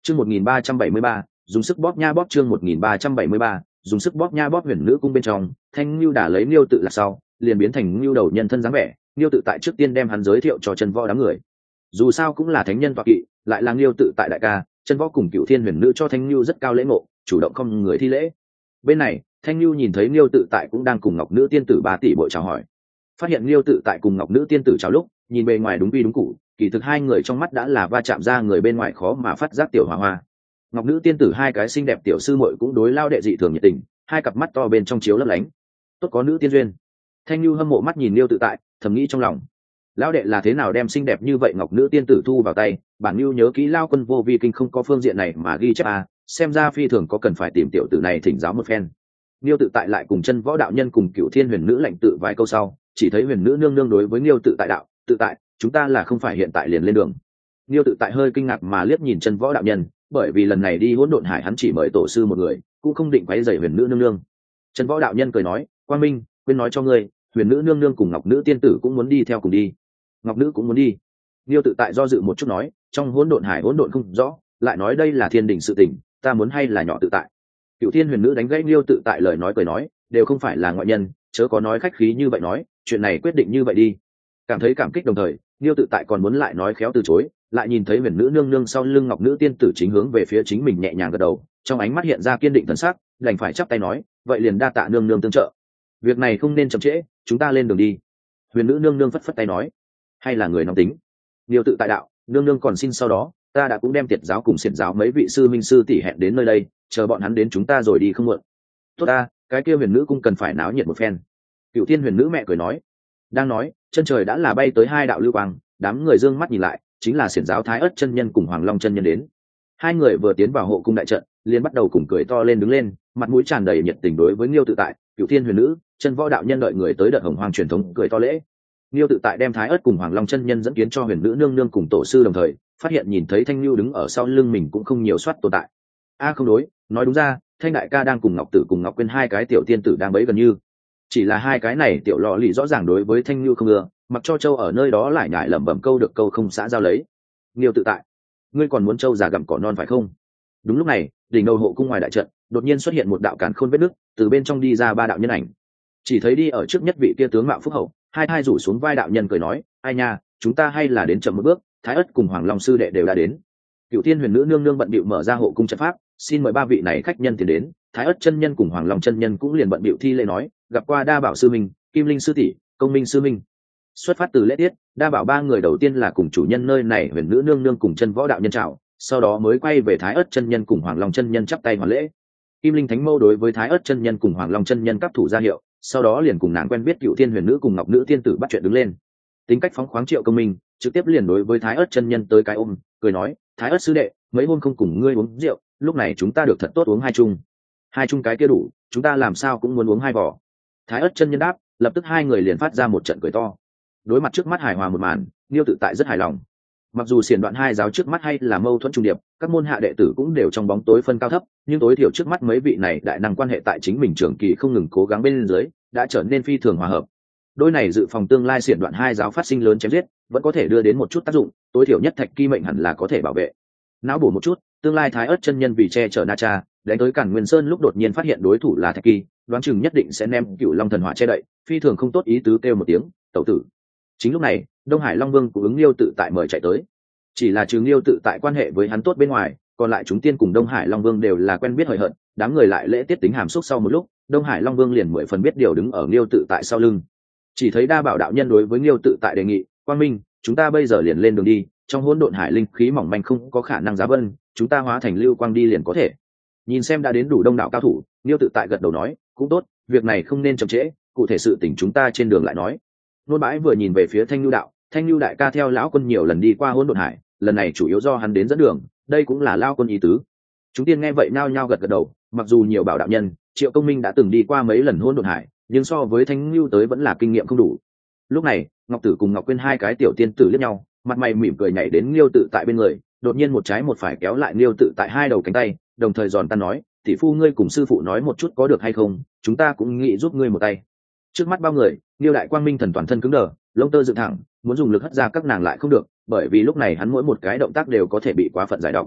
Chương 1373, dùng sức bóp nha bóp. Chương 1373, dùng sức bóp nha bóp. Huyền nữ cung bên trong, Thanh Nưu đả lấy Niêu Tự là sau, liền biến thành Nưu đầu nhân thân dáng vẻ. Niêu Tự tại trước tiên đem hắn giới thiệu cho chân võ đám người. Dù sao cũng là thánh nhân tọa kỵ, lại là Niêu Tự tại đại ca, chân võ cùng Cửu Thiên Huyền nữ cho Thanh Nưu rất cao lễ ngộ, chủ động không người thi lễ. Bên này, Thanh Nưu nhìn thấy Niêu Tự tại cũng đang cùng Ngọc Nữ tiên tử ba tỷ bội chào hỏi. Phát hiện Niêu Tự tại cùng Ngọc Nữ tiên tử chào lúc, nhìn bề ngoài đúng quy đúng cụ, kỳ thực hai người trong mắt đã là va chạm ra người bên ngoài khó mà phát giác tiểu hỏa hoa. Ngọc Nữ tiên tử hai cái xinh đẹp tiểu sư muội cũng đối lao đệ dị thường nhiệt tình, hai cặp mắt to bên trong chiếu lấp lánh. Tốt có nữ tiên duyên. Thanh Nưu hâm mộ mắt nhìn Niêu Tự tại, thầm nghĩ trong lòng, lão đệ là thế nào đem xinh đẹp như vậy Ngọc Nữ tiên tử thu vào tay. Bản Nưu nhớ kỹ Lao Quân vô vi kinh không có phương diện này mà ghi chép à, xem ra phi thường có cần phải tìm tiểu tử này thỉnh giáo một phen. Niêu Tự tại lại cùng chân võ đạo nhân cùng Cửu Thiên Huyền nữ lệnh tự vài câu sau, chỉ thấy huyền nữ nương nương đối với Niêu Tự tại đạo, tự tại, chúng ta là không phải hiện tại liền lên đường. Niêu Tự tại hơi kinh ngạc mà liếc nhìn chân võ đạo nhân, bởi vì lần này đi hỗn độn hải hắn chỉ mời tổ sư một người, cũng không định quấy rầy huyền nữ nương nương. Chân võ đạo nhân cười nói, Quang Minh, quên nói cho ngươi, huyền nữ nương nương cùng Ngọc Nữ tiên tử cũng muốn đi theo cùng đi. Ngọc Nữ cũng muốn đi. Niêu Tự tại do dự một chút nói, trong hỗn độn hải hỗn độn không rõ, lại nói đây là thiên đình sự tình, ta muốn hay là nhỏ tự tại. Cửu Thiên Huyền nữ đánh gãy Niêu Tự tại lời nói cười nói, đều không phải là ngoại nhân, chớ có nói khách khí như vậy nói, chuyện này quyết định như vậy đi. Cảm thấy cảm kích đồng thời, Niêu Tự tại còn muốn lại nói khéo từ chối, lại nhìn thấy huyền nữ nương nương sau lưng Ngọc Nữ tiên tử chính hướng về phía chính mình nhẹ nhàng gật đầu, trong ánh mắt hiện ra kiên định thần sắc, đành phải chắp tay nói, vậy liền đa tạ nương nương tương trợ, việc này không nên chậm trễ, chúng ta lên đường đi. Huyền nữ nương nương phất phất tay nói, hay là người nóng tính. Niêu Tự tại đạo, nương nương còn xin sau đó, ta đã cũng đem tiệt giáo cùng xiển giáo mấy vị sư minh sư tỷ hẹn đến nơi đây, chờ bọn hắn đến chúng ta rồi đi không muộn. Tốt ta, cái kia huyền nữ cung cần phải náo nhiệt một phen. Cửu Thiên Huyền nữ mẹ cười nói. Đang nói, chân trời đã là bay tới hai đạo lưu quang, đám người dương mắt nhìn lại, chính là xiển giáo Thái Ất chân nhân cùng Hoàng Long chân nhân đến. Hai người vừa tiến vào hộ cung đại trận, liền bắt đầu cùng cười to lên đứng lên, mặt mũi tràn đầy nhiệt tình đối với Niêu Tự tại, Cửu Thiên Huyền nữ, chân võ đạo nhân đợi người tới đợt hồng hoang truyền thống cười to lễ. Niêu Tự tại đem Thái Ất cùng Hoàng Long chân nhân dẫn kiến cho huyền nữ nương nương cùng tổ sư đồng thời, phát hiện nhìn thấy Thanh Nưu đứng ở sau lưng mình cũng không nhiều soát tồn tại. Không đối, nói đúng ra, Thanh đại ca đang cùng Ngọc Tử cùng Ngọc Quyên hai cái tiểu tiên tử đang bấy gần như. Chỉ là hai cái này tiểu lọ lì rõ ràng đối với Thanh Nưu không ưa, mặc cho Châu ở nơi đó lại nhải lẩm bẩm câu được câu không xã giao lấy. Niêu Tự tại, ngươi còn muốn Châu già gặm cỏ non phải không? Đúng lúc này, đỉnh đầu hộ cung ngoài đại trận, đột nhiên xuất hiện một đạo càn khôn vết nứt, từ bên trong đi ra ba đạo nhân ảnh. Chỉ thấy đi ở trước nhất vị kia tướng mạo phúc hậu, hai rủ xuống vai đạo nhân cười nói, ai nha, chúng ta hay là đến chậm một bước, Thái Ất cùng Hoàng Long sư đệ đều đã đến. Cửu Thiên Huyền nữ nương nương bận bịu mở ra hộ cung trận pháp, xin mời ba vị này khách nhân tiến đến. Thái Ất chân nhân cùng Hoàng Long chân nhân cũng liền bận bịu thi lễ nói, gặp qua Đa Bảo sư minh, Kim Linh sư tỷ, Công Minh sư minh. Xuất phát từ lễ tiết, Đa Bảo ba người đầu tiên là cùng chủ nhân nơi này huyền nữ nương nương cùng chân võ đạo nhân chào, sau đó mới quay về Thái Ất chân nhân cùng Hoàng Long chân nhân chắp tay hoàn lễ. Kim Linh thánh mâu đối với Thái Ất chân nhân cùng Hoàng Long chân nhân cấp thủ ra hiệu, sau đó liền cùng nàng quen biết Cửu Thiên Huyền nữ cùng Ngọc Nữ tiên tử bắt chuyện đứng lên. Tính cách phóng khoáng Triệu Công Minh trực tiếp liền đối với Thái Ất chân nhân tới cái ôm, cười nói, Thái Ất sư đệ, mấy hôm không cùng ngươi uống rượu, lúc này chúng ta được thật tốt uống hai chung cái kia đủ, chúng ta làm sao cũng muốn uống hai vỏ. Thái Ất chân nhân đáp, lập tức hai người liền phát ra một trận cười to. Đối mặt trước mắt hài hòa một màn, Niêu Tự tại rất hài lòng. Mặc dù xiển đoạn hai giáo trước mắt hay là mâu thuẫn trung điệp, các môn hạ đệ tử cũng đều trong bóng tối phân cao thấp, nhưng tối thiểu trước mắt mấy vị này đại năng quan hệ tại chính mình trường kỳ không ngừng cố gắng bên dưới, đã trở nên phi thường hòa hợp. Đôi này dự phòng tương lai xiển đoạn hai giáo phát sinh lớn chém giết, vẫn có thể đưa đến một chút tác dụng, tối thiểu nhất Thạch Kỳ mệnh hẳn là có thể bảo vệ. Não bổ một chút, tương lai Thái Ất chân nhân vì che chở Na Cha, đánh tới Càn Nguyên Sơn lúc đột nhiên phát hiện đối thủ là Thạch Kỳ, đoán chừng nhất định sẽ ném Cửu Long thần hỏa che đậy, phi thường không tốt ý tứ kêu một tiếng, tẩu tử. Chính lúc này, Đông Hải Long Vương của ứng Liêu Tự tại mời chạy tới. Chỉ là trừ Liêu Tự tại quan hệ với hắn tốt bên ngoài, còn lại chúng tiên cùng Đông Hải Long Vương đều là quen biết hời hợt, đám người lại lễ tiết tính hàm xúc sau một lúc, Đông Hải Long Vương liền mười phần biết điều đứng ở Liêu Tự tại sau lưng. Chỉ thấy Đa Bảo đạo nhân đối với Liêu Tự tại đề nghị, Quang Minh, chúng ta bây giờ liền lên đường đi, trong hỗn độn hải linh khí mỏng manh không có khả năng giá vân, chúng ta hóa thành lưu quang đi liền có thể. Nhìn xem đã đến đủ đông đảo cao thủ, Liêu Tự tại gật đầu nói, cũng tốt, việc này không nên chậm trễ, cụ thể sự tình chúng ta trên đường lại nói. Nôn Bãi vừa nhìn về phía Thanh Nưu đạo, Thanh Nưu đại ca theo lão quân nhiều lần đi qua hỗn độn hải, lần này chủ yếu do hắn đến dẫn đường, đây cũng là lao quân ý tứ. Chúng tiên nghe vậy nao nhao gật đầu, mặc dù nhiều bảo đạo nhân, Triệu Công Minh đã từng đi qua mấy lần hỗn độn hải, nhưng so với Thanh Nưu tới vẫn là kinh nghiệm không đủ. Lúc này, Ngọc Tử cùng Ngọc Quyên hai cái tiểu tiên tử liếc nhau, mặt mày mỉm cười nhảy đến Liêu Tự tại bên người, đột nhiên một trái một phải kéo lại Liêu Tự tại hai đầu cánh tay, đồng thời giòn tan nói, tỷ phu ngươi cùng sư phụ nói một chút có được hay không, chúng ta cũng nghĩ giúp ngươi một tay. Trước mắt bao người, Liêu Đại Quang Minh thần toàn thân cứng đờ, lông tơ dựng thẳng, muốn dùng lực hất ra các nàng lại không được, bởi vì lúc này hắn mỗi một cái động tác đều có thể bị quá phận giải độc.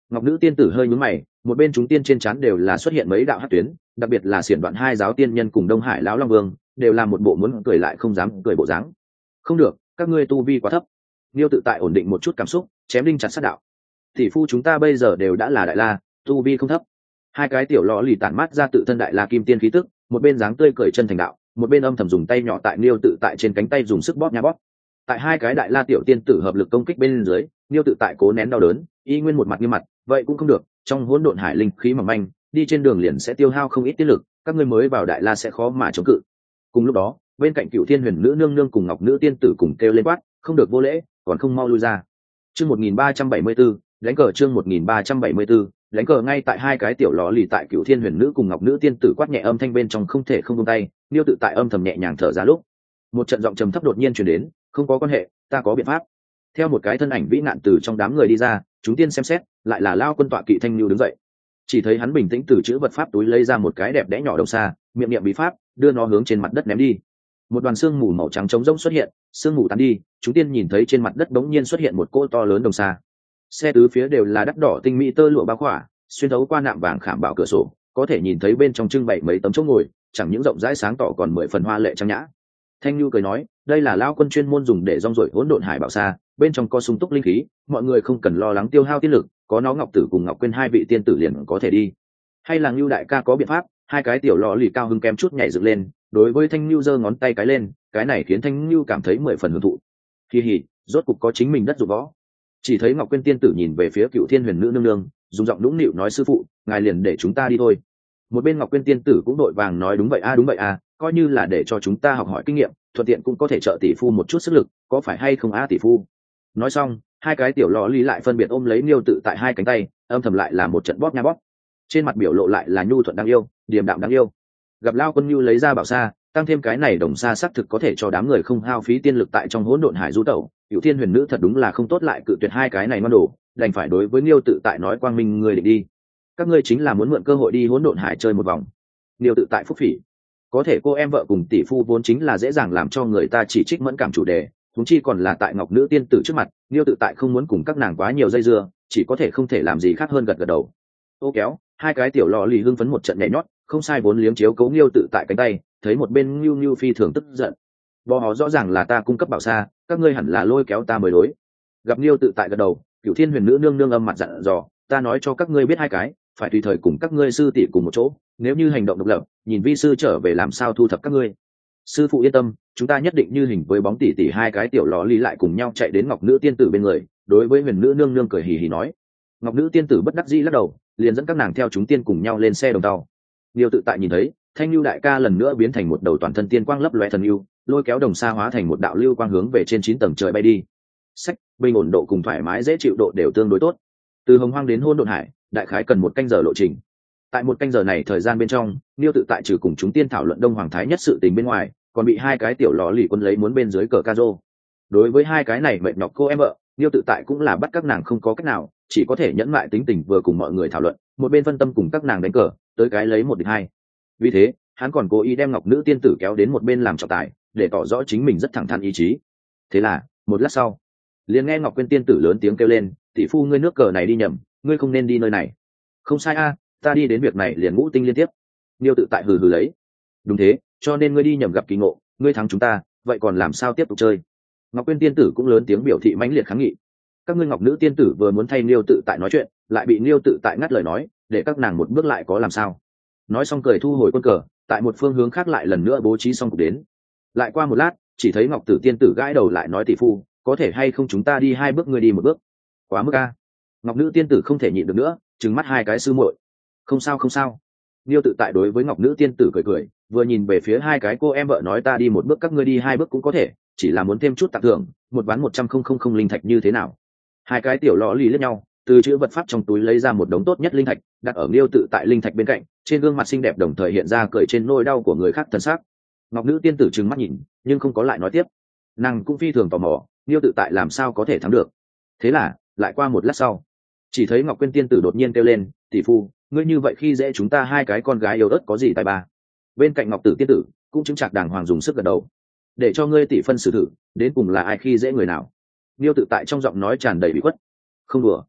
Ngọc nữ tiên tử hơi nhướng mày, một bên chúng tiên trên trán đều là xuất hiện mấy đạo hắc tuyến, đặc biệt là xiển đoạn hai giáo tiên nhân cùng Đông Hải lão long vương, đều là một bộ muốn cười lại không dám cười bộ dáng. Không được, các ngươi tu vi quá thấp. Niêu tự tại ổn định một chút cảm xúc, chém đinh chặt sắt đạo. Tỷ phu chúng ta bây giờ đều đã là đại la, tu vi không thấp. Hai cái tiểu lọ lì tản mát ra tự thân đại la kim tiên khí tức, một bên dáng tươi cười chân thành đạo, một bên âm thầm dùng tay nhỏ tại Niêu tự tại trên cánh tay dùng sức bóp nha bóp. Tại hai cái đại la tiểu tiên tử hợp lực công kích bên dưới, Niêu tự tại cố nén đau đớn, y nguyên một mặt nghiêm mặt, vậy cũng không được, trong hỗn độn hải linh khí mỏng manh, đi trên đường liền sẽ tiêu hao không ít tiết lực, các ngươi mới vào đại la sẽ khó mà chống cự. Cùng lúc đó, bên cạnh Cựu Thiên Huyền nữ nương nương cùng Ngọc nữ tiên tử cùng kêu lên quát, không được vô lễ, còn không mau lui ra. Chương 1374, đánh cờ chương 1374, đánh cờ ngay tại hai cái tiểu lò lì tại Cựu Thiên Huyền nữ cùng Ngọc nữ tiên tử quát nhẹ âm thanh bên trong không thể không buông tay, Niêu tự tại âm thầm nhẹ nhàng thở ra lúc, một trận giọng trầm thấp đột nhiên truyền đến, không có quan hệ, ta có biện pháp. Theo một cái thân ảnh vĩ nạn từ trong đám người đi ra, chúng tiên xem xét, lại là Lao Quân tọa kỵ Thanh Nhu đứng dậy. Chỉ thấy hắn bình tĩnh từ chữ vật pháp túi lấy ra một cái đẹp đẽ nhỏ đồng xa, miệng niệm bí pháp, đưa nó hướng trên mặt đất ném đi. Một đoàn xương mù màu trắng trống rỗng xuất hiện, xương mù tan đi, chúng tiên nhìn thấy trên mặt đất bỗng nhiên xuất hiện một cỗ to lớn đồng xa. Xe tứ phía đều là đắt đỏ tinh mỹ tơ lụa bao khỏa, xuyên thấu qua nạm vàng khảm bảo cửa sổ, có thể nhìn thấy bên trong trưng bày mấy tấm chỗ ngồi, chẳng những rộng rãi sáng tỏ còn 10 phần hoa lệ trang nhã. Thanh Nhu cười nói, đây là Lao Quân chuyên môn dùng để rong ruổi hỗn độn hải bảo xa, bên trong có sung túc linh khí, mọi người không cần lo lắng tiêu hao tiên lực, có nó Ngọc Tử cùng Ngọc Quyên hai vị tiên tử liền có thể đi. Hay là Nhu đại ca có biện pháp? Hai cái tiểu lọ lì cao hưng kém chút nhảy dựng lên, đối với Thanh Nhu giơ ngón tay cái lên, cái này khiến Thanh Nhu cảm thấy 10 phần hưởng thụ. Kỳ hỉ, rốt cục có chính mình đất dụng võ. Chỉ thấy Ngọc Quyên tiên tử nhìn về phía Cựu Thiên Huyền nữ nương nương, dùng giọng nũng nịu nói sư phụ, ngài liền để chúng ta đi thôi. Một bên Ngọc Quyên tiên tử cũng đội vàng nói đúng vậy a đúng vậy a, coi như là để cho chúng ta học hỏi kinh nghiệm, thuận tiện cũng có thể trợ tỷ phu một chút sức lực, có phải hay không a tỷ phu? Nói xong, hai cái tiểu lọ lì lại phân biệt ôm lấy Niêu tự tại hai cánh tay, âm thầm lại là một trận bóp nha bóp. Trên mặt biểu lộ lại là nhu thuận đáng yêu, điềm đạm đáng yêu. Gặp Lao Quân Nhu lấy ra bảo sa, tăng thêm cái này đồng sa xác thực có thể cho đám người không hao phí tiên lực tại trong hỗn độn hải du tẩu. Cựu Thiên Huyền nữ thật đúng là không tốt lại cự tuyệt hai cái này ngon đồ, đành phải đối với Niêu tự tại nói quang minh người định đi. Các ngươi chính là muốn mượn cơ hội đi hỗn độn hải chơi một vòng. Niêu tự tại phúc phỉ, có thể cô em vợ cùng tỷ phu vốn chính là dễ dàng làm cho người ta chỉ trích mẫn cảm chủ đề, huống chi còn là tại Ngọc nữ tiên tử trước mặt, Niêu tự tại không muốn cùng các nàng quá nhiều dây dưa, chỉ có thể không thể làm gì khác hơn gật gật đầu. Ô kéo, hai cái tiểu lò lì hưng phấn một trận nhảy nhót, không sai vốn liếm chiếu cấu Niêu tự tại cánh tay, thấy một bên Niu Niu phi thường tức giận. Bò họ rõ ràng là ta cung cấp bảo xa, các ngươi hẳn là lôi kéo ta mới đối. Gặp Niêu tự tại gật đầu, Cựu Thiên Huyền nữ nương nương âm mặt dặn dò, ta nói cho các ngươi biết hai cái, phải tùy thời cùng các ngươi sư tỷ cùng một chỗ, nếu như hành động độc lập, nhìn vi sư trở về làm sao thu thập các ngươi. Sư phụ yên tâm, chúng ta nhất định như hình với bóng tỷ tỷ. Hai cái tiểu lò lì lại cùng nhau chạy đến Ngọc nữ tiên tử bên người, đối với Huyền nữ nương nương cười hì hì nói. Ngọc nữ tiên tử bất đắc dĩ lắc đầu, liền dẫn các nàng theo chúng tiên cùng nhau lên xe đồng tàu. Niêu tự tại nhìn thấy Thanh Nhu đại ca lần nữa biến thành một đầu toàn thân tiên quang lấp loé thần yêu, lôi kéo đồng xa hóa thành một đạo lưu quang hướng về trên 9 tầng trời bay đi. Sách, bình ổn độ cùng thoải mái dễ chịu độ đều tương đối tốt. Từ Hồng Hoang đến Hôn Độn Hải, đại khái cần 1 canh giờ lộ trình. Tại 1 canh giờ này thời gian bên trong, Niêu tự tại trừ cùng chúng tiên thảo luận Đông Hoàng Thái nhất sự tình bên ngoài, còn bị hai cái tiểu lò lì quân lấy muốn bên dưới cờ ca rô. Đối với hai cái này mệt nhọc cô em vợ, Niêu tự tại cũng là bắt các nàng không có cách nào, chỉ có thể nhẫn mại tính tình vừa cùng mọi người thảo luận, một bên phân tâm cùng các nàng đánh cờ, tới cái lấy 1 địch 2. Vì thế, hắn còn cố ý đem Ngọc nữ tiên tử kéo đến một bên làm trọng tài, để tỏ rõ chính mình rất thẳng thắn ý chí. Thế là, một lát sau, liền nghe Ngọc Quyên tiên tử lớn tiếng kêu lên, tỷ phu ngươi nước cờ này đi nhầm, ngươi không nên đi nơi này. Không sai a, ta đi đến việc này liền ngũ tinh liên tiếp. Niêu tự tại hừ hừ lấy. Đúng thế, cho nên ngươi đi nhầm gặp kỳ ngộ, ngươi thắng chúng ta, vậy còn làm sao tiếp tục chơi? Ngọc Quyên tiên tử cũng lớn tiếng biểu thị mãnh liệt kháng nghị. Các ngươi Ngọc nữ tiên tử vừa muốn thay Niêu tự tại nói chuyện, lại bị Niêu tự tại ngắt lời nói, để các nàng một bước lại có làm sao? Nói xong cười thu hồi quân cờ, tại một phương hướng khác lại lần nữa bố trí xong cục đến. Lại qua một lát, chỉ thấy Ngọc tử tiên tử gãi đầu lại nói tỷ phu, có thể hay không chúng ta đi 2 bước ngươi đi 1 bước? Quá mức a. Ngọc nữ tiên tử không thể nhịn được nữa, trừng mắt hai cái sư muội. Không sao không sao. Niêu tự tại đối với Ngọc nữ tiên tử cười cười, vừa nhìn về phía hai cái cô em vợ nói ta đi 1 bước các ngươi đi 2 bước cũng có thể, chỉ là muốn thêm chút tặng thưởng, một ván 100,000 linh thạch như thế nào? Hai cái tiểu lọ lì liếc nhau, từ chữ vật pháp trong túi lấy ra một đống tốt nhất linh thạch, đặt ở Niêu tự tại linh thạch bên cạnh, trên gương mặt xinh đẹp đồng thời hiện ra cười trên nỗi đau của người khác thân xác. Ngọc nữ tiên tử trừng mắt nhìn, nhưng không có lại nói tiếp. Nàng cũng phi thường tò mò, Niêu tự tại làm sao có thể thắng được. Thế là, lại qua một lát sau, chỉ thấy Ngọc Quyên tiên tử đột nhiên kêu lên, tỷ phu, ngươi như vậy khi dễ chúng ta hai cái con gái yếu ớt có gì tài ba? Bên cạnh Ngọc tử tiên tử cũng chứng chặt đàng hoàng dùng sức gật đầu. Để cho ngươi tỷ phân xử thử, đến cùng là ai khi dễ người nào? Niêu tự tại trong giọng nói tràn đầy bị khuất. Không đùa.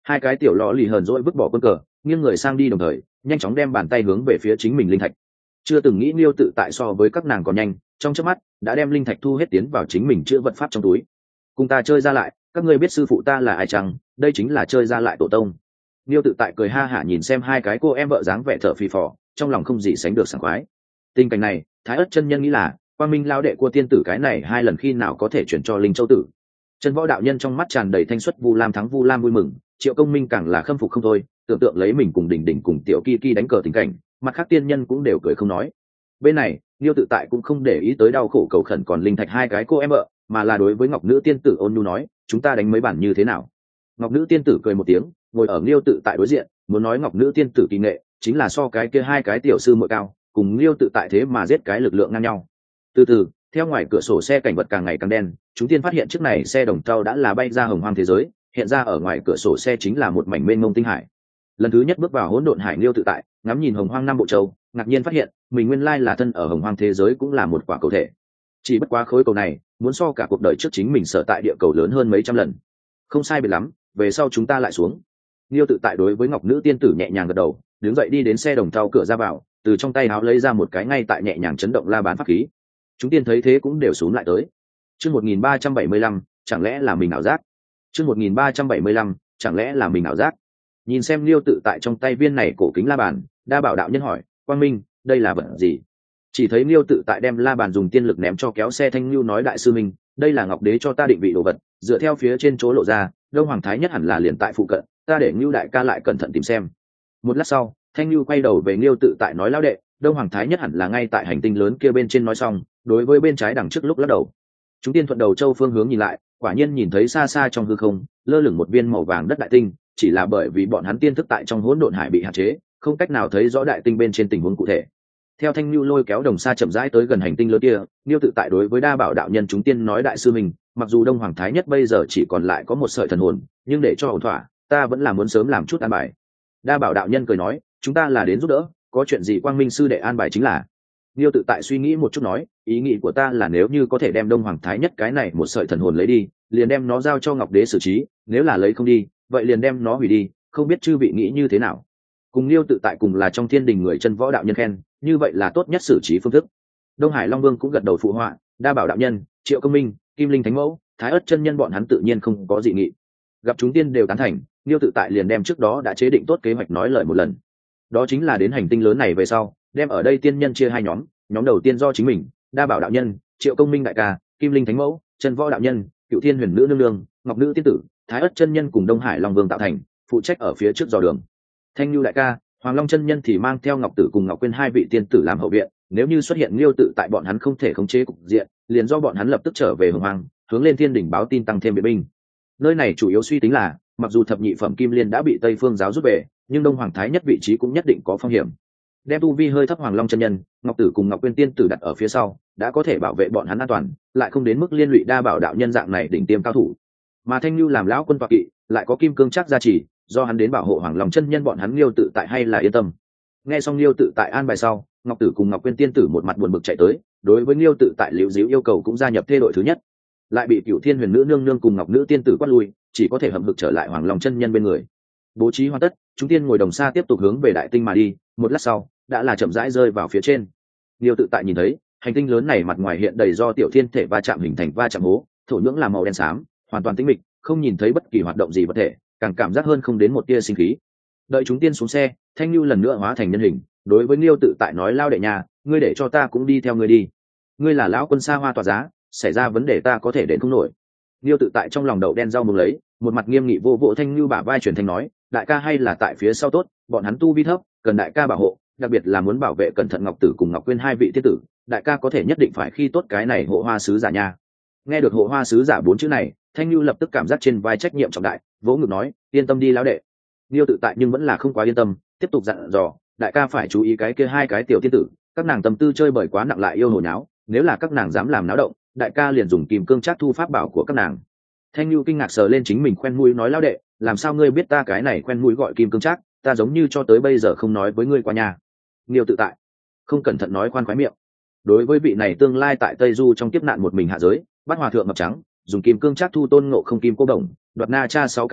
Hai cái tiểu lọ lì hờn dỗi vứt bỏ quân cờ, nghiêng người sang đi, đồng thời nhanh chóng đem bàn tay hướng về phía chính mình linh thạch. Chưa từng nghĩ Liêu Tự Tại so với các nàng còn nhanh, trong chớp mắt đã đem linh thạch thu hết tiến vào chính mình chữa vật pháp trong túi. Cùng ta chơi ra lại, các ngươi biết sư phụ ta là ai chăng? Đây chính là chơi ra lại tổ tông. Liêu Tự Tại cười ha hả nhìn xem hai cái cô em vợ dáng vẻ thở phì phò, trong lòng không gì sánh được sảng khoái. Tình cảnh này, Thái Ức chân nhân nghĩ là, Quang Minh lao đệ của tiên tử cái này hai lần khi nào có thể chuyển cho Linh Châu tử. Chân Võ đạo nhân trong mắt tràn đầy thanh xuất, Vu Lam thắng Vu Lam vui mừng, Triệu Công Minh càng là khâm phục không thôi, tưởng tượng lấy mình cùng Đỉnh Đỉnh cùng Tiểu Ki đánh cờ tình cảnh, mặt khác tiên nhân cũng đều cười không nói. Bên này, Liêu Tự Tại cũng không để ý tới đau khổ cầu khẩn còn linh thạch hai cái cô em vợ, mà là đối với Ngọc Nữ tiên tử ôn nhu nói, chúng ta đánh mấy bản như thế nào? Ngọc Nữ tiên tử cười một tiếng, ngồi ở Liêu Tự Tại đối diện, muốn nói Ngọc Nữ tiên tử kỳ nghệ, chính là so cái kia hai cái tiểu sư muội cao, cùng Liêu Tự Tại thế mà giết cái lực lượng ngang nhau. Từ từ, theo ngoài cửa sổ xe cảnh vật càng ngày càng đen, chúng tiên phát hiện chiếc này xe đồng tàu đã là bay ra hồng hoang thế giới, hiện ra ở ngoài cửa sổ xe chính là một mảnh mênh mông tinh hải. Lần thứ nhất bước vào hỗn độn hải, Liêu Tự Tại ngắm nhìn hồng hoang năm bộ châu, ngạc nhiên phát hiện mình nguyên lai là thân ở hồng hoang thế giới, cũng là một quả cầu thể. Chỉ bất quá khối cầu này muốn so cả cuộc đời trước chính mình sở tại địa cầu lớn hơn mấy trăm lần. Không sai biệt lắm, về sau chúng ta lại xuống. Liêu Tự Tại đối với Ngọc Nữ tiên tử nhẹ nhàng gật đầu, đứng dậy đi đến xe đồng tàu cửa ra vào, từ trong tay áo lấy ra một cái ngay tại nhẹ nhàng chấn động la bán pháp khí. Chúng tiên thấy thế cũng đều xuống lại tới. Chương 1375, chẳng lẽ là mình ảo giác? Chương 1375, chẳng lẽ là mình ảo giác? Nhìn xem Liêu Tự Tại trong tay viên này cổ kính la bàn, Đa Bảo đạo nhân hỏi, Quang Minh, đây là vật gì? Chỉ thấy Liêu Tự Tại đem la bàn dùng tiên lực ném cho kéo xe Thanh Nhu, nói, đại sư minh, đây là Ngọc Đế cho ta định vị đồ vật, dựa theo phía trên chỗ lộ ra, Đông Hoàng Thái Nhất hẳn là liền tại phụ cận, ta để Nhu đại ca lại cẩn thận tìm xem. Một lát sau, Thanh Nhu quay đầu về Liêu Tự Tại nói, lão đệ, Đông Hoàng Thái Nhất hẳn là ngay tại hành tinh lớn kia bên trên. Nói xong, đối với bên trái đằng trước lúc lắc đầu. Chúng tiên thuận đầu châu phương hướng nhìn lại, quả nhiên nhìn thấy xa xa trong hư không lơ lửng một viên màu vàng đất đại tinh, chỉ là bởi vì bọn hắn tiên thức tại trong hỗn độn hải bị hạn chế, không cách nào thấy rõ đại tinh bên trên tình huống cụ thể. Theo Thanh Nhu lôi kéo đồng xa chậm rãi tới gần hành tinh lớn kia, Liêu Tự Tại đối với Đa Bảo đạo nhân chúng tiên nói, đại sư mình, mặc dù Đông Hoàng Thái Nhất bây giờ chỉ còn lại có một sợi thần hồn, nhưng để cho ổn thỏa, ta vẫn là muốn sớm làm chút an bài. Đa Bảo đạo nhân cười nói, chúng ta là đến giúp đỡ, có chuyện gì Quang Minh sư đệ an bài chính là. Liêu Tự Tại suy nghĩ một chút nói, ý nghĩ của ta là nếu như có thể đem Đông Hoàng Thái Nhất cái này một sợi thần hồn lấy đi, liền đem nó giao cho Ngọc Đế xử trí, nếu là lấy không đi, vậy liền đem nó hủy đi, không biết chư vị nghĩ như thế nào. Cùng Liêu Tự Tại cùng là trong thiên đình người chân võ đạo nhân khen, như vậy là tốt nhất xử trí phương thức. Đông Hải Long Vương cũng gật đầu phụ họa, Đa Bảo đạo nhân, Triệu Công Minh, Kim Linh Thánh Mẫu, Thái Ức chân nhân bọn hắn tự nhiên không có dị nghị. Gặp chúng tiên đều tán thành, Liêu Tự Tại liền đem trước đó đã chế định tốt kế hoạch nói lời một lần. Đó chính là đến hành tinh lớn này về sau, đem ở đây tiên nhân chia hai nhóm, nhóm đầu tiên do chính mình, Đa Bảo đạo nhân, Triệu Công Minh đại ca, Kim Linh Thánh Mẫu, Chân Võ đạo nhân, Cựu Thiên Huyền Nữ nương nương, Ngọc Nữ tiên tử, Thái Ức chân nhân cùng Đông Hải Long Vương tạo thành, phụ trách ở phía trước dò đường. Thanh Nhu đại ca, Hoàng Long chân nhân thì mang theo Ngọc Tử cùng Ngọc Quyên hai vị tiên tử làm hậu viện, nếu như xuất hiện Liêu Tự Tại bọn hắn không thể khống chế cục diện, liền do bọn hắn lập tức trở về Hồng Hoang, hướng lên thiên đỉnh báo tin tăng thêm viện binh. Nơi này chủ yếu suy tính là, mặc dù thập nhị phẩm Kim Liên đã bị Tây Phương giáo rút về, nhưng Đông Hoàng Thái Nhất vị trí cũng nhất định có phong hiểm. Đem tu vi hơi thấp Hoàng Long chân nhân, Ngọc Tử cùng Ngọc Quyên tiên tử đặt ở phía sau, đã có thể bảo vệ bọn hắn an toàn, lại không đến mức liên lụy Đa Bảo đạo nhân dạng này đỉnh tiêm cao thủ. Mà Thanh Nhu làm lão quân tọa kỵ, lại có kim cương chắc gia trì, do hắn đến bảo hộ Hoàng Long chân nhân bọn hắn. Liêu Tự Tại hay là yên tâm. Nghe xong Liêu Tự Tại an bài sau, Ngọc Tử cùng Ngọc Quyên tiên tử một mặt buồn bực chạy tới, đối với Liêu Tự Tại liễu díu yêu cầu cũng gia nhập thê đội thứ nhất, lại bị Cửu Thiên Huyền Nữ nương nương cùng Ngọc Nữ tiên tử quát lui, chỉ có thể hậm hực trở lại Hoàng Long chân nhân bên người. Bố trí hoàn tất, chúng tiên ngồi đồng xa tiếp tục hướng về đại tinh mà đi, một lát sau đã là chậm rãi rơi vào phía trên. Liêu Tự Tại nhìn thấy hành tinh lớn này mặt ngoài hiện đầy do tiểu thiên thể va chạm hình thành va chạm hố, thổ nhưỡng là màu đen xám, hoàn toàn tĩnh mịch, không nhìn thấy bất kỳ hoạt động gì vật thể, càng cảm giác hơn không đến một tia sinh khí. Đợi chúng tiên xuống xe, Thanh Nhu lần nữa hóa thành nhân hình, đối với Liêu Tự Tại nói, lao đệ nhà, ngươi để cho ta cũng đi theo ngươi đi. Ngươi là lão quân xa hoa tỏa giá, xảy ra vấn đề ta có thể đến không nổi. Liêu Tự Tại trong lòng đậu đen rau muống lấy, một mặt nghiêm nghị vô vỗ Thanh Nhu bả vai truyền thanh nói, đại ca hay là tại phía sau tốt, bọn hắn tu vi thấp, cần đại ca bảo hộ, đặc biệt là muốn bảo vệ cẩn thận Ngọc Tử cùng Ngọc Quyên hai vị tiên tử, đại ca có thể nhất định phải khi tốt cái này hộ hoa sứ giả nha. Nghe được hộ hoa sứ giả bốn chữ này, Thanh Nhu lập tức cảm giác trên vai trách nhiệm trọng đại, vỗ ngực nói, yên tâm đi lão đệ. Liêu Tự Tại nhưng vẫn là không quá yên tâm, tiếp tục dặn dò, đại ca phải chú ý cái kia hai cái tiểu tiên tử, các nàng tâm tư chơi bời quá nặng lại yêu hồ nháo, nếu là các nàng dám làm náo động, đại ca liền dùng kim cương trác thu pháp bảo của các nàng. Thanh Nhu kinh ngạc sờ lên chính mình khoen mũi nói, lão đệ, làm sao ngươi biết ta cái này khoen mũi gọi kim cương trác, ta giống như cho tới bây giờ không nói với ngươi qua nhà. Liêu Tự Tại không cẩn thận nói khoan khoái miệng. Đối với vị này tương lai tại Tây Du trong kiếp nạn một mình hạ giới, bắt hòa thượng mập trắng, dùng kim cương trác thu tôn ngộ không kim cô đồng, đoạt na cha 6 cái bộ,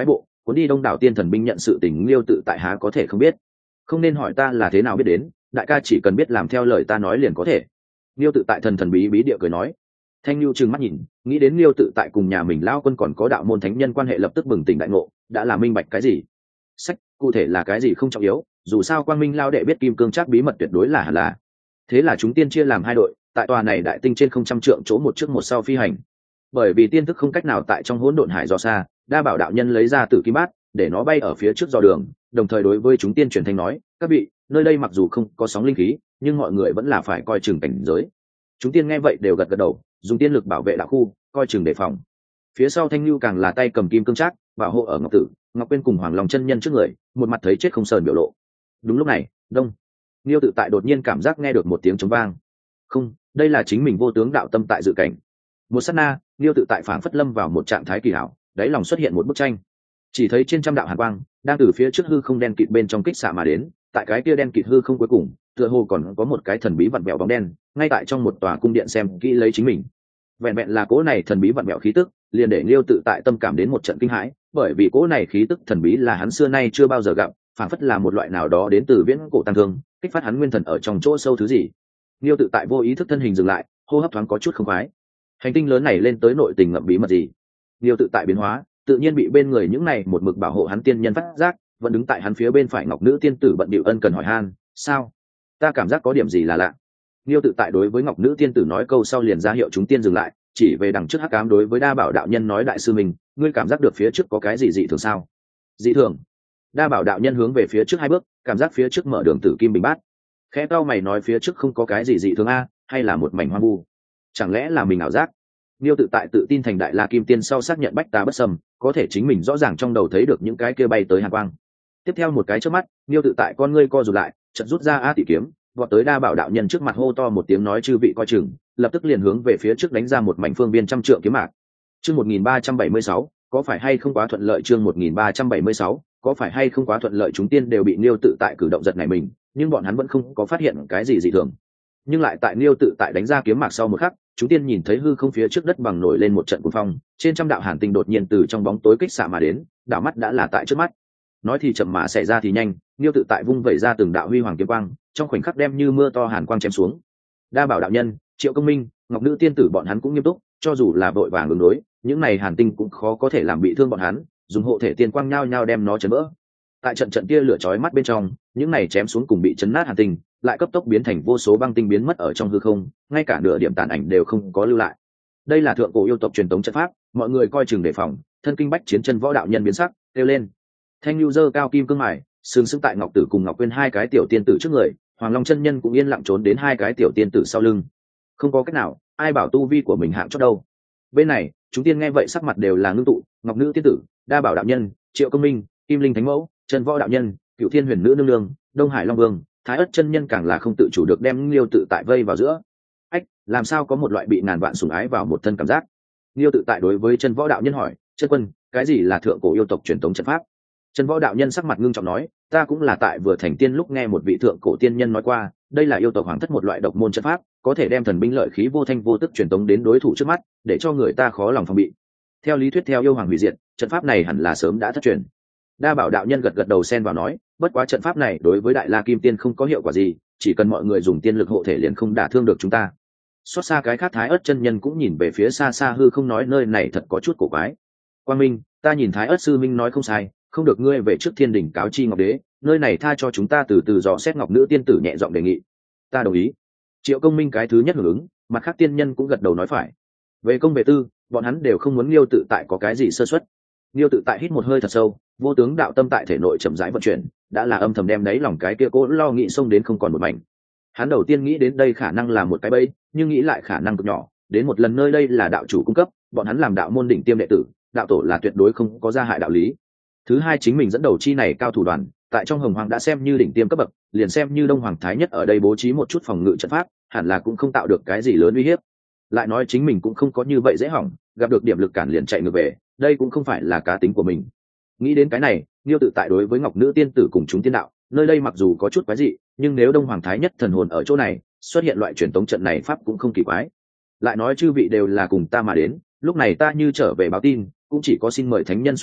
cuốn đi đông đảo tiên thần binh nhận sự tình Liêu tự tại há có thể không biết. Không nên hỏi ta là thế nào biết đến, đại ca chỉ cần biết làm theo lời ta nói liền có thể. Liêu tự tại thần thần bí bí địa cười nói. Thanh Lưu trừng mắt nhìn, nghĩ đến Liêu tự tại cùng nhà mình lao quân còn có đạo môn thánh nhân quan hệ, lập tức bừng tỉnh đại ngộ, đã là minh bạch cái gì. Sách, cụ thể là cái gì không trọng yếu, dù sao Quang Minh lao đệ biết kim cương chắc bí mật tuyệt đối là hẳn là. Thế là chúng tiên chia làm hai đội, tại tòa này đại tinh trên không trăm trượng chỗ một trước một sau phi hành. Bởi vì tiên thức không cách nào tại trong hỗn độn hải dò xa, Đa Bảo đạo nhân lấy ra Tử Kim Bát, để nó bay ở phía trước dò đường, đồng thời đối với chúng tiên truyền thanh nói, các vị, nơi đây mặc dù không có sóng linh khí, nhưng mọi người vẫn là phải coi chừng cảnh giới. Chúng tiên nghe vậy đều gật gật đầu, dùng tiên lực bảo vệ đạo khu, coi chừng đề phòng. Phía sau Thanh Lưu càng là tay cầm kim cương trác, bảo hộ ở Ngọc Tử, Ngọc Quyên cùng Hoàng Long chân nhân trước người, một mặt thấy chết không sờn biểu lộ. Đúng lúc này, đông, Liêu tự tại đột nhiên cảm giác nghe được một tiếng trống vang. Không, đây là chính mình vô tướng đạo tâm tại dự cảnh. Một sát na, Liêu tự tại phảng phất lâm vào một trạng thái kỳ hảo, đáy lòng xuất hiện một bức tranh. Chỉ thấy trên trăm đạo hàn quang đang từ phía trước hư không đen kịt bên trong kích xạ mà đến, tại cái kia đen kịt hư không cuối cùng, tựa hồ còn có một cái thần bí vặn vẹo bóng đen, ngay tại trong một tòa cung điện xem kỹ lấy chính mình. Vẹn vẹn là cỗ này thần bí vặn vẹo khí tức, liền để Liêu tự tại tâm cảm đến một trận kinh hãi, bởi vì cỗ này khí tức thần bí là hắn xưa nay chưa bao giờ gặp, phảng phất là một loại nào đó đến từ viễn cổ tăng thương, kích phát hắn nguyên thần ở trong chỗ sâu thứ gì. Liêu tự tại vô ý thức thân hình dừng lại, hô hấp thoáng có chút không khoái. Hành tinh lớn này lên tới nội tình ngậm bí mật gì? Liêu tự tại biến hóa, tự nhiên bị bên người những này một mực bảo hộ hắn tiên nhân phát giác, vẫn đứng tại hắn phía bên phải Ngọc Nữ tiên tử bận bịu ân cần hỏi han, sao? Ta cảm giác có điểm gì là lạ. Liêu tự tại đối với Ngọc Nữ tiên tử nói câu sau liền ra hiệu chúng tiên dừng lại, chỉ về đằng trước Hắc Ám đối với Đa Bảo đạo nhân nói, đại sư mình, ngươi cảm giác được phía trước có cái gì dị thường sao? Dị thường? Đa Bảo đạo nhân hướng về phía trước hai bước, cảm giác phía trước mở đường Tử Kim Bình Bát. Khẽ cau mày nói, phía trước không có cái gì dị thường a, hay là một mảnh hoang vu? Chẳng lẽ là mình ảo giác? Liêu tự tại tự tin thành Đại La Kim Tiên sau xác nhận bách tá bất xâm, có thể chính mình rõ ràng trong đầu thấy được những cái kia bay tới hàn quang. Tiếp theo một cái chớp mắt, Liêu tự tại con ngươi co rụt lại, chợt rút ra A Tỷ kiếm, vọt tới Đa Bảo đạo nhân trước mặt, hô to một tiếng nói, chư vị coi chừng, lập tức liền hướng về phía trước đánh ra một mảnh phương viên trăm trượng kiếm mạc. Chương 1376, có phải hay không quá thuận lợi? Chương 1376, có phải hay không quá thuận lợi? Chúng tiên đều bị Liêu tự tại cử động giật nảy mình, nhưng bọn hắn vẫn không có phát hiện cái gì dị thường. Nhưng lại tại Liêu tự tại đánh ra kiếm mạc sau một khắc, chúng tiên nhìn thấy hư không phía trước đất bằng nổi lên một trận cuồng phong, trên trăm đạo hàn tinh đột nhiên từ trong bóng tối kích xạ mà đến, đảo mắt đã là tại trước mắt. Nói thì chậm mà xảy ra thì nhanh, Liêu tự tại vung vẩy ra từng đạo huy hoàng kiếm quang, trong khoảnh khắc đem như mưa to hàn quang chém xuống. Đa Bảo đạo nhân, Triệu Công Minh, Ngọc Nữ tiên tử bọn hắn cũng nghiêm túc, cho dù là vội vàng ứng đối, những này hàn tinh cũng khó có thể làm bị thương bọn hắn, dùng hộ thể tiên quang nhao nhao đem nó chấn vỡ. Tại trận tia lửa chói mắt bên trong, những này chém xuống cùng bị chấn nát hàn tinh, lại cấp tốc biến thành vô số băng tinh biến mất ở trong hư không, ngay cả nửa điểm tàn ảnh đều không có lưu lại. Đây là thượng cổ yêu tộc truyền thống trận pháp, mọi người coi chừng đề phòng. Thân kinh bách chiến chân võ đạo nhân biến sắc, kêu lên. Thanh Lưu giơ cao kim cương mài, sừng sững tại Ngọc Tử cùng Ngọc Quyên hai cái tiểu tiên tử trước người, Hoàng Long chân nhân cũng yên lặng trốn đến hai cái tiểu tiên tử sau lưng. Không có cách nào, ai bảo tu vi của mình hạng chót đâu. Bên này, chúng tiên nghe vậy sắc mặt đều là ngưng tụ, Ngọc Nữ tiên tử, Đa Bảo đạo nhân, Triệu Công Minh, Kim Linh thánh mẫu, chân võ đạo nhân, Cửu Thiên huyền nữ nương nương, Đông Hải Long Vương, Thái Ất chân nhân càng là không tự chủ được đem Liêu tự tại vây vào giữa. Ách, làm sao có một loại bị ngàn vạn sủng ái vào một thân cảm giác. Liêu tự tại đối với chân võ đạo nhân hỏi, chân quân, cái gì là thượng cổ yêu tộc truyền thống trận pháp? Chân võ đạo nhân sắc mặt ngưng trọng nói, ta cũng là tại vừa thành tiên lúc nghe một vị thượng cổ tiên nhân nói qua, đây là yêu tộc hoàng thất một loại độc môn trận pháp, có thể đem thần binh lợi khí vô thanh vô tức truyền tống đến đối thủ trước mắt, để cho người ta khó lòng phòng bị. Theo lý thuyết, theo yêu hoàng hủy diệt, trận pháp này hẳn là sớm đã thất truyền. Đa Bảo đạo nhân gật gật đầu xen vào nói, bất quá trận pháp này đối với Đại La Kim Tiên không có hiệu quả gì, chỉ cần mọi người dùng tiên lực hộ thể liền không đả thương được chúng ta. Xót xa cái khác Thái Ất chân nhân cũng nhìn về phía xa xa hư không nói, nơi này thật có chút cổ quái. Quang Minh, ta nhìn Thái Ất sư minh nói không sai, không được ngươi về trước thiên đỉnh cáo chi Ngọc Đế, nơi này tha cho chúng ta từ từ dò xét. Ngọc Nữ tiên tử nhẹ giọng đề nghị. Ta đồng ý. Triệu Công Minh cái thứ nhất hưởng ứng, mặt khác tiên nhân cũng gật đầu nói phải. Về công về tư, bọn hắn đều không muốn Liêu tự tại có cái gì sơ suất. Liêu tự tại hít một hơi thật sâu, vô tướng đạo tâm tại thể nội chậm rãi vận chuyển, đã là âm thầm đem đáy lòng cái kia cố lo nghĩ xông đến không còn một mảnh. Hắn đầu tiên nghĩ đến đây khả năng là một cái bẫy, nhưng nghĩ lại khả năng cực nhỏ, đến một lần nơi đây là đạo chủ cung cấp, bọn hắn làm đạo môn đỉnh tiêm đệ tử, đạo tổ là tuyệt đối không có gia hại đạo lý. Thứ hai, chính mình dẫn đầu chi này cao thủ đoàn, tại trong Hồng Hoàng đã xem như đỉnh tiêm cấp bậc, liền xem như Đông Hoàng thái nhất ở đây bố trí một chút phòng ngự trận pháp, hẳn là cũng không tạo được cái gì lớn uy hiếp. Lại nói chính mình cũng không có như vậy dễ hỏng, gặp được điểm lực cản liền chạy ngược về, đây cũng không phải là cá tính của mình. Nghĩ đến cái này, Liêu tự tại đối với Ngọc Nữ tiên tử cùng chúng tiên đạo, nơi đây mặc dù có chút quái dị, nhưng nếu Đông Hoàng thái nhất thần hồn ở chỗ này, xuất hiện loại truyền tống trận này pháp cũng không kỳ quái. Lại nói chư vị đều là cùng ta mà đến, lúc này ta như trở về báo tin, cũng chỉ có xin mời thánh nhân xuất thế,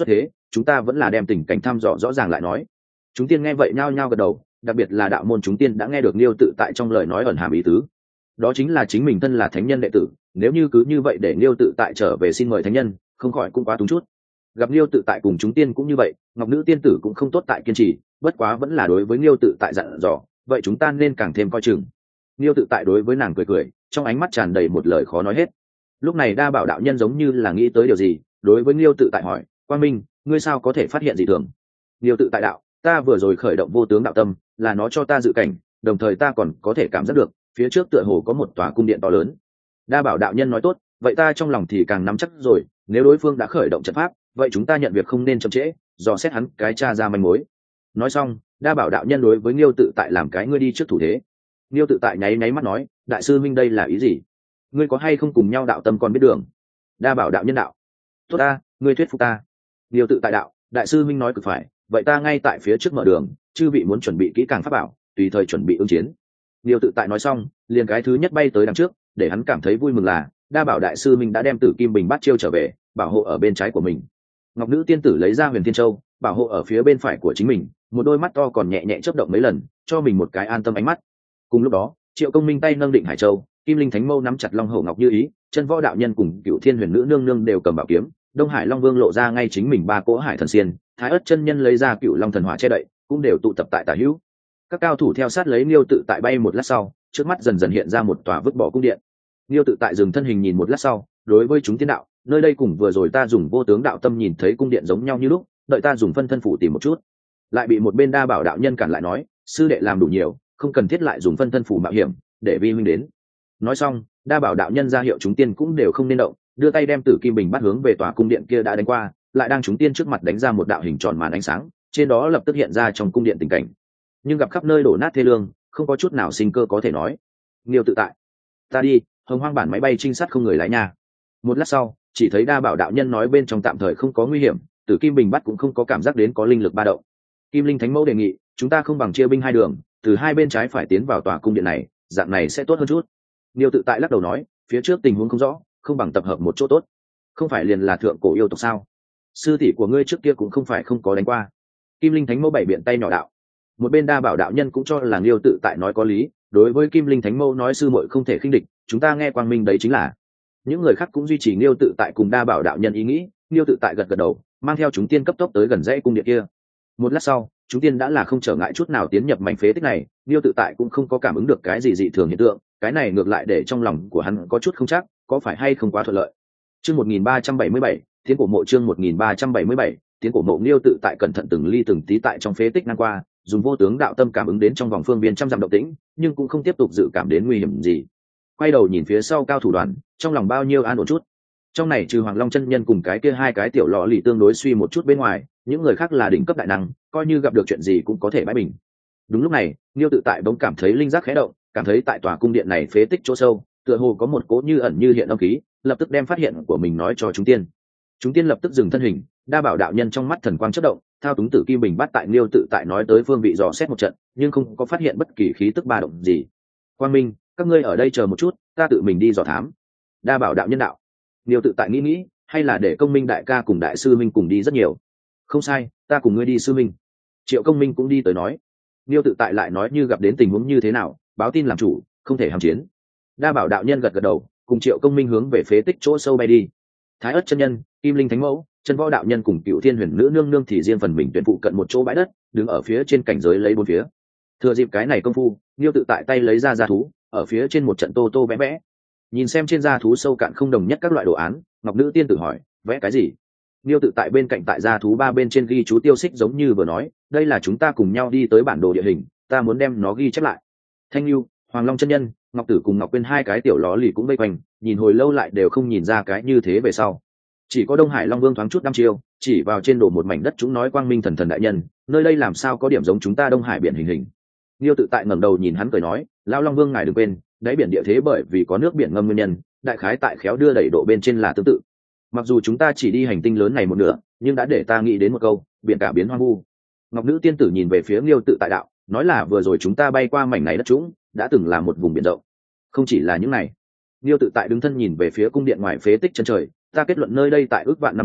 chúng ta vẫn là đem tình cảnh thăm dò rõ ràng lại nói. Chúng tiên nghe vậy nhao nhao gật đầu, đặc biệt là đạo môn chúng tiên đã nghe được Liêu Tự Tại trong lời nói ẩn hàm ý tứ, đó chính là chính mình thân là thánh nhân đệ tử, nếu như cứ như vậy để Liêu Tự Tại trở về xin mời thánh nhân, không khỏi cũng quá túng chút. Gặp Liêu Tự Tại cùng chúng tiên cũng như vậy, ngọc nữ tiên tử cũng không tốt tại kiên trì, bất quá vẫn là đối với Liêu Tự Tại dặn dò, vậy chúng ta nên càng thêm coi chừng. Liêu Tự Tại đối với nàng cười cười, trong ánh mắt tràn đầy một lời khó nói hết. Lúc này Đa Bảo đạo nhân giống như là nghĩ tới điều gì, đối với Liêu Tự Tại hỏi, Quang Minh, ngươi sao có thể phát hiện gì thường? Liêu Tự Tại đạo, ta vừa rồi khởi động vô tướng đạo tâm, là nó cho ta dự cảnh, đồng thời ta còn có thể cảm giác được phía trước tựa hồ có một tòa cung điện to lớn. Đa Bảo đạo nhân nói tốt, vậy ta trong lòng thì càng nắm chắc rồi, nếu đối phương đã khởi động trận pháp, vậy chúng ta nhận việc không nên chậm trễ, dò xét hắn cái tra ra manh mối. Nói xong, Đa Bảo đạo nhân đối với Liêu Tự Tại làm cái ngươi đi trước thủ thế. Liêu Tự Tại nháy nháy mắt nói, đại sư minh đây là ý gì? Ngươi có hay không cùng nhau đạo tâm còn biết đường? Đa Bảo đạo nhân đạo, tốt ta, ngươi thuyết phục ta. Liêu Tự Tại đạo, đại sư minh nói cực phải, vậy ta ngay tại phía trước mở đường, chư vị muốn chuẩn bị kỹ càng pháp bảo, tùy thời chuẩn bị ứng chiến. Liêu Tự Tại nói xong, liền cái thứ nhất bay tới đằng trước, để hắn cảm thấy vui mừng là Đa Bảo đại sư minh đã đem Tử Kim Bình Bát Chiêu trở về, bảo hộ ở bên trái của mình. Ngọc nữ tiên tử lấy ra Huyền Thiên Châu, bảo hộ ở phía bên phải của chính mình, một đôi mắt to còn nhẹ nhẹ chớp động mấy lần, cho mình một cái an tâm ánh mắt. Cùng lúc đó, Triệu Công Minh tay nâng Định Hải Châu, Kim Linh Thánh Mâu nắm chặt Long Hổ Ngọc Như Ý, Chân Võ đạo nhân cùng Cửu Thiên Huyền Nữ nương nương đều cầm bảo kiếm, Đông Hải Long Vương lộ ra ngay chính mình ba cỗ Hải Thần Xiên, Thái Ức chân nhân lấy ra Cửu Long Thần Hỏa che đậy, cũng đều tụ tập tại tả hữu. Các cao thủ theo sát lấy Liêu Tự Tại bay một lát sau, trước mắt dần dần hiện ra một tòa vứt bỏ cung điện. Liêu Tự Tại dừng thân hình nhìn một lát sau, đối với chúng tiên đạo, nơi đây cùng vừa rồi ta dùng vô tướng đạo tâm nhìn thấy cung điện giống nhau như lúc, đợi ta dùng phân thân phủ tìm một chút. Lại bị một bên Đa Bảo đạo nhân cản lại nói, sư đệ làm đủ nhiều, không cần thiết lại dùng phân thân phủ mạo hiểm, để vi huynh đến. Nói xong, Đa Bảo đạo nhân ra hiệu chúng tiên cũng đều không nên động, đưa tay đem Tử Kim Bình bắt hướng về tòa cung điện kia đã đánh qua, lại đang chúng tiên trước mặt đánh ra một đạo hình tròn màn ánh sáng, trên đó lập tức hiện ra trong cung điện tình cảnh. Nhưng gặp khắp nơi đổ nát thê lương, không có chút nào sinh cơ có thể nói. Liêu Tự Tại, ta đi, Hồng Hoang bản máy bay trinh sát không người lái nha. Một lát sau, chỉ thấy Đa Bảo đạo nhân nói bên trong tạm thời không có nguy hiểm, Tử Kim Bình bắt cũng không có cảm giác đến có linh lực ba động. Kim Linh Thánh Mẫu đề nghị, chúng ta không bằng chia binh hai đường, từ hai bên trái phải tiến vào tòa cung điện này, dạng này sẽ tốt hơn chút. Liêu Tự Tại lắc đầu nói, phía trước tình huống không rõ, không bằng tập hợp một chỗ tốt. Không phải liền là thượng cổ yêu tộc sao? Sư tỷ của ngươi trước kia cũng không phải không có đánh qua. Kim Linh Thánh Mẫu bảy biện tay nhỏ đạo. Một bên Đa Bảo đạo nhân cũng cho là Liêu Tự Tại nói có lý, đối với Kim Linh Thánh Mẫu nói sư muội không thể khinh địch, chúng ta nghe Quang Minh đấy chính là. Những người khác cũng duy trì Liêu Tự Tại cùng Đa Bảo đạo nhân ý nghĩ, Liêu Tự Tại gật gật đầu, mang theo chúng tiên cấp tốc tới gần dãy cung điện kia. Một lát sau, chúng tiên đã là không trở ngại chút nào tiến nhập mảnh phế tích này, Liêu Tự Tại cũng không có cảm ứng được cái gì dị thường hiện tượng, cái này ngược lại để trong lòng của hắn có chút không chắc, có phải hay không quá thuận lợi. Chương 1377, Tiến cổ mộ chương 1377, Tiến cổ mộ. Liêu Tự Tại cẩn thận từng ly từng tí tại trong phế tích ngang qua, dùng vô tướng đạo tâm cảm ứng đến trong vòng phương viên trăm dặm động tĩnh, nhưng cũng không tiếp tục dự cảm đến nguy hiểm gì. Quay đầu nhìn phía sau cao thủ đoàn, trong lòng bao nhiêu an ổn chút. Trong này trừ Hoàng Long chân nhân cùng cái kia hai cái tiểu lọ lì tương đối suy một chút bên ngoài, những người khác là đỉnh cấp đại năng, coi như gặp được chuyện gì cũng có thể bãi bình. Đúng lúc này, Liêu Tự Tại bỗng cảm thấy linh giác khẽ động, cảm thấy tại tòa cung điện này phế tích chỗ sâu, tựa hồ có một cỗ như ẩn như hiện âm khí, lập tức đem phát hiện của mình nói cho chúng tiên. Chúng tiên lập tức dừng thân hình, Đa Bảo đạo nhân trong mắt thần quang chớp động, thao túng Tử Kim Bình bắt tại Liêu Tự Tại nói tới phương vị dò xét một trận, nhưng không có phát hiện bất kỳ khí tức ba động gì. Quang Minh, các ngươi ở đây chờ một chút, ta tự mình đi dò thám. Đa Bảo đạo nhân đạo. Liêu Tự Tại nghĩ, hay là để Công Minh đại ca cùng đại sư minh cùng đi rất nhiều. Không sai, ta cùng ngươi đi sư minh. Triệu Công Minh cũng đi tới nói. Liêu Tự Tại lại nói như gặp đến tình huống như thế nào, báo tin làm chủ, không thể hàm chiến. Đa Bảo đạo nhân gật gật đầu, cùng Triệu Công Minh hướng về phế tích chỗ sâu bay đi. Thái Ức chân nhân, Kim Linh Thánh Mẫu, Chân Võ đạo nhân cùng Cửu Thiên Huyền Nữ nương nương thì riêng phần mình tuyển phụ cận một chỗ bãi đất, đứng ở phía trên cảnh giới lấy bốn phía. Thừa dịp cái này công phu, Liêu Tự Tại tay lấy ra da thú, ở phía trên một trận tô tô vẽ vẽ. Nhìn xem trên da thú sâu cạn không đồng nhất các loại đồ án, Ngọc nữ tiên tử hỏi, vẽ cái gì? Liêu Tự Tại bên cạnh tại da thú ba bên trên ghi chú tiêu xích giống như vừa nói, đây là chúng ta cùng nhau đi tới bản đồ địa hình, ta muốn đem nó ghi chép lại. Thanh Lưu, Hoàng Long chân nhân, Ngọc Tử cùng Ngọc Quyên hai cái tiểu ló lì cũng vây quanh, nhìn hồi lâu lại đều không nhìn ra cái như thế về sau. Chỉ có Đông Hải Long Vương thoáng chút đăm chiêu, chỉ vào trên đồ một mảnh đất chúng nói, Quang Minh thần thần đại nhân, nơi đây làm sao có điểm giống chúng ta Đông Hải biển hình hình. Liêu Tự Tại ngẩng đầu nhìn hắn cười nói, lão Long Vương ngài đừng quên, đáy biển địa thế bởi vì có nước biển ngâm nguyên nhân, đại khái tại khéo đưa đẩy độ bên trên là tương tự. Mặc dù chúng ta chỉ đi hành tinh lớn này một nửa, nhưng đã để ta nghĩ đến một câu, biển cả biến hoang vu. Ngọc nữ tiên tử nhìn về phía Liêu Tự Tại đạo, nói là vừa rồi chúng ta bay qua mảnh này đất trũng, đã từng là một vùng biển rộng. Không chỉ là những này. Liêu Tự Tại đứng thân nhìn về phía cung điện ngoài phế tích chân trời, ta kết luận nơi đây tại ước vạn năm trước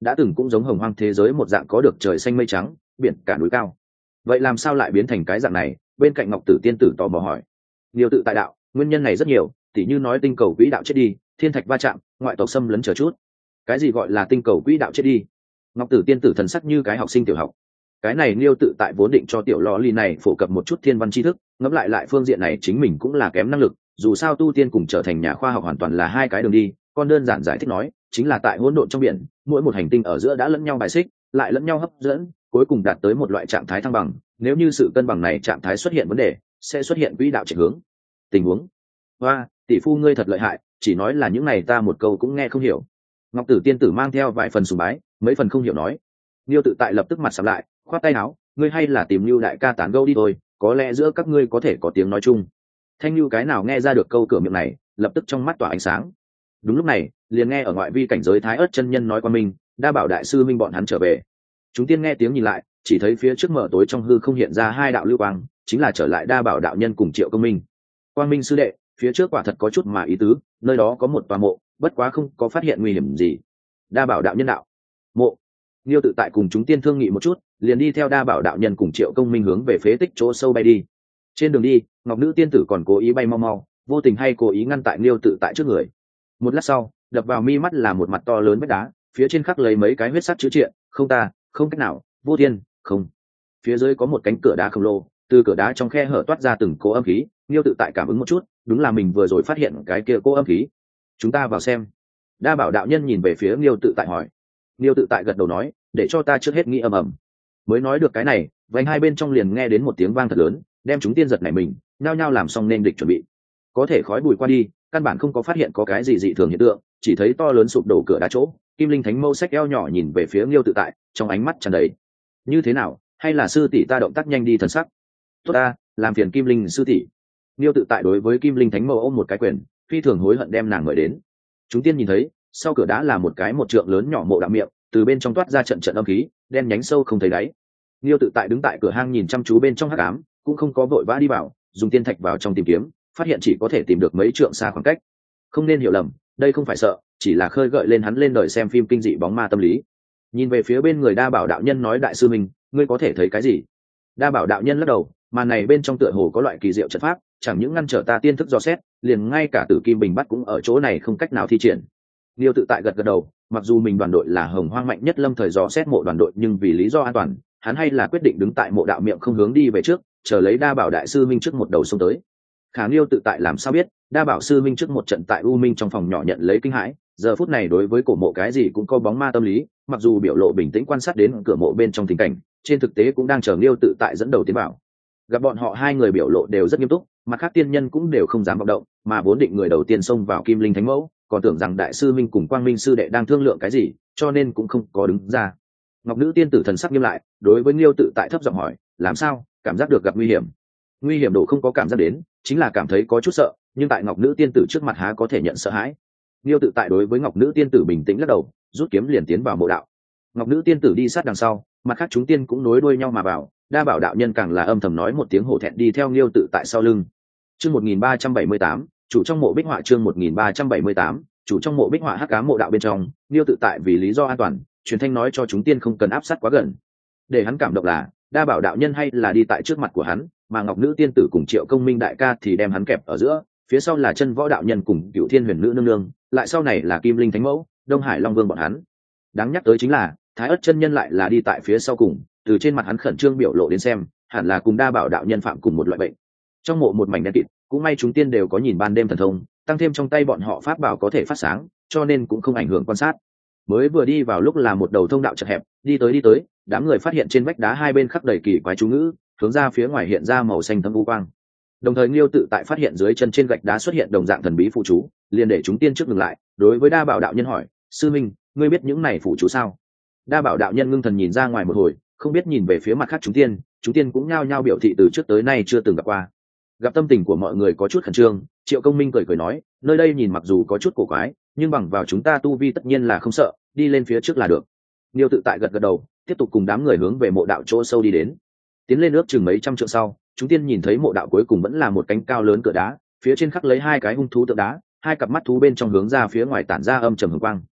đã từng cũng giống hồng hoang thế giới một dạng có được trời xanh mây trắng, biển cả núi cao. Vậy làm sao lại biến thành cái dạng này? Bên cạnh Ngọc Tử tiên tử tò mò hỏi. Liêu tự tại đạo, nguyên nhân này rất nhiều, tỉ như nói tinh cầu quỹ đạo chết đi, thiên thạch va chạm, ngoại tộc xâm lấn chờ chút. Cái gì gọi là tinh cầu quỹ đạo chết đi? Ngọc Tử tiên tử thần sắc như cái học sinh tiểu học. Cái này Liêu tự tại vốn định cho tiểu lò ly này phổ cập một chút thiên văn tri thức, ngẫm lại phương diện này chính mình cũng là kém năng lực, dù sao tu tiên cùng trở thành nhà khoa học hoàn toàn là hai cái đường đi. Con đơn giản giải thích nói, chính là tại hỗn độn trong biển, mỗi một hành tinh ở giữa đã lẫn nhau bài xích, lại lẫn nhau hấp dẫn, cuối cùng đạt tới một loại trạng thái thăng bằng. Nếu như sự cân bằng này trạng thái xuất hiện vấn đề, sẽ xuất hiện quỹ đạo chuyển hướng. Tình huống. Hoa, tỷ phu ngươi thật lợi hại, chỉ nói là những này ta một câu cũng nghe không hiểu. Ngọc Tử tiên tử mang theo vài phần sùng bái, mấy phần không hiểu nói. Liêu tự tại lập tức mặt sầm lại, khoát tay áo, ngươi hay là tìm Lưu đại ca tán gẫu đi thôi, có lẽ giữa các ngươi có thể có tiếng nói chung. Thanh Lưu cái nào nghe ra được câu cửa miệng này, lập tức trong mắt tỏa ánh sáng. Đúng lúc này, liền nghe ở ngoại vi cảnh giới Thái Ức chân nhân nói qua mình, đa bảo đại sư minh bọn hắn trở về. Chúng tiên nghe tiếng nhìn lại, chỉ thấy phía trước mở tối trong hư không hiện ra hai đạo lưu quang, chính là trở lại đa bảo đạo nhân cùng Triệu Công Minh. Quang Minh sư đệ, phía trước quả thật có chút mà ý tứ, nơi đó có một tòa mộ, bất quá không có phát hiện nguy hiểm gì. Đa bảo đạo nhân đạo, mộ. Liêu tự tại cùng chúng tiên thương nghị một chút, liền đi theo đa bảo đạo nhân cùng Triệu Công Minh hướng về phế tích chỗ sâu bay đi. Trên đường đi, Ngọc Nữ tiên tử còn cố ý bay mau mau, vô tình hay cố ý ngăn tại Liêu tự tại trước người. Một lát sau, đập vào mi mắt là một mặt to lớn vách đá, phía trên khắc lấy mấy cái huyết sắc chữ triện, không ta, không cách nào, vô thiên, không. Phía dưới có một cánh cửa đá khổng lồ, từ cửa đá trong khe hở toát ra từng cỗ âm khí. Liêu tự tại cảm ứng một chút, đúng là mình vừa rồi phát hiện cái kia cỗ âm khí. Chúng ta vào xem. Đa bảo đạo nhân nhìn về phía Liêu tự tại hỏi. Liêu tự tại gật đầu nói, để cho ta trước hết nghĩ ầm ầm. Mới nói được cái này, vành hai bên trong liền nghe đến một tiếng vang thật lớn, đem chúng tiên giật nảy mình, nhao nhao làm xong nên địch chuẩn bị. Có thể khói bụi qua đi, căn bản không có phát hiện có cái gì dị thường hiện tượng, chỉ thấy to lớn sụp đổ cửa đá chỗ, Kim Linh Thánh Mâu xách eo nhỏ nhìn về phía Liêu tự tại, trong ánh mắt tràn đầy. Như thế nào, hay là sư tỷ ta động tác nhanh đi thần sắc? Tốt ta, làm phiền Kim Linh sư tỷ. Liêu tự tại đối với Kim Linh Thánh Mâu ôm một cái quyền, phi thường hối hận đem nàng mời đến. Chúng tiên nhìn thấy, sau cửa đá là một cái một trượng lớn nhỏ mộ đạo miệng, từ bên trong toát ra trận trận âm khí, đen nhánh sâu không thấy đáy. Liêu tự tại đứng tại cửa hang nhìn chăm chú bên trong hắc ám, cũng không có vội vã đi vào, dùng tiên thạch vào trong tìm kiếm, phát hiện chỉ có thể tìm được mấy trượng xa khoảng cách. Không nên hiểu lầm, đây không phải sợ, chỉ là khơi gợi lên hắn lên đời xem phim kinh dị bóng ma tâm lý. Nhìn về phía bên người đa bảo đạo nhân nói, đại sư mình, ngươi có thể thấy cái gì? Đa bảo đạo nhân lắc đầu, màn này bên trong tựa hồ có loại kỳ diệu trận pháp, chẳng những ngăn trở ta tiên thức dò xét, liền ngay cả tử kim bình bắt cũng ở chỗ này không cách nào thi triển. Liêu tự tại gật gật đầu, mặc dù mình đoàn đội là hồng hoang mạnh nhất lâm thời dò xét mộ đoàn đội, nhưng vì lý do an toàn, hắn hay là quyết định đứng tại mộ đạo miệng không hướng đi về trước, chờ lấy đa bảo đại sư minh trước một đầu xông tới. Khả Liêu tự tại làm sao biết, đa bảo sư minh trước một trận tại u minh trong phòng nhỏ nhận lấy kinh hãi, giờ phút này đối với cổ mộ cái gì cũng có bóng ma tâm lý, mặc dù biểu lộ bình tĩnh quan sát đến cửa mộ bên trong tình cảnh, trên thực tế cũng đang chờ Liêu tự tại dẫn đầu tiến vào. Gặp bọn họ hai người biểu lộ đều rất nghiêm túc, mặt khác tiên nhân cũng đều không dám vọng động, mà vốn định người đầu tiên xông vào Kim Linh Thánh Mẫu, còn tưởng rằng đại sư minh cùng Quang Minh sư đệ đang thương lượng cái gì, cho nên cũng không có đứng ra. Ngọc Nữ tiên tử thần sắc nghiêm lại, đối với Liêu tự tại thấp giọng hỏi, làm sao, cảm giác được gặp nguy hiểm? Nguy hiểm độ không có cảm giác đến, chính là cảm thấy có chút sợ, nhưng tại Ngọc Nữ tiên tử trước mặt há có thể nhận sợ hãi. Liêu tự tại đối với Ngọc Nữ tiên tử bình tĩnh lắc đầu, rút kiếm liền tiến vào mộ đạo. Ngọc Nữ tiên tử đi sát đằng sau, mặt khác chúng tiên cũng nối đuôi nhau mà vào, đa bảo đạo nhân càng là âm thầm nói một tiếng hổ thẹn đi theo Liêu tự tại sau lưng. Chương 1378, chủ trong mộ bích họa. Chương 1378, chủ trong mộ bích họa. Hắc ám mộ đạo bên trong, Liêu tự tại vì lý do an toàn, truyền thanh nói cho chúng tiên không cần áp sát quá gần. Để hắn cảm động là, đa bảo đạo nhân hay là đi tại trước mặt của hắn, mà Ngọc Nữ tiên tử cùng Triệu Công Minh đại ca thì đem hắn kẹp ở giữa, phía sau là Chân Võ đạo nhân cùng Cửu Thiên Huyền Nữ nương nương, lại sau này là Kim Linh Thánh Mẫu, Đông Hải Long Vương bọn hắn. Đáng nhắc tới chính là, Thái Ức chân nhân lại là đi tại phía sau cùng, từ trên mặt hắn khẩn trương biểu lộ đến xem, hẳn là cùng đa bảo đạo nhân phạm cùng một loại bệnh. Trong mộ một mảnh đen kịt, cũng may chúng tiên đều có nhìn ban đêm thần thông, tăng thêm trong tay bọn họ pháp bảo có thể phát sáng, cho nên cũng không ảnh hưởng quan sát. Mới vừa đi vào lúc là một đầu thông đạo chật hẹp, đi tới, đám người phát hiện trên vách đá hai bên khắc đầy kỳ quái chú ngữ, hướng ra phía ngoài hiện ra màu xanh thâm u quang. Đồng thời Liêu tự tại phát hiện dưới chân trên gạch đá xuất hiện đồng dạng thần bí phụ chú, liền để chúng tiên trước ngừng lại, đối với đa bảo đạo nhân hỏi, sư minh, ngươi biết những này phụ chú sao? Đa bảo đạo nhân ngưng thần nhìn ra ngoài một hồi, không biết nhìn về phía mặt khác chúng tiên cũng nhao nhao biểu thị từ trước tới nay chưa từng gặp qua. Gặp tâm tình của mọi người có chút khẩn trương, Triệu Công Minh cười nói, nơi đây nhìn mặc dù có chút cổ quái, nhưng bằng vào chúng ta tu vi tất nhiên là không sợ, đi lên phía trước là được. Liêu tự tại gật gật đầu, tiếp tục cùng đám người hướng về mộ đạo chỗ sâu đi đến. Tiến lên ước chừng mấy trăm trượng sau, chúng tiên nhìn thấy mộ đạo cuối cùng vẫn là một cánh cao lớn cửa đá, phía trên khắc lấy hai cái hung thú tượng đá, hai cặp mắt thú bên trong hướng ra phía ngoài tản ra âm trầm hường quang.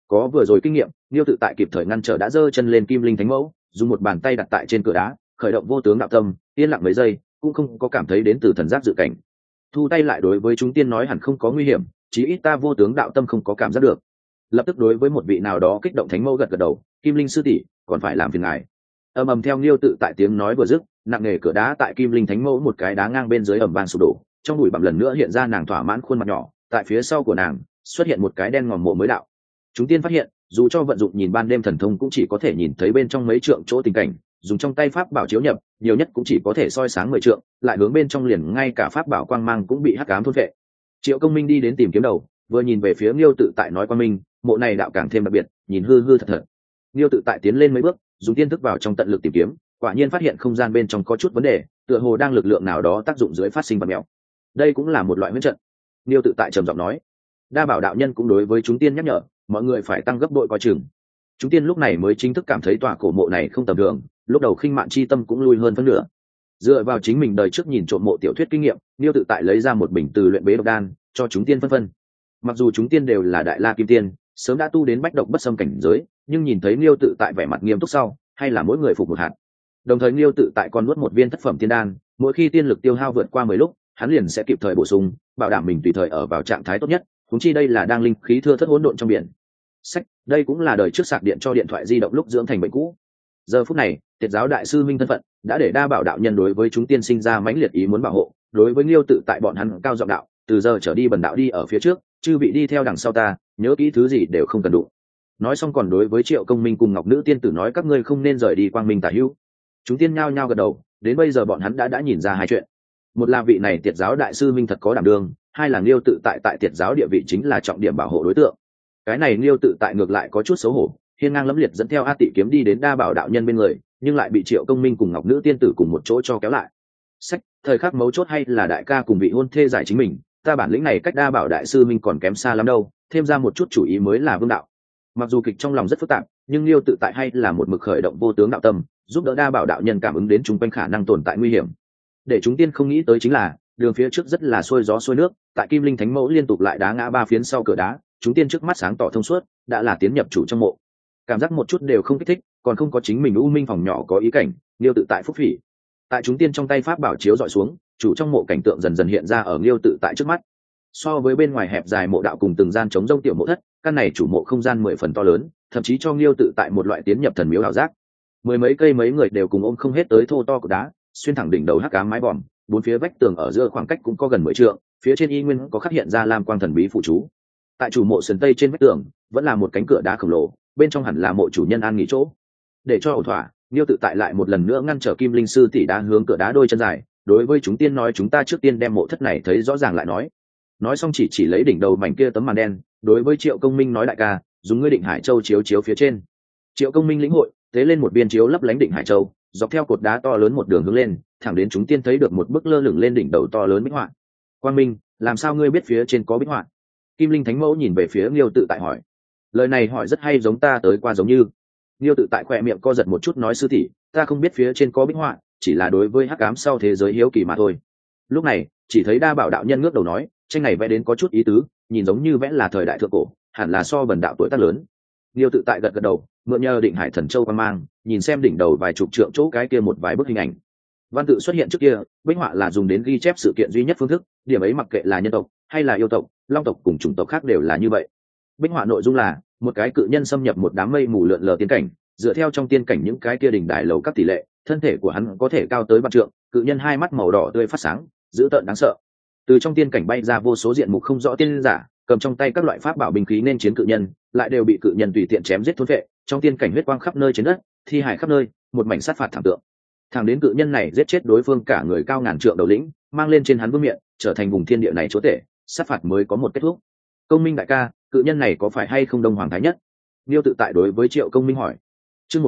có vừa rồi kinh nghiệm, Niêu tự tại kịp thời ngăn trở đã giơ chân lên Kim Linh Thánh Mẫu, dùng một bàn tay đặt tại trên cửa đá, khởi động vô tướng đạo tâm, yên lặng mấy giây, cũng không có cảm thấy đến từ thần giác dự cảnh. Thu tay lại đối với chúng tiên nói hẳn không có nguy hiểm, chí ít ta vô tướng đạo tâm không có cảm giác được. Lập tức đối với một vị nào đó kích động Thánh Mẫu gật gật đầu, Kim Linh sư tỷ, còn phải làm phiền ngài. Ầm ầm theo Niêu tự tại tiếng nói vừa dứt, nặng nề cửa đá tại Kim Linh Thánh Mẫu một cái đá ngang bên dưới ầm vang sụp đổ, trong bụi bặm lần nữa hiện ra nàng thỏa mãn khuôn mặt nhỏ, tại phía sau của nàng xuất hiện một cái đen ngòm mộ mới đạo. Chúng tiên phát hiện, dù cho vận dụng nhìn ban đêm thần thông cũng chỉ có thể nhìn thấy bên trong mấy trượng chỗ tình cảnh, dùng trong tay pháp bảo chiếu nhập, nhiều nhất cũng chỉ có thể soi sáng 10 trượng, lại hướng bên trong liền ngay cả pháp bảo quang mang cũng bị hắc ám thôn phệ. Triệu Công Minh đi đến tìm kiếm đầu, vừa nhìn về phía Liêu tự tại nói Quang Minh, mộ này đạo càng thêm đặc biệt, nhìn hư hư thật thật. Liêu tự tại tiến lên mấy bước, dùng tiên thức vào trong tận lực tìm kiếm, quả nhiên phát hiện không gian bên trong có chút vấn đề, tựa hồ đang lực lượng nào đó tác dụng dưới phát sinh vật mèo. Đây cũng là một loại huyễn trận. Liêu tự tại trầm giọng nói. Đa Bảo đạo nhân cũng đối với chúng tiên nhắc nhở, mọi người phải tăng gấp đội coi chừng. Chúng tiên lúc này mới chính thức cảm thấy tòa cổ mộ này không tầm thường, lúc đầu khinh mạn chi tâm cũng lui hơn phân nửa. Dựa vào chính mình đời trước nhìn trộm mộ tiểu thuyết kinh nghiệm, Liêu tự tại lấy ra một bình từ luyện bế độc đan cho chúng tiên phân phân. Mặc dù chúng tiên đều là đại la kim tiên, sớm đã tu đến bách độc bất xâm cảnh giới, nhưng nhìn thấy Liêu tự tại vẻ mặt nghiêm túc sau, hay là mỗi người phục một hạt. Đồng thời Liêu tự tại còn nuốt một viên thất phẩm tiên đan, mỗi khi tiên lực tiêu hao vượt qua 10 lúc, hắn liền sẽ kịp thời bổ sung, bảo đảm mình tùy thời ở vào trạng thái tốt nhất. Huống chi đây là đang linh khí thưa thớt hỗn độn trong biển. Đây cũng là đời trước sạc điện cho điện thoại di động lúc dưỡng thành bệnh cũ. Giờ phút này, Tiệt giáo đại sư minh thân phận đã để Đa Bảo đạo nhân đối với chúng tiên sinh ra mãnh liệt ý muốn bảo hộ, đối với Liêu tự tại bọn hắn cao giọng đạo, từ giờ trở đi bần đạo đi ở phía trước, chư vị đi theo đằng sau ta, nhớ kỹ thứ gì đều không cần đụng. Nói xong còn đối với Triệu Công Minh cùng Ngọc Nữ tiên tử nói các ngươi không nên rời đi Quang Minh tả hữu. Chúng tiên nhao nhao gật đầu, đến bây giờ bọn hắn đã nhìn ra hai chuyện. Một là vị này Tiệt giáo đại sư minh thật có đảm đương, hai là Liêu tự tại Tiệt giáo địa vị chính là trọng điểm bảo hộ đối tượng. Cái này Liêu tự tại ngược lại có chút xấu hổ, hiên ngang lẫm liệt dẫn theo A Tị kiếm đi đến Đa Bảo đạo nhân bên người, nhưng lại bị Triệu Công Minh cùng Ngọc Nữ tiên tử cùng một chỗ cho kéo lại. Thời khắc mấu chốt hay là đại ca cùng vị hôn thê giải chính mình, ta bản lĩnh này cách Đa Bảo đại sư minh còn kém xa lắm đâu, thêm ra một chút chủ ý mới là vương đạo. Mặc dù kịch trong lòng rất phức tạp, nhưng Liêu tự tại hay là một mực khởi động vô tướng đạo tâm, giúp đỡ Đa Bảo đạo nhân cảm ứng đến chung quanh khả năng tồn tại nguy hiểm. Để chúng tiên không nghĩ tới chính là, đường phía trước rất là xuôi gió xuôi nước, tại Kim Linh Thánh Mẫu liên tục lại đá ngã 3 phiến sau cửa đá, chúng tiên trước mắt sáng tỏ thông suốt, đã là tiến nhập chủ trong mộ. Cảm giác một chút đều không kích thích, còn không có chính mình u minh phòng nhỏ có ý cảnh, Liêu tự tại phúc phỉ. Tại chúng tiên trong tay pháp bảo chiếu dọi xuống, chủ trong mộ cảnh tượng dần dần hiện ra ở Liêu tự tại trước mắt. So với bên ngoài hẹp dài mộ đạo cùng từng gian trống rông tiểu mộ thất, căn này chủ mộ không gian 10 phần to lớn, thậm chí cho Liêu tự tại một loại tiến nhập thần miếu ảo giác. Mười mấy cây mấy người đều cùng ôm không hết tới thô to của đá, xuyên thẳng đỉnh đầu hắc ám mái vòm, bốn phía vách tường ở giữa khoảng cách cũng có gần 10 trượng, phía trên y nguyên có khắc hiện ra lam quang thần bí phụ chú. Tại chủ mộ sườn tây trên vách tường vẫn là một cánh cửa đá khổng lồ, bên trong hẳn là mộ chủ nhân an nghỉ chỗ. Để cho ổn thỏa, Liêu tự tại lại một lần nữa ngăn trở Kim Linh sư tỷ đá hướng cửa đá đôi chân dài, đối với chúng tiên nói chúng ta trước tiên đem mộ thất này thấy rõ ràng lại nói xong chỉ lấy đỉnh đầu mảnh kia tấm màn đen, đối với Triệu Công Minh nói đại ca, dùng ngươi Định Hải Châu chiếu phía trên. Triệu Công Minh lĩnh hội, tế lên một viên chiếu lấp lánh Định Hải Châu, dọc theo cột đá to lớn một đường hướng lên, thẳng đến chúng tiên thấy được một bức lơ lửng lên đỉnh đầu to lớn bích họa. Quang Minh, làm sao ngươi biết phía trên có bích họa? Kim Linh Thánh Mẫu nhìn về phía Liêu tự tại hỏi. Lời này hỏi rất hay, giống ta tới qua giống như. Liêu tự tại khỏe miệng co giật một chút nói sư tỷ, ta không biết phía trên có bích họa, chỉ là đối với hắc ám sau thế giới hiếu kỳ mà thôi. Lúc này, chỉ thấy Đa Bảo đạo nhân ngước đầu nói, tranh này vẽ đến có chút ý tứ, nhìn giống như vẽ là thời đại thượng cổ, hẳn là so bần đạo tuổi tác lớn. Liêu tự tại gật đầu, mượn nhờ Định Hải Thần Châu quan mang, nhìn xem đỉnh đầu vài chục trượng chỗ cái kia một vài bức hình ảnh. Văn tự xuất hiện trước kia, bích họa là dùng đến ghi chép sự kiện duy nhất phương thức, điểm ấy mặc kệ là nhân tộc hay là yêu tộc, long tộc cùng chủng tộc khác đều là như vậy. Bích họa nội dung là một cái cự nhân xâm nhập một đám mây mù lượn lờ tiên cảnh, dựa theo trong tiên cảnh những cái kia đỉnh đài lầu các tỷ lệ, thân thể của hắn có thể cao tới 3 trượng, cự nhân hai mắt màu đỏ tươi phát sáng, dữ tợn đáng sợ. Từ trong tiên cảnh bay ra vô số diện mục không rõ tiên giả, cầm trong tay các loại pháp bảo binh khí nên chiến cự nhân, lại đều bị cự nhân tùy tiện chém giết thôn phệ. Trong tiên cảnh huyết quang khắp nơi trên đất, thi hải khắp nơi, một mảnh sát phạt thảm tượng. Thẳng đến cự nhân này giết chết đối phương cả người cao ngàn trượng đầu lĩnh, mang lên trên hắn vương miện, trở thành vùng thiên địa này chúa tể, sát phạt mới có một kết thúc. Công Minh đại ca, cự nhân này có phải hay không Đông Hoàng thái nhất? Liêu tự tại đối với Triệu Công Minh hỏi. Chương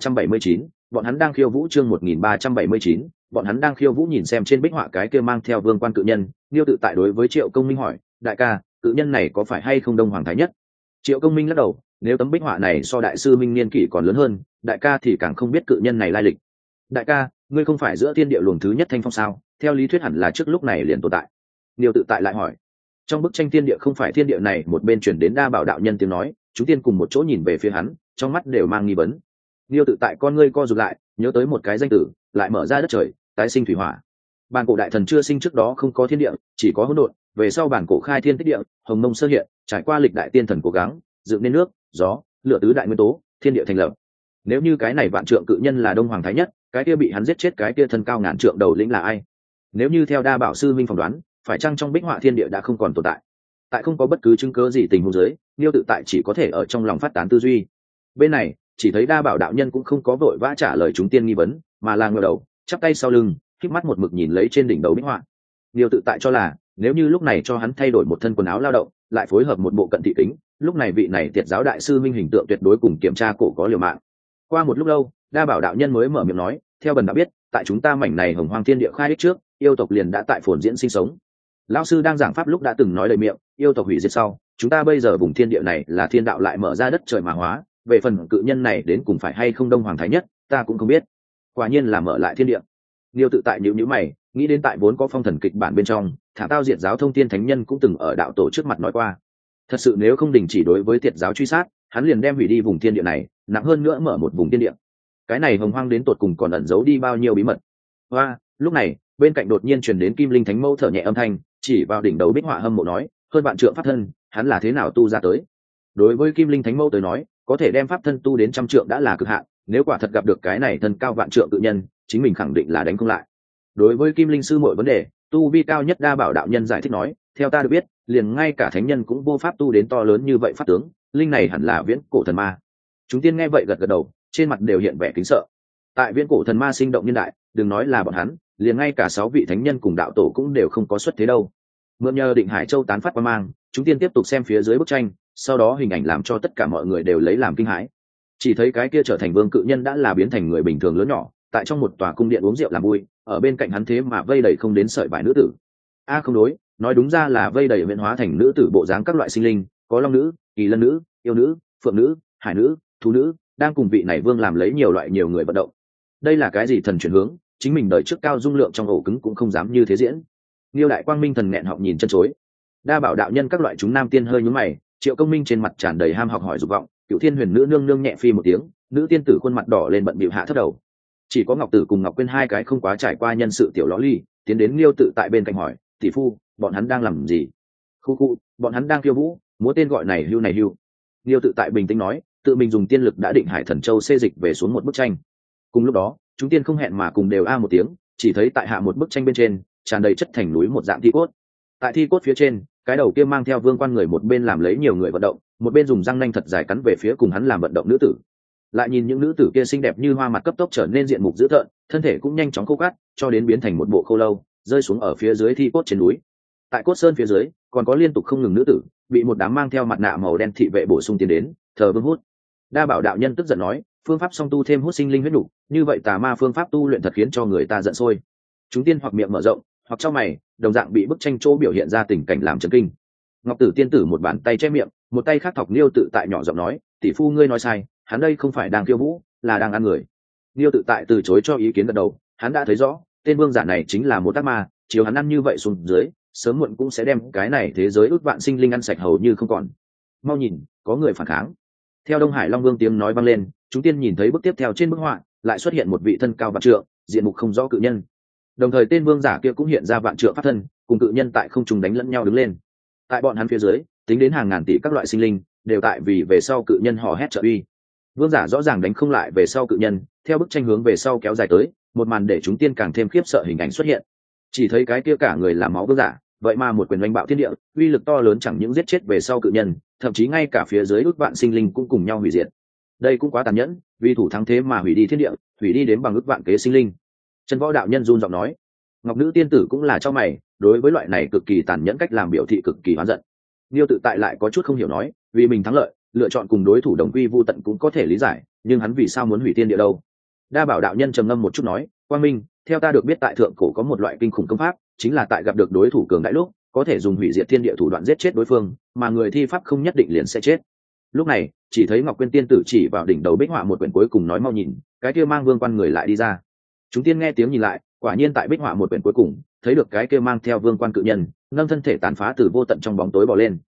1379, bọn hắn đang khiêu vũ. Chương 1379, bọn hắn đang khiêu vũ. Nhìn xem trên bích họa cái kia mang theo vương quan cự nhân, Liêu tự tại đối với Triệu Công Minh hỏi, đại ca, cự nhân này có phải hay không Đông Hoàng thái nhất? Triệu Công Minh lắc đầu, nếu tấm bích họa này so đại sư Minh niên kỷ còn lớn hơn, đại ca thì càng không biết cự nhân này lai lịch. Đại ca, ngươi không phải giữa thiên địa luồng thứ nhất thanh phong sao? Theo lý thuyết hẳn là trước lúc này liền tồn tại. Liêu tự tại lại hỏi. Trong bức tranh thiên địa không phải thiên địa này, một bên chuyển đến Đa Bảo đạo nhân tiếng nói, chúng tiên cùng một chỗ nhìn về phía hắn, trong mắt đều mang nghi vấn. Liêu tự tại con ngươi co rụt lại, nhớ tới một cái danh tử, lại mở ra đất trời, tái sinh thủy hỏa. Bản cổ đại thần chưa sinh trước đó không có thiên địa, chỉ có hỗn độn, về sau bản cổ khai thiên tích địa, hồng mông sơ hiện, trải qua lịch đại tiên thần cố gắng, dựng nên nước, gió, lửa tứ đại nguyên tố, thiên địa thành lập. Nếu như cái này vạn trượng cự nhân là Đông Hoàng Thái Nhất, cái kia bị hắn giết chết cái kia thân cao ngàn trượng đầu lĩnh là ai? Nếu như theo Đa Bảo sư minh phỏng đoán, phải chăng trong bích họa thiên địa đã không còn tồn tại? Tại không có bất cứ chứng cứ gì tình huống dưới, Liêu tự tại chỉ có thể ở trong lòng phát tán tư duy. Bên này, chỉ thấy Đa Bảo đạo nhân cũng không có vội vã trả lời chúng tiên nghi vấn, mà là ngửa đầu, chắp tay sau lưng, khép mắt một mực nhìn lấy trên đỉnh đầu bích họa. Liêu tự tại cho là, nếu như lúc này cho hắn thay đổi một thân quần áo lao động, lại phối hợp một bộ cận thị kính, lúc này vị này Tiệt giáo đại sư minh hình tượng tuyệt đối cùng kiểm tra cổ có liều mạng. Qua một lúc lâu, Đa Bảo đạo nhân mới mở miệng nói, theo bần đạo biết, tại chúng ta mảnh này hồng hoang thiên địa khai ích trước, yêu tộc liền đã tại phồn diễn sinh sống. Lão sư đang giảng pháp lúc đã từng nói lời miệng, yêu tộc hủy diệt sau, chúng ta bây giờ vùng thiên địa này là thiên đạo lại mở ra đất trời mà hóa, về phần cự nhân này đến cùng phải hay không Đông Hoàng Thái Nhất, ta cũng không biết. Quả nhiên là mở lại thiên địa. Liêu tự tại nhíu mày, nghĩ đến tại vốn có phong thần kịch bản bên trong, thả tao diệt giáo thông thiên thánh nhân cũng từng ở đạo tổ trước mặt nói qua. Thật sự nếu không đình chỉ đối với Tiệt giáo truy sát, hắn liền đem hủy đi vùng thiên địa này, nặng hơn nữa mở một vùng thiên địa. Cái này hồng hoang đến tột cùng còn ẩn giấu đi bao nhiêu bí mật. Hoa, lúc này, bên cạnh đột nhiên truyền đến Kim Linh Thánh Mẫu thở nhẹ âm thanh, chỉ vào đỉnh đầu bích họa hâm mộ nói, hơn vạn trượng pháp thân, hắn là thế nào tu ra tới? Đối với Kim Linh Thánh Mẫu tới nói, có thể đem pháp thân tu đến 100 trượng đã là cực hạn, nếu quả thật gặp được cái này thân cao vạn trượng cự nhân, chính mình khẳng định là đánh không lại. Đối với Kim Linh sư muội vấn đề, tu vi cao nhất Đa Bảo đạo nhân giải thích nói, theo ta được biết, liền ngay cả thánh nhân cũng vô pháp tu đến to lớn như vậy pháp tướng, linh này hẳn là viễn cổ thần ma. Chúng tiên nghe vậy gật gật đầu, trên mặt đều hiện vẻ kính sợ. Tại viễn cổ thần ma sinh động niên đại, đừng nói là bọn hắn, liền ngay cả 6 vị thánh nhân cùng đạo tổ cũng đều không có xuất thế đâu. Mượn nhờ Định Hải Châu tán phát qua mang, chúng tiên tiếp tục xem phía dưới bức tranh, sau đó hình ảnh làm cho tất cả mọi người đều lấy làm kinh hãi. Chỉ thấy cái kia trở thành vương cự nhân đã là biến thành người bình thường lớn nhỏ, tại trong một tòa cung điện uống rượu làm vui, ở bên cạnh hắn thế mà vây đầy không đến sợi vải nữ tử. Không đối, nói đúng ra là vây đầy biến hóa thành nữ tử bộ dáng các loại sinh linh, có long nữ, kỳ lân nữ, yêu nữ, phượng nữ, hải nữ, thú nữ, đang cùng vị này vương làm lấy nhiều loại nhiều người vận động. Đây là cái gì thần chuyển hướng, chính mình đời trước cao dung lượng trong ổ cứng cũng không dám như thế diễn. Liêu đại quang minh thần nghẹn họng nhìn chân chối. Đa Bảo đạo nhân các loại chúng nam tiên hơi nhúm mày, Triệu Công Minh trên mặt tràn đầy ham học hỏi dục vọng, Cửu Thiên Huyền nữ nương nương nhẹ phi một tiếng, nữ tiên tử khuôn mặt đỏ lên bận bịu hạ thấp đầu. Chỉ có Ngọc Tử cùng Ngọc Quyên hai cái không quá trải qua nhân sự tiểu ló ly, tiến đến Liêu tự tại bên cạnh hỏi, tỷ phu, bọn hắn đang làm gì? Khu, bọn hắn đang khiêu vũ, múa tên gọi này hưu. Liêu tự tại bình tĩnh nói, tự mình dùng tiên lực đã định Hải Thần Châu xê dịch về xuống một bức tranh. Cùng lúc đó, chúng tiên không hẹn mà cùng đều a một tiếng, chỉ thấy tại hạ một bức tranh bên trên tràn đầy chất thành núi một dạng thi cốt. Tại thi cốt phía trên, cái đầu kia mang theo vương quan người một bên làm lấy nhiều người vận động, một bên dùng răng nanh thật dài cắn về phía cùng hắn làm vận động nữ tử. Lại nhìn những nữ tử kia xinh đẹp như hoa mặt cấp tốc trở nên diện mục dữ tợn, thân thể cũng nhanh chóng khô cát, cho đến biến thành một bộ khô lâu, rơi xuống ở phía dưới thi cốt trên núi. Tại cốt sơn phía dưới, còn có liên tục không ngừng nữ tử, bị một đám mang theo mặt nạ màu đen thị vệ bổ sung tiến đến, thờ vương hút. Đa Bảo đạo nhân tức giận nói, phương pháp song tu thêm hút sinh linh huyết đủ, như vậy tà ma phương pháp tu luyện thật khiến cho người ta giận sôi. Chúng tiên hoặc miệng mở rộng, hoặc trong mày, đồng dạng bị bức tranh chỗ biểu hiện ra tình cảnh làm chấn kinh. Ngọc Tử tiên tử một bàn tay che miệng, một tay khác thọc Liêu tự tại nhỏ giọng nói, tỷ phu ngươi nói sai, hắn đây không phải đang khiêu vũ, là đang ăn người. Liêu tự tại từ chối cho ý kiến gật đầu, hắn đã thấy rõ, tên vương giả này chính là một ác ma, chiếu hắn ăn như vậy xuống dưới, sớm muộn cũng sẽ đem cái này thế giới ước vạn sinh linh ăn sạch hầu như không còn. Mau nhìn, có người phản kháng. Theo Đông Hải Long Vương tiếng nói vang lên, chúng tiên nhìn thấy bức tiếp theo trên bức họa, lại xuất hiện một vị thân cao vạn trượng, diện mục không rõ cự nhân. Đồng thời tên vương giả kia cũng hiện ra vạn trượng pháp thân, cùng cự nhân tại không trung đánh lẫn nhau đứng lên. Tại bọn hắn phía dưới, tính đến hàng ngàn tỷ các loại sinh linh, đều tại vì về sau cự nhân hò hét trợ uy. Vương giả rõ ràng đánh không lại về sau cự nhân, theo bức tranh hướng về sau kéo dài tới, một màn để chúng tiên càng thêm khiếp sợ hình ảnh xuất hiện. Chỉ thấy cái kia cả người làm máu vương giả, vậy mà một quyền oanh bạo thiên địa, uy lực to lớn chẳng những giết chết về sau cự nhân, thậm chí ngay cả phía dưới ước vạn sinh linh cũng cùng nhau hủy diệt. Đây cũng quá tàn nhẫn, vì thủ thắng thế mà hủy đi thiên địa, hủy đi đến bằng ước vạn kế sinh linh. Trần Võ đạo nhân run giọng nói. Ngọc nữ tiên tử cũng là cho mày, đối với loại này cực kỳ tàn nhẫn cách làm biểu thị cực kỳ oán giận. Liêu tự tại lại có chút không hiểu nói, vì mình thắng lợi, lựa chọn cùng đối thủ đồng quy vu tận cũng có thể lý giải, nhưng hắn vì sao muốn hủy thiên địa đâu? Đa Bảo đạo nhân trầm ngâm một chút nói, Quang Minh, theo ta được biết tại thượng cổ có một loại kinh khủng công pháp, chính là tại gặp được đối thủ cường đại lúc, có thể dùng hủy diệt thiên địa thủ đoạn giết chết đối phương, mà người thi pháp không nhất định liền sẽ chết. Lúc này, chỉ thấy Ngọc Quyên tiên tử chỉ vào đỉnh đầu bích họa một quyển cuối cùng nói, mau nhìn, cái kia mang vương quan người lại đi ra. Chúng tiên nghe tiếng nhìn lại, quả nhiên tại bích họa một quyển cuối cùng, thấy được cái kia mang theo vương quan cự nhân, nâng thân thể tàn phá từ vô tận trong bóng tối bò lên.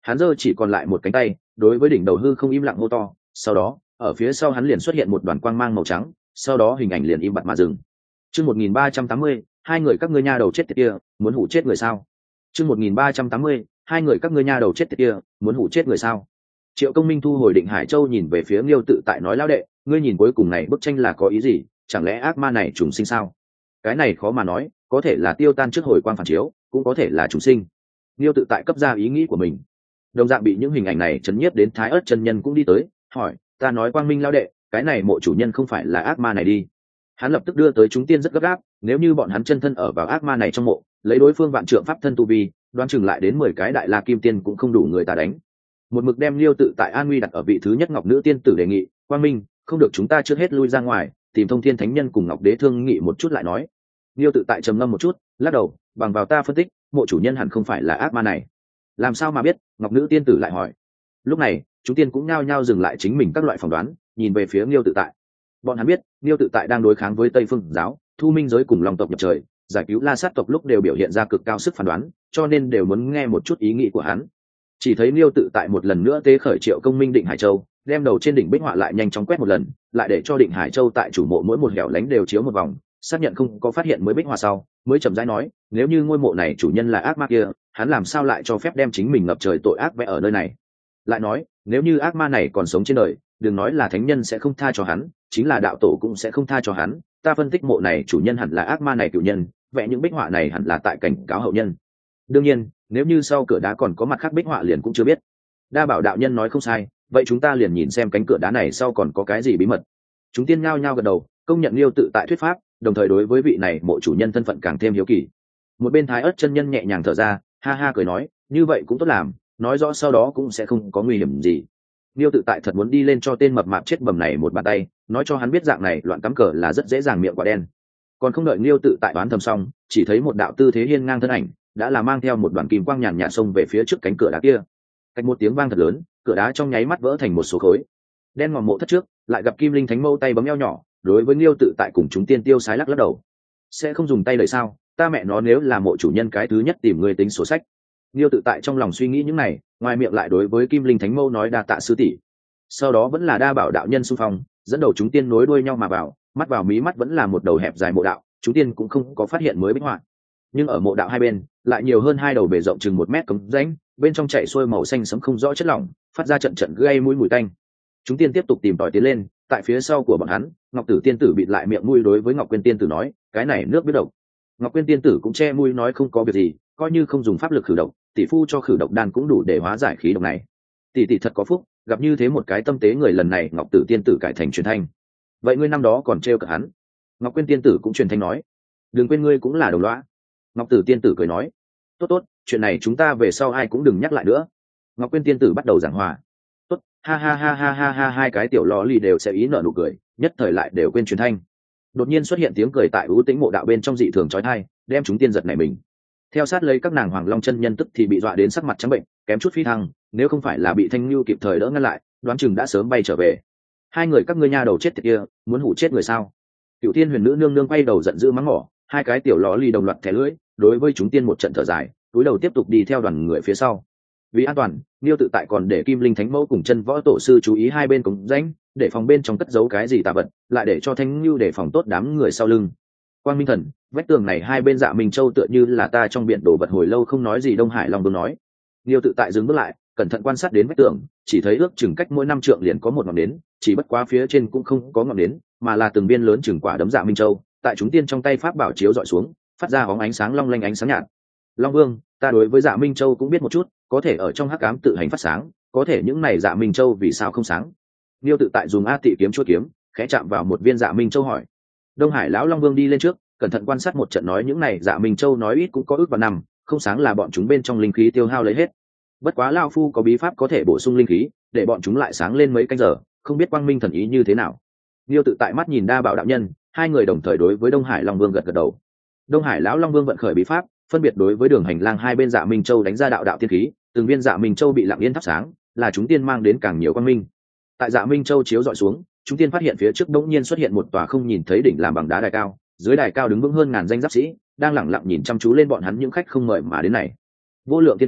hắn giơ chỉ còn lại một cánh tay đối với đỉnh đầu hư không im lặng hô to, sau đó ở phía sau hắn liền xuất hiện một đoàn quang mang màu trắng, sau đó hình ảnh liền im bặt mà dừng. Chương 1380, hai người các ngươi nha đầu chết tiệt kia, muốn hủ chết người sao? Chương 1380, hai người các ngươi nha đầu chết tiệt kia, muốn hủ chết người sao? Triệu Công Minh thu hồi Định Hải Châu nhìn về phía Liêu Tự Tại nói, lão đệ, ngươi nhìn cuối cùng này bức tranh là có ý gì? Chẳng lẽ ác ma này trùng sinh sao? Cái này khó mà nói, có thể là tiêu tan trước hồi quang phản chiếu, cũng có thể là trùng sinh. Liêu Tự Tại cấp ra ý nghĩ của mình. Đồng dạng bị những hình ảnh này chấn nhiếp đến Thái Ức chân nhân cũng đi tới, hỏi, ta nói Quang Minh lão đệ, cái này mộ chủ nhân không phải là ác ma này đi? Hắn lập tức đưa tới chúng tiên rất gấp gáp, nếu như bọn hắn chân thân ở vào ác ma này trong mộ, lấy đối phương vạn trượng pháp thân tu vi, đoán chừng lại đến 10 cái đại la kim tiên cũng không đủ người ta đánh. Một mực đem Liêu Tự Tại an nguy đặt ở vị thứ nhất ngọc nữ tiên tử đề nghị, Quang Minh, không được chúng ta trước hết lui ra ngoài, tìm Thông Thiên Thánh Nhân cùng Ngọc Đế thương nghị một chút lại nói. Liêu Tự Tại trầm ngâm một chút, lắc đầu, bằng vào ta phân tích, mộ chủ nhân hẳn không phải là ác ma này. Làm sao mà biết? Ngọc nữ tiên tử lại hỏi. Lúc này, chúng tiên cũng nhao nhao dừng lại chính mình các loại phỏng đoán, nhìn về phía Liêu Tự Tại. Bọn hắn biết, Liêu Tự Tại đang đối kháng với Tây Phương giáo, thu minh giới cùng Long tộc nhập trời, giải cứu La Sát tộc lúc đều biểu hiện ra cực cao sức phán đoán, cho nên đều muốn nghe một chút ý nghĩ của hắn. Chỉ thấy Liêu Tự Tại một lần nữa tế khởi Triệu Công Minh Định Hải Châu, đem đầu trên đỉnh bích họa lại nhanh chóng quét một lần, lại để cho Định Hải Châu tại chủ mộ mỗi một hẻo lánh đều chiếu một vòng, xác nhận không có phát hiện mới bích họa sau, mới chậm rãi nói, nếu như ngôi mộ này chủ nhân là ác ma kia, hắn làm sao lại cho phép đem chính mình ngập trời tội ác vẽ ở nơi này? Lại nói, nếu như ác ma này còn sống trên đời, đừng nói là thánh nhân sẽ không tha cho hắn, chính là đạo tổ cũng sẽ không tha cho hắn. Ta phân tích mộ này chủ nhân hẳn là ác ma này cửu nhân, vẽ những bích họa này hẳn là tại cảnh cáo hậu nhân. Đương nhiên, nếu như sau cửa đá còn có mặt khác bích họa liền cũng chưa biết. Đa Bảo đạo nhân nói không sai, vậy chúng ta liền nhìn xem cánh cửa đá này sau còn có cái gì bí mật. Chúng tiên nhao nhao gật đầu, công nhận Liêu Tự Tại thuyết pháp, đồng thời đối với vị này mộ chủ nhân thân phận càng thêm hiếu kỳ. Một bên Thái Ức chân nhân nhẹ nhàng thở ra, ha ha cười nói, như vậy cũng tốt làm, nói rõ sau đó cũng sẽ không có nguy hiểm gì. Liêu Tự Tại thật muốn đi lên cho tên mập mạp chết bầm này một bàn tay, nói cho hắn biết dạng này loạn cắm cờ là rất dễ dàng miệng quả đen. Còn không đợi Liêu Tự Tại đoán thầm xong, chỉ thấy một đạo tư thế hiên ngang thân ảnh, đã là mang theo một đoàn kim quang nhàn nhạt xông về phía trước cánh cửa đá kia. Cách một tiếng vang thật lớn, cửa đá trong nháy mắt vỡ thành một số khối. Đen ngòm mộ thất trước, lại gặp Kim Linh Thánh Mâu tay bấm eo nhỏ, đối với Liêu Tự Tại cùng chúng tiên tiêu sái lắc lắc đầu. Sẽ không dùng tay đợi sao? Ta mẹ nó nếu là mộ chủ nhân cái thứ nhất tìm người tính sổ sách. Liêu Tự Tại trong lòng suy nghĩ những này, ngoài miệng lại đối với Kim Linh Thánh Mâu nói đa tạ sư tỷ. Sau đó vẫn là Đa Bảo đạo nhân xung phong, dẫn đầu chúng tiên nối đuôi nhau mà vào, mắt vào mí mắt vẫn là một đầu hẹp dài mộ đạo, chúng tiên cũng không có phát hiện mới bích họa. Nhưng ở mộ đạo hai bên, lại nhiều hơn hai đầu bề rộng chừng 1 mét cống rãnh, bên trong chảy xuôi màu xanh sẫm không rõ chất lỏng, phát ra trận trận gây mũi mùi tanh. Chúng tiên tiếp tục tìm tòi tiến lên, tại phía sau của bọn hắn, Ngọc Tử tiên tử bịt lại miệng mũi đối với Ngọc Quyên tiên tử nói, cái này nước biết độc. Ngọc Quyên tiên tử cũng che mũi nói không có việc gì, coi như không dùng pháp lực khử độc, tỷ phu cho khử độc đan cũng đủ để hóa giải khí độc này. Tỷ tỷ thật có phúc, gặp như thế một cái tâm tế người, lần này Ngọc Tử tiên tử cải thành truyền thanh. Vậy ngươi năm đó còn trêu cả hắn? Ngọc Quyên tiên tử cũng truyền thanh nói, đừng quên ngươi cũng là đồng lõa. Ngọc Tử tiên tử cười nói, tốt tốt, chuyện này chúng ta về sau ai cũng đừng nhắc lại nữa. Ngọc Quyên tiên tử bắt đầu giảng hòa. Tốt, ha ha ha ha ha ha, hai cái tiểu lò lì đều sẽ ý nở nụ cười, nhất thời lại đều quên truyền thanh. Đột nhiên xuất hiện tiếng cười tại ưu tĩnh mộ đạo bên trong dị thường chói tai, đem chúng tiên giật nảy mình. Theo sát lấy các nàng Hoàng Long chân nhân tức thì bị dọa đến sắc mặt trắng bệnh, kém chút phi thăng, nếu không phải là bị Thanh Nhu kịp thời đỡ ngăn lại, đoán chừng đã sớm bay trở về. Hai người các ngươi nha đầu chết tiệt kia, muốn hủ chết người sao? Cửu Thiên Huyền Nữ nương nương quay đầu giận dữ mắng mỏ, hai cái tiểu lò lì đồng loạt thẻ lưỡi, đối với chúng tiên một trận thở dài, túi đầu tiếp tục đi theo đoàn người phía sau. Vì an toàn, Liêu Tự Tại còn để Kim Linh Thánh Mẫu cùng Chân Võ tổ sư chú ý hai bên cống rãnh, để phòng bên trong cất giấu cái gì tà vật, lại để cho Thanh Nhu để phòng tốt đám người sau lưng. Quang Minh Thần, vách tường này hai bên Dạ Minh Châu tựa như là ta trong biển đổ vật hồi lâu không nói gì. Đông Hải Long Vương nói. Liêu Tự Tại dừng bước lại, cẩn thận quan sát đến vách tường, chỉ thấy ước chừng cách mỗi 5 trượng liền có một ngọn nến, chỉ bất quá phía trên cũng không có ngọn nến, mà là từng viên lớn chừng quả đấm Dạ Minh Châu, tại chúng tiên trong tay pháp bảo chiếu dọi xuống, phát ra bóng ánh sáng long lanh ánh sáng nhạt. Long Vương, ta đối với Dạ Minh Châu cũng biết một chút, có thể ở trong hắc ám tự hành phát sáng, có thể những này Dạ Minh Châu vì sao không sáng? Liêu Tự Tại dùng A Tị kiếm chuôi kiếm, khẽ chạm vào một viên Dạ Minh Châu hỏi. Đông Hải lão Long Vương đi lên trước, cẩn thận quan sát một trận nói những này Dạ Minh Châu nói ít cũng có ước vào năm, không sáng là bọn chúng bên trong linh khí tiêu hao lấy hết. Bất quá lão phu có bí pháp có thể bổ sung linh khí, để bọn chúng lại sáng lên mấy canh giờ, không biết Quang Minh thần ý như thế nào. Liêu Tự Tại mắt nhìn Đa Bảo đạo nhân, hai người đồng thời đối với Đông Hải Long Vương gật gật đầu. Đông Hải lão Long Vương vận khởi bí pháp, phân biệt đối với đường hành lang hai bên Dạ Minh Châu đánh ra đạo đạo tiên khí, từng viên Dạ Minh Châu bị lặng yên thắp sáng, là chúng tiên mang đến càng nhiều quang minh. Tại Dạ Minh Châu chiếu dọi xuống, chúng tiên phát hiện phía trước bỗng nhiên xuất hiện một tòa không nhìn thấy đỉnh làm bằng đá đài cao, dưới đài cao đứng vững hơn ngàn danh giáp sĩ, đang lẳng lặng nhìn chăm chú lên bọn hắn những khách không mời mà đến này. Vô lượng tiên tôn,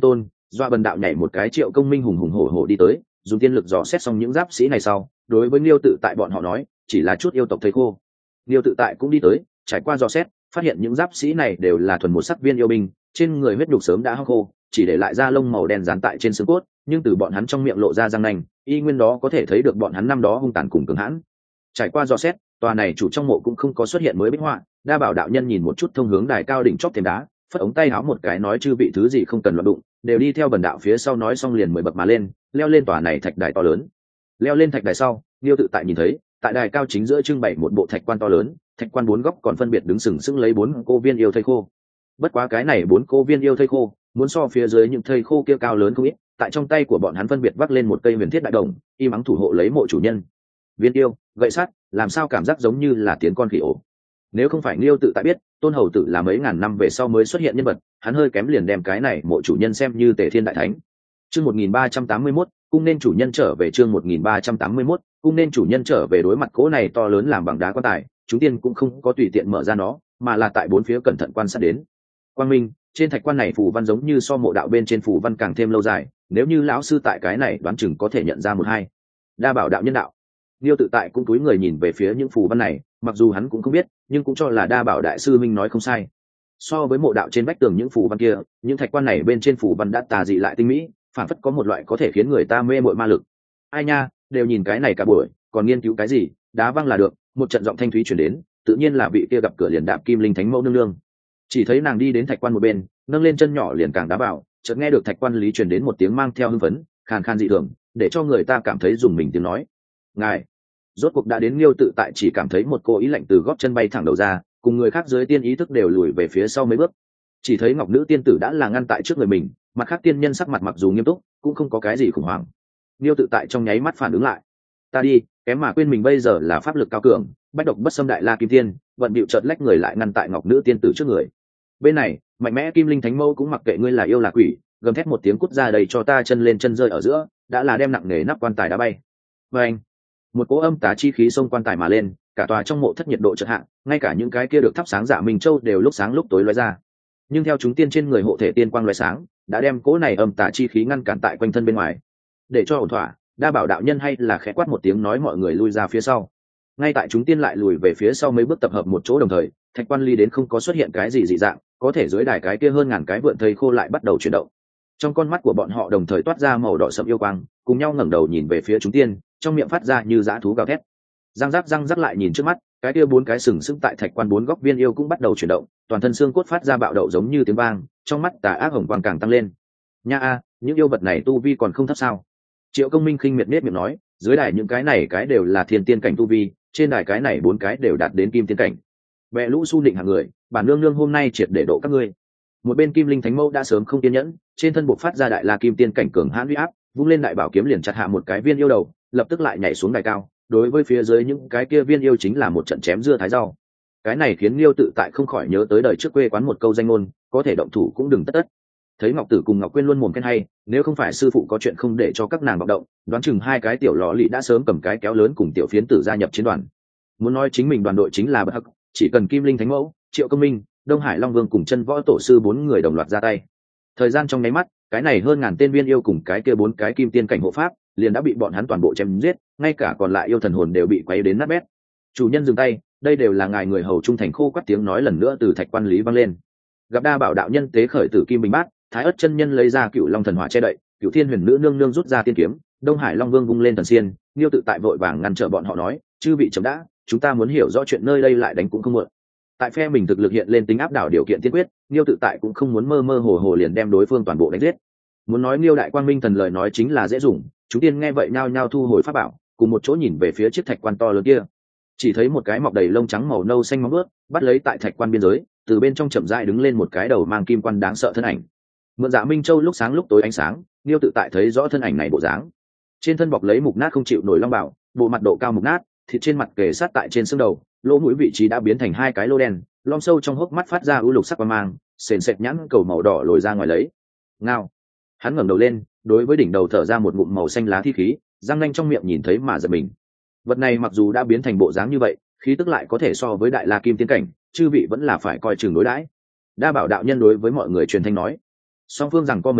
Doa bần đạo nhảy một cái, Triệu Công Minh hùng hùng hổ hổ đi tới, dùng tiên lực dò xét xong những giáp sĩ này sau, đối với Liêu Tự Tại bọn họ nói, chỉ là chút yêu tộc thầy khô. Liêu Tự Tại cũng đi tới, trải qua dò xét, phát hiện những giáp sĩ này đều là thuần một sắc viên yêu binh, trên người huyết nhục sớm đã hao khô, chỉ để lại da lông màu đen dán tại trên xương cốt, nhưng từ bọn hắn trong miệng lộ ra răng nanh, y nguyên đó có thể thấy được bọn hắn năm đó hung tàn cùng cường hãn. Trải qua dò xét, tòa này chủ trong mộ cũng không có xuất hiện mới bích họa. Đa Bảo đạo nhân nhìn một chút thông hướng đài cao đỉnh chóp thềm đá, phất ống tay háo một cái nói chư vị thứ gì không cần loạn đụng, đều đi theo bần đạo phía sau, nói xong liền 10 bậc mà lên, leo lên tòa này thạch đài to lớn. Leo lên thạch đài sau, Liêu Tự Tại nhìn thấy, tại đài cao chính giữa trưng bày một bộ thạch quan to lớn, thạch quan 4 góc còn phân biệt đứng sừng sững lấy 4 cô viên yêu thây khô. Bất quá cái này 4 cô viên yêu thây khô, muốn so phía dưới những thây khô kia cao lớn không ít, tại trong tay của bọn hắn phân biệt vác lên một cây huyền thiết đại đồng, im ắng thủ hộ lấy mộ chủ nhân. Viên yêu, gậy sắt, làm sao cảm giác giống như là tiếng con khỉ ổ. Nếu không phải Liêu Tự Tại biết, Tôn Hầu Tử là mấy ngàn năm về sau mới xuất hiện nhân vật, hắn hơi kém liền đem cái này mộ chủ nhân xem như Tề Thiên đại thánh. Chương 1381, cung nên chủ nhân trở về. Chương 1381, cung nên chủ nhân trở về. Đối mặt cỗ này to lớn làm bằng đá quan tài, chúng tiên cũng không có tùy tiện mở ra nó, mà là tại bốn phía cẩn thận quan sát đến. Quang Minh, trên thạch quan này phù văn giống như so mộ đạo bên trên phù văn càng thêm lâu dài, nếu như lão sư tại cái này đoán chừng có thể nhận ra một hai. Đa Bảo đạo nhân đạo. Liêu Tự Tại cũng cúi người nhìn về phía những phù văn này, mặc dù hắn cũng không biết, nhưng cũng cho là Đa Bảo đại sư minh nói không sai. So với mộ đạo trên vách tường những phù văn kia, những thạch quan này bên trên phù văn đã tà dị lại tinh mỹ, phản phất có một loại có thể khiến người ta mê mội ma lực. Ai nha, đều nhìn cái này cả buổi, còn nghiên cứu cái gì? Đá văng là được. Một trận giọng thanh thúy chuyển đến, tự nhiên là vị kia gặp cửa liền đạp Kim Linh Thánh Mẫu nương nương. Chỉ thấy nàng đi đến thạch quan một bên, nâng lên chân nhỏ liền càng đá vào, chợt nghe được thạch quan lý truyền đến một tiếng mang theo hưng phấn, khàn khàn dị thường, để cho người ta cảm thấy dùng mình tiếng nói. Ngài, rốt cuộc đã đến. Liêu Tự Tại chỉ cảm thấy một cô ý lạnh từ gót chân bay thẳng đầu ra, cùng người khác dưới tiên ý thức đều lùi về phía sau mấy bước. Chỉ thấy Ngọc Nữ tiên tử đã là ngăn tại trước người mình, mặt khác tiên nhân sắc mặt mặc dù nghiêm túc, cũng không có cái gì khủng hoảng. Liêu Tự Tại trong nháy mắt phản ứng lại. Ta đi, kém mà quên mình bây giờ là pháp lực cao cường, bách độc bất xâm đại la kim tiên, vận bịu chợt lách người lại ngăn tại Ngọc Nữ tiên tử trước người. Bên này, mạnh mẽ Kim Linh Thánh Mẫu cũng mặc kệ ngươi là yêu là quỷ, gầm thét một tiếng cút ra đầy cho ta, chân lên chân rơi ở giữa, đã là đem nặng nề nắp quan tài đá bay. Và anh, một cỗ âm tà chi khí xông quan tài mà lên, cả tòa trong mộ thất nhiệt độ chợt hạ, ngay cả những cái kia được thắp sáng dạ minh châu đều lúc sáng lúc tối lóe ra. Nhưng theo chúng tiên trên người hộ thể tiên quang lóe sáng, đã đem cỗ này âm tà chi khí ngăn cản tại quanh thân bên ngoài. Để cho ổn thỏa, Đa Bảo đạo nhân hay là khẽ quát một tiếng nói mọi người lui ra phía sau. Ngay tại chúng tiên lại lùi về phía sau mấy bước tập hợp một chỗ đồng thời, thạch quan ly đến không có xuất hiện cái gì dị dạng, có thể dưới đài cái kia hơn ngàn cái vượn thây khô lại bắt đầu chuyển động. Trong con mắt của bọn họ đồng thời toát ra màu đỏ sẫm yêu quang, cùng nhau ngẩng đầu nhìn về phía chúng tiên, trong miệng phát ra như dã thú gào thét. Răng rắc lại nhìn trước mắt, cái kia 4 cái sừng sững tại thạch quan 4 góc viên yêu cũng bắt đầu chuyển động, toàn thân xương cốt phát ra bạo đậu giống như tiếng vang, trong mắt tà ác hồng quang càng tăng lên. Nha a, những yêu vật này tu vi còn không thấp sao? Triệu Công Minh khinh miệt nết miệng nói, dưới đài những cái này cái đều là thiên tiên cảnh tu vi, trên đài cái này 4 cái đều đạt đến kim tiên cảnh. Bệ lũ su định hàng người, bản nương nương hôm nay triệt để độ các ngươi. Một bên Kim Linh Thánh Mẫu đã sớm không kiên nhẫn, trên thân buộc phát ra đại la kim tiên cảnh cường hãn uy áp, vung lên đại bảo kiếm liền chặt hạ một cái viên yêu đầu, lập tức lại nhảy xuống đài cao, đối với phía dưới những cái kia viên yêu chính là một trận chém dưa thái rau. Cái này khiến Liêu Tự Tại không khỏi nhớ tới đời trước quê quán một câu danh ngôn, có thể động thủ cũng đừng tất tất. Thấy Ngọc Tử cùng Ngọc Quyên luôn mồm khen hay, nếu không phải sư phụ có chuyện không để cho các nàng vọng động, đoán chừng 2 cái tiểu lọ lị đã sớm cầm cái kéo lớn cùng tiểu phiến tử gia nhập chiến đoàn. Muốn nói chính mình đoàn đội chính là bất hắc, chỉ cần Kim Linh Thánh Mẫu, Triệu Công Minh, Đông Hải Long Vương cùng Chân Võ tổ sư 4 người đồng loạt ra tay. Thời gian trong nháy mắt, cái này hơn ngàn tên viên yêu cùng cái kia 4 cái kim tiên cảnh hộ pháp, liền đã bị bọn hắn toàn bộ chém giết, ngay cả còn lại yêu thần hồn đều bị quấy đến nát bét. Chủ nhân dừng tay, đây đều là ngài người hầu trung thành. Khô quát tiếng nói lần nữa từ thạch quan lý vang lên. Gặp Đa Bảo đạo nhân tế khởi tử kim bình bát, Thái Ất chân nhân lấy ra Cựu Long thần hỏa che đậy, Cựu Thiên huyền nữ nương nương rút ra tiên kiếm, Đông Hải Long Vương vung lên thần xiên, Liêu Tự Tại vội vàng ngăn trở bọn họ nói, chư vị chấm đã, chúng ta muốn hiểu rõ chuyện nơi đây lại đánh cũng không muộn. Tại phe mình thực lực hiện lên tính áp đảo điều kiện tiên quyết, Liêu Tự Tại cũng không muốn mơ mơ hồ hồ liền đem đối phương toàn bộ đánh giết. Muốn nói Liêu đại quang minh thần lời nói chính là dễ dùng, chúng tiên nghe vậy nhao nhao thu hồi pháp bảo, cùng một chỗ nhìn về phía chiếc thạch quan to lớn kia. Chỉ thấy một cái mọc đầy lông trắng màu nâu xanh móng vuốt, bắt lấy tại thạch quan biên giới, từ bên trong chậm rãi đứng lên một cái đầu mang kim quan đáng sợ thân ảnh. Mượn Dạ Minh Châu lúc sáng lúc tối ánh sáng, Liêu Tự Tại thấy rõ thân ảnh này bộ dáng. Trên thân bọc lấy mục nát không chịu nổi long bảo, bộ mặt độ cao mục nát, thịt trên mặt kề sát tại trên xương đầu, lỗ mũi vị trí đã biến thành 2 cái lỗ đen, lom sâu trong hốc mắt phát ra ưu lục sắc quang mang, sền sệt nhãn cầu màu đỏ lồi ra ngoài lấy. Ngao. Hắn ngẩng đầu lên, đối với đỉnh đầu thở ra một ngụm màu xanh lá thi khí, răng nanh trong miệng nhìn thấy mà giật mình. Vật này mặc dù đã biến thành bộ dáng như vậy, khí tức lại có thể so với đại la kim tiên cảnh, chư vị vẫn là phải coi chừng đối đãi. Đa Bảo đạo nhân đối với mọi người truyền thanh nói. Song phương rằng có mấy giây,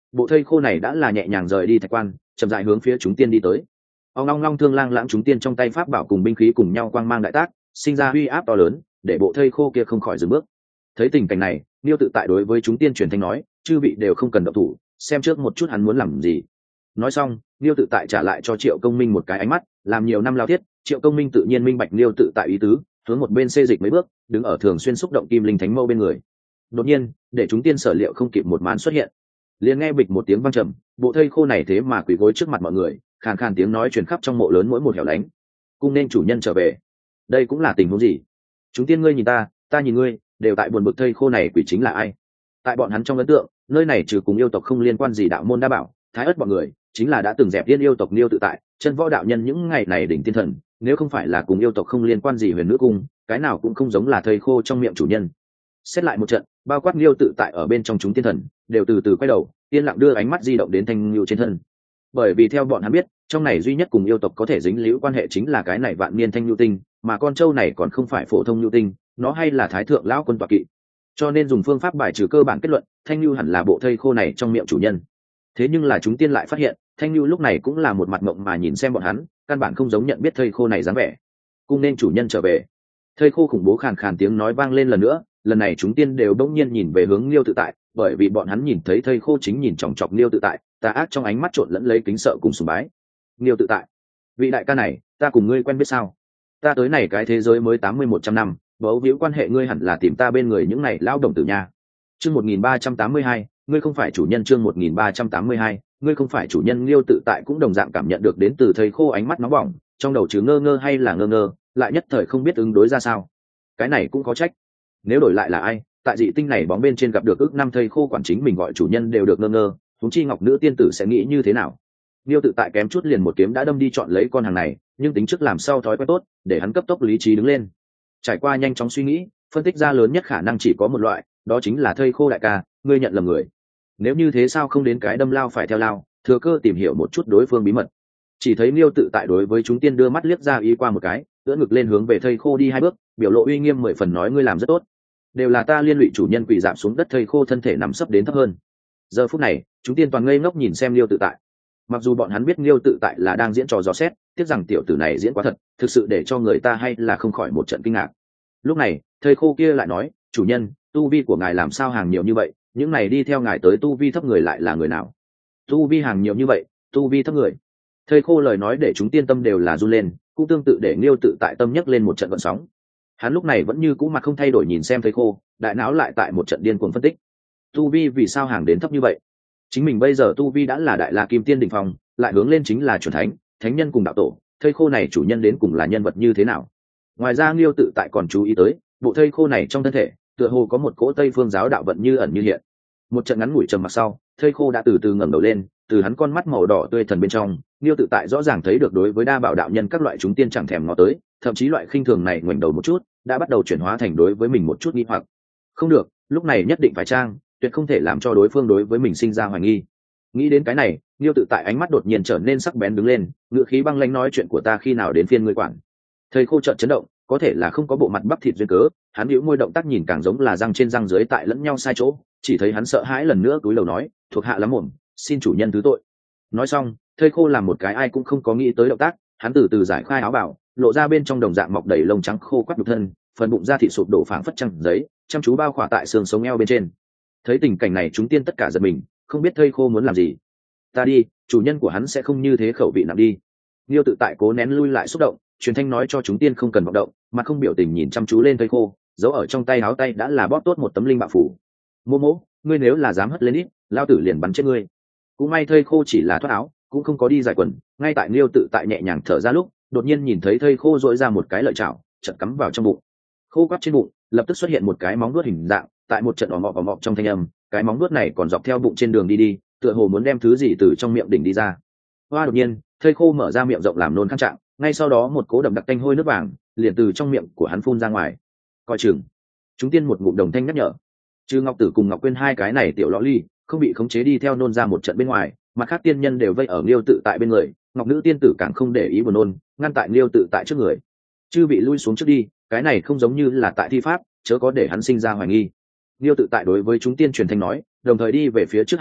bộ thây khô này đã là nhẹ nhàng rời đi thạch quan, chậm rãi hướng phía chúng tiên đi tới. Ông long long thương lang lãng chúng tiên trong tay pháp bảo cùng binh khí cùng nhau quang mang đại tác, sinh ra uy áp to lớn, để bộ thây khô kia không khỏi dừng bước. Thấy tình cảnh này, Niêu tự tại đối với chúng tiên truyền thanh nói, chư vị đều không cần động thủ, xem trước một chút hắn muốn làm gì. Nói xong, Niêu tự tại trả lại cho Triệu Công Minh một cái ánh mắt, làm nhiều năm lao thiết, Triệu Công Minh tự nhiên minh bạch Niêu tự tại ý tứ, hướng một bên xê dịch mấy bước, đứng ở thường xuyên xúc động kim linh thánh mâu bên người. Đột nhiên, để chúng tiên sở liệu không kịp một màn xuất hiện, liền nghe bịch một tiếng vang trầm, bộ thây khô này thế mà quỳ gối trước mặt mọi người, khàn khàn tiếng nói truyền khắp trong mộ lớn mỗi một hẻo lánh. Cung nên chủ nhân trở về. Đây cũng là tình huống gì? Chúng tiên ngươi nhìn ta, ta nhìn ngươi, đều tại buồn bực thây khô này quỷ chính là ai? Tại bọn hắn trong ấn tượng, nơi này trừ cùng yêu tộc không liên quan gì đạo môn đa bảo, thái ất bọn người, chính là đã từng dẹp tiên yêu tộc Niêu tự tại, chân võ đạo nhân những ngày này đỉnh tiên thần, nếu không phải là cùng yêu tộc không liên quan gì huyền nữ cung, cái nào cũng không giống là thây khô trong miệng chủ nhân. Xét lại một trận, bao quát Niêu tự tại ở bên trong chúng tiên thần, đều từ từ quay đầu, yên lặng đưa ánh mắt di động đến thanh lưu trên thân. Bởi vì theo bọn hắn biết, trong này duy nhất cùng yêu tộc có thể dính líu quan hệ chính là cái này vạn niên thanh lưu tinh, mà con trâu này còn không phải phổ thông lưu tinh, nó hay là thái thượng lão quân tọa kỵ. Cho nên dùng phương pháp bài trừ cơ bản kết luận, thanh lưu hẳn là bộ thây khô này trong miệng chủ nhân. Thế nhưng là chúng tiên lại phát hiện, thanh lưu lúc này cũng là một mặt mộng mà nhìn xem bọn hắn, căn bản không giống nhận biết thây khô này dáng vẻ. Cung nên chủ nhân trở về. Thây khô khủng bố khàn khàn tiếng nói vang lên lần nữa, lần này chúng tiên đều đông nhiên nhìn về hướng Liêu tự tại, bởi vì bọn hắn nhìn thấy thây khô chính nhìn chòng chọc Liêu tự tại, tà ác trong ánh mắt trộn lẫn lấy kính sợ cùng sùng bái. Liêu tự tại, vị đại ca này, ta cùng ngươi quen biết sao? Ta tới này cái thế giới mới 80-100 năm, bấu víu quan hệ ngươi hẳn là tìm ta bên người những này lao động tử nha. Chương 1382, ngươi không phải chủ nhân. Chương 1382, ngươi không phải chủ nhân. Liêu tự tại cũng đồng dạng cảm nhận được đến từ thây khô ánh mắt nóng bỏng, trong đầu chứ ngơ ngơ hay là ngơ ngơ, lại nhất thời không biết ứng đối ra sao. Cái này cũng có trách, nếu đổi lại là ai, tại dị tinh này bóng bên trên gặp được ước năm thây khô quản chính mình gọi chủ nhân đều được ngơ ngơ, huống chi ngọc nữ tiên tử sẽ nghĩ như thế nào? Niêu tự tại kém chút liền một kiếm đã đâm đi chọn lấy con hàng này, nhưng tính trước làm sao thói quen tốt, để hắn cấp tốc lý trí đứng lên. Trải qua nhanh chóng suy nghĩ, phân tích ra lớn nhất khả năng chỉ có một loại, đó chính là thây khô đại ca, ngươi nhận lầm người. Nếu như thế sao không đến cái đâm lao phải theo lao, thừa cơ tìm hiểu một chút đối phương bí mật. Chỉ thấy Niêu tự tại đối với chúng tiên đưa mắt liếc ra ý qua một cái, ưỡn ngực lên hướng về thây khô đi 2 bước, biểu lộ uy nghiêm 10 phần nói ngươi làm rất tốt. Đều là ta liên lụy chủ nhân quỳ giảm xuống đất, thây khô thân thể nằm sấp đến thấp hơn. Giờ phút này, chúng tiên toàn ngây ngốc nhìn xem Niêu tự tại. Mặc dù bọn hắn biết Niêu tự tại là đang diễn trò dò xét, tiếc rằng tiểu tử này diễn quá thật, thực sự để cho người ta hay là không khỏi một trận kinh ngạc. Lúc này, thây khô kia lại nói, chủ nhân, tu vi của ngài làm sao hàng nhiều như vậy, những này đi theo ngài tới tu vi thấp người lại là người nào? Tu vi hàng nhiều như vậy, tu vi thấp người. Thây khô lời nói để chúng tiên tâm đều là run lên, cũng tương tự để Niêu tự tại tâm nhấc lên một trận vận sóng. Hắn lúc này vẫn như cũ mặt không thay đổi nhìn xem thây khô, đại não lại tại một trận điên cuồng phân tích. Tu vi vì sao hàng đến thấp như vậy? Chính mình bây giờ tu vi đã là đại la kim tiên đỉnh phong, lại hướng lên chính là chuẩn thánh, thánh nhân cùng đạo tổ, thây khô này chủ nhân đến cùng là nhân vật như thế nào? Ngoài ra Liêu tự tại còn chú ý tới, bộ thây khô này trong thân thể, tựa hồ có một cỗ Tây phương giáo đạo vận như ẩn như hiện. Một trận ngắn ngủi trầm mặc sau, thây khô đã từ từ ngẩng đầu lên, từ hắn con mắt màu đỏ tươi thần bên trong, Liêu tự tại rõ ràng thấy được đối với đa bảo đạo nhân các loại chúng tiên chẳng thèm ngó tới, thậm chí loại khinh thường này ngoảnh đầu một chút, đã bắt đầu chuyển hóa thành đối với mình một chút nghi hoặc. Không được, lúc này nhất định phải trang, tuyệt không thể làm cho đối phương đối với mình sinh ra hoài nghi. Nghĩ đến cái này, Liêu tự tại ánh mắt đột nhiên trở nên sắc bén đứng lên, ngựa khí băng lãnh nói chuyện của ta khi nào đến phiên ngươi quản. Thầy khô chợt chấn động, có thể là không có bộ mặt bắp thịt duyên cớ, hắn nhíu môi động tác nhìn càng giống là răng trên răng dưới tại lẫn nhau sai chỗ, chỉ thấy hắn sợ hãi lần nữa cúi đầu nói, thuộc hạ lắm mồm, xin chủ nhân thứ tội. Nói xong, thầy khô làm một cái ai cũng không có nghĩ tới động tác, hắn từ từ giải khai áo bào, lộ ra bên trong đồng dạng mọc đầy lông trắng khô quắt nhục thân, phần bụng da thịt sụp đổ phảng phất trăng giấy, chăm chú bao khỏa tại xương sống eo bên trên. Thấy tình cảnh này chúng tiên tất cả giật mình, không biết thầy khô muốn làm gì. Ta đi, chủ nhân của hắn sẽ không như thế khẩu vị nặng đi. Liêu tự tại cố nén lui lại xúc động, truyền thanh nói cho chúng tiên không cần vọng động, mà không biểu tình nhìn chăm chú lên thầy khô, giấu ở trong tay áo tay đã là bóp tốt một tấm linh bạo phủ. Mô mô, ngươi nếu là dám hất lên ít, lao tử liền bắn chết ngươi. Cũng may thầy khô chỉ là thoát áo, cũng không có đi giải quần. Ngay tại Liêu tự tại nhẹ nhàng thở ra lúc, đột nhiên nhìn thấy thầy khô dội ra một cái lợi chảo, chợt cắm vào trong bụng. Khô quắp trên bụng, lập tức xuất hiện một cái móng vuốt hình dạng, tại một trận ỏ mọ trong thanh âm, cái móng vuốt này còn dọc theo bụng trên đường đi, tựa hồ muốn đem thứ gì từ trong miệng đỉnh đi ra. Hoa đột nhiên, thây khô mở ra miệng rộng làm nôn khăn trạng, ngay sau đó một cỗ đậm đặc tanh hôi nước vàng liền từ trong miệng của hắn phun ra ngoài. Coi chừng! Chúng tiên một ngụm đồng thanh nhắc nhở. Trừ Ngọc Tử cùng Ngọc Quyên hai cái này tiểu lọ ly, không bị khống chế đi theo nôn ra một trận bên ngoài, mặt khác tiên nhân đều vây ở Liêu tự tại bên người, Ngọc Nữ tiên tử càng không để ý buồn nôn, ngăn tại Liêu tự tại trước người. Chư bị lui xuống trước đi, cái này không giống như là tại thi pháp, chớ có để hắn sinh ra hoài nghi. Liêu tự tại đối với chúng tiên truyền thanh nói, đồng thời đi về phía trước 2 bước,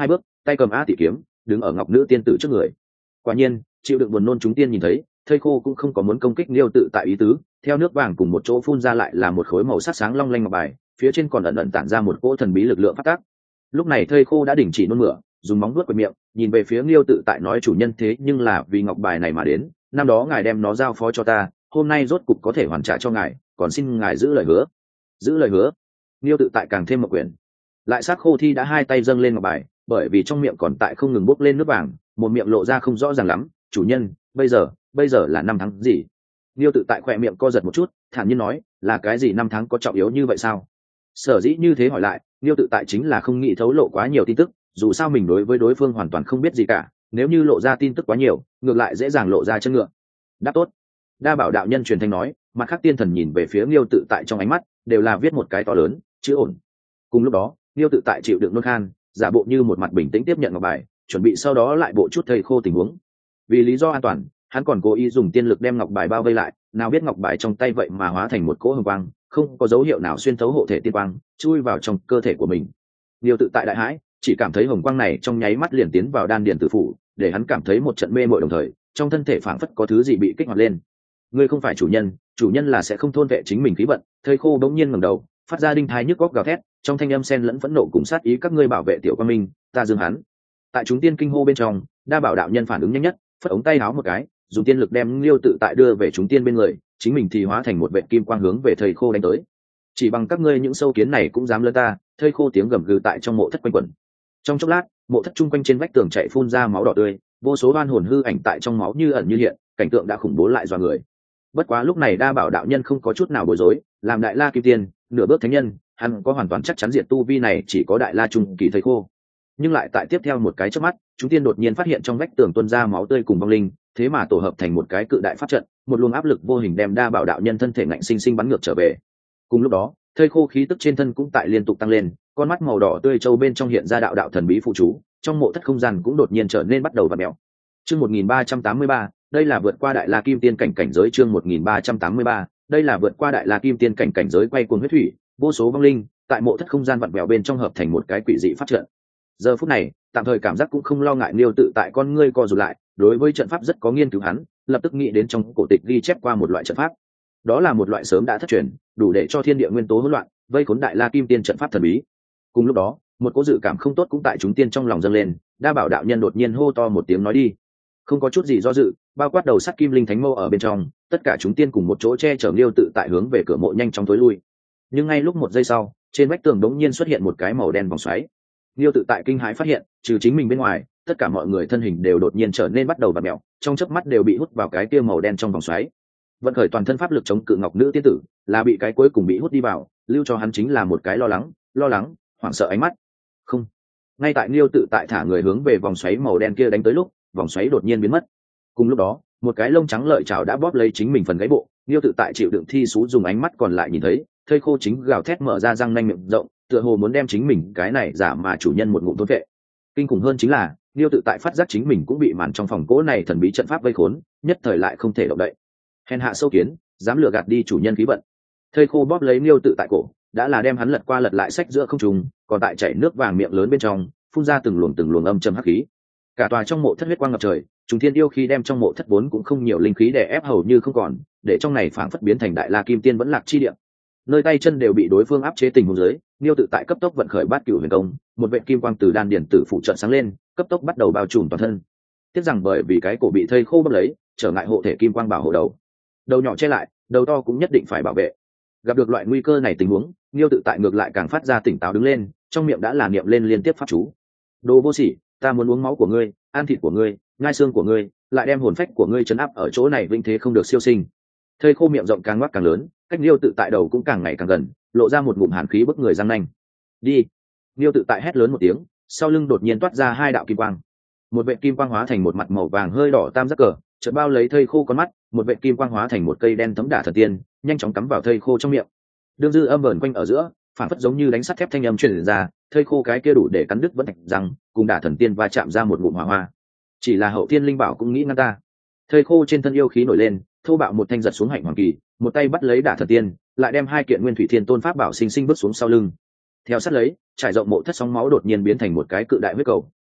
tay cầm a tỷ kiếm đứng ở ngọc nữ tiên tử trước người. Quả nhiên chịu đựng buồn nôn chúng tiên nhìn thấy thây khô cũng không có muốn công kích Liêu Tự Tại ý tứ, theo nước vàng cùng một chỗ phun ra lại là một khối màu sắc sáng long lanh ngọc bài, phía trên còn ẩn ẩn tản ra một cỗ thần bí lực lượng phát tác. Lúc này thây khô đã đình chỉ nôn mửa, dùng móng vuốt quệt miệng nhìn về phía Liêu Tự Tại nói chủ nhân thế nhưng là vì ngọc bài này mà đến, năm đó ngài đem nó giao phó cho ta, hôm nay rốt cục có thể hoàn trả cho ngài, còn xin ngài giữ lời hứa. Giữ lời hứa. Liêu Tự Tại càng thêm một quyển, lại sát khô thi đã hai tay dâng lên ngọc bài, bởi vì trong miệng còn tại không ngừng bốc lên nước vàng, một miệng lộ ra không rõ ràng lắm. Chủ nhân, bây giờ là năm tháng gì? Liêu Tự Tại khỏe miệng co giật một chút, thản nhiên nói, là cái gì năm tháng có trọng yếu như vậy sao? Sở dĩ như thế hỏi lại, Liêu Tự Tại chính là không nghĩ thấu lộ quá nhiều tin tức, dù sao mình đối với đối phương hoàn toàn không biết gì cả, nếu như lộ ra tin tức quá nhiều, ngược lại dễ dàng lộ ra chân ngựa. Đáp tốt. Đa Bảo đạo nhân truyền thanh nói, mặt khác tiên thần nhìn về phía Liêu Tự Tại trong ánh mắt đều là viết một cái to lớn, chữ ổn. Cùng lúc đó, Liêu Tự Tại chịu đựng nôn khan, giả bộ như một mặt bình tĩnh tiếp nhận ngọc bài, chuẩn bị sau đó lại bộ chút thầy khô tình huống. Vì lý do an toàn, hắn còn cố ý dùng tiên lực đem ngọc bài bao vây lại, nào biết ngọc bài trong tay vậy mà hóa thành một cỗ hồng quang, không có dấu hiệu nào xuyên thấu hộ thể tiên quang, chui vào trong cơ thể của mình. Liêu Tự Tại đại hãi, chỉ cảm thấy hồng quang này trong nháy mắt liền tiến vào đan điền tử phủ, để hắn cảm thấy một trận mê mội, đồng thời trong thân thể phảng phất có thứ gì bị kích hoạt lên. Ngươi không phải chủ nhân là sẽ không thôn vệ chính mình khí vận. Thây khô bỗng nhiên ngẩng đầu, phát ra đinh thái nhức góc gào thét, trong thanh âm xen lẫn phẫn nộ cùng sát ý, các ngươi bảo vệ tiểu quang minh, ta dương hắn. Tại chúng tiên kinh hô bên trong, Đa Bảo đạo nhân phản ứng nhanh nhất, phất ống tay áo một cái, dùng tiên lực đem Liêu Tự Tại đưa về chúng tiên bên người, chính mình thì hóa thành một vệt kim quang hướng về thầy khô đánh tới. Chỉ bằng các ngươi những sâu kiến này cũng dám lơ ta! Thây khô tiếng gầm gừ tại trong mộ thất quanh quẩn. Trong chốc lát, mộ thất chung quanh trên vách tường chạy phun ra máu đỏ tươi, vô số oan hồn hư ảnh tại trong máu như ẩn như hiện, cảnh tượng đã khủng bố lại dọa người. Bất quá lúc này Đa Bảo đạo nhân không có chút nào bối rối, làm đại la kim tiên, nửa bước thánh nhân, hắn có hoàn toàn chắc chắn diệt tu vi này chỉ có đại la trung kỳ thầy khô. Nhưng lại tại tiếp theo một cái chớp mắt, chúng tiên đột nhiên phát hiện trong vách tường tuôn ra máu tươi cùng vong linh, thế mà tổ hợp thành một cái cự đại pháp trận, một luồng áp lực vô hình đem Đa Bảo đạo nhân thân thể ngạnh sinh sinh bắn ngược trở về. Cùng lúc đó, thây khô khí tức trên thân cũng tại liên tục tăng lên, con mắt màu đỏ tươi châu bên trong hiện ra đạo đạo thần bí phụ chú, trong mộ thất không gian cũng đột nhiên trở nên bắt đầu vặn mèo. Chương 1383, đây là vượt qua đại la kim tiên cảnh cảnh giới. Chương 1383, đây là vượt qua đại la kim tiên cảnh cảnh giới. Quay cuồng huyết thủy, vô số vong linh tại mộ thất không gian vặn vẹo bên trong hợp thành một cái quỷ dị pháp trận. Giờ phút này, tạm thời cảm giác cũng không lo ngại, Liêu Tự Tại con ngươi co rụt lại, đối với trận pháp rất có nghiên cứu, hắn lập tức nghĩ đến trong cổ tịch ghi chép qua một loại trận pháp. Đó là một loại sớm đã thất truyền, đủ để cho thiên địa nguyên tố hỗn loạn, vây khốn đại la kim tiên trận pháp thần bí. Cùng lúc đó, một cố dự cảm không tốt cũng tại chúng tiên trong lòng dâng lên. Đa Bảo đạo nhân đột nhiên hô to một tiếng nói đi. Không có chút gì do dự, bao quát đầu sắt kim linh thánh mâu ở bên trong, tất cả chúng tiên cùng một chỗ che chở Liêu Tự Tại hướng về cửa mộ nhanh chóng tối lui. Nhưng ngay lúc một giây sau, trên vách tường đống nhiên xuất hiện một cái màu đen vòng xoáy. Liêu Tự Tại kinh hãi phát hiện, trừ chính mình bên ngoài, tất cả mọi người thân hình đều đột nhiên trở nên bắt đầu vặn mèo, trong chớp mắt đều bị hút vào cái kia màu đen trong vòng xoáy. Vận khởi toàn thân pháp lực chống cự ngọc nữ tiên tử, là bị cái cuối cùng bị hút đi vào, lưu cho hắn chính là một cái lo lắng, hoảng sợ ánh mắt. Không. Ngay tại Liêu Tự Tại thả người hướng về vòng xoáy màu đen kia đánh tới lúc, vòng xoáy đột nhiên biến mất. Cùng lúc đó, một cái lông trắng lợi chảo đã bóp lấy chính mình phần gáy bộ. Liêu Tự Tại chịu đựng thi sú dùng ánh mắt còn lại nhìn thấy, thây khô chính gào thét mở ra răng nanh miệng rộng, tựa hồ muốn đem chính mình cái này giả mà chủ nhân một ngụm thôn vệ. Kinh khủng hơn chính là, Liêu Tự Tại phát giác chính mình cũng bị màn trong phòng cỗ này thần bí trận pháp vây khốn, nhất thời lại không thể động đậy. Hèn hạ sâu kiến, dám lừa gạt đi chủ nhân khí vận. Thây khô bóp lấy Liêu Tự Tại cổ, đã là đem hắn lật qua lật lại sách giữa không trung, còn tại chảy nước vàng miệng lớn bên trong phun ra từng luồng âm trầm hắc khí. Cả tòa trong mộ thất huyết quang ngập trời, chúng thiên yêu khí đem trong mộ thất vốn cũng không nhiều linh khí đè ép hầu như không còn, để trong này phảng phất biến thành đại la kim tiên vẫn lạc chi địa. Nơi tay chân đều bị đối phương áp chế tình huống dưới, Liêu Tự Tại cấp tốc vận khởi Bát Cửu Huyền Công, một vệt kim quang từ đan điển tử phụ trận sáng lên, cấp tốc bắt đầu bao trùm toàn thân. Tiếc rằng bởi vì cái cổ bị thây khô bóp lấy, trở ngại hộ thể kim quang bảo hộ đầu nhỏ che lại, đầu to cũng nhất định phải bảo vệ. Gặp được loại nguy cơ này tình huống, Liêu Tự Tại ngược lại càng phát ra tỉnh táo đứng lên, trong miệng đã là niệm lên liên tiếp pháp chú. Đồ vô sỉ, ta muốn uống máu của ngươi, ăn thịt của ngươi, ngai xương của ngươi, lại đem hồn phách của ngươi trấn áp ở chỗ này vinh thế không được siêu sinh. Thây khô miệng rộng càng ngoác càng lớn, cách Liêu Tự Tại đầu cũng càng ngày càng gần, lộ ra một ngụm hàn khí bức người răng nanh. Đi! Liêu Tự Tại hét lớn một tiếng, sau lưng đột nhiên toát ra hai đạo kim quang. Một vệt kim quang hóa thành một mặt màu vàng hơi đỏ tam giác cờ, chợt bao lấy thây khô con mắt, một vệt kim quang hóa thành một cây đen thấm đả thần tiên, nhanh chóng cắm vào thây khô trong miệng. Đương dư âm vờn quanh ở giữa, phản phất giống như đánh sắt thép thanh âm truyền ra, thây khô cái kia đủ để cắn đứt vẫn thạch răng, cùng đả thần tiên va chạm ra một ngụm hỏa hoa. Chỉ là hậu thiên linh bảo cũng nghĩ ngăn ta. Thây khô trên thân yêu khí nổi lên, thô bạo một thanh giật xuống hạnh hoàng kỳ, một tay bắt lấy đả thần tiên, lại đem hai kiện nguyên thủy thiên tôn pháp bảo sinh sinh bước xuống sau lưng. Theo sát lấy, trải rộng mộ thất sóng máu đột nhiên biến thành một cái cự đại huyết cầu,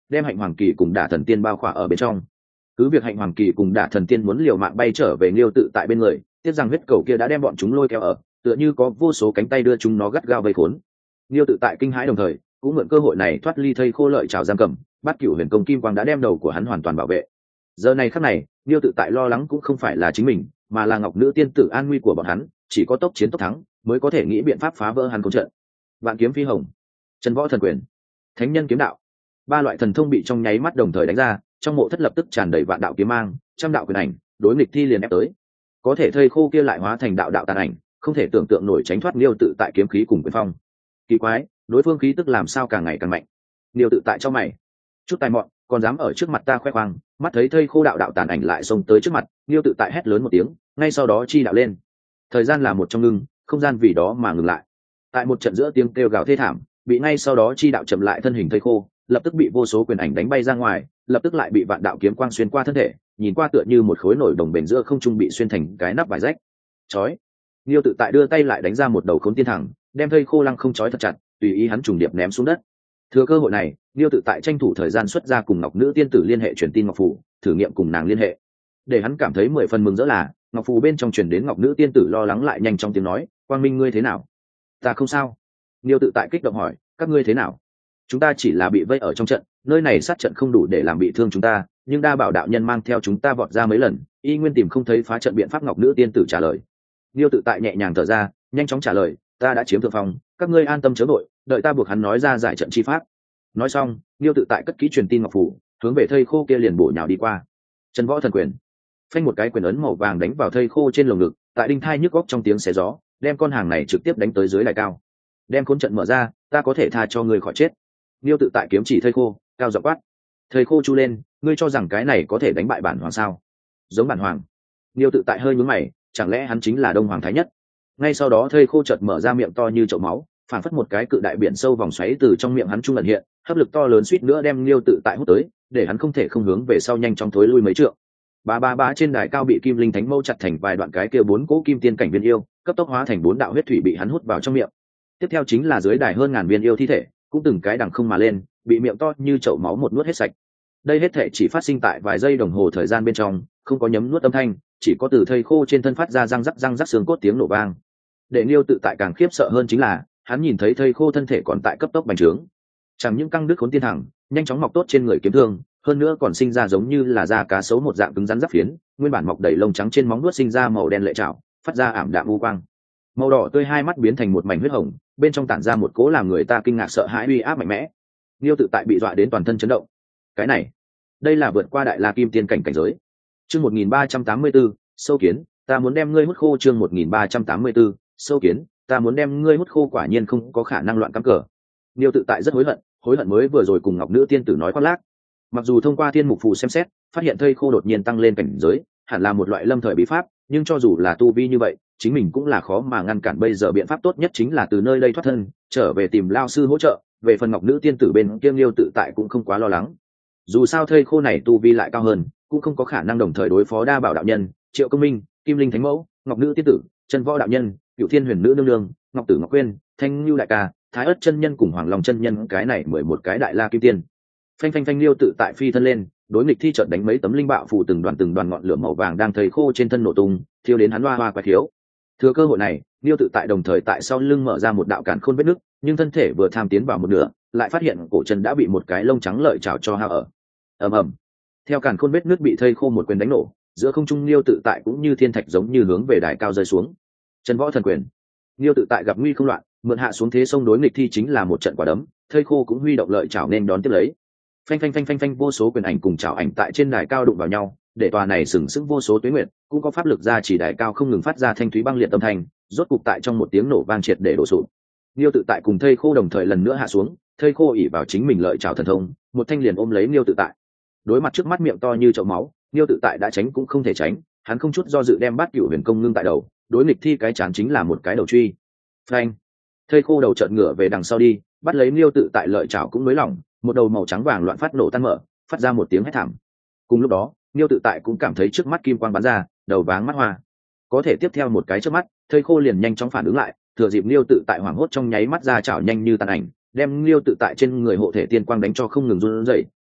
đem hạnh hoàng kỳ cùng đả thần tiên bao khỏa ở bên trong. Cứ việc hạnh hoàng kỳ cùng đả thần tiên muốn liều mạng bay trở về Liêu Tự Tại bên người, tiếc rằng huyết cầu kia đã đem bọn chúng lôi kéo ở, tựa như có vô số cánh tay đưa chúng nó gắt gao vây khốn. Liêu Tự Tại kinh hãi đồng thời cũng mượn cơ hội này thoát ly thây khô lợi trào giam cầm. Bát Cửu Huyền Công kim quang đã đem đầu của hắn hoàn toàn bảo vệ. Giờ này khắc này, Liêu Tự Tại lo lắng cũng không phải là chính mình, mà là Ngọc Nữ tiên tử an nguy của bọn hắn. Chỉ có tốc chiến tốc thắng mới có thể nghĩ biện pháp phá vỡ hắn công trận. Vạn kiếm phi hồng, chân võ thần quyền, thánh nhân kiếm đạo, ba loại thần thông bị trong nháy mắt đồng thời đánh ra, trong mộ thất lập tức tràn đầy vạn đạo kiếm mang, trăm đạo quyền ảnh, đối nghịch thi liền ép tới. Có thể thây khô kia lại hóa thành đạo đạo tàn ảnh, không thể tưởng tượng nổi tránh thoát Liêu Tự Tại kiếm khí cùng quyền phong. Kỳ quái, đối phương khí tức làm sao càng ngày càng mạnh. Liêu Tự Tại cho mày, chút tài mọn, còn dám ở trước mặt ta khoe khoang. Mắt thấy thây khô đạo đạo tàn ảnh lại xông tới trước mặt, Liêu Tự Tại hét lớn một tiếng, ngay sau đó chi đạo lên. Thời gian là một trong ngưng, không gian vì đó mà ngừng lại. Tại một trận giữa tiếng kêu gào thê thảm, bị ngay sau đó chi đạo chậm lại thân hình thây khô, lập tức bị vô số quyền ảnh đánh bay ra ngoài, lập tức lại bị vạn đạo kiếm quang xuyên qua thân thể, nhìn qua tựa như một khối nổi đồng bền giữa không trung bị xuyên thành cái nắp vải rách. Chói! Liêu Tự Tại đưa tay lại đánh ra một đầu khốn tiên thẳng, đem thây khô lăng không chói thật chặt, tùy ý hắn trùng điệp ném xuống đất. Thừa cơ hội này, Liêu Tự Tại tranh thủ thời gian xuất ra cùng Ngọc Nữ tiên tử liên hệ truyền tin ngọc phù, thử nghiệm cùng nàng liên hệ. Để hắn cảm thấy 10 phần mừng rỡ là, ngọc phù bên trong truyền đến Ngọc Nữ tiên tử lo lắng lại nhanh trong tiếng nói, "Quang Minh ngươi thế nào?" "Ta không sao." Liêu Tự Tại kích động hỏi, "Các ngươi thế nào?" "Chúng ta chỉ là bị vây ở trong trận, nơi này sát trận không đủ để làm bị thương chúng ta, nhưng đa bảo đạo nhân mang theo chúng ta vọt ra mấy lần, y nguyên tìm không thấy phá trận biện pháp." Ngọc Nữ tiên tử trả lời. Liêu Tự Tại nhẹ nhàng thở ra, nhanh chóng trả lời, "Ta đã chiếm thượng phong, các ngươi an tâm chớ vội, đợi ta buộc hắn nói ra giải trận chi pháp." Nói xong, Liêu Tự Tại cất kỹ truyền tin ngọc phủ, hướng về thây khô kia liền bổ nhào đi qua. Chân võ thần quyền, phanh một cái quyền ấn màu vàng đánh vào thây khô trên lồng ngực, tại đinh thai nhức góc trong tiếng xé gió, đem con hàng này trực tiếp đánh tới dưới đài cao. "Đem khốn trận mở ra, ta có thể tha cho ngươi khỏi chết." Liêu Tự Tại kiếm chỉ thây khô, cao giọng quát. Thây khô chu lên, "Ngươi cho rằng cái này có thể đánh bại bản hoàng sao?" "Giống bản hoàng?" Liêu Tự Tại hơi nhướng mày, chẳng lẽ hắn chính là Đông Hoàng Thái Nhất? Ngay sau đó thây khô chợt mở ra miệng to như chậu máu, phản phất một cái cự đại biển sâu vòng xoáy từ trong miệng hắn trung ẩn hiện, hấp lực to lớn suýt nữa đem Liêu Tự Tại hút tới, để hắn không thể không hướng về sau nhanh chóng thối lui mấy trượng. Ba trên đài cao bị Kim Linh Thánh Mâu chặt thành vài đoạn, cái kia 4 cỗ kim tiên cảnh viên yêu, cấp tốc hóa thành 4 đạo huyết thủy bị hắn hút vào trong miệng. Tiếp theo chính là dưới đài hơn ngàn viên yêu thi thể, cũng từng cái đằng không mà lên, bị miệng to như chậu máu một nuốt hết sạch. Đây hết thể chỉ phát sinh tại vài giây đồng hồ thời gian bên trong, không có nhấm nuốt âm thanh, chỉ có từ thây khô trên thân phát ra răng rắc xương cốt tiếng nổ vang. Để Liêu Tự Tại càng khiếp sợ hơn chính là, hắn nhìn thấy thây khô thân thể còn tại cấp tốc bành trướng, chẳng những căng đứt khốn tiên thẳng, nhanh chóng mọc tốt trên người kiếm thương, hơn nữa còn sinh ra giống như là da cá sấu một dạng cứng rắn giáp phiến, nguyên bản mọc đầy lông trắng trên móng vuốt sinh ra màu đen lệ trảo, phát ra ảm đạm u quang. Màu đỏ tươi hai mắt biến thành một mảnh huyết hồng, bên trong tản ra một cỗ làm người ta kinh ngạc sợ hãi uy áp mạnh mẽ. Liêu Tự Tại bị dọa đến toàn thân chấn động. Cái này, đây là vượt qua đại la kim tiên cảnh giới. Chương 1384, sâu kiến, ta muốn đem ngươi hút khô. Chương 1384, sâu kiến, ta muốn đem ngươi hút khô. Quả nhiên không có khả năng loạn cắm cờ. Liêu Tự Tại rất hối hận mới vừa rồi cùng Ngọc Nữ tiên tử nói khoác lác. Mặc dù thông qua thiên mục phù xem xét, phát hiện thây khô đột nhiên tăng lên cảnh giới, hẳn là một loại lâm thời bí pháp, nhưng cho dù là tu vi như vậy, chính mình cũng là khó mà ngăn cản. Bây giờ biện pháp tốt nhất chính là từ nơi đây thoát thân, trở về tìm Lao sư hỗ trợ. Về phần Ngọc Nữ tiên tử bên kia, Liêu Tự Tại cũng không quá lo lắng. Dù sao thây khô này tu vi lại cao hơn, cũng không có khả năng đồng thời đối phó đa bảo đạo nhân, Triệu Công Minh, Kim Linh Thánh Mẫu, Ngọc Nữ tiên tử, Chân Võ đạo nhân, Cửu Thiên Huyền Nữ nương nương, Ngọc Tử Ngọc Quyên, Thanh Nưu đại ca, Thái Ất chân nhân cùng Hoàng Long chân nhân, cái này 11 cái đại la kim tiên. Phanh Liêu Tự Tại phi thân lên, đối nghịch thi trận đánh mấy tấm linh bạo phù, từng đoàn ngọn lửa màu vàng đang thây khô trên thân nổ tung, thiêu đến hắn hoa hoa quái thiếu. Thừa cơ hội này, Liêu Tự Tại đồng thời tại sau lưng mở ra một đạo cản khôn vết nứt, nhưng thân thể vừa tham tiến vào một nửa, lại phát hiện cổ chân đã bị một cái lông trắng lợi chảo cho hao ở. Ầm. Theo cản khôn vết nứt bị thây khô một quyền đánh nổ, giữa không trung Liêu Tự Tại cũng như thiên thạch giống như hướng về đài cao rơi xuống. Chân võ thần quyền. Liêu Tự Tại gặp nguy không loạn, mượn hạ xuống thế sông đối nghịch thi chính là một trận quả đấm, thây khô cũng huy động lợi chảo nên đón tiếp lấy. Phanh, vô số quyền ảnh cùng chảo ảnh tại trên đài cao đụng vào nhau, để tòa này sừng sững vô số tuế nguyệt, cũng có pháp lực ra chỉ đài cao không ngừng phát ra thanh thúy băng liệt âm thanh, rốt cục tại trong một tiếng nổ vang triệt để đổ sụp. Liêu Tự Tại cùng thây khô đồng thời lần nữa hạ xuống, thây khô ỉ vào chính mình lợi chảo thần thông, một thanh liền ôm lấy Liêu Tự Tại. Đối mặt trước mắt miệng to như chậu máu, Liêu Tự Tại đã tránh cũng không thể tránh, hắn không chút do dự đem Bát Cửu Huyền Công ngưng tại đầu, đối nghịch thi cái chán chính là một cái đầu truy. Phanh, thây khô đầu trợn ngửa về đằng sau đi, bắt lấy Liêu Tự Tại lợi chảo cũng nới lỏng, một đầu màu trắng vàng loạn phát nổ tan mở, phát ra một tiếng hét thảm. Cùng lúc đó, Liêu Tự Tại cũng cảm thấy trước mắt kim quang bắn ra, đầu váng mắt hoa. Có thể tiếp theo một cái trước mắt, thây khô liền nhanh chóng phản ứng lại, thừa dịp Liêu Tự Tại hoảng hốt trong nháy mắt ra chảo nhanh như tàn ảnh, đem Liêu Tự Tại trên người hộ thể tiên quang đánh cho không ngừng run rẩy,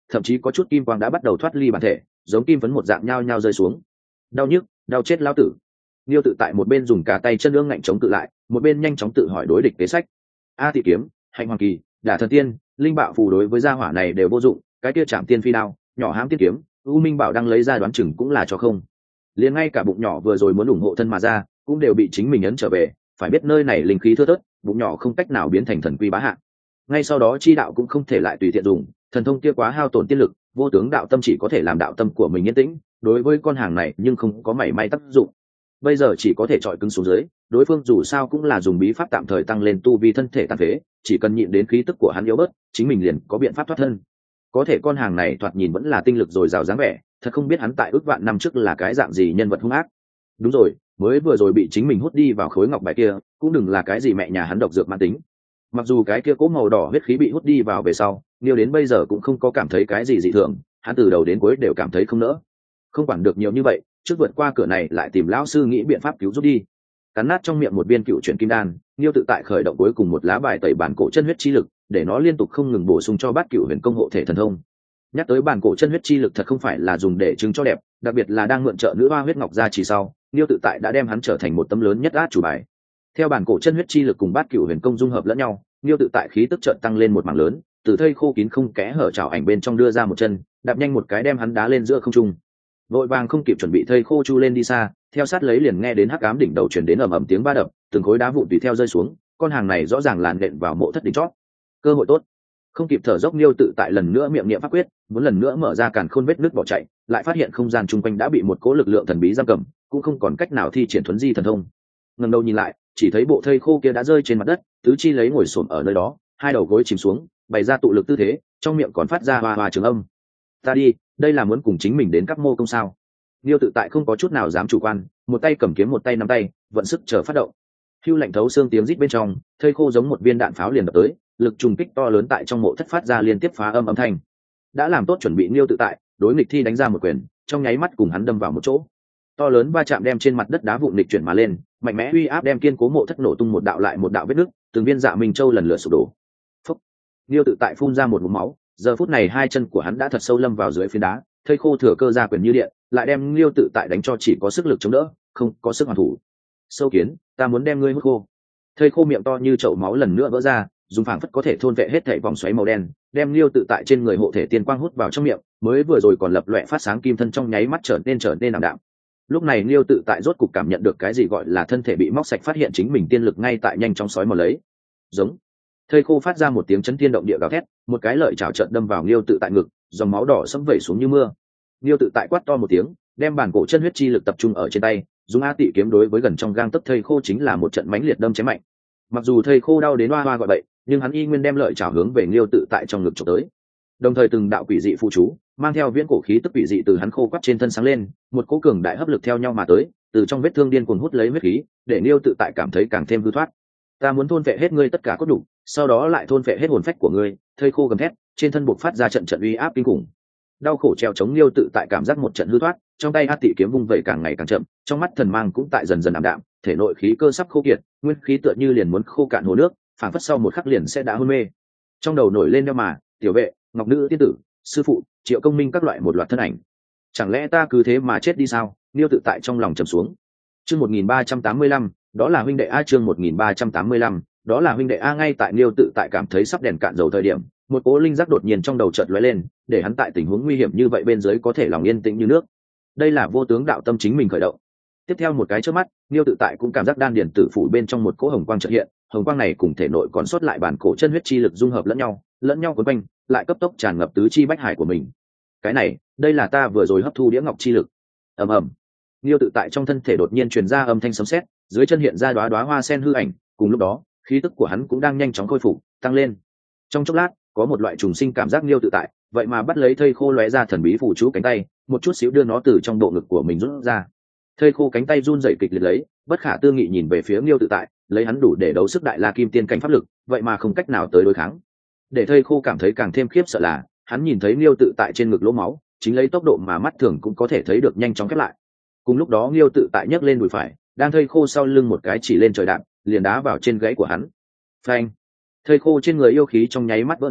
thậm chí có chút kim quang đã bắt đầu thoát ly bản thể, giống kim phấn một dạng nhao nhao rơi xuống. Đau nhức, đau chết lao tử. Liêu tự tại một bên dùng cả tay chân ương ngạnh chống tự lại, một bên nhanh chóng tự hỏi đối địch kế sách. A Thị kiếm, Hạnh Hoàng Kỳ, Đả Thần Tiên, Linh Bạo Phù đối với gia hỏa này đều vô dụng, cái kia Trảm Tiên Phi Đao, Nhỏ Hãm Tiên Kiếm, U Minh Bảo đang lấy ra đoán chừng cũng là cho không. Liền ngay cả bụng nhỏ vừa rồi muốn ủng hộ thân mà ra, cũng đều bị chính mình ấn trở về, phải biết nơi này linh khí thưa thớt, bụng nhỏ không cách nào biến thành thần quy bá hạ. Ngay sau đó chi đạo cũng không thể lại tùy tiện dùng, thần thông kia quá hao tổn tiên lực, vô tướng đạo tâm chỉ có thể làm đạo tâm của mình yên tĩnh, đối với con hàng này nhưng không có mảy may tác dụng. Bây giờ chỉ có thể chọi cứng xuống dưới, đối phương dù sao cũng là dùng bí pháp tạm thời tăng lên tu vi thân thể tàn phế, chỉ cần nhịn đến khí tức của hắn yếu bớt, chính mình liền có biện pháp thoát thân. Có thể con hàng này thoạt nhìn vẫn là tinh lực dồi dào dáng vẻ, thật không biết hắn tại ước vạn năm trước là cái dạng gì nhân vật hung ác. Đúng rồi, mới vừa rồi bị chính mình hút đi vào khối ngọc bài kia, cũng đừng là cái gì mẹ nhà hắn độc dược mãn tính. Mặc dù cái kia cố màu đỏ huyết khí bị hút đi vào về sau, Niêu đến bây giờ cũng không có cảm thấy cái gì dị thường, hắn từ đầu đến cuối đều cảm thấy không nỡ. Không quản được nhiều như vậy, trước vượt qua cửa này lại tìm lão sư nghĩ biện pháp cứu giúp đi. Cắn nát trong miệng một viên cựu chuyển kim đan, Niêu tự tại khởi động cuối cùng một lá bài tẩy bản cổ chân huyết chi lực, để nó liên tục không ngừng bổ sung cho bát cựu huyền công hộ thể thần thông. Nhắc tới bản cổ chân huyết chi lực thật không phải là dùng để chứng cho đẹp, đặc biệt là đang mượn trợ nữ hoa huyết ngọc ra chỉ sau, Niêu tự tại đã đem hắn trở thành một tấm lớn nhất át chủ bài. Theo bản cổ chân huyết chi lực cùng bát cựu huyền công dung hợp lẫn nhau, Niêu tự tại khí tức chợt tăng lên một mảng lớn, từ thây khô kín không kẽ hở trảo ảnh bên trong đưa ra một chân, đạp nhanh một cái đem hắn đá lên giữa không trung. Vội vàng không kịp chuẩn bị thây khô chu lên đi xa, theo sát lấy liền nghe đến hắc ám đỉnh đầu truyền đến ầm ầm tiếng va đập, từng khối đá vụn tùy theo rơi xuống, con hàng này rõ ràng làn nện vào mộ thất đỉnh chót. Cơ hội tốt. Không kịp thở dốc, Niêu tự tại lần nữa miệng niệm pháp quyết, muốn lần nữa mở ra càn khôn vết nước bỏ chạy, lại phát hiện không gian chung quanh đã bị một cỗ lực lượng thần bí giam cầm, cũng không còn cách nào thi triển thuấn di thần thông. Ngẩng đầu nhìn lại, chỉ thấy bộ thây khô kia đã rơi trên mặt đất, tứ chi lấy ngồi xổm ở nơi đó, hai đầu gối chìm xuống, bày ra tụ lực tư thế, trong miệng còn phát ra hoa hoa trường âm. Ta đi, đây là muốn cùng chính mình đến các mô công sao? Niêu tự tại không có chút nào dám chủ quan, một tay cầm kiếm một tay nắm tay, vận sức chờ phát động. Hưu lạnh thấu xương tiếng rít bên trong, thây khô giống một viên đạn pháo liền đập tới, lực trùng kích to lớn tại trong mộ thất phát ra liên tiếp phá âm thanh. Đã làm tốt chuẩn bị, Niêu tự tại đối nghịch thi đánh ra một quyền, trong nháy mắt cùng hắn đâm vào một chỗ. To lớn va chạm đem trên mặt đất đá vụn nghịch chuyển mà lên, mạnh mẽ uy áp đem kiên cố mộ thất nổ tung một đạo lại một đạo vết nứt, từng viên dạ minh châu lần lượt sụp đổ. Phúc! Niêu tự tại phun ra một ngụm máu, giờ phút này hai chân của hắn đã thật sâu lâm vào dưới phiến đá, thây khô thừa cơ ra quyền như điện, lại đem Niêu tự tại đánh cho chỉ có sức lực chống đỡ, không có sức hoàn thủ. Sâu kiến, ta muốn đem ngươi hút khô. Thây khô miệng to như chậu máu lần nữa vỡ ra, dùng phảng phất có thể thôn vệ hết thảy vòng xoáy màu đen, đem Niêu tự tại trên người hộ thể tiên quang hút vào trong miệng, mới vừa rồi còn lập loè phát sáng kim thân trong nháy mắt trở nên ảm đạm. Lúc này Niêu tự tại rốt cục cảm nhận được cái gì gọi là thân thể bị móc sạch, phát hiện chính mình tiên lực ngay tại nhanh chóng sói mòn lấy. Giống. Thây khô phát ra một tiếng chấn thiên động địa gào thét, một cái lợi chảo trận đâm vào Niêu tự tại ngực, dòng máu đỏ sẫm vẩy xuống như mưa. Niêu tự tại quát to một tiếng, đem bản cổ chân huyết chi lực tập trung ở trên tay, dùng A Tị kiếm đối với gần trong gang tấc thây khô chính là một trận mãnh liệt đâm chém mạnh. Mặc dù thây khô đau đến oa oa gọi bậy, nhưng hắn y nguyên đem lợi chảo hướng về Niêu tự tại trong ngực chụp tới. Đồng thời từng đạo quỷ dị phụ chú mang theo viễn cổ khí tức quỷ dị từ hắn khô quắt trên thân sáng lên, một cỗ cường đại hấp lực theo nhau mà tới, từ trong vết thương điên cuồng hút lấy huyết khí, để Niêu tự tại cảm thấy càng thêm hư thoát. Ta muốn thôn phệ hết ngươi tất cả cốt đủ, sau đó lại thôn phệ hết hồn phách của ngươi. Thây khô gầm thét, trên thân buộc phát ra trận trận uy áp kinh khủng. Đau khổ trèo chống Niêu tự tại cảm giác một trận hư thoát, trong tay A Tị kiếm vung vẩy càng ngày càng chậm, trong mắt thần mang cũng tại dần dần ảm đạm, thể nội khí cơ sắp khô kiệt, nguyên khí tựa như liền muốn khô cạn hồ nước, phảng phất sau một khắc liền sẽ đã hôn mê. Trong đầu nổi lên đeo mà, tiểu vệ, ngọc nữ tiên tử, sư phụ, Triệu Công Minh các loại một loạt thân ảnh. Chẳng lẽ ta cứ thế mà chết đi sao? Niêu tự tại trong lòng trầm xuống. Chương 1385, đó là huynh đệ A. Chương 1385, đó là huynh đệ A. Ngay tại Niêu tự tại cảm thấy sắp đèn cạn dầu thời điểm, một cỗ linh giác đột nhiên trong đầu chợt lóe lên, để hắn tại tình huống nguy hiểm như vậy bên dưới có thể lòng yên tĩnh như nước. Đây là vô tướng đạo tâm chính mình khởi động. Tiếp theo một cái chớp mắt, Niêu tự tại cũng cảm giác đan điển tử phủ bên trong một cỗ hồng quang chợt hiện, hồng quang này cùng thể nội còn sót lại bản cổ chân huyết chi lực dung hợp lẫn nhau quấn quanh, lại cấp tốc tràn ngập tứ chi bách hải của mình. Cái này, đây là ta vừa rồi hấp thu đĩa ngọc chi lực. Ầm ầm. Niêu tự tại trong thân thể đột nhiên truyền ra âm thanh sấm sét, dưới chân hiện ra đóa đóa hoa sen hư ảnh, cùng lúc đó, khí tức của hắn cũng đang nhanh chóng khôi phục, tăng lên. Trong chốc lát, có một loại trùng sinh cảm giác Niêu tự tại, vậy mà bắt lấy thây khô lóe ra thần bí phù chú cánh tay, một chút xíu đưa nó từ trong bộ ngực của mình rút ra. Thây khô cánh tay run rẩy kịch liệt lấy, bất khả tư nghị nhìn về phía Niêu tự tại, lấy hắn đủ để đấu sức đại la kim tiên cảnh pháp lực, vậy mà không cách nào tới đối kháng. Để thây khô cảm thấy càng thêm khiếp sợ là, hắn nhìn thấy Niêu tự tại trên ngực lỗ máu, chính lấy tốc độ mà mắt thường cũng có thể thấy được nhanh chóng khép lại. Cùng lúc đó Niêu tự tại nhấc lên đùi phải, đang thây khô sau lưng một cái chỉ lên trời đạp, liền đá vào trên gáy của hắn. Phanh! Thây khô trên người yêu khí trong nháy mắt vỡ nát,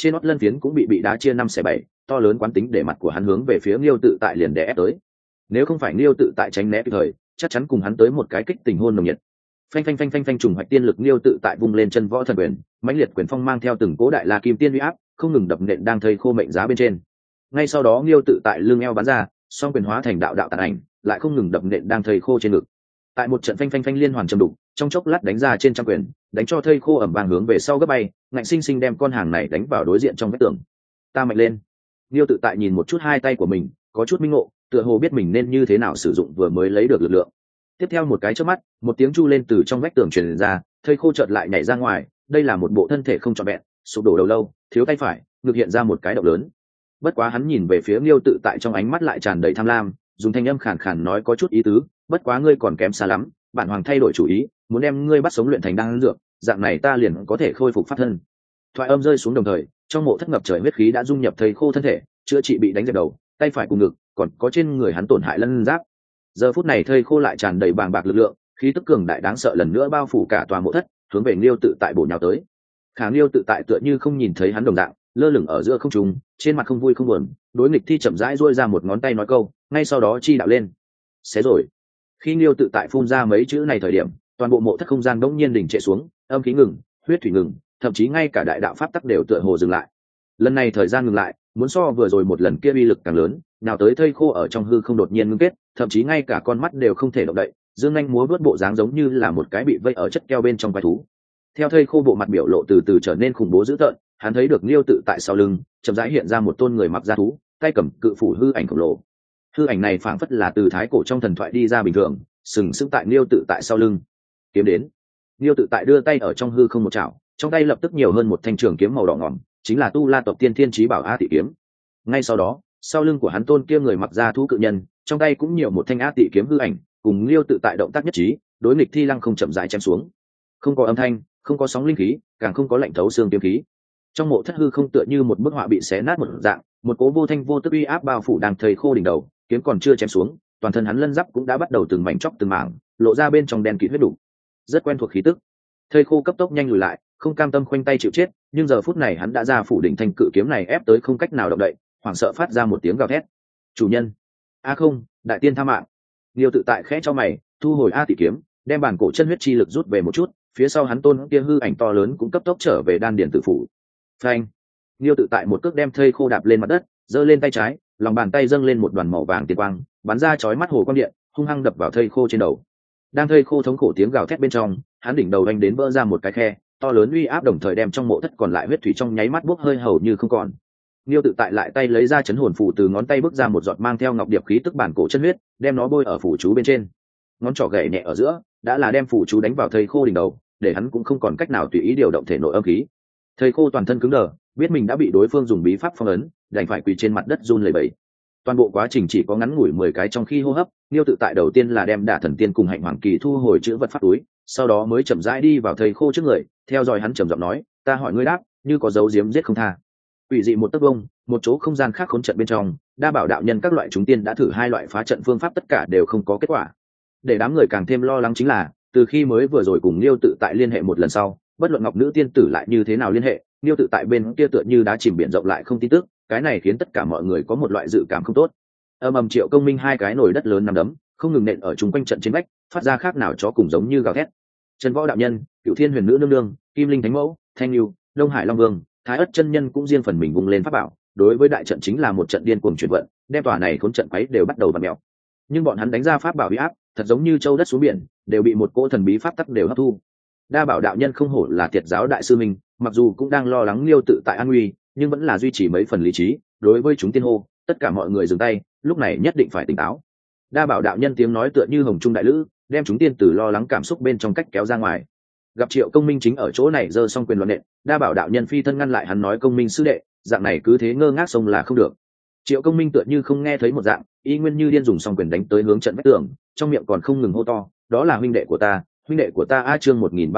trên nót lân phiến cũng bị đá chia 5/7, to lớn quán tính để mặt của hắn hướng về phía Liêu Tự Tại liền đè ép tới. Nếu không phải Liêu Tự Tại tránh né kịp thời, chắc chắn cùng hắn tới một cái kích tình hôn nồng nhiệt. Phanh phanh phanh phanh phanh, trùng hoạch tiên lực Liêu Tự Tại vung lên chân võ thần quyền, mãnh liệt quyền phong mang theo từng cố đại la kim tiên uy áp, không ngừng đập nện đang thây khô mệnh giá bên trên. Ngay sau đó Liêu Tự Tại lưng eo bắn ra, song quyền hóa thành đạo đạo tàn ảnh, lại không ngừng đập nện đang thây khô trên ngực. Tại một trận phanh phanh phanh liên hoàn trầm đục, trong chốc lát đánh ra trên trăm quyền, đánh cho thây khô ẩm vàng hướng về sau gấp bay, ngạnh sinh sinh đem con hàng này đánh vào đối diện trong vách tường. Ta mạnh lên. Liêu Tự Tại nhìn một chút hai tay của mình, có chút minh ngộ, tựa hồ biết mình nên như thế nào sử dụng vừa mới lấy được lực lượng. Tiếp theo một cái chớp mắt, một tiếng chu lên từ trong vách tường truyền ra, thây khô chợt lại nhảy ra ngoài. Đây là một bộ thân thể không trọn vẹn, sụp đổ đầu lâu, thiếu tay phải, ngực hiện ra một cái động lớn. Bất quá hắn nhìn về phía Liêu Tự Tại trong ánh mắt lại tràn đầy tham lam, dùng thanh âm khàn khàn nói có chút ý tứ, bất quá ngươi còn kém xa lắm, bản hoàng thay đổi chủ ý, muốn đem ngươi bắt sống luyện thành đan dược, dạng này ta liền có thể khôi phục pháp thân. Thoại âm rơi xuống đồng thời, trong mộ thất ngập trời huyết khí đã dung nhập thây khô thân thể, chữa trị bị đánh dẹp đầu, tay phải cùng ngực, còn có trên người hắn tổn hại lân giáp. Giờ phút này thây khô lại tràn đầy bàng bạc lực lượng, khí tức cường đại đáng sợ lần nữa bao phủ cả tòa mộ thất, hướng về Liêu Tự Tại bổ nhào tới. Khả Liêu Tự Tại tựa như không nhìn thấy hắn đồng dạng, lơ lửng ở giữa không trung, trên mặt không vui không buồn, đối nghịch thi chậm rãi duỗi ra một ngón tay nói câu, ngay sau đó chi đạo lên. Xé rồi. Khi Liêu Tự Tại phun ra mấy chữ này thời điểm, toàn bộ mộ thất không gian đống nhiên đình trệ xuống, âm khí ngừng, huyết thủy ngừng, thậm chí ngay cả đại đạo pháp tắc đều tựa hồ dừng lại. Lần này thời gian ngừng lại, muốn so vừa rồi một lần kia uy lực càng lớn, nào tới thây khô ở trong hư không đột nhiên ngưng kết, thậm chí ngay cả con mắt đều không thể động đậy, dương nhanh múa vớt bộ dáng giống như là một cái bị vây ở chất keo bên trong quái thú. Theo thây khô bộ mặt biểu lộ từ từ trở nên khủng bố dữ tợn, hắn thấy được Liêu Tự Tại sau lưng chậm rãi hiện ra một tôn người mặc da thú, tay cầm cự phủ hư ảnh khổng lồ. Hư ảnh này phảng phất là từ thái cổ trong thần thoại đi ra bình thường, sừng sững tại Liêu Tự Tại sau lưng. Kiếm đến. Liêu Tự Tại đưa tay ở trong hư không một chảo, trong tay lập tức nhiều hơn một thanh trường kiếm màu đỏ ngòm, chính là Tu La tộc tiên thiên chí bảo A Tị kiếm. Ngay sau đó, sau lưng của hắn tôn kia người mặc da thú cự nhân, trong tay cũng nhiều một thanh A Tị kiếm hư ảnh, cùng Liêu Tự Tại động tác nhất trí, đối nghịch thi lăng không chậm rãi chém xuống. Không có âm thanh, không có sóng linh khí, càng không có lạnh thấu xương kiếm khí. Trong mộ thất hư không tựa như một bức họa bị xé nát một dạng, một cố vô thanh vô tức uy áp bao phủ đang thầy khô đỉnh đầu, kiếm còn chưa chém xuống, toàn thân hắn lân giáp cũng đã bắt đầu từng mảnh chóc từng mảng, lộ ra bên trong đen kịt huyết đủ. Rất quen thuộc khí tức. Thầy khô cấp tốc nhanh lùi lại, không cam tâm khoanh tay chịu chết, nhưng giờ phút này hắn đã ra phủ đỉnh thanh cự kiếm này ép tới không cách nào động đậy, hoảng sợ phát ra một tiếng gào thét. "Chủ nhân!" "A không, đại tiên tha mạng." Liêu Tự Tại khẽ cho mày, thu hồi A Tị kiếm, đem bản cổ chân huyết chi lực rút về một chút, phía sau hắn tôn kia hư ảnh to lớn cũng cấp tốc trở về đan điền tự phủ. Phanh! Liêu Tự Tại một cước đem thây khô đạp lên mặt đất, giơ lên tay trái, lòng bàn tay dâng lên một đoàn màu vàng tiền quang, bắn ra chói mắt hồ quang điện, hung hăng đập vào thây khô trên đầu. Đang thây khô thống khổ tiếng gào thét bên trong, hắn đỉnh đầu đánh đến vỡ ra một cái khe, to lớn uy áp đồng thời đem trong mộ thất còn lại huyết thủy trong nháy mắt bốc hơi hầu như không còn. Liêu Tự Tại lại tay lấy ra chấn hồn phù từ ngón tay bước ra một giọt mang theo ngọc điệp khí tức bản cổ chân huyết, đem nó bôi ở phù chú bên trên. Ngón trỏ gảy nhẹ ở giữa, đã là đem phù chú đánh vào thây khô đỉnh đầu, để hắn cũng không còn cách nào tùy ý điều động thể nội âm khí. Thây khô toàn thân cứng đờ, biết mình đã bị đối phương dùng bí pháp phong ấn, đành phải quỳ trên mặt đất run lẩy bẩy. Toàn bộ quá trình chỉ có ngắn ngủi 10 cái trong khi hô hấp, Liêu Tự Tại đầu tiên là đem Đả Thần Tiên cùng Hạnh Hoàng Kỳ thu hồi chữ vật pháp túi, sau đó mới chậm rãi đi vào thây khô trước người, theo dõi hắn trầm giọng nói, "Ta hỏi ngươi đáp, như có dấu giếm giết không tha." Ủy dị một tấc vông, một chỗ không gian khác khốn trận bên trong, Đa Bảo đạo nhân các loại chúng tiên đã thử hai loại phá trận phương pháp tất cả đều không có kết quả. Để đám người càng thêm lo lắng chính là, từ khi mới vừa rồi cùng Liêu Tự Tại liên hệ một lần sau, bất luận Ngọc Nữ tiên tử lại như thế nào liên hệ, Liêu Tự Tại bên kia tựa như đá chìm biển rộng lại không tin tức, cái này khiến tất cả mọi người có một loại dự cảm không tốt. Ầm ầm, Triệu Công Minh hai cái nồi đất lớn nằm đấm, không ngừng nện ở chung quanh trận trên vách, phát ra khác nào chó cùng giống như gào thét. Trần Võ đạo nhân, Cửu Thiên Huyền Nữ nương nương, Kim Linh Thánh Mẫu, Thanh Nhu, Đông Hải Long Vương, Thái Ất chân nhân cũng riêng phần mình vung lên pháp bảo, đối với đại trận chính là một trận điên cuồng chuyển vận, đem tòa này khốn trận quấy đều bắt đầu vặn mèo. Nhưng bọn hắn đánh ra pháp bảo uy áp, thật giống như châu đất xuống biển, đều bị một cỗ thần bí pháp tắc đều hấp thu. Đa Bảo đạo nhân không hổ là Tiệt giáo đại sư mình, mặc dù cũng đang lo lắng Liêu Tự Tại an nguy, nhưng vẫn là duy trì mấy phần lý trí, đối với chúng tiên hô, tất cả mọi người dừng tay, lúc này nhất định phải tỉnh táo. Đa Bảo đạo nhân tiếng nói tựa như hồng trung đại lữ, đem chúng tiên tử lo lắng cảm xúc bên trong cách kéo ra ngoài. Gặp Triệu Công Minh chính ở chỗ này giơ xong quyền luận nện, Đa Bảo đạo nhân phi thân ngăn lại hắn nói, "Công Minh sư đệ, dạng này cứ thế ngơ ngác xông là không được." Triệu Công Minh tựa như không nghe thấy một dạng, y nguyên như điên dùng xong quyền đánh tới hướng trận vách tường, trong miệng còn không ngừng hô to, "Đó là huynh đệ của ta, huynh đệ của ta." A chương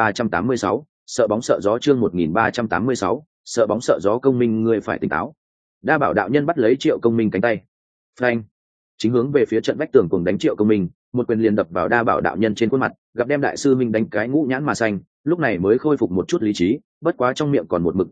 1386, sợ bóng sợ gió, chương 1386, sợ bóng sợ gió. "Công Minh, ngươi phải tỉnh táo." Đa Bảo đạo nhân bắt lấy Triệu Công Minh cánh tay. Phanh! Chính hướng về phía trận vách tường cùng đánh Triệu Công Minh, một quyền liền đập vào Đa Bảo đạo nhân trên khuôn mặt, gặp đem đại sư minh đánh cái ngũ nhãn mà xanh, lúc này mới khôi phục một chút lý trí, bất quá trong miệng còn một mực thì thảo,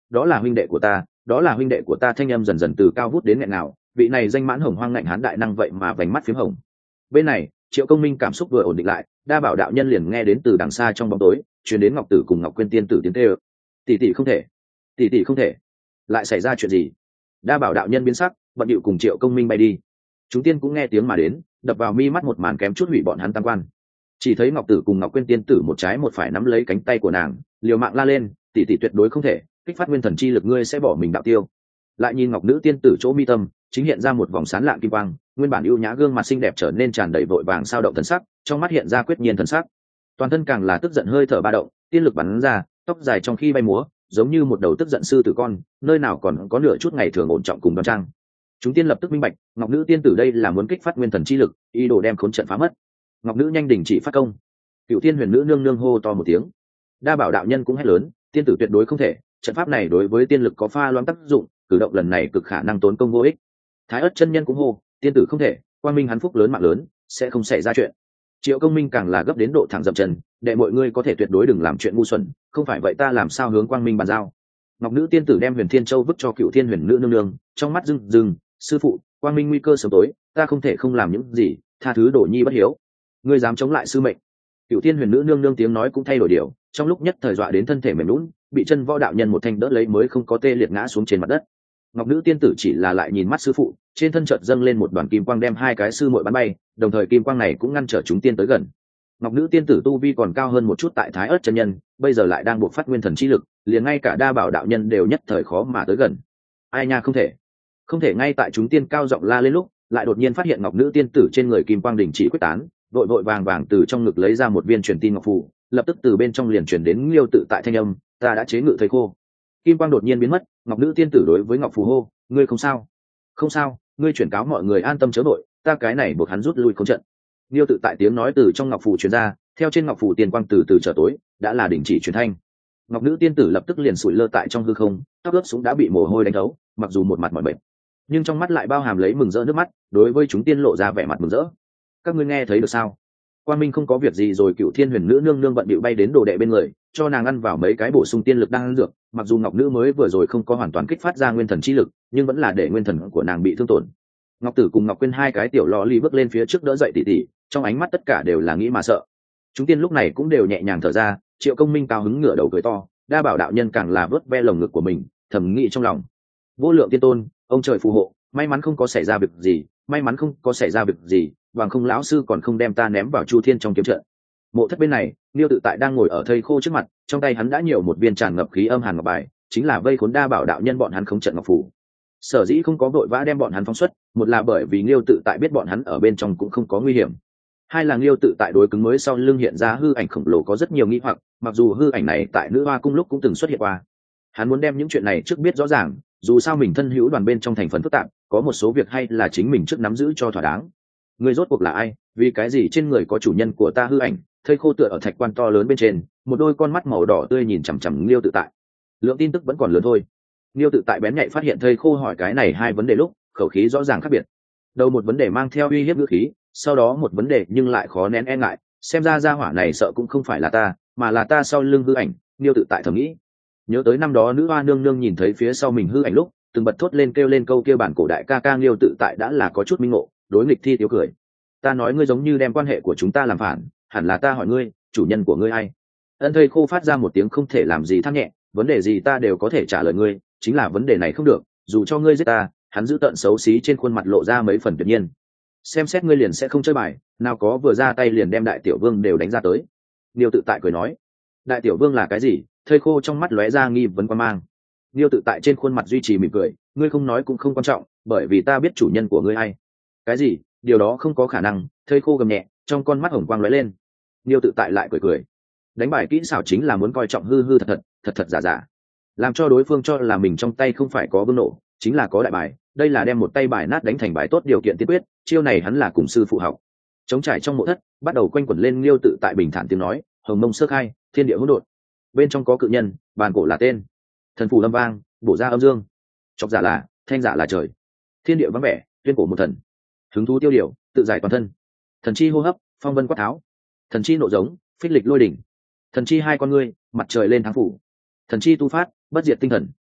đó là huynh đệ của ta, đó là huynh đệ của ta. Thanh âm dần dần từ cao vút đến nghẹn nào, vị này danh mãn hồng hoang ngạnh hán đại năng vậy mà vành mắt phím hồng. Bên này Triệu Công Minh cảm xúc vừa ổn định lại, Đa Bảo đạo nhân liền nghe đến từ đằng xa trong bóng tối truyền đến Ngọc Tử cùng Ngọc Quyên tiên tử tiếng kêu. Tỷ tỷ không thể, tỷ tỷ không thể. Lại xảy ra chuyện gì? Đa Bảo đạo nhân biến sắc, bận điệu cùng Triệu Công Minh bay đi. Chúng tiên cũng nghe tiếng mà đến, đập vào mi mắt một màn kém chút hủy bọn hắn tam quan. Chỉ thấy Ngọc Tử cùng Ngọc Quyên tiên tử một trái một phải nắm lấy cánh tay của nàng, liều mạng la lên, tỷ tỷ tuyệt đối không thể, kích phát nguyên thần chi lực ngươi sẽ bỏ mình đạo tiêu. Lại nhìn Ngọc nữ tiên tử chỗ mi tâm chính hiện ra một vòng sáng lạng kim quang, nguyên bản ưu nhã gương mặt xinh đẹp trở nên tràn đầy vội vàng sao động thần sắc, trong mắt hiện ra quyết nhiên thần sắc, toàn thân càng là tức giận hơi thở ba động, tiên lực bắn ra, tóc dài trong khi bay múa giống như một đầu tức giận sư tử con, nơi nào còn có nửa chút ngày thường ổn trọng cùng đoan trang. Chúng tiên lập tức minh bạch, Ngọc nữ tiên tử đây là muốn kích phát nguyên thần chi lực, ý đồ đem khốn trận phá mất. Ngọc nữ nhanh đình chỉ phát công. Cựu Thiên Huyền nữ nương nương hô to một tiếng. Đa Bảo đạo nhân cũng hét lớn, tiên tử tuyệt đối không thể, trận pháp này đối với tiên lực có pha loãng tác dụng, cử động lần này cực khả năng tốn công vô ích. Thái Ức chân nhân cũng hô, tiên tử không thể, quang minh hắn phúc lớn mạng lớn, sẽ không xảy ra chuyện. Triệu Công Minh càng là gấp đến độ thẳng dậm chân, đệ mọi ngươi có thể tuyệt đối đừng làm chuyện ngu xuẩn, không phải vậy ta làm sao hướng quang minh bàn giao. Ngọc nữ tiên tử đem Huyền Thiên Châu vứt cho Cựu Thiên Huyền nữ nương nương, trong mắt rưng rưng, sư phụ, quang minh nguy cơ sớm tối, ta không thể không làm những gì, tha thứ Đổ Nhi bất hiếu. Ngươi dám chống lại sư mệnh? Cựu Thiên Huyền nữ nương nương tiếng nói cũng thay đổi điều, trong lúc nhất thời dọa đến thân thể mềm lún, bị chân võ đạo nhân một thanh đỡ lấy mới không có tê liệt ngã xuống trên mặt đất. Ngọc nữ tiên tử chỉ là lại nhìn mắt sư phụ, trên thân chợt dâng lên một đoàn kim quang đem hai cái sư muội bắn bay, đồng thời kim quang này cũng ngăn trở chúng tiên tới gần. Ngọc nữ tiên tử tu vi còn cao hơn một chút tại Thái Ức chân nhân, bây giờ lại đang buộc phát nguyên thần chi lực, liền ngay cả Đa Bảo đạo nhân đều nhất thời khó mà tới gần. Ai nha, không thể, không thể! Ngay tại chúng tiên cao giọng la lên lúc, lại đột nhiên phát hiện Ngọc nữ tiên tử trên người kim quang đình chỉ quyết tán, vội vội vàng vàng từ trong ngực lấy ra một viên truyền tin ngọc phù, lập tức từ bên trong liền truyền đến Liêu tự tại thanh âm, ta đã chế ngự thầy khô. Kim quang đột nhiên biến mất, Ngọc nữ tiên tử đối với ngọc phù hô, ngươi không sao? Không sao, ngươi chuyển cáo mọi người an tâm chớ vội, ta cái này buộc hắn rút lui không trận. Liêu tự tại tiếng nói từ trong ngọc phù truyền ra, theo trên ngọc phù tiền quang từ từ trở tối, đã là đình chỉ truyền thanh. Ngọc nữ tiên tử lập tức liền sụi lơ tại trong hư không, tóc ướt sũng đã bị mồ hôi đánh thấu, mặc dù một mặt mỏi mệt, nhưng trong mắt lại bao hàm lấy mừng rỡ nước mắt, đối với chúng tiên lộ ra vẻ mặt mừng rỡ. Các ngươi nghe thấy được sao? Quang Minh không có việc gì rồi. Cựu Thiên Huyền nữ nương nương bận bịu bay đến đồ đệ bên người, cho nàng ăn vào mấy cái bổ sung tiên lực đang ăn dược. Mặc dù Ngọc nữ mới vừa rồi không có hoàn toàn kích phát ra nguyên thần chi lực, nhưng vẫn là để nguyên thần của nàng bị thương tổn. Ngọc Tử cùng Ngọc Quyên hai cái tiểu lò ly bước lên phía trước đỡ dậy tỷ tỷ, trong ánh mắt tất cả đều là nghĩ mà sợ. Chúng tiên lúc này cũng đều nhẹ nhàng thở ra. Triệu Công Minh cao hứng ngửa đầu cười to, Đa Bảo đạo nhân càng là vớt ve lồng ngực của mình, thầm nghĩ trong lòng: vô lượng tiên tôn, ông trời phù hộ, may mắn không có xảy ra việc gì, may mắn không có xảy ra việc gì, bằng không lão sư còn không đem ta ném vào Chu Thiên trong kiếm trận. Mộ thất bên này, Liêu tự tại đang ngồi ở thây khô trước mặt, trong tay hắn đã nhiều một viên tràn ngập khí âm hàn ngọc bài, chính là vây khốn Đa Bảo đạo nhân bọn hắn khống trận ngọc phủ. Sở dĩ không có vội vã đem bọn hắn phóng xuất, một là bởi vì Liêu tự tại biết bọn hắn ở bên trong cũng không có nguy hiểm, hai là Liêu tự tại đối cứng mới sau lưng hiện ra hư ảnh khổng lồ có rất nhiều nghi hoặc, mặc dù hư ảnh này tại Nữ Hoa cung lúc cũng từng xuất hiện qua. Hắn muốn đem những chuyện này trước biết rõ ràng, dù sao mình thân hữu đoàn bên trong thành phần phức tạp, có một số việc hay là chính mình trước nắm giữ cho thỏa đáng. Người rốt cuộc là ai? Vì cái gì trên người có chủ nhân của ta hư ảnh? Thây khô tựa ở thạch quan to lớn bên trên, một đôi con mắt màu đỏ tươi nhìn chằm chằm Liêu tự tại. Lượng tin tức vẫn còn lớn thôi. Liêu tự tại bén nhạy phát hiện thây khô hỏi cái này hai vấn đề lúc, khẩu khí rõ ràng khác biệt. Đầu một vấn đề mang theo uy hiếp ngữ khí, sau đó một vấn đề nhưng lại khó nén e ngại, xem ra gia hỏa này sợ cũng không phải là ta, mà là ta sau lưng hư ảnh. Liêu tự tại thầm nghĩ. Nhớ tới năm đó Nữ Hoa nương nương nhìn thấy phía sau mình hư ảnh lúc, từng bật thốt lên kêu lên câu kia bản cổ đại ca ca. Liêu tự tại đã là có chút minh ngộ, đối nghịch thi tiếu cười. Ta nói ngươi giống như đem quan hệ của chúng ta làm phản, hẳn là ta hỏi ngươi, chủ nhân của ngươi ai? Ân thây khô phát ra một tiếng không thể làm gì than nhẹ, vấn đề gì ta đều có thể trả lời ngươi, chính là vấn đề này không được, dù cho ngươi giết ta. Hắn giữ tợn xấu xí trên khuôn mặt lộ ra mấy phần tuyệt nhiên. Xem xét ngươi liền sẽ không chơi bài, nào có vừa ra tay liền đem đại tiểu vương đều đánh ra tới. Liêu tự tại cười nói, đại tiểu vương là cái gì? Thây khô trong mắt lóe ra nghi vấn quan mang. Liêu tự tại trên khuôn mặt duy trì mỉm cười, ngươi không nói cũng không quan trọng, bởi vì ta biết chủ nhân của ngươi ai. Cái gì? Điều đó không có khả năng. Thây khô gầm nhẹ, trong con mắt hồng quang lóe lên. Liêu tự tại lại cười cười. Đánh bài kỹ xảo chính là muốn coi trọng hư hư thật thật giả giả, làm cho đối phương cho là mình trong tay không phải có vương nổ, chính là có đại bài. Đây là đem một tay bài nát đánh thành bài tốt điều kiện tiên quyết, chiêu này hắn là cùng sư phụ học. Trống trải trong mộ thất bắt đầu quanh quẩn lên Liêu tự tại bình thản tiếng nói, hồng mông sơ khai, thiên địa hỗn độn, bên trong có cự nhân, bàn cổ là tên, thần phù lâm vang, bổ ra âm dương, chọc giả là thanh giả là trời, thiên địa vắng vẻ, tuyên cổ một thần, hứng thú tiêu điều, tự giải toàn thân, thần chi hô hấp, phong vân quát tháo, thần chi nộ giống, phích lịch lôi đỉnh, thần chi hai con ngươi, mặt trời lên tháng phủ, thần chi tu phát, bất diệt tinh thần,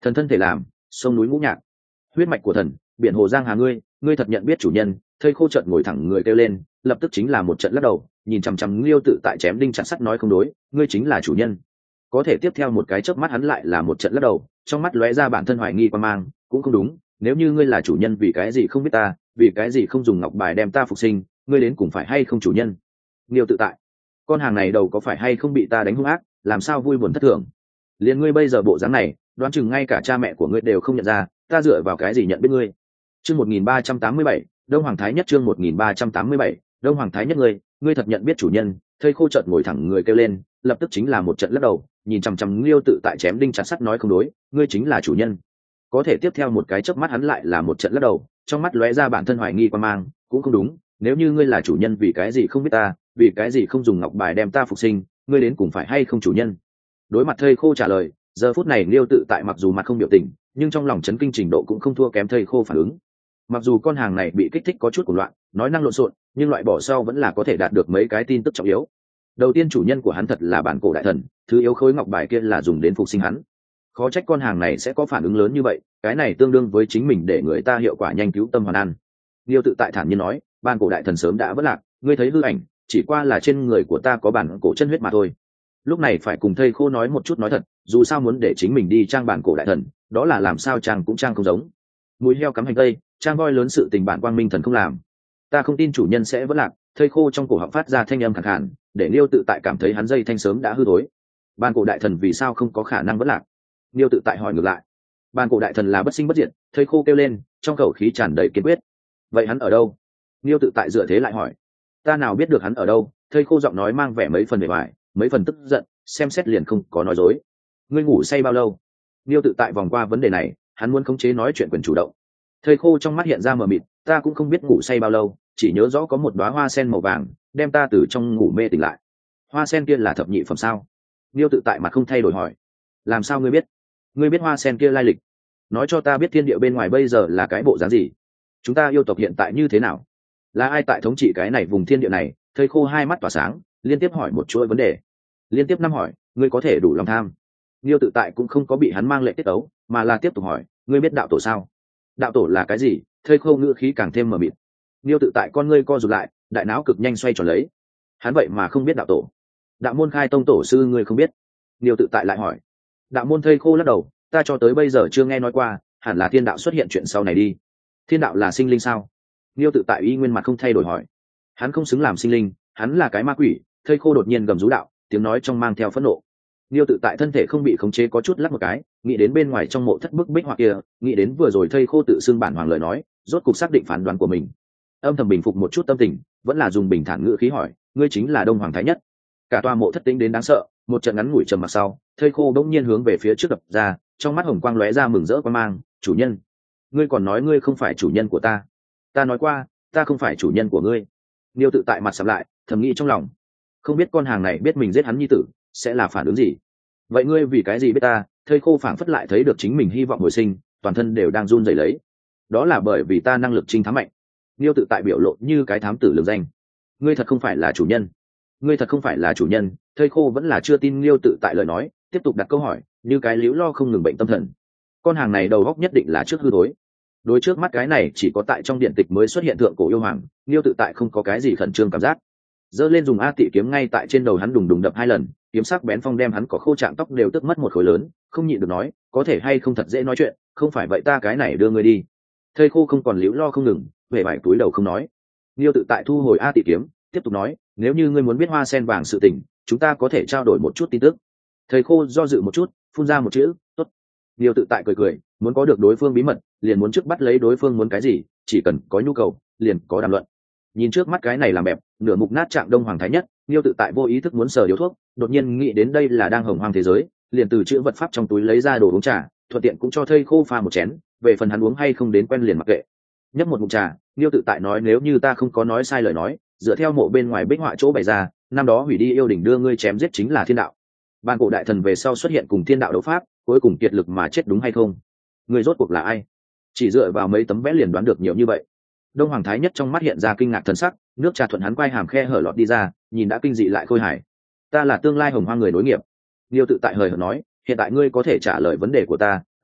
Thần thân thể làm, sông núi ngũ nhạc, huyết mạch của thần, biển hồ giang hà ngươi thật nhận biết chủ nhân. Thây khô chợt ngồi thẳng người kêu lên, lập tức chính là một trận lắc đầu, nhìn chằm chằm Liêu Tự Tại chém đinh chặt sắt nói không đối, ngươi chính là chủ nhân. Có thể tiếp theo một cái chớp mắt hắn lại là một trận lắc đầu, trong mắt lóe ra bản thân hoài nghi quan mang, cũng không đúng, nếu như ngươi là chủ nhân vì cái gì không biết ta, vì cái gì không dùng ngọc bài đem ta phục sinh, ngươi đến cùng phải hay không chủ nhân? Liêu Tự Tại, con hàng này đầu có phải hay không bị ta đánh hung ác, làm sao vui buồn thất thường? Liền ngươi bây giờ bộ dáng này, đoán chừng ngay cả cha mẹ của ngươi đều không nhận ra, ta dựa vào cái gì nhận biết ngươi? Chương 1387, Đông Hoàng Thái Nhất chương 1387, Đông Hoàng Thái Nhất ngươi thật nhận biết chủ nhân. Thây khô chợt ngồi thẳng người kêu lên, lập tức chính là một trận lắc đầu, nhìn chằm chằm Liêu Tự Tại chém đinh chặt sắt nói không đối, ngươi chính là chủ nhân. Có thể tiếp theo một cái chớp mắt hắn lại là một trận lắc đầu, trong mắt lóe ra bản thân hoài nghi quan mang, cũng không đúng, nếu như ngươi là chủ nhân vì cái gì không biết ta, vì cái gì không dùng ngọc bài đem ta phục sinh, ngươi đến cùng phải hay không chủ nhân? Đối mặt Thây khô trả lời, giờ phút này Liêu Tự Tại mặc dù mặt không biểu tình, nhưng trong lòng chấn kinh trình độ cũng không thua kém Thây khô phản ứng. Mặc dù con hàng này bị kích thích có chút cuồng loạn, nói năng lộn xộn, nhưng loại bỏ sau vẫn là có thể đạt được mấy cái tin tức trọng yếu. Đầu tiên, chủ nhân của hắn thật là bản cổ đại thần, thứ yếu khối ngọc bài kia là dùng đến phục sinh hắn. Khó trách con hàng này sẽ có phản ứng lớn như vậy, cái này tương đương với chính mình để người ta hiệu quả nhanh cứu tâm hoàn an. Liêu Tự Tại thản nhiên nói, bản cổ đại thần sớm đã vỡ lạc, ngươi thấy hư ảnh, chỉ qua là trên người của ta có bản cổ chân huyết mà thôi. Lúc này phải cùng Thây khô nói một chút nói thật, dù sao muốn để chính mình đi trang bản cổ đại thần, đó là làm sao trang cũng trang không giống. Mùi heo cắm hành tây, trang voi lớn sự tình bản quang minh thần không làm. Ta không tin chủ nhân sẽ vỡ lạc. Thây khô trong cổ họng phát ra thanh âm khàn khàn, để Liêu Tự Tại cảm thấy hắn dây thanh sớm đã hư thối. Bản cổ đại thần vì sao không có khả năng vỡ lạc? Liêu Tự Tại hỏi ngược lại. Bản cổ đại thần là bất sinh bất diệt. Thây khô kêu lên, trong khẩu khí tràn đầy kiên quyết. Vậy hắn ở đâu? Liêu Tự Tại dựa thế lại hỏi. Ta nào biết được hắn ở đâu? Thây khô giọng nói mang vẻ mấy phần bề ngoài, mấy phần tức giận, xem xét liền không có nói dối. Ngươi ngủ say bao lâu? Liêu Tự Tại vòng qua vấn đề này, hắn muốn khống chế nói chuyện quyền chủ động. Thây khô trong mắt hiện ra mờ mịt, ta cũng không biết ngủ say bao lâu, chỉ nhớ rõ có một đóa hoa sen màu vàng đem ta từ trong ngủ mê tỉnh lại. Hoa sen kia là thập nhị phẩm sao? Liêu Tự Tại mặt không thay đổi hỏi. Làm sao ngươi biết? Ngươi biết hoa sen kia lai lịch? Nói cho ta biết thiên địa bên ngoài bây giờ là cái bộ dáng gì? Chúng ta yêu tộc hiện tại như thế nào? Là ai tại thống trị cái này vùng thiên địa này? Thây khô hai mắt tỏa sáng, liên tiếp hỏi một chuỗi vấn đề. Liên tiếp năm hỏi, ngươi có thể đủ lòng tham. Liêu Tự Tại cũng không có bị hắn mang lệ tiết ấu, mà là tiếp tục hỏi, ngươi biết đạo tổ sao? Đạo tổ là cái gì? Thây khô ngữ khí càng thêm mờ mịt. Liêu Tự Tại con ngươi co rụt lại, đại não cực nhanh xoay tròn lấy. Hắn vậy mà không biết đạo tổ? Đạo môn khai tông tổ sư ngươi không biết? Liêu Tự Tại lại hỏi. Đạo môn. Thây khô lắc đầu, ta cho tới bây giờ chưa nghe nói qua, hẳn là thiên đạo xuất hiện chuyện sau này đi. Thiên đạo là sinh linh sao? Liêu Tự Tại y nguyên mặt không thay đổi hỏi. Hắn không xứng làm sinh linh, hắn là cái ma quỷ. Thây khô đột nhiên gầm rú đạo, tiếng nói trong mang theo phẫn nộ. Liêu Tự Tại thân thể không bị khống chế có chút lắc một cái, nghĩ đến bên ngoài trong mộ thất bức bích họa kia, nghĩ đến vừa rồi Thây khô tự xưng bản hoàng lời nói, rốt cục xác định phán đoán của mình. Âm thầm bình phục một chút tâm tình, vẫn là dùng bình thản ngữ khí hỏi, ngươi chính là Đông Hoàng Thái Nhất? Cả tòa mộ thất tĩnh đến đáng sợ, một trận ngắn ngủi trầm mặc sau, Thây khô bỗng nhiên hướng về phía trước đập ra, trong mắt hồng quang lóe ra mừng rỡ quan mang, chủ nhân, ngươi còn nói ngươi không phải chủ nhân của ta? Ta nói qua, ta không phải chủ nhân của ngươi. Liêu Tự Tại mặt sầm lại, thầm nghĩ trong lòng, không biết con hàng này biết mình giết hắn nhi tử sẽ là phản ứng gì. Vậy ngươi vì cái gì biết ta? Thây khô phảng phất lại thấy được chính mình hy vọng hồi sinh, toàn thân đều đang run rẩy lấy. Đó là bởi vì ta năng lực trinh thám mạnh. Liêu Tự Tại biểu lộ như cái thám tử lường danh. Ngươi thật không phải là chủ nhân? Ngươi thật không phải là chủ nhân? Thây khô vẫn là chưa tin Liêu Tự Tại lời nói, tiếp tục đặt câu hỏi, như cái liễu lo không ngừng bệnh tâm thần. Con hàng này đầu óc nhất định là trước hư tối. Đối trước mắt cái này chỉ có tại trong điện tịch mới xuất hiện thượng cổ yêu hoàng, Liêu Tự Tại không có cái gì khẩn trương cảm giác. Giơ lên dùng A Tị kiếm ngay tại trên đầu hắn đùng đùng đập 2 lần, kiếm sắc bén phong đem hắn có khô trạng tóc đều tức mất một khối lớn, không nhịn được nói, có thể hay không thật dễ nói chuyện, không phải vậy ta cái này đưa ngươi đi. Thây khô không còn liễu lo không ngừng, về vải túi đầu không nói. Liêu Tự Tại thu hồi A Tị kiếm, tiếp tục nói, nếu như ngươi muốn biết hoa sen vàng sự tình, chúng ta có thể trao đổi một chút tin tức. Thây khô do dự một chút, phun ra một chữ, tốt. Liêu Tự Tại cười cười, muốn có được đối phương bí mật, liền muốn trước bắt lấy đối phương muốn cái gì, chỉ cần có nhu cầu, liền có đàm luận. Nhìn trước mắt cái này làm bẹp, nửa mục nát trạng Đông Hoàng Thái Nhất, Liêu Tự Tại vô ý thức muốn sờ điếu thuốc, đột nhiên nghĩ đến đây là đang hồng hoang thế giới, liền từ chữ vật pháp trong túi lấy ra đồ uống trà, thuận tiện cũng cho Thây khô pha một chén, về phần hắn uống hay không đến quen liền mặc kệ. Nhấp một ngụm trà, Liêu Tự Tại nói, nếu như ta không có nói sai lời nói, dựa theo mộ bên ngoài bích họa chỗ bày ra, năm đó hủy đi yêu đỉnh đưa ngươi chém giết chính là thiên đạo. Ban cổ đại thần về sau xuất hiện cùng thiên đạo đấu pháp, cuối cùng kiệt lực mà chết đúng hay không? Ngươi rốt cuộc là ai? Chỉ dựa vào mấy tấm vẽ liền đoán được nhiều như vậy. Đông Hoàng Thái Nhất trong mắt hiện ra kinh ngạc thần sắc, nước trà thuận hắn quay hàm khe hở lọt đi ra, nhìn đã kinh dị lại khôi hài. Ta là tương lai hồng hoang người nối nghiệp. Liêu Tự Tại hời hợt nói, hiện tại ngươi có thể trả lời vấn đề của ta,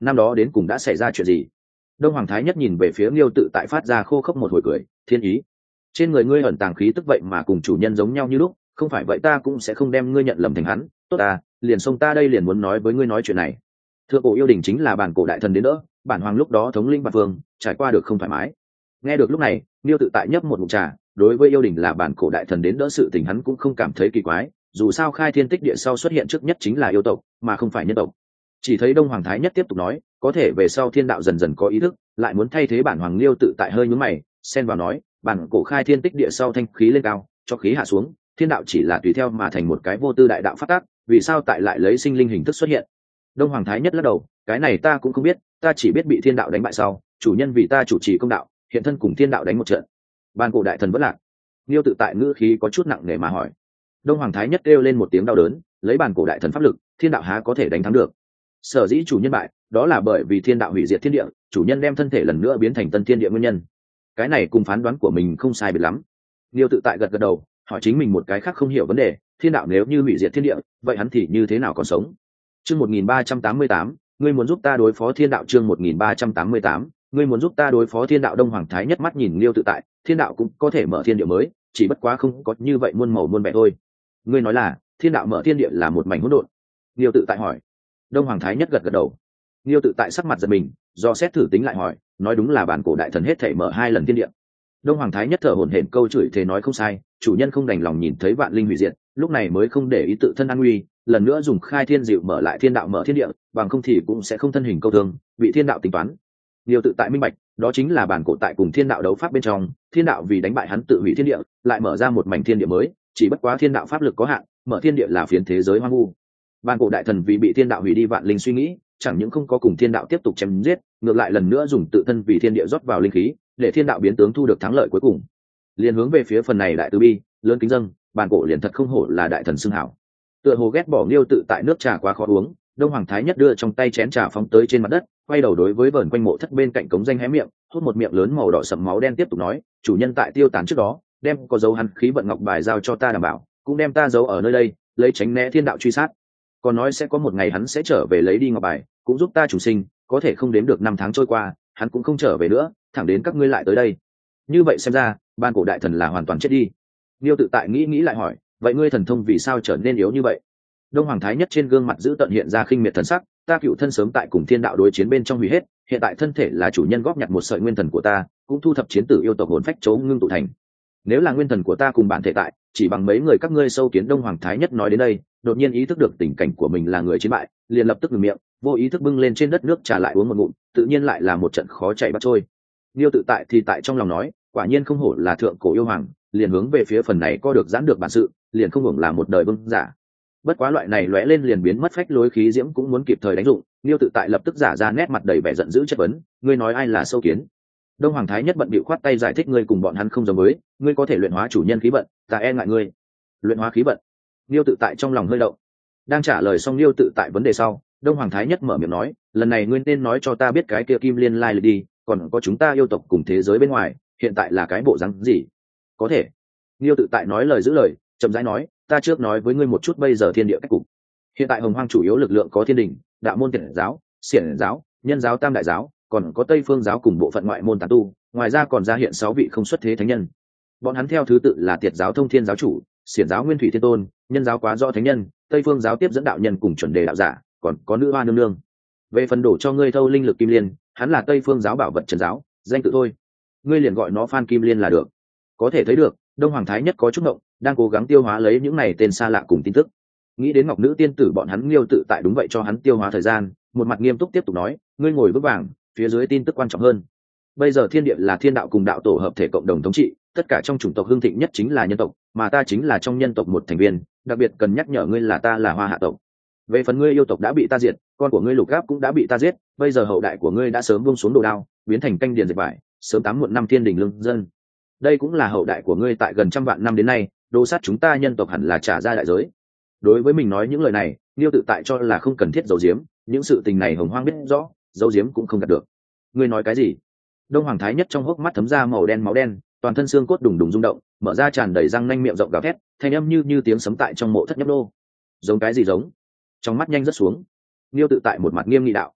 năm đó đến cùng đã xảy ra chuyện gì? Đông Hoàng Thái Nhất nhìn về phía Liêu Tự Tại phát ra khô khốc một hồi cười, thiên ý, trên người ngươi ẩn tàng khí tức vậy mà cùng chủ nhân giống nhau như lúc, không phải vậy ta cũng sẽ không đem ngươi nhận lầm thành hắn. Tốt ta, liền xông ta đây liền muốn nói với ngươi nói chuyện này. Thượng cổ yêu đình chính là bản cổ đại thần đến đỡ, bản hoàng lúc đó thống lĩnh bát phương, trải qua được không thoải mái. Nghe được lúc này, Liêu Tự Tại nhấp một ngụm trà, đối với yêu đình là bản cổ đại thần đến đỡ sự tình hắn cũng không cảm thấy kỳ quái, dù sao khai thiên tích địa sau xuất hiện trước nhất chính là yêu tộc, mà không phải nhân tộc. Chỉ thấy Đông Hoàng Thái Nhất tiếp tục nói, có thể về sau thiên đạo dần dần có ý thức, lại muốn thay thế bản hoàng. Liêu Tự Tại hơi nhướng mày, xen vào nói, bản cổ khai thiên tích địa sau thanh khí lên cao, cho khí hạ xuống, thiên đạo chỉ là tùy theo mà thành một cái vô tư đại đạo phát tác, vì sao tại lại lấy sinh linh hình thức xuất hiện? Đông Hoàng Thái Nhất lắc đầu, cái này ta cũng không biết, ta chỉ biết bị thiên đạo đánh bại sau, chủ nhân vì ta chủ trì công đạo, hiện thân cùng thiên đạo đánh một trận. Bản cổ đại thần vẫn lạc. Liêu Tự Tại ngữ khí có chút nặng nề mà hỏi. Đông Hoàng Thái Nhất kêu lên một tiếng đau đớn, lấy bản cổ đại thần pháp lực, thiên đạo há có thể đánh thắng được? Sở dĩ chủ nhân bại, đó là bởi vì thiên đạo hủy diệt thiên địa, chủ nhân đem thân thể lần nữa biến thành tân thiên địa nguyên nhân. Cái này cùng phán đoán của mình không sai biệt lắm. Liêu Tự Tại gật gật đầu, hỏi chính mình một cái khác không hiểu vấn đề, thiên đạo nếu như hủy diệt thiên địa, vậy hắn thì như thế nào còn sống? Chương 1388, ngươi muốn giúp ta đối phó thiên đạo. Chương 1388, ngươi muốn giúp ta đối phó thiên đạo. Đông Hoàng Thái Nhất mắt nhìn Liêu Tự Tại, thiên đạo cũng có thể mở thiên địa mới, chỉ bất quá không có như vậy muôn màu muôn vẻ thôi. Ngươi nói là thiên đạo mở thiên địa là một mảnh hỗn độn? Liêu Tự Tại hỏi. Đông Hoàng Thái Nhất gật gật đầu. Liêu Tự Tại sắc mặt giật mình, do xét thử tính lại hỏi, nói đúng là bản cổ đại thần hết thảy mở 2 lần thiên địa. Đông Hoàng Thái Nhất thở hổn hển câu chửi thề nói không sai, chủ nhân không đành lòng nhìn thấy vạn linh hủy diệt, lúc này mới không để ý tự thân an nguy, lần nữa dùng khai thiên dịu mở lại thiên đạo mở thiên địa, bằng không thì cũng sẽ không thân hình câu thương, bị thiên đạo tính toán. Liêu Tự Tại minh bạch, đó chính là bản cổ tại cùng thiên đạo đấu pháp bên trong, thiên đạo vì đánh bại hắn tự hủy thiên địa, lại mở ra một mảnh thiên địa mới, chỉ bất quá thiên đạo pháp lực có hạn, mở thiên địa là phiến thế giới hoang vu. Bản cổ đại thần vì bị thiên đạo hủy đi vạn linh suy nghĩ, chẳng những không có cùng thiên đạo tiếp tục chém giết, ngược lại lần nữa dùng tự thân vì thiên địa rót vào linh khí, để thiên đạo biến tướng thu được thắng lợi cuối cùng. Liền hướng về phía phần này đại từ bi, lớn kính dâng, bản cổ liền thật không hổ là đại thần xưng hảo. Tựa hồ ghét bỏ Liêu Tự Tại nước trà quá khó uống, Đông Hoàng Thái Nhất đưa trong tay chén trà phóng tới trên mặt đất, quay đầu đối với vờn quanh mộ thất bên cạnh cống danh hé miệng, hút một miệng lớn màu đỏ sẫm máu đen tiếp tục nói, chủ nhân tại tiêu tán trước đó, đem có dấu hắn khí vận ngọc bài giao cho ta đảm bảo, cũng đem ta giấu ở nơi đây, lấy tránh né thiên đạo truy sát. Còn nói sẽ có một ngày hắn sẽ trở về lấy đi ngọc bài, cũng giúp ta chủ sinh, có thể không đếm được 5 tháng trôi qua, hắn cũng không trở về nữa, thẳng đến các ngươi lại tới đây. Như vậy xem ra, ban cổ đại thần là hoàn toàn chết đi. Liêu Tự Tại nghĩ lại hỏi, vậy ngươi thần thông vì sao trở nên yếu như vậy? Đông Hoàng Thái Nhất trên gương mặt giữ tận hiện ra khinh miệt thần sắc, ta cựu thân sớm tại cùng thiên đạo đối chiến bên trong hủy hết, hiện tại thân thể là chủ nhân góp nhặt một sợi nguyên thần của ta, cũng thu thập chiến tử yêu tộc hồn phách chấu ngưng tụ thành. Nếu là nguyên thần của ta cùng bản thể tại, chỉ bằng mấy người các ngươi sâu kiến. Đông Hoàng Thái Nhất nói đến đây, đột nhiên ý thức được tình cảnh của mình là người chiến bại, liền lập tức ngừng miệng, vô ý thức bưng lên trên đất nước trà lại uống một ngụm, tự nhiên lại là một trận khó chảy bắt trôi. Liêu Tự Tại thì tại trong lòng nói, quả nhiên không hổ là thượng cổ yêu hoàng, liền hướng về phía phần này có được giãn được bản sự, liền không hưởng là một đời vương giả. Bất quá loại này lóe lên liền biến mất phách lối khí diễm cũng muốn kịp thời đánh dụng. Liêu Tự Tại lập tức giả ra nét mặt đầy vẻ giận dữ chất vấn, ngươi nói ai là sâu kiến? Đông Hoàng Thái Nhất bận bịu khoát tay giải thích, ngươi cùng bọn hắn không giống với, ngươi có thể luyện hóa chủ nhân khí vận, ta e ngại ngươi. Luyện hóa khí vận? Liêu Tự Tại trong lòng hơi động. Đang trả lời xong Liêu Tự Tại vấn đề sau, Đông Hoàng Thái Nhất mở miệng nói, lần này ngươi nên nói cho ta biết cái kia Kim Liên lai lịch đi, còn có chúng ta yêu tộc cùng thế giới bên ngoài, hiện tại là cái bộ dáng gì? Có thể. Liêu Tự Tại nói lời giữ lời, chậm rãi nói, ta trước nói với ngươi một chút bây giờ thiên địa cách cục. Hiện tại Hồng Hoang chủ yếu lực lượng có Thiên Đình, Đạo môn Tiệt giáo, Xiển giáo, Nhân giáo Tam đại giáo, còn có Tây Phương giáo cùng bộ phận ngoại môn tán tu, ngoài ra còn ra hiện 6 vị không xuất thế thánh nhân. Bọn hắn theo thứ tự là Tiệt giáo Thông Thiên giáo chủ, Xiển giáo Nguyên Thủy Thiên Tôn, Nhân giáo Quá Rõ thánh nhân, Tây Phương giáo tiếp dẫn đạo nhân cùng chuẩn đề đạo giả, còn có nữ hoa nương nương. Về phần đổ cho ngươi thâu linh lực Kim Liên, hắn là Tây Phương giáo bảo vật trần giáo, danh tự thôi, ngươi liền gọi nó Phan Kim Liên là được. Có thể thấy được, Đông Hoàng Thái Nhất có chút ngộng, đang cố gắng tiêu hóa lấy những này tên xa lạ cùng tin tức. Nghĩ đến Ngọc Nữ tiên tử bọn hắn, Liêu Tự Tại đúng vậy cho hắn tiêu hóa thời gian, một mặt nghiêm túc tiếp tục nói, ngươi ngồi vững vàng, phía dưới tin tức quan trọng hơn. Bây giờ thiên địa là thiên đạo cùng đạo tổ hợp thể cộng đồng thống trị, tất cả trong chủng tộc hưng thịnh nhất chính là nhân tộc, mà ta chính là trong nhân tộc một thành viên, đặc biệt cần nhắc nhở ngươi là ta là Hoa Hạ tộc. Về phần ngươi yêu tộc đã bị ta diệt, con của ngươi Lục Gáp cũng đã bị ta giết, bây giờ hậu đại của ngươi đã sớm buông xuống đồ đao, biến thành canh điền dệt vải, sớm 8 muộn năm thiên đình lương dân. Đây cũng là hậu đại của ngươi tại gần trăm vạn năm đến nay, đồ sát chúng ta nhân tộc hẳn là trả ra đại giới. Đối với mình nói những lời này, Liêu Tự Tại cho là không cần thiết giấu giếm, những sự tình này Hồng Hoang biết rõ, giấu giếm cũng không gạt được. Ngươi nói cái gì? Đông Hoàng Thái Nhất trong hốc mắt thấm ra màu đen máu đen, toàn thân xương cốt đùng đùng rung động, mở ra tràn đầy răng nanh miệng rộng gào thét, thanh âm như tiếng sấm tại trong mộ thất nhấp nô. Giống cái gì giống? Trong mắt nhanh rất xuống. Liêu Tự Tại một mặt nghiêm nghị đạo.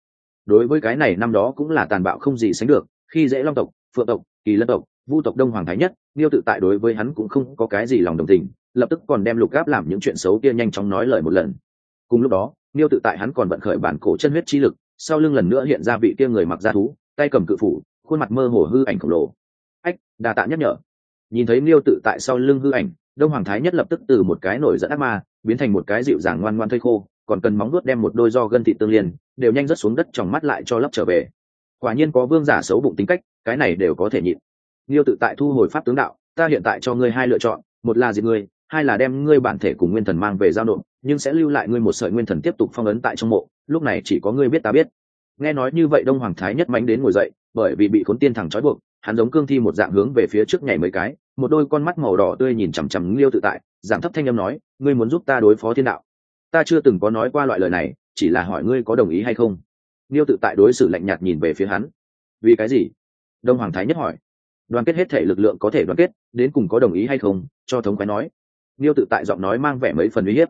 đối với cái này năm đó cũng là tàn bạo không gì sánh được, khi dễ long tộc, phượng tộc, kỳ lân tộc, vu tộc đông hoàng thái nhất, Niêu tự tại đối với hắn cũng không có cái gì lòng đồng tình, lập tức còn đem Lục Gáp làm những chuyện xấu kia nhanh chóng nói lời một lần. Cùng lúc đó, Niêu tự tại hắn còn vận khởi bản cổ chân huyết chi lực, sau lưng lần nữa hiện ra vị kia người mặc da thú, tay cầm cự phủ, khuôn mặt mơ hồ hư ảnh khổng lồ. Ách, đa tạ nhắc nhở. Nhìn thấy Niêu tự tại sau lưng hư ảnh, đông hoàng thái nhất lập tức từ một cái nổi giận ác ma biến thành một cái dịu dàng ngoan ngoan thây khô, còn cần móng vuốt đem một đôi do gân thịt tương liên đều nhanh rớt xuống đất trong mắt lại cho lấp trở về. Quả nhiên có vương giả xấu bụng tính cách, cái này đều có thể nhịn. Niêu tự tại thu hồi pháp tướng đạo, ta hiện tại cho ngươi hai lựa chọn, một là diệt ngươi, hai là đem ngươi bản thể cùng nguyên thần mang về giao nộp, nhưng sẽ lưu lại ngươi một sợi nguyên thần tiếp tục phong ấn tại trong mộ, lúc này chỉ có ngươi biết ta biết. Nghe nói như vậy đông hoàng thái nhất mánh đến ngồi dậy, bởi vì bị khốn tiên thẳng trói buộc, hắn giống cương thi một dạng hướng về phía trước nhảy mấy cái, một đôi con mắt màu đỏ tươi nhìn chằm chằm Liêu tự tại, giảm thấp thanh âm nói, ngươi muốn giúp ta đối phó thiên đạo. Ta chưa từng có nói qua loại lời này, chỉ là hỏi ngươi có đồng ý hay không. Liêu tự tại đối xử lạnh nhạt nhìn về phía hắn. Vì cái gì? Đông hoàng thái nhất hỏi. Đoàn kết hết thể lực lượng có thể đoàn kết, đến cùng có đồng ý hay không, cho thống khoái nói. Liêu tự tại giọng nói mang vẻ mấy phần uy hiếp.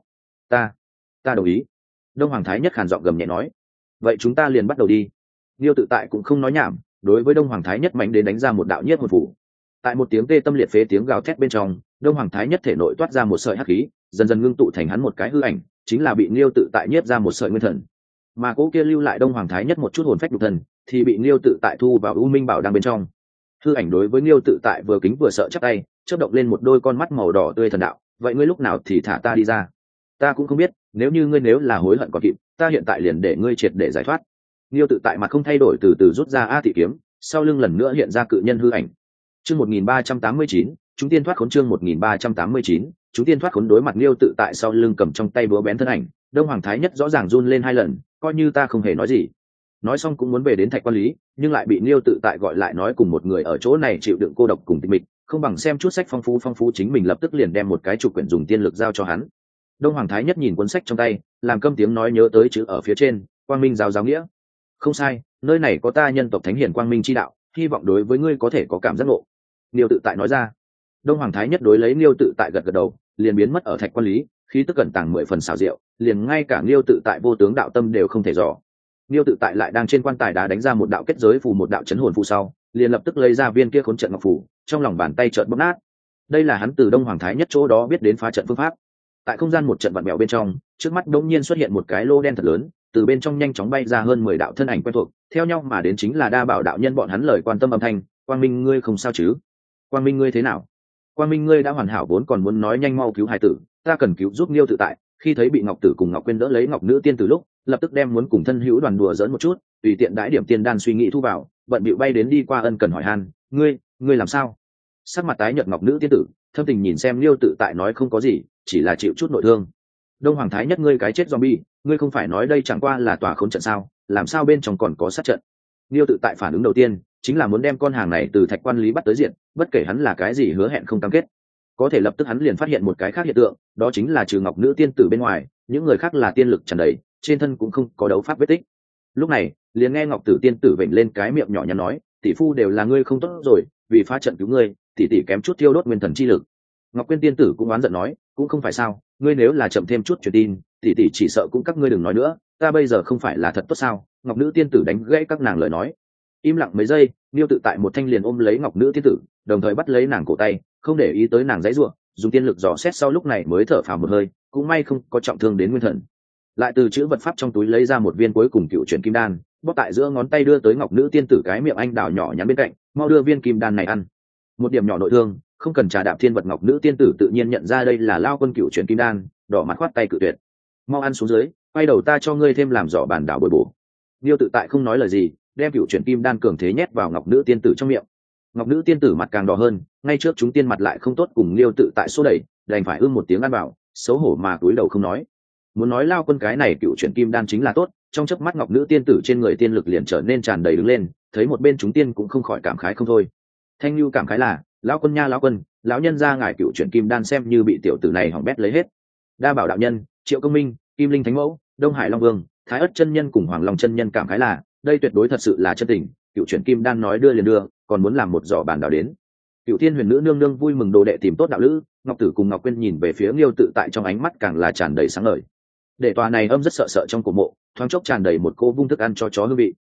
Ta đồng ý. Đông hoàng thái nhất khàn giọng gầm nhẹ nói. Vậy chúng ta liền bắt đầu đi. Liêu tự tại cũng không nói nhảm, đối với đông hoàng thái nhất mạnh đến đánh ra một đạo nhiếp hồn phủ. Tại một tiếng tê tâm liệt phế tiếng gào thét bên trong, đông hoàng thái nhất thể nội toát ra một sợi hắc khí, dần dần ngưng tụ thành hắn một cái hư ảnh, chính là bị Liêu tự tại nhiếp ra một sợi nguyên thần. Mà cố kia lưu lại đông hoàng thái nhất một chút hồn phách nhục thần, thì bị Liêu tự tại thu vào u minh bảo đang bên trong. Hư ảnh đối với Liêu tự tại vừa kính vừa sợ chắp tay, chớp động lên một đôi con mắt màu đỏ tươi thần đạo, vậy ngươi lúc nào thì thả ta đi ra? Ta cũng không biết, nếu như ngươi nếu là hối hận còn kịp, ta hiện tại liền để ngươi triệt để giải thoát. Liêu tự tại mặt không thay đổi từ từ rút ra A thị kiếm, sau lưng lần nữa hiện ra cự nhân hư ảnh. Chương 1389, chúng tiên thoát khốn. Chương 1389, chúng tiên thoát khốn. Đối mặt Liêu tự tại sau lưng cầm trong tay búa bén thân ảnh, đông hoàng thái nhất rõ ràng run lên hai lần, coi như ta không hề nói gì. Nói xong cũng muốn về đến thạch quan lý, nhưng lại bị Liêu tự tại gọi lại nói cùng một người ở chỗ này chịu đựng cô độc cùng tịch mịch, không bằng xem chút sách phong phú chính mình lập tức liền đem một cái chủ quyển dùng tiên lực giao cho hắn. Đông hoàng thái nhất nhìn cuốn sách trong tay, làm câm tiếng nói nhớ tới chữ ở phía trên, quang minh giáo nghĩa. Không sai, nơi này có ta nhân tộc thánh hiển quang minh chi đạo, hy vọng đối với ngươi có thể có cảm giác ngộ. Liêu tự tại nói ra. Đông hoàng thái nhất đối lấy Liêu tự tại gật gật đầu, liền biến mất ở thạch quan lý, khí tức cẩn tàng 10 phần xảo diệu, liền ngay cả Liêu tự tại vô tướng đạo tâm đều không thể dò. Liêu tự tại lại đang trên quan tài đá đánh ra một đạo kết giới phù, một đạo chấn hồn phù sau, liền lập tức lấy ra viên kia khốn trận ngọc phù, trong lòng bàn tay chợt bóp nát. Đây là hắn từ đông hoàng thái nhất chỗ đó biết đến phá trận phương pháp. Tại không gian một trận vặn vẹo bên trong, trước mắt đột nhiên xuất hiện một cái lô đen thật lớn, từ bên trong nhanh chóng bay ra hơn 10 đạo thân ảnh quen thuộc, theo nhau mà đến chính là đa bảo đạo nhân bọn hắn lời quan tâm âm thanh, quang minh ngươi không sao chứ? Quang minh ngươi thế nào? Quang minh ngươi đã hoàn hảo, vốn còn muốn nói nhanh mau cứu hài tử, ta cần cứu giúp Liêu tự tại. Khi thấy bị ngọc tử cùng ngọc quyên đỡ lấy ngọc nữ tiên từ lúc, lập tức đem muốn cùng thân hữu đoàn đùa giỡn một chút, tùy tiện đãi điểm tiên đan suy nghĩ thu vào, bận bịu bay đến đi qua ân cần hỏi han, ngươi làm sao? Sắc mặt tái nhợt ngọc nữ tiên tử, thâm tình nhìn xem Liêu tự tại nói không có gì, chỉ là chịu chút nội thương. Đông hoàng thái nhất, ngươi cái chết zombie, ngươi không phải nói đây chẳng qua là tòa khốn trận sao, làm sao bên trong còn có sát trận? Liêu tự tại phản ứng đầu tiên chính là muốn đem con hàng này từ thạch quan lý bắt tới diện, bất kể hắn là cái gì hứa hẹn không cam kết. Có thể lập tức hắn liền phát hiện một cái khác hiện tượng, đó chính là trừ ngọc nữ tiên tử bên ngoài, những người khác là tiên lực tràn đầy, trên thân cũng không có đấu pháp vết tích. Lúc này liền nghe ngọc tử tiên tử vểnh lên cái miệng nhỏ nhắn nói, tỷ phu đều là ngươi không tốt rồi, vì phá trận cứu ngươi, tỷ tỷ kém chút tiêu đốt nguyên thần chi lực. Ngọc quyên tiên tử cũng oán giận nói, cũng không phải sao, ngươi nếu là chậm thêm chút truyền tin, tỷ tỷ chỉ sợ cũng các ngươi đừng nói nữa, ta bây giờ không phải là thật tốt sao? Ngọc nữ tiên tử đánh gãy các nàng lời nói. Im lặng mấy giây, Liêu tự tại một thanh liền ôm lấy ngọc nữ tiên tử, đồng thời bắt lấy nàng cổ tay, không để ý tới nàng giãy giụa, dùng tiên lực dò xét sau lúc này mới thở phào một hơi, cũng may không có trọng thương đến nguyên thần. Lại từ chữ vật pháp trong túi lấy ra một viên cuối cùng cựu chuyển kim đan, bóp tại giữa ngón tay đưa tới ngọc nữ tiên tử cái miệng anh đào nhỏ nhắn bên cạnh, mau đưa viên kim đan này ăn. Một điểm nhỏ nội thương, không cần trà đạp thiên vật, ngọc nữ tiên tử tự nhiên nhận ra đây là lao quân cựu chuyển kim đan, đỏ mặt khoát tay cự tuyệt. Mau ăn xuống dưới, quay đầu ta cho ngươi thêm làm giỏ bàn đảo bồi bổ. Liêu tự tại không nói lời gì, đem cựu chuyển kim đan cường thế nhét vào ngọc nữ tiên tử trong miệng. Ngọc nữ tiên tử mặt càng đỏ hơn, ngay trước chúng tiên mặt lại không tốt cùng Liêu tự tại xô đẩy, đành phải một tiếng ăn bảo, xấu hổ mà cúi đầu không nói. Muốn nói lao quân cái này cựu chuyển kim đan chính là tốt, trong chớp mắt ngọc nữ tiên tử trên người tiên lực liền trở nên tràn đầy đứng lên, thấy một bên chúng tiên cũng không khỏi cảm khái không thôi. Thanh lưu cảm khái là, lão quân nha lão quân, lão nhân ra ngài cựu chuyển kim đan xem như bị tiểu tử này hỏng bét lấy hết. Đa bảo đạo nhân, Triệu Công Minh, Kim Linh Thánh Mẫu, Đông Hải Long Vương, Thái Ất chân nhân cùng Hoàng Long chân nhân cảm khái là, đây tuyệt đối thật sự là chân tình, cựu chuyển kim đan nói đưa liền đưa, còn muốn làm một giỏ bàn đảo đến. Cựu Thiên Huyền Nữ nương nương vui mừng đồ đệ tìm tốt đạo lữ, Ngọc Tử cùng Ngọc Quyên nhìn về phía Liêu tự tại trong ánh mắt càng là tràn đầy sáng ngời. Để tòa này âm rất sợ sợ trong cổ mộ, thoáng chốc tràn đầy một cô vung thức ăn cho chó hương vị.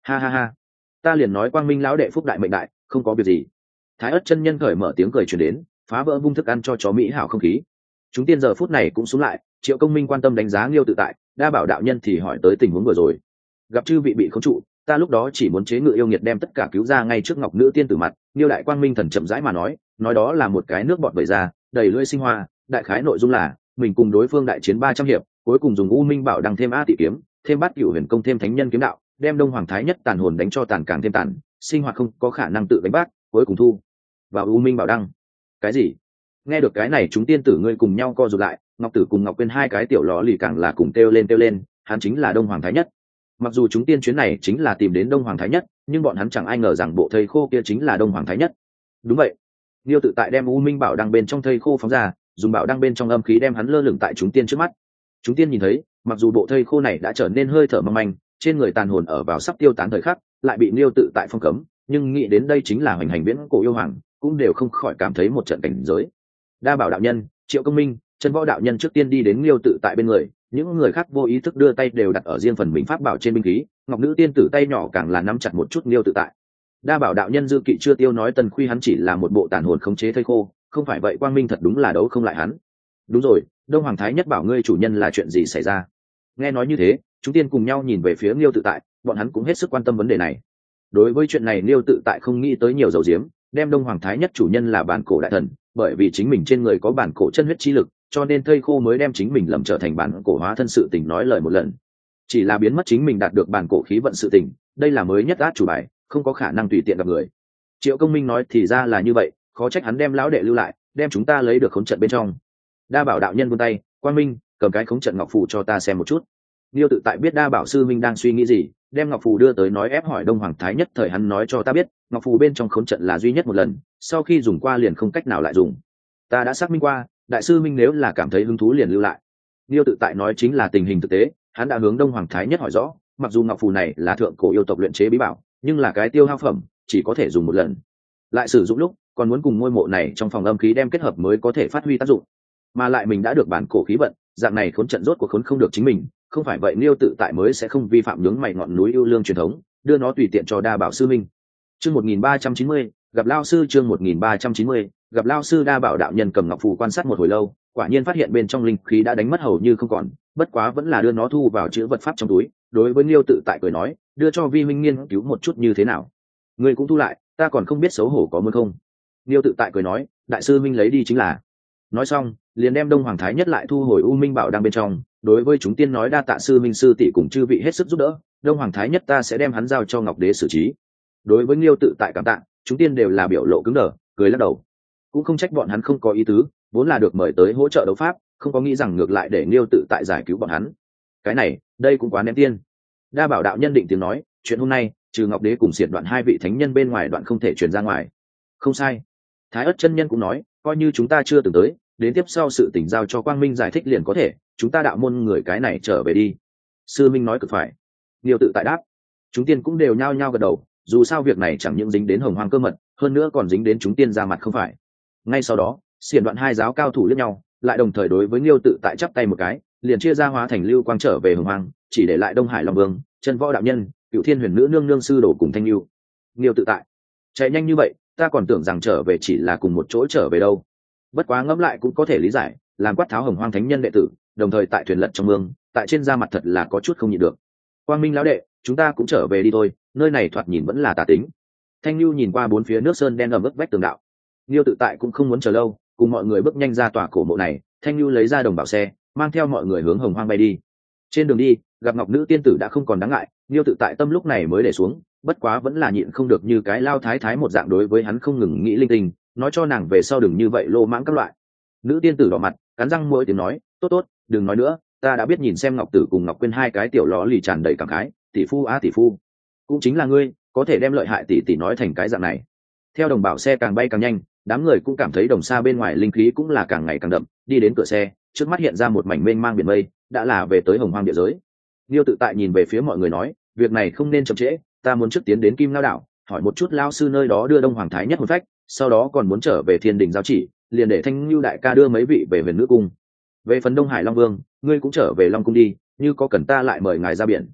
Ha ha ha, ta liền nói quang minh lão đệ phúc đại mệnh đại, không có việc gì. Thái ất chân nhân cởi mở tiếng cười truyền đến, phá vỡ vung thức ăn cho chó mỹ hảo không khí. Chúng tiên giờ phút này cũng xuống lại, Triệu Công Minh quan tâm đánh giá Liêu Tự Tại, Đa Bảo đạo nhân thì hỏi tới tình huống vừa rồi. Gặp chư vị bị khống trụ, ta lúc đó chỉ muốn chế ngự yêu nghiệt đem tất cả cứu ra ngay trước Ngọc Nữ tiên tử mặt. Liêu Đại Quang Minh thần chậm rãi mà nói đó là một cái nước bọt vẩy ra, đầy lưỡi sinh hoa. Đại khái nội dung là mình cùng đối phương đại chiến 300 hiệp, cuối cùng dùng U Minh Bảo đăng thêm A Tị kiếm, thêm Bát Cửu Huyền công thêm Thánh Nhân kiếm đạo, đem Đông Hoàng Thái Nhất tàn hồn đánh cho tàn càng thêm tàn, sinh hoạt không có khả năng tự đánh bác, cuối cùng thu vào U Minh Bảo đăng. Cái gì? Nghe được cái này chúng tiên tử ngươi cùng nhau co rụt lại, Ngọc Tử cùng Ngọc Quyên hai cái tiểu lọ lì càng là cùng kêu lên, hắn chính là Đông Hoàng Thái Nhất. Mặc dù chúng tiên chuyến này chính là tìm đến Đông Hoàng Thái Nhất, nhưng bọn hắn chẳng ai ngờ rằng bộ thây khô kia chính là Đông Hoàng Thái Nhất. Đúng vậy. Liêu Tự Tại đem U Minh Bảo đăng bên trong thây khô phóng ra, dùng bảo đăng bên trong âm khí đem hắn lơ lửng tại chúng tiên trước mắt. Chúng tiên nhìn thấy, mặc dù bộ thây khô này đã trở nên hơi thở mong manh, trên người tàn hồn ở vào sắp tiêu tán thời khắc, lại bị Liêu Tự Tại phong cấm, nhưng nghĩ đến đây chính là hoành hành viễn cổ yêu hoàng, cũng đều không khỏi cảm thấy một trận cảnh giới. Đa Bảo đạo nhân, Triệu Công Minh, Chân Võ đạo nhân trước tiên đi đến Liêu Tự Tại bên người, những người khác vô ý thức đưa tay đều đặt ở riêng phần mình pháp bảo trên binh khí, Ngọc Nữ tiên tử tay nhỏ càng là nắm chặt một chút Liêu Tự Tại. Đa Bảo đạo nhân dư kỵ chưa tiêu nói Tần Khuy hắn chỉ là một bộ tàn hồn khống chế thây khô, không phải vậy Quang Minh thật đúng là đấu không lại hắn. Đúng rồi, Đông Hoàng Thái Nhất bảo ngươi chủ nhân là chuyện gì xảy ra? Nghe nói như thế, chúng tiên cùng nhau nhìn về phía Liêu Tự Tại, bọn hắn cũng hết sức quan tâm vấn đề này. Đối với chuyện này Liêu Tự Tại không nghĩ tới nhiều dầu diếm, đem Đông Hoàng Thái Nhất chủ nhân là bản cổ đại thần, bởi vì chính mình trên người có bản cổ chân huyết chi lực, cho nên thây khô mới đem chính mình lầm trở thành bản cổ hóa thân sự tình nói lời một lần. Chỉ là biến mất chính mình đạt được bản cổ khí vận sự tình, đây là mới nhất át chủ bài, không có khả năng tùy tiện gặp người. Triệu Công Minh nói thì ra là như vậy, khó trách hắn đem lão đệ lưu lại, đem chúng ta lấy được khống trận bên trong. Đa Bảo đạo nhân vươn tay, Quang Minh, cầm cái khống trận ngọc phù cho ta xem một chút. Liêu Tự Tại biết Đa Bảo sư minh đang suy nghĩ gì, đem ngọc phù đưa tới nói ép hỏi Đông Hoàng Thái Nhất thời hắn nói cho ta biết, ngọc phù bên trong khống trận là duy nhất một lần, sau khi dùng qua liền không cách nào lại dùng. Ta đã xác minh qua, đại sư minh nếu là cảm thấy hứng thú liền lưu lại. Liêu Tự Tại nói chính là tình hình thực tế, hắn đã hướng Đông Hoàng Thái Nhất hỏi rõ, mặc dù ngọc phù này là thượng cổ yêu tộc luyện chế bí bảo, nhưng là cái tiêu hao phẩm, chỉ có thể dùng một lần. Lại sử dụng lúc, còn muốn cùng ngôi mộ này trong phòng âm khí đem kết hợp mới có thể phát huy tác dụng. Mà lại mình đã được bản cổ khí vận, dạng này khốn trận rốt cuộc khốn không được chính mình, không phải vậy Liêu Tự Tại mới sẽ không vi phạm nhướng mày ngọn núi yêu lương truyền thống, đưa nó tùy tiện cho Đa Bảo sư minh. Chương 1390, gặp lão sư chương 1390, gặp lão sư. Đa Bảo đạo nhân cầm ngọc phù quan sát một hồi lâu, quả nhiên phát hiện bên trong linh khí đã đánh mất hầu như không còn, bất quá vẫn là đưa nó thu vào chữ vật pháp trong túi, đối với Liêu Tự Tại cười nói, đưa cho vi huynh nghiên cứu một chút như thế nào. Ngươi cũng thu lại, ta còn không biết xấu hổ có muốn không. Liêu Tự Tại cười nói, đại sư minh lấy đi chính là. Nói xong, liền đem Đông Hoàng Thái Nhất lại thu hồi U Minh Bảo đang bên trong, đối với chúng tiên nói đa tạ sư minh sư tỷ cùng chư vị hết sức giúp đỡ, Đông Hoàng Thái Nhất ta sẽ đem hắn giao cho Ngọc Đế xử trí. Đối với Liêu Tự Tại cảm tạ, chúng tiên đều là biểu lộ cứng đờ, cười lắc đầu. Cũng không trách bọn hắn không có ý tứ, vốn là được mời tới hỗ trợ đấu pháp, không có nghĩ rằng ngược lại để Liêu Tự Tại giải cứu bọn hắn. Cái này, đây cũng quá ném tiên. Đa Bảo đạo nhân định tiếng nói, chuyện hôm nay, trừ Ngọc Đế cùng Xiển Đoạn hai vị thánh nhân bên ngoài đoạn không thể truyền ra ngoài. Không sai. Thái Ất chân nhân cũng nói, coi như chúng ta chưa từng tới, đến tiếp sau sự tình giao cho Quang Minh giải thích liền có thể, chúng ta đạo môn người cái này trở về đi. Sư minh nói cực phải. Liêu Tự Tại đáp. Chúng tiên cũng đều nhao nhao gật đầu, dù sao việc này chẳng những dính đến hồng hoang cơ mật, hơn nữa còn dính đến chúng tiên ra mặt không phải. Ngay sau đó, Xiển Đoạn hai giáo cao thủ liếc nhau, lại đồng thời đối với Liêu Tự Tại chắp tay một cái, liền chia ra hóa thành lưu quang trở về hồng hoang, chỉ để lại Đông Hải Long Vương, Chân Võ đạo nhân, Cửu Thiên Huyền Nữ nương nương sư đồ cùng Thanh Lưu. Liêu Tự Tại chạy nhanh như vậy, ta còn tưởng rằng trở về chỉ là cùng một chỗ trở về đâu. Bất quá ngẫm lại cũng có thể lý giải, làm Quát Tháo hồng hoang thánh nhân đệ tử, đồng thời tại thuyền lật trong mương, tại trên da mặt thật là có chút không nhịn được. Quang Minh lão đệ, chúng ta cũng trở về đi thôi, nơi này thoạt nhìn vẫn là tà tính. Thanh Lưu nhìn qua bốn phía nước sơn đen ẩm ướt vách tường đạo. Liêu Tự Tại cũng không muốn chờ lâu, cùng mọi người bước nhanh ra tòa cổ mộ này. Thanh Lưu lấy ra đồng bảo xe, mang theo mọi người hướng hồng hoang bay đi. Trên đường đi, gặp Ngọc Nữ tiên tử đã không còn đáng ngại, Liêu Tự Tại tâm lúc này mới để xuống, bất quá vẫn là nhịn không được như cái lao thái thái một dạng đối với hắn không ngừng nghĩ linh tinh, nói cho nàng về sau đừng như vậy lô mãng các loại. Nữ tiên tử đỏ mặt, cắn răng môi tiếng nói, tốt tốt, đừng nói nữa, ta đã biết. Nhìn xem Ngọc Tử cùng Ngọc Quyên hai cái tiểu ló lì tràn đầy cảm khái, tỷ phu tỷ phu, cũng chính là ngươi, có thể đem lợi hại tỷ nói thành cái dạng này. Theo đồng bảo xe càng bay càng nhanh, đám người cũng cảm thấy đồng xa bên ngoài linh khí cũng là càng ngày càng đậm, đi đến cửa xe, trước mắt hiện ra một mảnh mênh mang biển mây, đã là về tới hồng hoang địa giới. Liêu Tự Tại nhìn về phía mọi người nói, việc này không nên chậm trễ, ta muốn trước tiến đến Kim Lao đảo, hỏi một chút lao sư nơi đó đưa Đông Hoàng Thái Nhất hồn phách, sau đó còn muốn trở về Thiên Đình giao chỉ, liền để Thanh Lưu đại ca đưa mấy vị về Huyền Nữ cung. Về phần Đông Hải Long Vương, ngươi cũng trở về Long cung đi, như có cần ta lại mời ngài ra biển.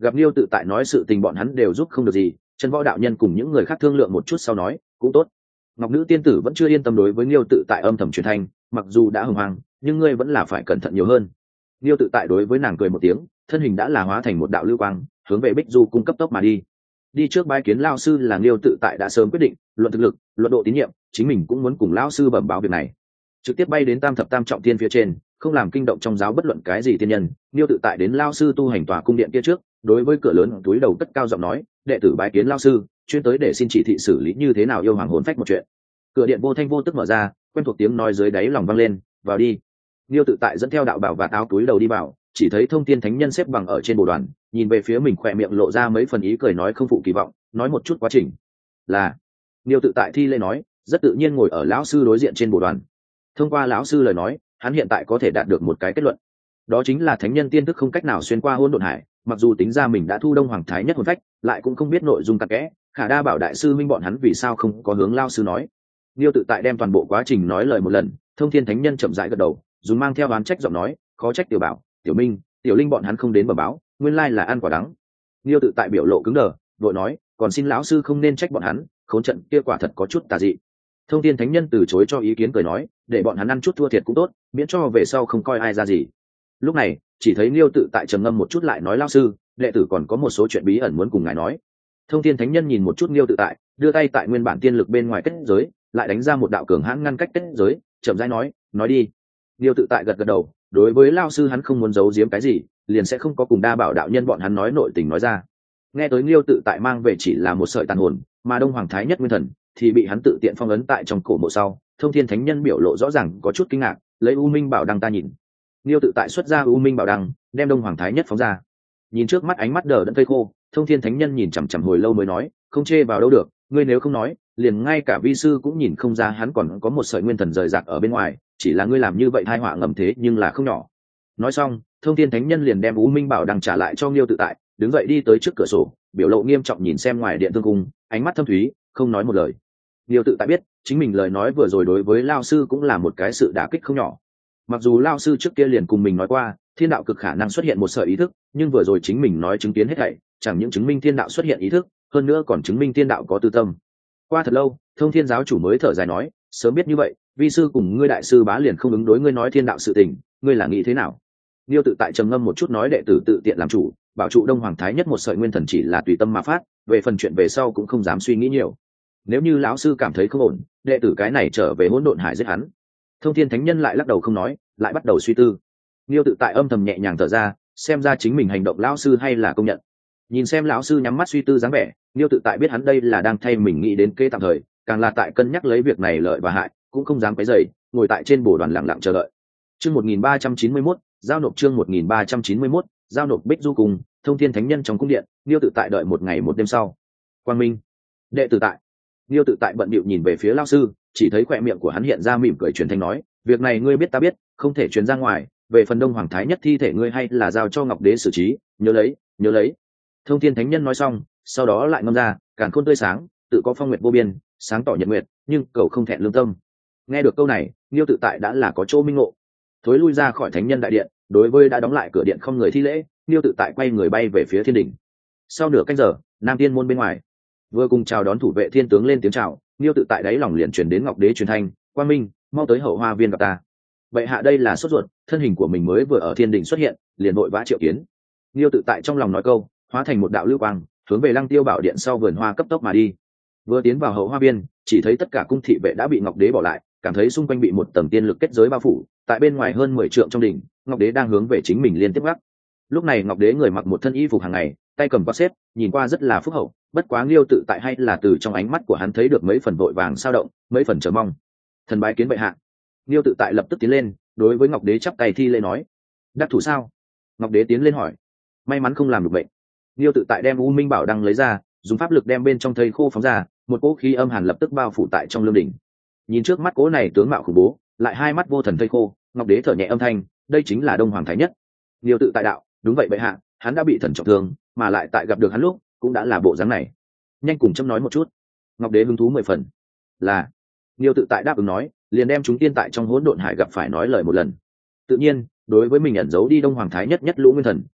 gặp Liêu Tự Tại nói sự tình bọn hắn đều giúp không được gì, Chân Võ đạo nhân cùng những người khác thương lượng một chút sau nói cũng tốt. Ngọc Nữ tiên tử vẫn chưa yên tâm đối với Liêu Tự Tại âm thầm truyền thanh, mặc dù đã hùng hoàng nhưng ngươi vẫn là phải cẩn thận nhiều hơn. Liêu Tự Tại đối với nàng cười một tiếng, thân hình đã là hóa thành một đạo lưu quang, hướng về Bích Du cung cấp tốc mà đi. Đi trước bái kiến lao sư là Liêu Tự Tại đã sớm quyết định, luận thực lực, luận độ tín nhiệm, chính mình cũng muốn cùng lao sư bẩm báo việc này. Trực tiếp bay đến Tam Thập Tam Trọng Thiên phía trên, không làm kinh động trong giáo bất luận cái gì tiên nhân. Liêu Tự Tại đến lao sư tu hành tòa cung điện kia trước, đối với cửa lớn túi đầu cất cao giọng nói, đệ tử bái kiến lao sư, chuyên tới để xin chỉ thị xử lý như thế nào yêu hoàng hồn phách một chuyện. Cửa điện vô thanh vô tức mở ra, quen thuộc tiếng nói dưới đáy lòng vang lên, vào đi. Liêu Tự Tại dẫn theo đạo bảo và áo túi đầu đi vào, chỉ thấy Thông Thiên Thánh Nhân xếp bằng ở trên bồ đoàn, nhìn về phía mình, khỏe miệng lộ ra mấy phần ý cười, nói không phụ kỳ vọng, nói một chút quá trình. Là. Liêu Tự Tại thi lễ nói, rất tự nhiên ngồi ở lão sư đối diện trên bồ đoàn. Thông qua lão sư lời nói, hắn hiện tại có thể đạt được một cái kết luận, đó chính là thánh nhân tiên thức không cách nào xuyên qua hỗn độn hải. Mặc dù tính ra mình đã thu Đông Hoàng Thái Nhất hồn phách, lại cũng không biết nội dung cặn kẽ. Khả Đa bảo đại sư minh bọn hắn vì sao không có hướng lão sư nói. Liêu Tự Tại đem toàn bộ quá trình nói lời một lần. Thông Thiên Thánh Nhân chậm rãi gật đầu, dùng mang theo oán trách giọng nói, khó trách Tiểu Bảo, Tiểu Minh, Tiểu Linh bọn hắn không đến bẩm báo, nguyên lai là ăn quả đắng. Liêu Tự Tại biểu lộ cứng đờ, vội nói, còn xin lão sư không nên trách bọn hắn, khốn trận kia quả thật có chút tà dị. Thông Thiên Thánh Nhân từ chối cho ý kiến, cười nói, để bọn hắn ăn chút thua thiệt cũng tốt, miễn cho về sau không coi ai ra gì. Lúc này chỉ thấy Liêu Tự Tại trầm ngâm một chút lại nói, lão sư, đệ tử còn có một số chuyện bí ẩn muốn cùng ngài nói. Thông Thiên Thánh Nhân nhìn một chút Liêu Tự Tại, đưa tay tại nguyên bản tiên lực bên ngoài kết giới, lại đánh ra một đạo cường hãn ngăn cách kết giới, chậm rãi nói đi. Liêu Tự Tại gật gật đầu, đối với lão sư hắn không muốn giấu giếm cái gì, liền sẽ không có cùng Đa Bảo đạo nhân bọn hắn nói nội tình nói ra. Nghe tới Liêu Tự Tại mang về chỉ là một sợi tàn hồn, mà Đông Hoàng Thái Nhất nguyên thần thì bị hắn tự tiện phong ấn tại trong cổ mộ sau. Thông Thiên Thánh Nhân biểu lộ rõ ràng có chút kinh ngạc, lấy U Minh Bảo Đăng ta nhìn. Liêu Tự Tại xuất ra U Minh Bảo Đăng, đem Đông Hoàng Thái Nhất phóng ra. Nhìn trước mắt ánh mắt đờ đẫn thây khô, Thông Thiên Thánh Nhân nhìn chằm chằm hồi lâu mới nói, không chê vào đâu được, ngươi nếu không nói, liền ngay cả vi sư cũng nhìn không ra hắn còn có một sợi nguyên thần rời rạc ở bên ngoài, chỉ là ngươi làm như vậy tai họa ngầm thế nhưng là không nhỏ. Nói xong, Thông Thiên Thánh Nhân liền đem U Minh Bảo Đăng trả lại cho Liêu Tự Tại, đứng dậy đi tới trước cửa sổ, biểu lộ nghiêm trọng nhìn xem ngoài điện tương cung, ánh mắt thâm thúy, không nói một lời. Liêu Tự Tại biết, chính mình lời nói vừa rồi đối với lao sư cũng là một cái sự đả kích không nhỏ. Mặc dù lao sư trước kia liền cùng mình nói qua, thiên đạo cực khả năng xuất hiện một sợi ý thức, nhưng vừa rồi chính mình nói chứng kiến hết thảy, chẳng những chứng minh thiên đạo xuất hiện ý thức, hơn nữa còn chứng minh thiên đạo có tư tâm. Qua thật lâu, Thông Thiên giáo chủ mới thở dài nói, sớm biết như vậy, vi sư cùng ngươi đại sư bá liền không ứng đối ngươi nói thiên đạo sự tình, ngươi là nghĩ thế nào? Liêu Tự Tại trầm ngâm một chút nói, đệ tử tự tiện làm chủ, bảo trụ Đông Hoàng Thái Nhất một sợi nguyên thần chỉ là tùy tâm mà phát, về phần chuyện về sau cũng không dám suy nghĩ nhiều. Nếu như lão sư cảm thấy không ổn, đệ tử cái này trở về hỗn độn hải giết hắn. Thông Thiên Thánh Nhân lại lắc đầu không nói, lại bắt đầu suy tư. Liêu Tự Tại âm thầm nhẹ nhàng thở ra, xem ra chính mình hành động lão sư hay là công nhận. Nhìn xem lão sư nhắm mắt suy tư dáng vẻ, Liêu Tự Tại biết hắn đây là đang thay mình nghĩ đến kế tạm thời, càng là tại cân nhắc lấy việc này lợi và hại, cũng không dám quấy rầy, ngồi tại trên bồ đoàn lặng lặng chờ đợi. Chương 1391, giao nộp chương 1391, giao nộp Bích Du cùng Thông Thiên Thánh Nhân trong cung điện. Liêu Tự Tại đợi một ngày một đêm sau. Quang Minh, đệ tử tại. Liêu Tự Tại bận bịu nhìn về phía lão sư, chỉ thấy khóe miệng của hắn hiện ra mỉm cười truyền thanh nói, việc này ngươi biết ta biết, không thể truyền ra ngoài, về phần Đông Hoàng Thái Nhất thi thể ngươi hay là giao cho Ngọc Đế xử trí, nhớ lấy, nhớ lấy. Thông Thiên Thánh Nhân nói xong, sau đó lại ngâm ra, càn khôn tươi sáng, tự có phong nguyệt vô biên, sáng tỏ nhật nguyệt, nhưng cầu không thẹn lương tâm. Nghe được câu này, Liêu Tự Tại đã là có chỗ minh ngộ, thối lui ra khỏi Thánh Nhân đại điện, đối với đã đóng lại cửa điện không người thi lễ, Liêu Tự Tại quay người bay về phía thiên đỉnh. Sau nửa canh giờ, Nam Tiên môn bên ngoài, vừa cùng chào đón thủ vệ thiên tướng lên tiếng chào, Liêu Tự Tại đáy lòng liền truyền đến Ngọc Đế truyền thanh, Quang Minh, mau tới Hậu Hoa Viên gặp ta. Bệ hạ đây là sốt ruột, thân hình của mình mới vừa ở thiên đỉnh xuất hiện, liền vội vã triệu kiến. Liêu Tự Tại trong lòng nói câu, hóa thành một đạo lưu quang, hướng về Lăng Tiêu Bảo điện sau vườn hoa cấp tốc mà đi. Vừa tiến vào Hậu Hoa Viên, chỉ thấy tất cả cung thị vệ đã bị Ngọc Đế bỏ lại, cảm thấy xung quanh bị một tầng tiên lực kết giới bao phủ, tại bên ngoài hơn 10 trượng trong đỉnh, Ngọc Đế đang hướng về chính mình liên tiếp gác. Lúc này Ngọc Đế người mặc một thân y phục hàng ngày, tay cầm quạt xếp, nhìn qua rất là phúc hậu, bất quá Liêu Tự Tại hay là từ trong ánh mắt của hắn thấy được mấy phần vội vàng sao động, mấy phần chờ mong. Thần bái kiến bệ hạ. Liêu Tự Tại lập tức tiến lên, đối với Ngọc Đế chắp tay thi lễ nói, đắc thủ sao? Ngọc Đế tiến lên hỏi. May mắn không làm được bệnh. Liêu Tự Tại đem U Minh Bảo Đăng lấy ra, dùng pháp lực đem bên trong thây khô phóng ra, một cỗ khí âm hàn lập tức bao phủ tại trong lương đỉnh. Nhìn trước mắt cỗ này tướng mạo khủng bố, lại hai mắt vô thần thây khô, Ngọc Đế thở nhẹ âm thanh, đây chính là Đông Hoàng Thái Nhất. Liêu Tự Tại đạo, đúng vậy bệ hạ, hắn đã bị thần trọng thương, mà lại tại gặp được hắn lúc, cũng đã là bộ dáng này. Nhanh cùng chấm nói một chút. Ngọc Đế hứng thú 10 phần. Là. Liêu Tự Tại đáp ứng nói, liền đem chúng tiên tại trong hỗn độn hải gặp phải nói lời một lần. Tự nhiên, đối với mình ẩn giấu đi Đông Hoàng Thái Nhất nhất lũ nguyên thần,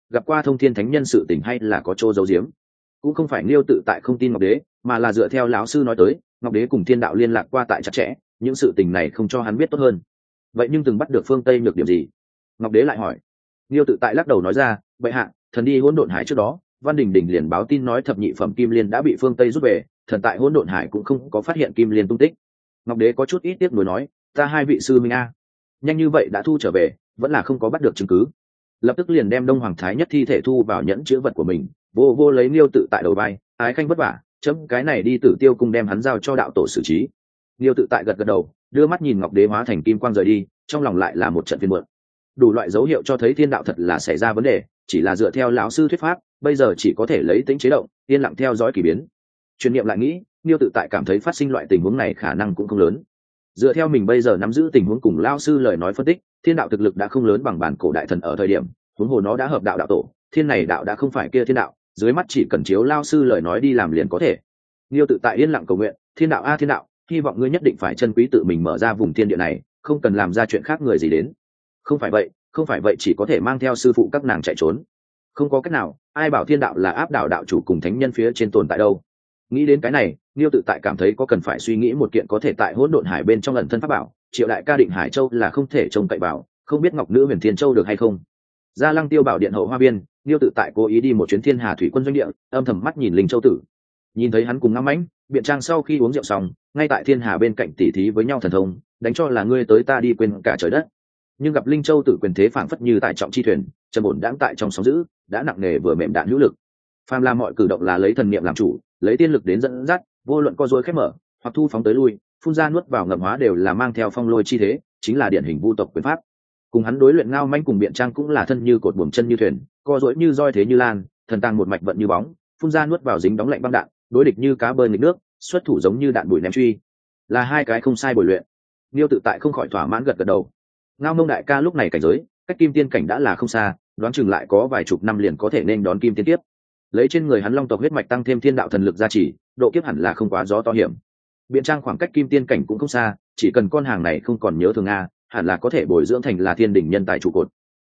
gặp qua thông thiên thánh nhân sự tình hay là có chỗ giấu giếm. Cũng không phải Liêu tự tại không tin Ngọc Đế, mà là dựa theo lão sư nói tới, Ngọc Đế cùng thiên đạo liên lạc qua tại chặt chẽ, những sự tình này không cho hắn biết tốt hơn. Vậy nhưng từng bắt được phương Tây nhược điểm gì? Ngọc Đế lại hỏi. Liêu tự tại lắc đầu nói ra, vậy hạ, thần đi hỗn độn hải trước đó, Văn Đình Đình liền báo tin nói thập nhị phẩm kim liên đã bị phương Tây rút về, thần tại hỗn độn hải cũng không có phát hiện kim liên tung tích. Ngọc Đế có chút ít tiếc nuối nói, ta hai vị sư minh a, nhanh như vậy đã thu trở về, vẫn là không có bắt được chứng cứ. Lập tức liền đem Đông Hoàng Thái Nhất thi thể thu vào nhẫn chứa vật của mình, vô vô lấy Liêu tự tại đầu vai, ái khanh vất vả, chấm cái này đi Tử Tiêu cung đem hắn giao cho đạo tổ xử trí. Liêu tự tại gật gật đầu, đưa mắt nhìn Ngọc Đế hóa thành kim quang rời đi, trong lòng lại là một trận phiền muộn. Đủ loại dấu hiệu cho thấy thiên đạo thật là xảy ra vấn đề, chỉ là dựa theo lão sư thuyết pháp, bây giờ chỉ có thể lấy tính chế động, yên lặng theo dõi kỳ biến. Truyền niệm lại nghĩ, Liêu tự tại cảm thấy phát sinh loại tình huống này khả năng cũng không lớn. Dựa theo mình bây giờ nắm giữ tình huống cùng lão sư lời nói phân tích, thiên đạo thực lực đã không lớn bằng bản cổ đại thần ở thời điểm, huống hồ nó đã hợp đạo đạo tổ, thiên này đạo đã không phải kia thiên đạo, dưới mắt chỉ cần chiếu lão sư lời nói đi làm liền có thể. Liêu tự tại yên lặng cầu nguyện, thiên đạo a thiên đạo, hy vọng ngươi nhất định phải chân quý tự mình mở ra vùng thiên địa này, không cần làm ra chuyện khác người gì đến. Không phải vậy chỉ có thể mang theo sư phụ các nàng chạy trốn. Không có cách nào, ai bảo thiên đạo là áp đảo đạo chủ cùng thánh nhân phía trên tồn tại đâu. Nghĩ đến cái này, Liêu tự tại cảm thấy có cần phải suy nghĩ một kiện có thể tại hỗn độn hải bên trong ẩn thân pháp bảo. Triệu đại ca định Hải Châu là không thể trông cậy vào, không biết Ngọc Nữ Huyền Thiên Châu được hay không. Ra Lăng Tiêu Bảo điện hậu hoa viên, Liêu tự tại cố ý đi một chuyến Thiên Hà thủy quân doanh địa, âm thầm mắt nhìn Linh Châu tử. Nhìn thấy hắn cùng Ngao Mãnh, Biện Trang sau khi uống rượu xong, ngay tại Thiên Hà bên cạnh tỉ thí với nhau thần thông, đánh cho là ngươi tới ta đi quên cả trời đất. Nhưng gặp Linh Châu tử quyền thế phảng phất như tại trọng chi thuyền, trầm ổn đãng tại trong sóng dữ, đã nặng nề vừa mềm đạn hữu lực. Phàm làm mọi cử động là lấy thần niệm làm chủ, lấy tiên lực đến dẫn dắt, vô luận co duỗi khép mở, hoặc thu phóng tới lui, phun ra nuốt vào ngầm hóa đều là mang theo phong lôi chi thế, chính là điển hình vu tộc quyền pháp. Cùng hắn đối luyện Ngao Mãnh cùng Biện Trang cũng là thân như cột buồm chân như thuyền, co duỗi như roi thế như lan, thần tàng một mạch vận như bóng, phun ra nuốt vào dính đóng lạnh băng đạn, đối địch như cá bơi nghịch nước, xuất thủ giống như đạn bụi ném truy, là hai cái không sai bồi luyện. Liêu tự tại không khỏi thỏa mãn gật gật đầu. Ngao Mông đại ca lúc này cảnh giới, cách kim tiên cảnh đã là không xa, đoán chừng lại có vài chục năm liền có thể nên đón kim tiên tiếp. Lấy trên người hắn long tộc huyết mạch tăng thêm thiên đạo thần lực gia trì, độ kiếp hẳn là không quá gió to hiểm. Biện Trang khoảng cách kim tiên cảnh cũng không xa, chỉ cần con hàng này không còn nhớ thường a, hẳn là có thể bồi dưỡng thành là thiên đỉnh nhân tài trụ cột.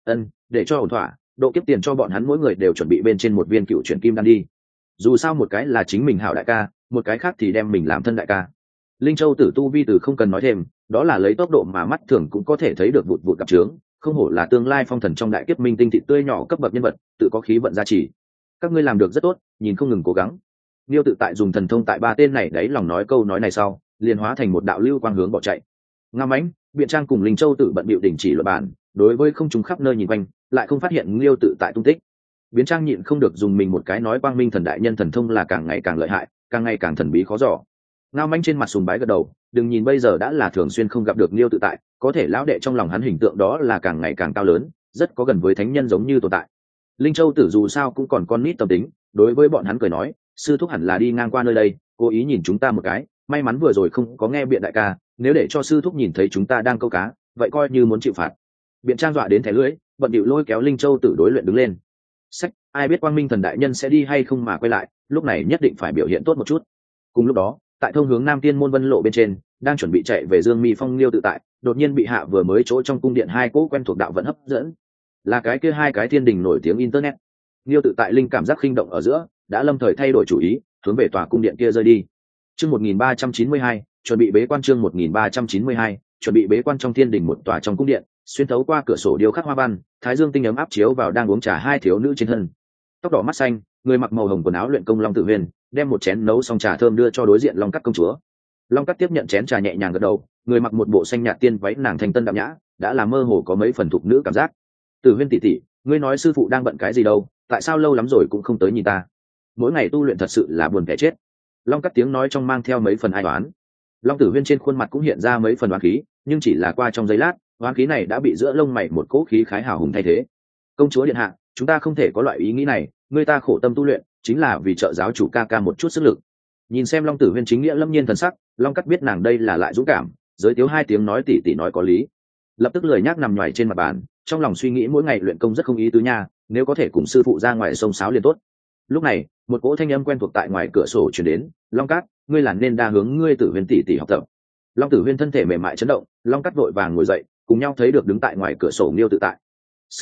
Để cho ổn thỏa, độ kiếp tiền cho bọn hắn mỗi người đều chuẩn bị bên trên một viên cựu chuyển kim đan đi. Dù sao một cái là chính mình hảo đại ca, một cái khác thì đem mình làm thân đại ca. Linh Châu tử tu vi từ không cần nói thêm, đó là lấy tốc độ mà mắt thường cũng có thể thấy được vụt vụt gặp trướng, không hổ là tương lai phong thần trong đại kiếp minh tinh thị tươi nhỏ cấp bậc nhân vật, tự có khí vận gia trì. Các ngươi làm được rất tốt, nhìn không ngừng cố gắng. Liêu tự tại dùng thần thông tại ba tên này đấy lòng nói câu nói này sau, liền hóa thành một đạo lưu quang hướng bỏ chạy. Ngao Mãnh, Biện Trang cùng Linh Châu tử bận bịu đình chỉ luận bàn, đối với không trùng khắp nơi nhìn quanh, lại không phát hiện Liêu tự tại tung tích. Biến Trang nhịn không được dùng mình một cái nói quang minh thần đại nhân thần thông là càng ngày càng lợi hại, càng ngày càng thần bí khó dò. Ngao Mãnh trên mặt sùng bái gật đầu, đừng nhìn bây giờ đã là thường xuyên không gặp được Liêu tự tại, có thể lão đệ trong lòng hắn hình tượng đó là càng ngày càng cao lớn, rất có gần với thánh nhân giống như tồn tại. Linh Châu tử dù sao cũng còn con nít tâm tính, đối với bọn hắn cười nói, sư thúc hẳn là đi ngang qua nơi đây, cố ý nhìn chúng ta một cái, may mắn vừa rồi không có nghe Biện đại ca, nếu để cho sư thúc nhìn thấy chúng ta đang câu cá, vậy coi như muốn chịu phạt. Biện Trang dọa đến thẻ lưỡi, bận điệu lôi kéo Linh Châu tử đối luyện đứng lên. Sách, ai biết quang minh thần đại nhân sẽ đi hay không mà quay lại, lúc này nhất định phải biểu hiện tốt một chút. Cùng lúc đó, tại thông hướng Nam Tiên môn Vân lộ bên trên, đang chuẩn bị chạy về Dương Mi Phong Liêu tự tại, đột nhiên bị hạ vừa mới chỗ trong cung điện hai cỗ quen thuộc đạo vẫn hấp dẫn, là cái kia hai cái thiên đình nổi tiếng internet. Liêu tự tại linh cảm giác khinh động ở giữa, đã lâm thời thay đổi chủ ý, hướng về tòa cung điện kia rơi đi. Chương 1392, chuẩn bị bế quan. Chương 1392, chuẩn bị bế quan. Trong thiên đình một tòa trong cung điện, xuyên thấu qua cửa sổ điêu khắc hoa văn, thái dương tinh ấm áp chiếu vào đang uống trà hai thiếu nữ trên thân. Tóc đỏ mắt xanh, người mặc màu hồng quần áo luyện công Long Tử Huyền, đem một chén nấu xong trà thơm đưa cho đối diện Long Cắt công chúa. Long Cắt tiếp nhận chén trà nhẹ nhàng gật đầu, người mặc một bộ xanh nhạt tiên váy nàng thanh tân đạm nhã, đã là mơ hồ có mấy phần thục nữ cảm giác. Tử Huyền tỷ tỷ, ngươi nói sư phụ đang bận cái gì đâu, tại sao lâu lắm rồi cũng không tới nhìn ta? Mỗi ngày tu luyện thật sự là buồn kẻ chết. Long Cắt tiếng nói trong mang theo mấy phần ai oán. Long Tử Huyên trên khuôn mặt cũng hiện ra mấy phần oán khí, nhưng chỉ là qua trong giây lát, oán khí này đã bị giữa lông mày một cỗ khí khái hào hùng thay thế. Công chúa điện hạ, chúng ta không thể có loại ý nghĩ này, người ta khổ tâm tu luyện chính là vì trợ giáo chủ ca ca một chút sức lực. Nhìn xem Long Tử Huyên chính nghĩa lâm nhiên thần sắc, Long Cắt biết nàng đây là lại dũng cảm, giới thiếu hai tiếng nói tỉ tỉ nói có lý, lập tức lười nhác nằm nhoài trên mặt bàn, trong lòng suy nghĩ mỗi ngày luyện công rất không ý tứ nha, nếu có thể cùng sư phụ ra ngoài sông sáo liền tốt. Lúc này, một cỗ thanh âm quen thuộc tại ngoài cửa sổ truyền đến, Long Cát, ngươi là nên đa hướng ngươi Tử Huyên tỷ tỷ học tập. Long Tử Huyên thân thể mềm mại chấn động, Long Cát vội vàng ngồi dậy, cùng nhau thấy được đứng tại ngoài cửa sổ Liêu tự tại. Sư phụ,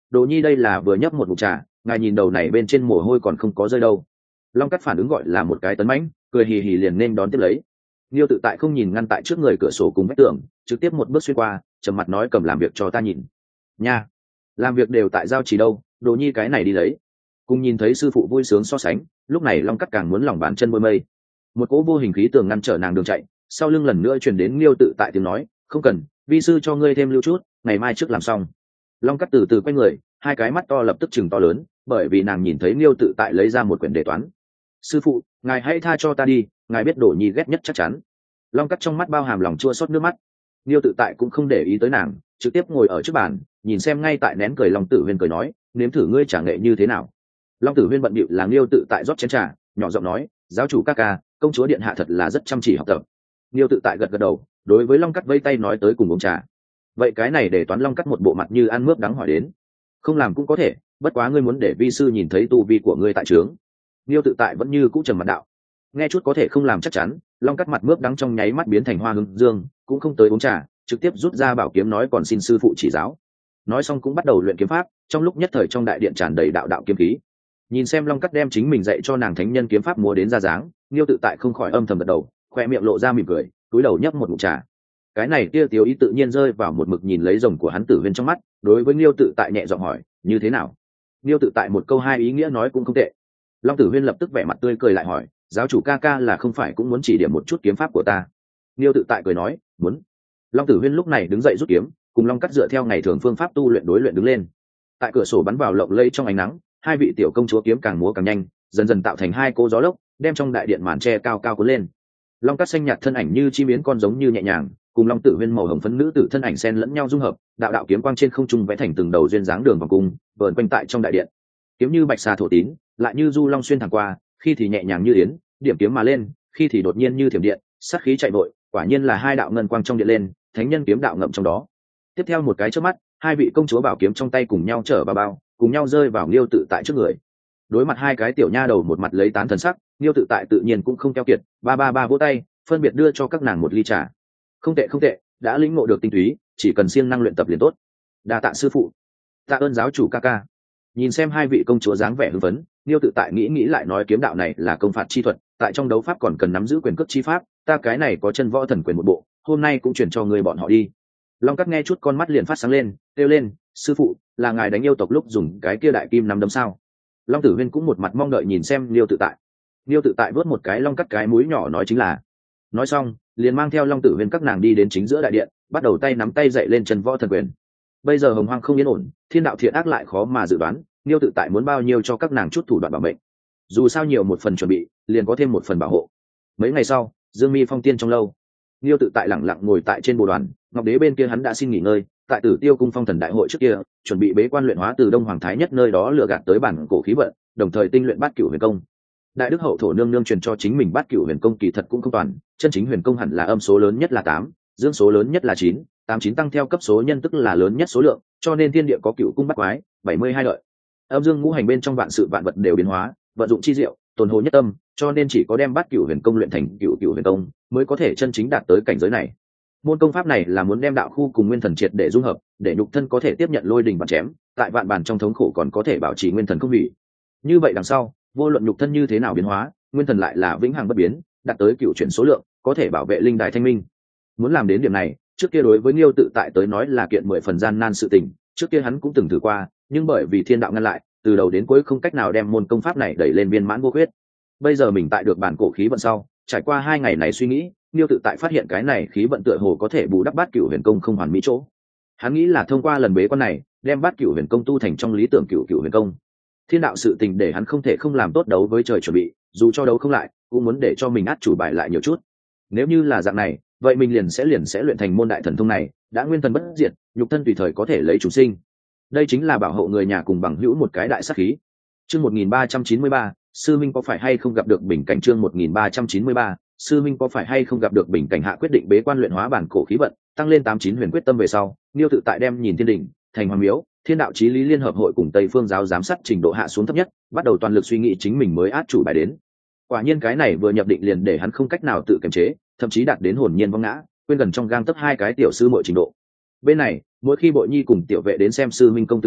Đồ nhi đây là vừa nhấp một ngụm trà, ngài nhìn đầu này bên trên mồ hôi còn không có rơi đâu. Long cắt phản ứng gọi là một cái tấn mãnh, cười hì hì liền nên đón tiếp lấy. Liêu tự tại không nhìn ngăn tại trước người cửa sổ cùng vách tường, trực tiếp một bước xuyên qua, trầm mặt nói cầm làm việc cho ta nhìn. Nha, làm việc đều tại giao chỉ đâu, Đồ nhi cái này đi lấy. Cùng nhìn thấy sư phụ vui sướng so sánh, lúc này Long cắt càng muốn lòng bàn chân môi mây. Một cỗ vô hình khí tường ngăn trở nàng đường chạy, sau lưng lần nữa truyền đến Liêu tự tại tiếng nói, không cần, vi sư cho ngươi thêm lưu chút, ngày mai trước làm xong. Long cắt từ từ quay người, hai cái mắt to lập tức chừng to lớn, bởi vì nàng nhìn thấy Liêu tự tại lấy ra một quyển đề toán. Sư phụ, ngài hãy tha cho ta đi, ngài biết Đồ nhi ghét nhất chắc chắn. Long cắt trong mắt bao hàm lòng chua xót nước mắt. Liêu tự tại cũng không để ý tới nàng, trực tiếp ngồi ở trước bàn, nhìn xem ngay tại nén cười Long Tử Huyên cười nói, nếm thử ngươi trả nghệ như thế nào. Long Tử Huyên bận bịu là Liêu tự tại rót chén trà, nhỏ giọng nói, giáo chủ ca ca, công chúa điện hạ thật là rất chăm chỉ học tập. Liêu tự tại gật gật đầu, đối với Long cắt vây tay nói tới cùng uống trà. Vậy cái này để toán Long cắt một bộ mặt như ăn mướp đắng hỏi đến. Không làm cũng có thể, bất quá ngươi muốn để vi sư nhìn thấy tu vi của ngươi tại trướng. Liêu tự tại vẫn như cũ trầm mặt đạo. Nghe chút có thể không làm chắc chắn, Long cắt mặt mướp đắng trong nháy mắt biến thành hoa hương dương, cũng không tới uống trà, trực tiếp rút ra bảo kiếm nói còn xin sư phụ chỉ giáo. Nói xong cũng bắt đầu luyện kiếm pháp, trong lúc nhất thời trong đại điện tràn đầy đạo đạo kiếm khí. Nhìn xem Long cắt đem chính mình dạy cho nàng thánh nhân kiếm pháp múa đến ra dáng, Liêu tự tại không khỏi âm thầm gật đầu, khoe miệng lộ ra mỉm cười, cúi đầu nhấp một ngụm trà. Cái này tia tiêu ý tự nhiên rơi vào một mực nhìn lấy rồng của hắn Tử Huyên trong mắt, đối với Liêu tự tại nhẹ giọng hỏi, như thế nào? Liêu tự tại một câu hai ý nghĩa nói cũng không tệ. Long Tử Huyên lập tức vẻ mặt tươi cười lại hỏi, giáo chủ ca ca là không phải cũng muốn chỉ điểm một chút kiếm pháp của ta? Liêu tự tại cười nói, muốn. Long Tử Huyên lúc này đứng dậy rút kiếm, cùng Long cắt dựa theo ngày thường phương pháp tu luyện đối luyện đứng lên. Tại cửa sổ bắn vào lộng lây trong ánh nắng, hai vị tiểu công chúa kiếm càng múa càng nhanh, dần dần tạo thành hai cô gió lốc, đem trong đại điện màn tre cao cao cuốn lên. Long cắt xanh nhạt thân ảnh như chim yến con giống như nhẹ nhàng, cùng Long Tử Huyên màu hồng phấn nữ tử thân ảnh xen lẫn nhau dung hợp, đạo đạo kiếm quang trên không trung vẽ thành từng đầu duyên dáng đường vòng cung, vờn quanh tại trong đại điện. Kiếm như bạch xà thổ tín, lại như du long xuyên thẳng qua, khi thì nhẹ nhàng như yến, điểm kiếm mà lên, khi thì đột nhiên như thiểm điện, sát khí chạy vội, quả nhiên là hai đạo ngân quang trong điện lên, thánh nhân kiếm đạo ngậm trong đó. Tiếp theo một cái chớp mắt, hai vị công chúa bảo kiếm trong tay cùng nhau trở vào bao, cùng nhau rơi vào Liêu tự tại trước người. Đối mặt hai cái tiểu nha đầu một mặt lấy tán thần sắc, Liêu tự tại tự nhiên cũng không keo kiệt, ba vỗ tay, phân biệt đưa cho các nàng một ly trà. Không tệ không tệ, đã lĩnh ngộ được tinh túy, chỉ cần siêng năng luyện tập liền tốt. Đa tạ sư phụ. Tạ ơn giáo chủ ca ca. Nhìn xem hai vị công chúa dáng vẻ hưng phấn, Liêu tự tại nghĩ lại nói kiếm đạo này là công phạt chi thuật, tại trong đấu pháp còn cần nắm giữ quyền cước chi pháp, ta cái này có chân võ thần quyền một bộ, hôm nay cũng truyền cho người bọn họ đi. Long cắt nghe chút con mắt liền phát sáng lên, kêu lên, sư phụ, là ngài đánh yêu tộc lúc dùng cái kia đại kim nắm đấm sao? Long Tử Huyên cũng một mặt mong đợi nhìn xem Liêu tự tại. Liêu tự tại vớt một cái Long cắt cái mũi nhỏ nói chính là. Nói xong liền mang theo Long Tử Huyên các nàng đi đến chính giữa đại điện, bắt đầu tay nắm tay dậy lên chân võ thần quyền. Bây giờ hồng hoang không yên ổn, thiên đạo thiện ác lại khó mà dự đoán, Liêu tự tại muốn bao nhiêu cho các nàng chút thủ đoạn bảo mệnh. Dù sao nhiều một phần chuẩn bị, liền có thêm một phần bảo hộ. Mấy ngày sau, Dương Mi phong tiên trong lâu, Liêu tự tại lẳng lặng ngồi tại trên bồ đoàn, Ngọc Đế bên kia hắn đã xin nghỉ ngơi, tại Tử Tiêu cung phong thần đại hội trước kia, chuẩn bị bế quan luyện hóa từ Đông Hoàng Thái Nhất nơi đó lựa gạt tới bản cổ khí vận, đồng thời tinh luyện Bát Cửu Huyền Công. Đại đức hậu thổ nương nương truyền cho chính mình Bát Cửu Huyền Công kỳ thật cũng không toàn, chân chính huyền công hẳn là âm số lớn nhất là 8, dương số lớn nhất là 9, 89 tăng theo cấp số nhân tức là lớn nhất số lượng, cho nên thiên địa có cửu cung bát quái, 72 lợi. Âm dương ngũ hành bên trong vạn sự vạn vật đều biến hóa, vận dụng chi diệu, tồn hồ nhất tâm, cho nên chỉ có đem Bát Cửu Huyền Công luyện thành Cửu Cửu Huyền Công, mới có thể chân chính đạt tới cảnh giới này. Môn công pháp này là muốn đem đạo khu cùng nguyên thần triệt để dung hợp, để nhục thân có thể tiếp nhận lôi đình bắn chém, tại vạn bản trong thống khổ còn có thể bảo trì nguyên thần không hủy. Như vậy đằng sau, vô luận nhục thân như thế nào biến hóa, nguyên thần lại là vĩnh hằng bất biến, đạt tới cửu chuyển số lượng, có thể bảo vệ linh đài thanh minh. Muốn làm đến điểm này, trước kia đối với Liêu tự tại tới nói là kiện 10 phần gian nan sự tình, trước kia hắn cũng từng thử qua, nhưng bởi vì thiên đạo ngăn lại, từ đầu đến cuối không cách nào đem môn công pháp này đẩy lên viên mãn vô khuyết. Bây giờ mình tại được bản cổ khí vận sau, trải qua 2 ngày này suy nghĩ, Liêu tự tại phát hiện cái này khí vận tựa hồ có thể bù đắp Bát Cửu Huyền Công không hoàn mỹ chỗ. Hắn nghĩ là thông qua lần bế quan này, đem Bát Cửu Huyền Công tu thành trong lý tưởng Cửu Cửu Huyền Công. Thiên đạo sự tình để hắn không thể không làm tốt đấu với trời chuẩn bị, dù cho đấu không lại, cũng muốn để cho mình át chủ bài lại nhiều chút. Nếu như là dạng này, vậy mình liền sẽ luyện thành môn đại thần thông này, đã nguyên thần bất diệt, nhục thân tùy thời có thể lấy chủ sinh. Đây chính là bảo hộ người nhà cùng bằng hữu một cái đại sát khí. Chương 1393, sư minh có phải hay không gặp được bình cảnh? Chương 1393, sư minh có phải hay không gặp được bình cảnh? Hạ quyết định bế quan luyện hóa bản cổ khí vận, tăng lên 89 huyền quyết tâm về sau, Liêu tự tại đem nhìn thiên đỉnh, thành hoàng miếu, thiên đạo chí lý liên hợp hội cùng Tây Phương giáo giám sát trình độ hạ xuống thấp nhất, bắt đầu toàn lực suy nghĩ chính mình mới át chủ bài đến. Quả nhiên cái này vừa nhập định liền để hắn không cách nào tự kiềm chế, thậm chí đạt đến hồn nhiên vong ngã, quên gần trong gang tấc 2 cái tiểu sư muội trình độ. Bên này, mỗi khi Bội Nhi cùng tiểu vệ đến xem sư minh công từ lúc,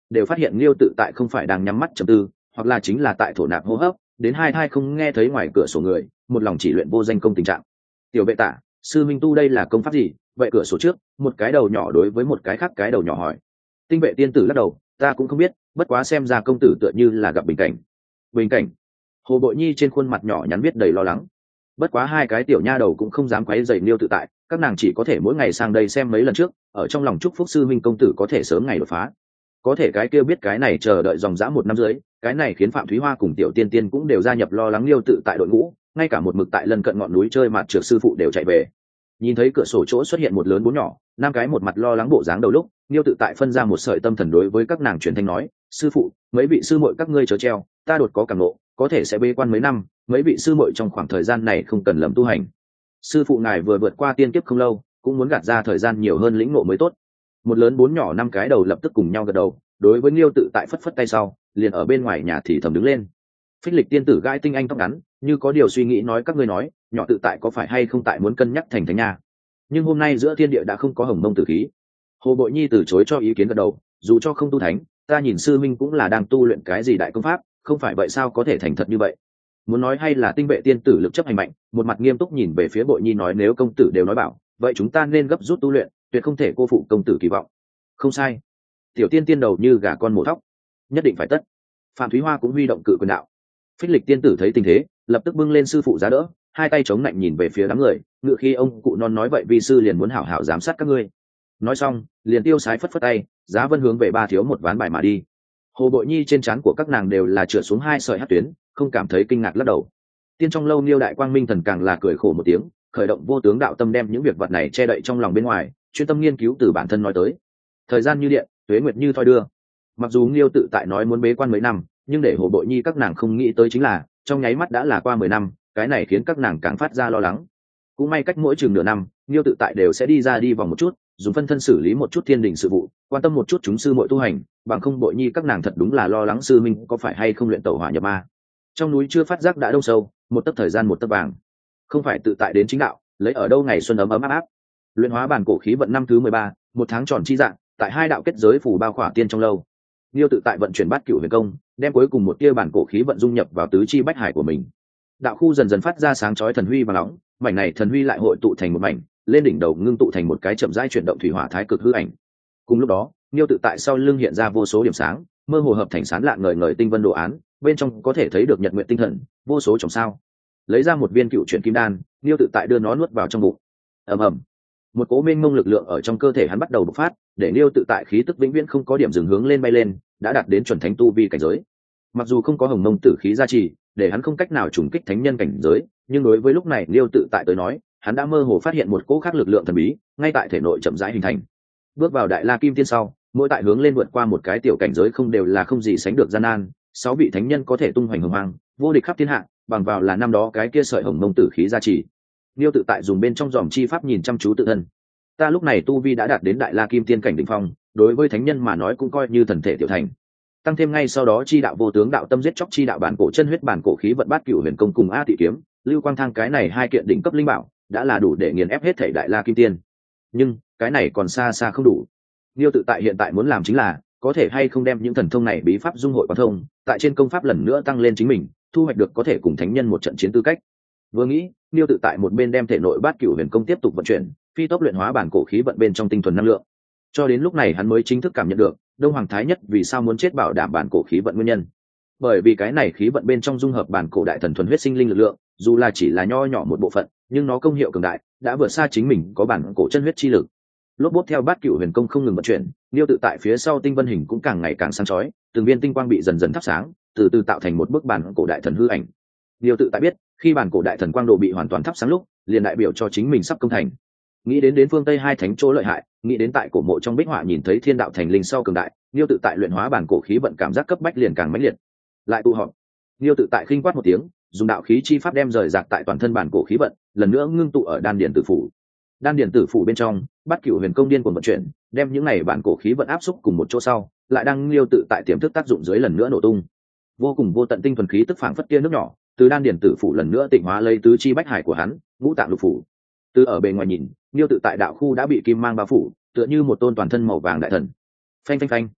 đều phát hiện Liêu tự tại không phải đang nhắm mắt trầm tư, hoặc là chính là tại thổ nạp hô hấp, đến hai thai không nghe thấy ngoài cửa sổ người, một lòng chỉ luyện vô danh công tình trạng. Tiểu vệ tả, sư minh tu đây là công pháp gì? Vậy cửa sổ trước, một cái đầu nhỏ đối với một cái khác cái đầu nhỏ hỏi. Tinh vệ tiên tử lắc đầu, ta cũng không biết, bất quá xem ra công tử tựa như là gặp bình cảnh. Bình cảnh? Hồ Bội Nhi trên khuôn mặt nhỏ nhắn viết đầy lo lắng. Bất quá hai cái tiểu nha đầu cũng không dám quấy rầy Liêu tự tại, các nàng chỉ có thể mỗi ngày sang đây xem mấy lần trước, ở trong lòng chúc phúc sư minh công tử có thể sớm ngày đột phá. Có thể cái kia biết cái này chờ đợi dòng dã một năm dưới, cái này khiến Phạm Thúy Hoa cùng Tiểu Tiên Tiên cũng đều gia nhập lo lắng Liêu tự tại đội ngũ, ngay cả một mực tại lân cận ngọn núi chơi mặt trượt sư phụ đều chạy về. Nhìn thấy cửa sổ chỗ xuất hiện một lớn bốn nhỏ, năm cái một mặt lo lắng bộ dáng đầu lúc, Liêu tự tại phân ra một sợi tâm thần đối với các nàng truyền thanh nói, sư phụ, mấy vị sư muội các ngươi chớ treo, ta đột có cảm nộ, có thể sẽ bế quan mấy năm, mấy vị sư muội trong khoảng thời gian này không cần lầm tu hành. Sư phụ ngài vừa vượt qua tiên kiếp không lâu, cũng muốn gạt ra thời gian nhiều hơn lĩnh ngộ mới tốt. Một lớn bốn nhỏ năm cái đầu lập tức cùng nhau gật đầu, đối với Liêu tự tại phất phất tay sau, liền ở bên ngoài nhà thì thầm đứng lên. Phích Lịch tiên tử gãi tinh anh tóc ngắn, như có điều suy nghĩ nói, các ngươi nói, nhỏ tự tại có phải hay không tại muốn cân nhắc thành thánh nha. Nhưng hôm nay giữa thiên địa đã không có hồng mông tử khí. Hồ Bội Nhi từ chối cho ý kiến gật đầu, dù cho không tu thánh, ta nhìn sư minh cũng là đang tu luyện cái gì đại công pháp, không phải vậy sao có thể thành thật như vậy. Muốn nói hay là tinh vệ tiên tử lực chấp hành mạnh, một mặt nghiêm túc nhìn về phía Bội Nhi nói, nếu công tử đều nói bảo, vậy chúng ta nên gấp rút tu luyện, tuyệt không thể cô phụ công tử kỳ vọng. Không sai. Tiểu tiên tiên đầu như gà con mổ thóc, nhất định phải tất. Phạm Thúy Hoa cũng huy động cự quyền đạo. Phích Lịch tiên tử thấy tình thế, lập tức bưng lên sư phụ giá đỡ, hai tay chống lạnh nhìn về phía đám người, ngựa khi ông cụ non nói, vậy vi sư liền muốn hảo hảo giám sát các ngươi. Nói xong, liền tiêu sái phất phất tay, giá vân hướng về ba thiếu một ván bài mà đi. Hồ Bội Nhi trên trán của các nàng đều là trượt xuống hai sợi hắc tuyến, không cảm thấy kinh ngạc lắc đầu. Tiên trong lâu Niêu đại quang minh thần càng là cười khổ một tiếng, khởi động vô tướng đạo tâm đem những việc vật này che đậy trong lòng bên ngoài, chuyên tâm nghiên cứu từ bản thân nói tới. Thời gian như điện, tuế nguyệt như thoi đưa. Mặc dù Niêu tự tại nói muốn bế quan mấy năm, nhưng để Hồ Bội Nhi các nàng không nghĩ tới chính là, trong nháy mắt đã là qua 10 năm, cái này khiến các nàng càng phát ra lo lắng. Cũng may cách mỗi chừng nửa năm, Niêu tự tại đều sẽ đi ra đi vòng một chút, dùng phân thân xử lý một chút thiên đình sự vụ, quan tâm một chút chúng sư muội tu hành, bằng không Bội Nhi các nàng thật đúng là lo lắng sư minh có phải hay không luyện tẩu hỏa nhập ma. Trong núi chưa phát giác đã đông sâu, một tấc thời gian một tấc vàng. Không phải tự tại đến chính đạo, lấy ở đâu ngày xuân ấm ấm áp áp. Luyện hóa bản cổ khí vận năm thứ 13, một tháng tròn chi dạng, tại hai đạo kết giới phủ bao khỏa tiên trong lâu. Niêu tự tại vận chuyển bát cửu huyền công, đem cuối cùng một tia bản cổ khí vận dung nhập vào tứ chi bách hải của mình. Đạo khu dần dần phát ra sáng chói thần huy và nóng, mảnh này thần huy lại hội tụ thành một mảnh, lên đỉnh đầu ngưng tụ thành một cái chậm rãi chuyển động thủy hỏa thái cực hư ảnh. Cùng lúc đó, Niêu tự tại sau lưng hiện ra vô số điểm sáng, mơ hồ hợp thành sáng lạ ngời ngời tinh vân đồ án, bên trong có thể thấy được nhật nguyện tinh thần, vô số chòm sao. Lấy ra một viên cựu chuyển kim đan, Niêu tự tại đưa nó nuốt vào trong bụng. Ầm ầm, một cỗ mênh mông lực lượng ở trong cơ thể hắn bắt đầu bộc phát, để Niêu tự tại khí tức vĩnh viễn không có điểm dừng hướng lên bay lên, đã đạt đến chuẩn thánh tu vi cảnh giới. Mặc dù không có hồng mông tử khí gia trì, để hắn không cách nào trùng kích thánh nhân cảnh giới, nhưng đối với lúc này Niêu tự tại tới nói, hắn đã mơ hồ phát hiện một cỗ khác lực lượng thần bí ngay tại thể nội chậm rãi hình thành. Bước vào đại la kim tiên sau, mỗi tại hướng lên vượt qua một cái tiểu cảnh giới không đều là không gì sánh được gian nan, 6 vị thánh nhân có thể tung hoành hồng hoang, vô địch khắp thiên hạ, bằng vào là năm đó cái kia sợi hồng mông tử khí gia trì. Niêu tự tại dùng bên trong dòm chi pháp nhìn chăm chú tự thân. Ta lúc này tu vi đã đạt đến đại la kim tiên cảnh đỉnh phong, đối với thánh nhân mà nói cũng coi như thần thể tiểu thành. Tăng thêm ngay sau đó chi đạo vô tướng đạo tâm giết chóc chi đạo bản cổ chân huyết bản cổ khí vận bát cửu huyền công cùng a thị kiếm, lưu quang thang cái này hai kiện đỉnh cấp linh bảo, đã là đủ để nghiền ép hết thể đại la kim tiên. Nhưng cái này còn xa xa không đủ. Niêu tự tại hiện tại muốn làm chính là có thể hay không đem những thần thông này bí pháp dung hội quán thông, tại trên công pháp lần nữa tăng lên chính mình, thu hoạch được có thể cùng thánh nhân một trận chiến tư cách. Vừa nghĩ, Niêu tự tại một bên đem thể nội bát cửu huyền công tiếp tục vận chuyển, phi tốc luyện hóa bản cổ khí vận bên trong tinh thuần năng lượng. Cho đến lúc này hắn mới chính thức cảm nhận được Đông Hoàng Thái Nhất vì sao muốn chết bảo đảm bản cổ khí vận nguyên nhân. Bởi vì cái này khí vận bên trong dung hợp bản cổ đại thần thuần huyết sinh linh lực lượng, dù là chỉ là nho nhỏ một bộ phận, nhưng nó công hiệu cường đại, đã vượt xa chính mình có bản cổ chân huyết chi lực. Lốp bốp theo bát cửu huyền công không ngừng vận chuyển, Niêu tự tại phía sau tinh vân hình cũng càng ngày càng sáng chói, từng viên tinh quang bị dần dần thắp sáng, từ từ tạo thành một bức bản cổ đại thần hư ảnh. Niêu tự tại biết, khi bản cổ đại thần quang độ bị hoàn toàn thắp sáng lúc, liền đại biểu cho chính mình sắp công thành. Nghĩ đến phương Tây hai thánh chỗ lợi hại, nghĩ đến tại cổ mộ trong bích họa nhìn thấy thiên đạo thành linh sau cường đại, Niêu tự tại luyện hóa bản cổ khí vận cảm giác cấp bách liền càng mãnh liệt. Lại tụ họp, Niêu tự tại khinh quát một tiếng, dùng đạo khí chi pháp đem rời rạc tại toàn thân bản cổ khí vận, lần nữa ngưng tụ ở đan điền tử phủ. Đan điền tử phủ bên trong, bát cửu huyền công điên cuồng vận chuyển, đem những này bản cổ khí vận áp xúc cùng một chỗ sau, lại đang Niêu tự tại tiềm thức tác dụng dưới lần nữa nổ tung. Vô cùng vô tận tinh thuần khí tức phảng phất kia nước nhỏ, từ đan điền tử phủ lần nữa tịnh hóa lấy tứ chi bách hải của hắn, ngũ tạng lục phủ. Từ ở bề ngoài nhìn, Niêu tự tại đạo khu đã bị kim mang bao phủ, tựa như một tôn toàn thân màu vàng đại thần. Phanh phanh phanh,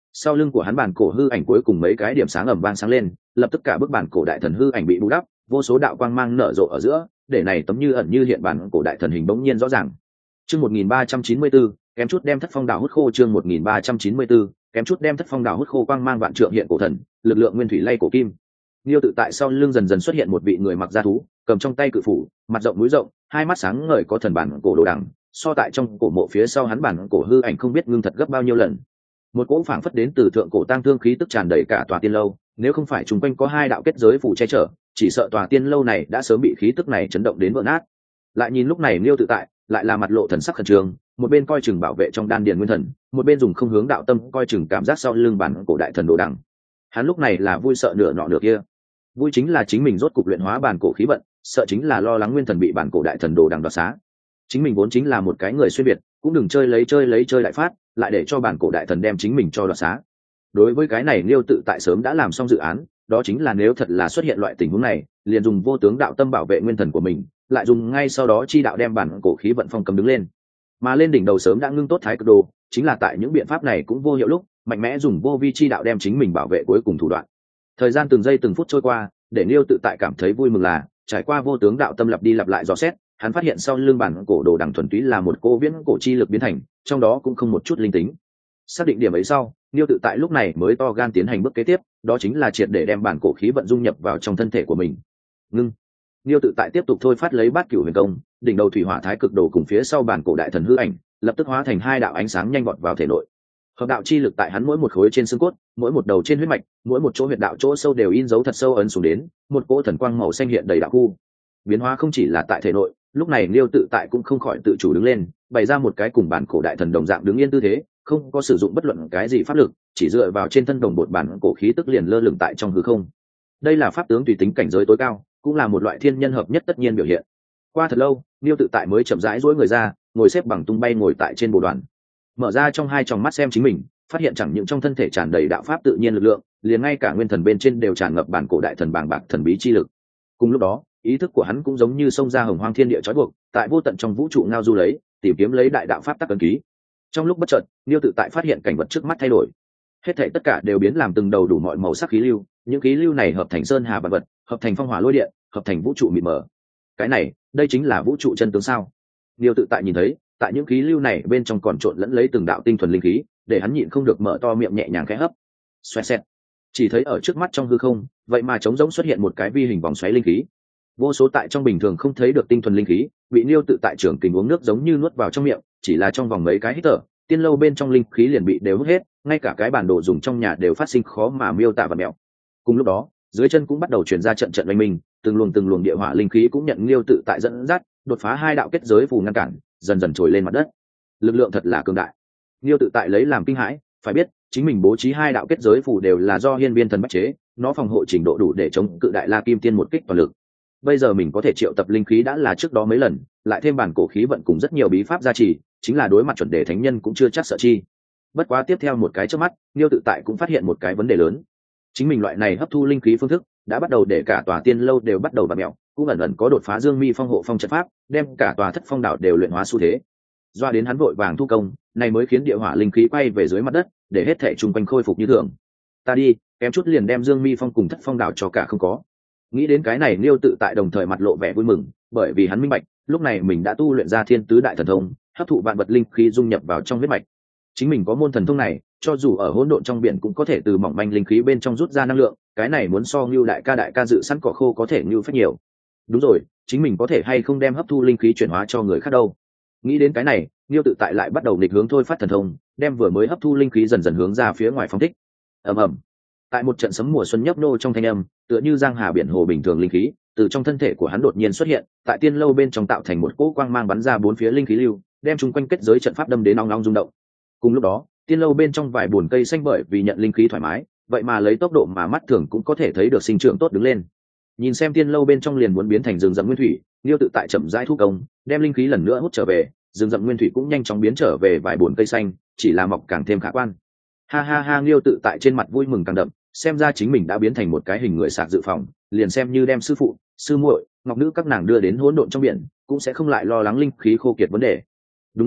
Sau lưng của hắn bản cổ hư ảnh cuối cùng mấy cái điểm sáng ầm vang sáng lên, lập tức cả bức bản cổ đại thần hư ảnh bị bù đắp, vô số đạo quang mang nở rộ ở giữa, để này tấm như ẩn như hiện bản cổ đại thần hình bỗng nhiên rõ ràng. Chương 1394, kém chút đem Thất Phong đảo hút khô. Chương 1394, kém chút đem Thất Phong đảo hút khô. Quang mang vạn trượng hiện cổ thần, lực lượng nguyên thủy lay cổ kim. Liêu tự tại sau lưng dần dần xuất hiện một vị người mặc da thú, cầm trong tay cự phủ, mặt rộng mũi rộng, hai mắt sáng ngời có thần bản cổ đồ đằng, so tại trong cổ mộ phía sau hắn bản cổ hư ảnh không biết ngưng thật gấp bao nhiêu lần. Một cỗ phảng phất đến từ thượng cổ tang thương khí tức tràn đầy cả tòa tiên lâu, nếu không phải chung quanh có hai đạo kết giới phủ che chở, chỉ sợ tòa tiên lâu này đã sớm bị khí tức này chấn động đến vỡ nát. Lại nhìn lúc này Liêu tự tại, lại là mặt lộ thần sắc khẩn trương, một bên coi chừng bảo vệ trong đan điền nguyên thần, một bên dùng không hướng đạo tâm coi chừng cảm giác sau lưng bản cổ đại thần đồ đằng. Hắn lúc này là vui sợ nửa nọ nửa kia. Vui chính là chính mình rốt cục luyện hóa bản cổ khí vận, sợ chính là lo lắng nguyên thần bị bản cổ đại thần đồ đằng đoạt xá. Chính mình vốn chính là một cái người xuyên biệt, cũng đừng chơi lấy đại phát, lại để cho bản cổ đại thần đem chính mình cho đoạt xá. Đối với cái này Liêu tự tại sớm đã làm xong dự án, đó chính là nếu thật là xuất hiện loại tình huống này, liền dùng vô tướng đạo tâm bảo vệ nguyên thần của mình, lại dùng ngay sau đó chi đạo đem bản cổ khí vận phong cầm đứng lên. Mà lên đỉnh đầu sớm đã ngưng tốt thái cực đồ, chính là tại những biện pháp này cũng vô hiệu lúc, mạnh mẽ dùng vô vi chi đạo đem chính mình bảo vệ cuối cùng thủ đoạn. Thời gian từng giây từng phút trôi qua, để Liêu tự tại cảm thấy vui mừng là, trải qua vô tướng đạo tâm lặp đi lặp lại dò xét, hắn phát hiện sau lưng bản cổ đồ đằng thuần túy là một cô viễn cổ chi lực biến thành, trong đó cũng không một chút linh tính. Xác định điểm ấy sau, Liêu tự tại lúc này mới to gan tiến hành bước kế tiếp, đó chính là triệt để đem bản cổ khí vận dung nhập vào trong thân thể của mình. Ngưng. Liêu tự tại tiếp tục thôi phát lấy bát cửu huyền công, đỉnh đầu thủy hỏa thái cực đồ cùng phía sau bản cổ đại thần hư ảnh, lập tức hóa thành hai đạo ánh sáng nhanh vọt vào thể nội. Hợp đạo chi lực tại hắn mỗi một khối trên xương cốt, mỗi một đầu trên huyết mạch, mỗi một chỗ huyệt đạo chỗ sâu đều in dấu thật sâu ấn xuống đến, một cỗ thần quang màu xanh hiện đầy đạo khu. Biến hóa không chỉ là tại thể nội, lúc này Liêu tự tại cũng không khỏi tự chủ đứng lên, bày ra một cái cùng bản cổ đại thần đồng dạng đứng yên tư thế, không có sử dụng bất luận cái gì pháp lực, chỉ dựa vào trên thân đồng bột bản cổ khí tức liền lơ lửng tại trong hư không. Đây là pháp tướng tùy tính cảnh giới tối cao, cũng là một loại thiên nhân hợp nhất tất nhiên biểu hiện. Qua thật lâu, Liêu tự tại mới chậm rãi duỗi người ra, ngồi xếp bằng tung bay ngồi tại trên bồ đoàn, mở ra trong hai tròng mắt xem chính mình, phát hiện chẳng những trong thân thể tràn đầy đạo pháp tự nhiên lực lượng, liền ngay cả nguyên thần bên trên đều tràn ngập bản cổ đại thần bàng bạc thần bí chi lực. Cùng lúc đó, ý thức của hắn cũng giống như sông ra hồng hoang thiên địa trói buộc, tại vô tận trong vũ trụ ngao du lấy, tìm kiếm lấy đại đạo pháp tắc ấn ký. Trong lúc bất chợt, Liêu tự tại phát hiện cảnh vật trước mắt thay đổi, hết thảy tất cả đều biến làm từng đầu đủ mọi màu sắc khí lưu, những khí lưu này hợp thành sơn hà vạn vật, hợp thành phong hỏa lôi điện, hợp thành vũ trụ mịt mờ. Cái này, đây chính là vũ trụ chân tướng sao? Liêu tự tại nhìn thấy, tại những khí lưu này bên trong còn trộn lẫn lấy từng đạo tinh thuần linh khí, để hắn nhịn không được mở to miệng nhẹ nhàng khẽ hấp. Xoẹt xẹt. Chỉ thấy ở trước mắt trong hư không, vậy mà trống rỗng xuất hiện một cái vi hình vòng xoáy linh khí. Vô số tại trong bình thường không thấy được tinh thuần linh khí, bị Liêu tự tại trưởng kình uống nước giống như nuốt vào trong miệng, chỉ là trong vòng mấy cái hít thở, tiên lâu bên trong linh khí liền bị đều hút hết, ngay cả cái bản đồ dùng trong nhà đều phát sinh khó mà miêu tả và mẹo. Cùng lúc đó, dưới chân cũng bắt đầu truyền ra trận trận oanh minh, từng luồng địa hỏa linh khí cũng nhận Liêu tự tại dẫn dắt, đột phá hai đạo kết giới phù ngăn cản, dần dần trồi lên mặt đất. Lực lượng thật là cường đại. Liêu tự tại lấy làm kinh hãi, phải biết, chính mình bố trí hai đạo kết giới phù đều là do hiên viên thần bách chế, nó phòng hộ trình độ đủ để chống cự đại la kim tiên một kích toàn lực. Bây giờ mình có thể triệu tập linh khí đã là trước đó mấy lần, lại thêm bản cổ khí vận cùng rất nhiều bí pháp gia trì, chính là đối mặt chuẩn đề thánh nhân cũng chưa chắc sợ chi. Bất quá tiếp theo một cái chớp mắt, Liêu tự tại cũng phát hiện một cái vấn đề lớn. Chính mình loại này hấp thu linh khí phương thức đã bắt đầu để cả tòa tiên lâu đều bắt đầu bạt mèo, cũng ẩn ẩn có đột phá dương mi phong hộ phong trận pháp, đem cả tòa Thất Phong đảo đều luyện hóa xu thế. Doa đến hắn vội vàng thu công, này mới khiến địa hỏa linh khí quay về dưới mặt đất, để hết thảy chung quanh khôi phục như thường. Ta đi, kém chút liền đem dương mi phong cùng Thất Phong đảo cho cả không có. Nghĩ đến cái này, Liêu tự tại đồng thời mặt lộ vẻ vui mừng, bởi vì hắn minh bạch, lúc này mình đã tu luyện ra thiên tứ đại thần thông, hấp thụ vạn vật linh khí dung nhập vào trong huyết mạch. Chính mình có môn thần thông này, cho dù ở hỗn độn trong biển cũng có thể từ mỏng manh linh khí bên trong rút ra năng lượng, cái này muốn so Ngưu đại ca dự sẵn cỏ khô có thể ngưu phách nhiều. Đúng rồi, chính mình có thể hay không đem hấp thu linh khí chuyển hóa cho người khác đâu. Nghĩ đến cái này, Liêu tự tại lại bắt đầu nghịch hướng thôi phát thần thông, đem vừa mới hấp thu linh khí dần dần hướng ra phía ngoài phóng thích. Ầm ầm. Tại một trận sấm mùa xuân nhấp nô trong thanh âm, tựa như giang hà biển hồ bình thường linh khí từ trong thân thể của hắn đột nhiên xuất hiện, tại tiên lâu bên trong tạo thành một cỗ quang mang bắn ra bốn phía linh khí lưu, đem chung quanh kết giới trận pháp đâm đến nong nong rung động. Cùng lúc đó, tiên lâu bên trong vài bùn cây xanh bởi vì nhận linh khí thoải mái, vậy mà lấy tốc độ mà mắt thường cũng có thể thấy được sinh trưởng tốt đứng lên. Nhìn xem tiên lâu bên trong liền muốn biến thành rừng rậm nguyên thủy, Liêu tự tại chậm rãi thu công, đem linh khí lần nữa hút trở về, rừng rậm nguyên thủy cũng nhanh chóng biến trở về vài bùn cây xanh, chỉ là mọc càng thêm khả quan. Ha ha ha, Liêu tự tại trên mặt vui mừng càng đậm, xem ra chính mình đã biến thành một cái hình người sạc dự phòng, liền xem như đem sư phụ, sư muội, ngọc nữ các nàng đưa đến hỗn độn trong biển, cũng sẽ không lại lo lắng linh khí khô kiệt vấn đề. Đúng rồi,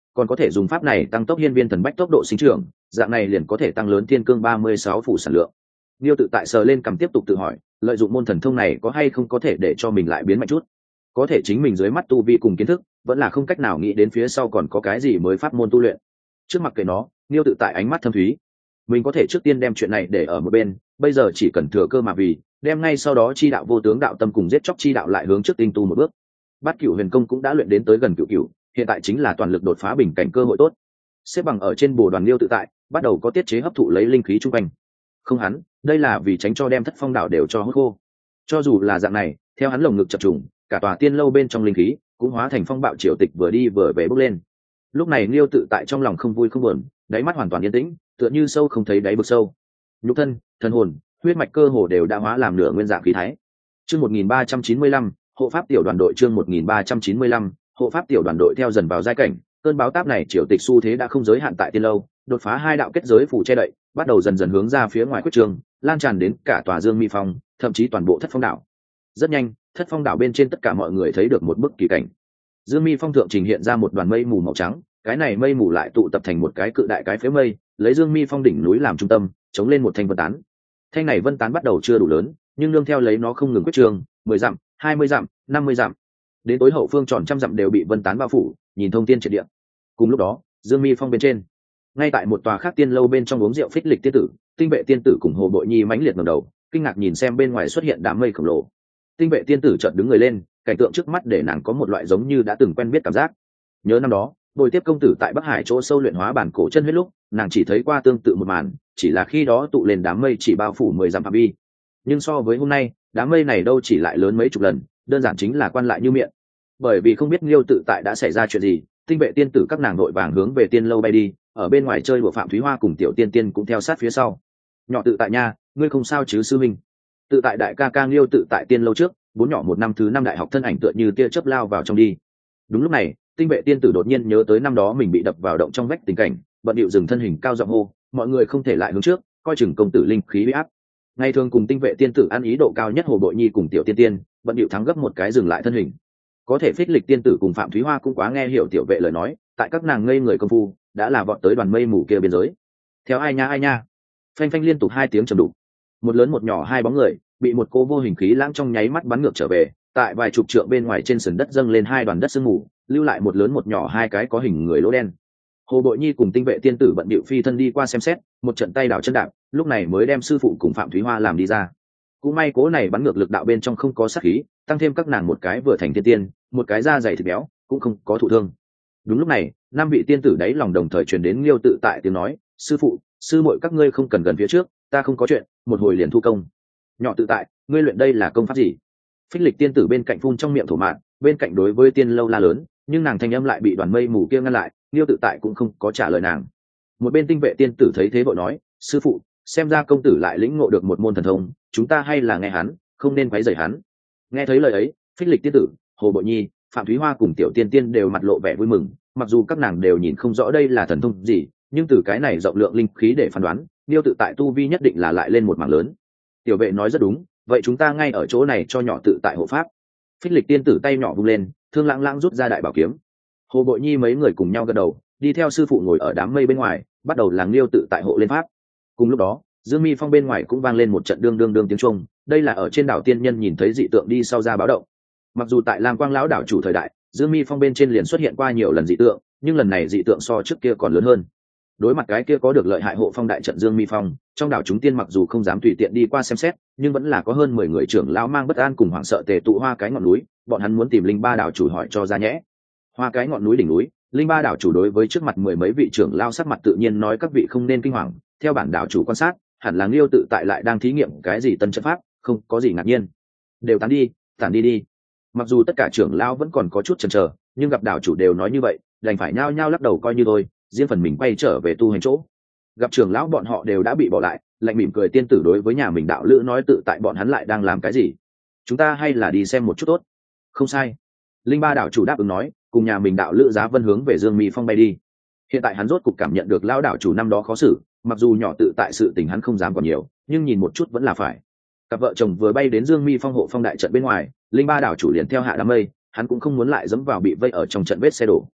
còn có thể dùng pháp này tăng tốc hiên viên thần bách tốc độ sinh trưởng, dạng này liền có thể tăng lớn thiên cương 36 phủ sản lượng. Liêu tự tại sờ lên cầm tiếp tục tự hỏi, lợi dụng môn thần thông này có hay không có thể để cho mình lại biến mạnh chút. Có thể chính mình dưới mắt tu vi cùng kiến thức vẫn là không cách nào nghĩ đến phía sau còn có cái gì mới pháp môn tu luyện. Trước mặt kệ nó, Liêu tự tại ánh mắt thâm thúy, mình có thể trước tiên đem chuyện này để ở một bên, bây giờ chỉ cần thừa cơ mà vì đem ngay sau đó chi đạo vô tướng đạo tâm cùng giết chóc chi đạo lại hướng trước tinh tu một bước. Bát Cửu Huyền Công cũng đã luyện đến tới gần cửu cửu, hiện tại chính là toàn lực đột phá bình cảnh cơ hội tốt. Xếp bằng ở trên bồ đoàn Liêu tự tại bắt đầu có tiết chế hấp thụ lấy linh khí chung quanh. Không hắn, đây là vì tránh cho đem Thất Phong đảo đều cho hút khô. Cho dù là dạng này, theo hắn lồng ngực chập trùng, cả tòa tiên lâu bên trong linh khí cũng hóa thành phong bạo triều tịch vừa đi vừa về bốc lên. Lúc này Liêu tự tại trong lòng không vui không buồn, đáy mắt hoàn toàn yên tĩnh, tựa như sâu không thấy đáy vực sâu. Nhục thân, thần hồn, huyết mạch cơ hồ đều đã hóa làm nửa nguyên dạng khí thái. Chương 1395, hộ pháp tiểu đoàn đội. Chương 1395, hộ pháp tiểu đoàn đội. Theo dần vào giai cảnh, cơn báo táp này triều tịch xu thế đã không giới hạn tại tiên lâu, đột phá hai đạo kết giới phủ che đậy, bắt đầu dần dần hướng ra phía ngoài quyết trường, lan tràn đến cả tòa Dương Mi Phong, thậm chí toàn bộ Thất Phong đảo. Rất nhanh, Thất Phong đảo bên trên tất cả mọi người thấy được một bức kỳ cảnh. Dương Mi Phong thượng trình hiện ra một đoàn mây mù màu trắng, cái này mây mù lại tụ tập thành một cái cự đại cái phế mây, lấy Dương Mi Phong đỉnh núi làm trung tâm, chống lên một thanh vân tán. Thanh này vân tán bắt đầu chưa đủ lớn, nhưng nương theo lấy nó không ngừng quyết trường, 10 dặm, 20 dặm, 50 dặm, đến tối hậu phương tròn trăm dặm đều bị vân tán bao phủ, nhìn thông tiên triệt địa. Cùng lúc đó, Dương Mi Phong bên trên, ngay tại một tòa khác tiên lâu bên trong uống rượu Phích Lịch tiên tử, Tinh Vệ tiên tử cùng Hồ Bội Nhi mãnh liệt ngẩng đầu, kinh ngạc nhìn xem bên ngoài xuất hiện đám mây khổng lồ. Tinh Vệ tiên tử chợt đứng người lên, cảnh tượng trước mắt để nàng có một loại giống như đã từng quen biết cảm giác. Nhớ năm đó, Bồi Tiếp công tử tại Bắc Hải chỗ sâu luyện hóa bản cổ chân huyết lúc, nàng chỉ thấy qua tương tự một màn, chỉ là khi đó tụ lên đám mây chỉ bao phủ 10 dặm phạm vi. Nhưng so với hôm nay, đám mây này đâu chỉ lại lớn mấy chục lần, đơn giản chính là quan lại như miệng. Bởi vì không biết Liêu tự tại đã xảy ra chuyện gì, Tinh Vệ tiên tử các nàng đội vàng hướng về tiên lâu bay đi, ở bên ngoài chơi của Phạm Thúy Hoa cùng Tiểu Tiên Tiên cũng theo sát phía sau. Nhỏ tự tại nha, ngươi không sao chứ sư minh? Tự tại đại ca ca Liêu tự tại tiên lâu trước, bốn nhỏ một năm thứ năm đại học thân ảnh tựa như tia chớp lao vào trong đi. Đúng lúc này, Tinh Vệ tiên tử đột nhiên nhớ tới năm đó mình bị đập vào động trong vách tình cảnh, bận điệu dừng thân hình cao giọng hô, mọi người không thể lại hướng trước, coi chừng công tử linh khí uy áp. Ngày thường cùng Tinh Vệ tiên tử ăn ý độ cao nhất Hồ Bội Nhi cùng Tiểu Tiên Tiên, bận điệu thắng gấp một cái dừng lại thân hình. Có thể Phích Lịch tiên tử cùng Phạm Thúy Hoa cũng quá nghe hiểu tiểu vệ lời nói, tại các nàng ngây người công phu đã là vọt tới đoàn mây mù kia biên giới. Theo ai nha, phanh phanh liên tục hai tiếng trầm đục, một lớn một nhỏ hai bóng người bị một cô vô hình khí lãng trong nháy mắt bắn ngược trở về, tại vài chục trượng bên ngoài trên sườn đất dâng lên hai đoàn đất sương mù, lưu lại một lớn một nhỏ hai cái có hình người lỗ đen. Hồ Bội Nhi cùng Tinh Vệ tiên tử bận bịu phi thân đi qua xem xét, một trận tay đảo chân đạp, lúc này mới đem sư phụ cùng Phạm Thúy Hoa làm đi ra. Cũng may cố này bắn ngược lực đạo bên trong không có sát khí, tăng thêm các nàng một cái vừa thành thiên tiên, một cái da dày thịt béo, cũng không có thụ thương. Đúng lúc này, năm vị tiên tử đáy lòng đồng thời truyền đến Liêu tự tại tiếng nói, sư phụ, sư muội các ngươi không cần gần phía trước, ta không có chuyện, một hồi liền thu công. Nhỏ tự tại, ngươi luyện đây là công pháp gì? Phích Lịch tiên tử bên cạnh phun trong miệng thổ mạn, bên cạnh đối với tiên lâu la lớn, nhưng nàng thanh âm lại bị đoàn mây mù kia ngăn lại, Liêu tự tại cũng không có trả lời nàng. Một bên Tinh Vệ tiên tử thấy thế vội nói, sư phụ, xem ra công tử lại lĩnh ngộ được một môn thần thông, chúng ta hay là nghe hắn, không nên quấy rầy hắn. Nghe thấy lời ấy, Phích Lịch tiên tử, Hồ Bội Nhi, Phạm Thúy Hoa cùng Tiểu Tiên Tiên đều mặt lộ vẻ vui mừng, mặc dù các nàng đều nhìn không rõ đây là thần thông gì, nhưng từ cái này rộng lượng linh khí để phán đoán, Liêu tự tại tu vi nhất định là lại lên một mảng lớn. Tiểu vệ nói rất đúng, vậy chúng ta ngay ở chỗ này cho nhỏ tự tại hộ pháp. Phích Lịch tiên tử tay nhỏ vung lên, thương lãng lãng rút ra đại bảo kiếm. Hồ Bội Nhi mấy người cùng nhau gật đầu, đi theo sư phụ ngồi ở đám mây bên ngoài, bắt đầu làng Liêu tự tại hộ lên pháp. Cùng lúc đó, Dương Mi Phong bên ngoài cũng vang lên một trận đương đương đương tiếng chuông, đây là ở trên đảo tiên nhân nhìn thấy dị tượng đi sau ra báo động. Mặc dù tại Lam Quang lão đảo chủ thời đại, Dương Mi Phong bên trên liền xuất hiện qua nhiều lần dị tượng, nhưng lần này dị tượng so trước kia còn lớn hơn. Đối mặt cái kia có được lợi hại hộ phong đại trận Dương Mi Phong, trong đảo chúng tiên mặc dù không dám tùy tiện đi qua xem xét, nhưng vẫn là có hơn 10 người trưởng lão mang bất an cùng hoảng sợ tề tụ Hoa Cái ngọn núi, bọn hắn muốn tìm Linh Ba đảo chủ hỏi cho ra nhẽ. Hoa Cái ngọn núi đỉnh núi, Linh Ba đảo chủ đối với trước mặt mười mấy vị trưởng lão sắc mặt tự nhiên nói các vị không nên kinh hoàng, theo bản đảo chủ quan sát, hẳn là Liêu tự tại lại đang thí nghiệm cái gì tân trận pháp, không có gì ngạc nhiên. Đều tản đi. Mặc dù tất cả trưởng lão vẫn còn có chút chần chờ, nhưng gặp đảo chủ đều nói như vậy, đành phải nhao nhao lắc đầu coi như thôi, riêng phần mình quay trở về tu hành chỗ. Gặp trưởng lão bọn họ đều đã bị bỏ lại, lạnh mỉm cười tiên tử đối với nhà mình đạo lữ nói tự tại bọn hắn lại đang làm cái gì, chúng ta hay là đi xem một chút tốt. Không sai, Linh Ba đảo chủ đáp ứng nói, cùng nhà mình đạo lữ Giá Vân hướng về Dương Mi Phong bay đi. Hiện tại hắn rốt cục cảm nhận được lão đảo chủ năm đó khó xử, mặc dù nhỏ tự tại sự tình hắn không dám còn nhiều, nhưng nhìn một chút vẫn là phải. Cặp vợ chồng vừa bay đến Dương Mi Phong hộ phong đại trận bên ngoài, Linh Ba đảo chủ liền theo hạ đám mây, hắn cũng không muốn lại dẫm vào bị vây ở trong trận vết xe đổ.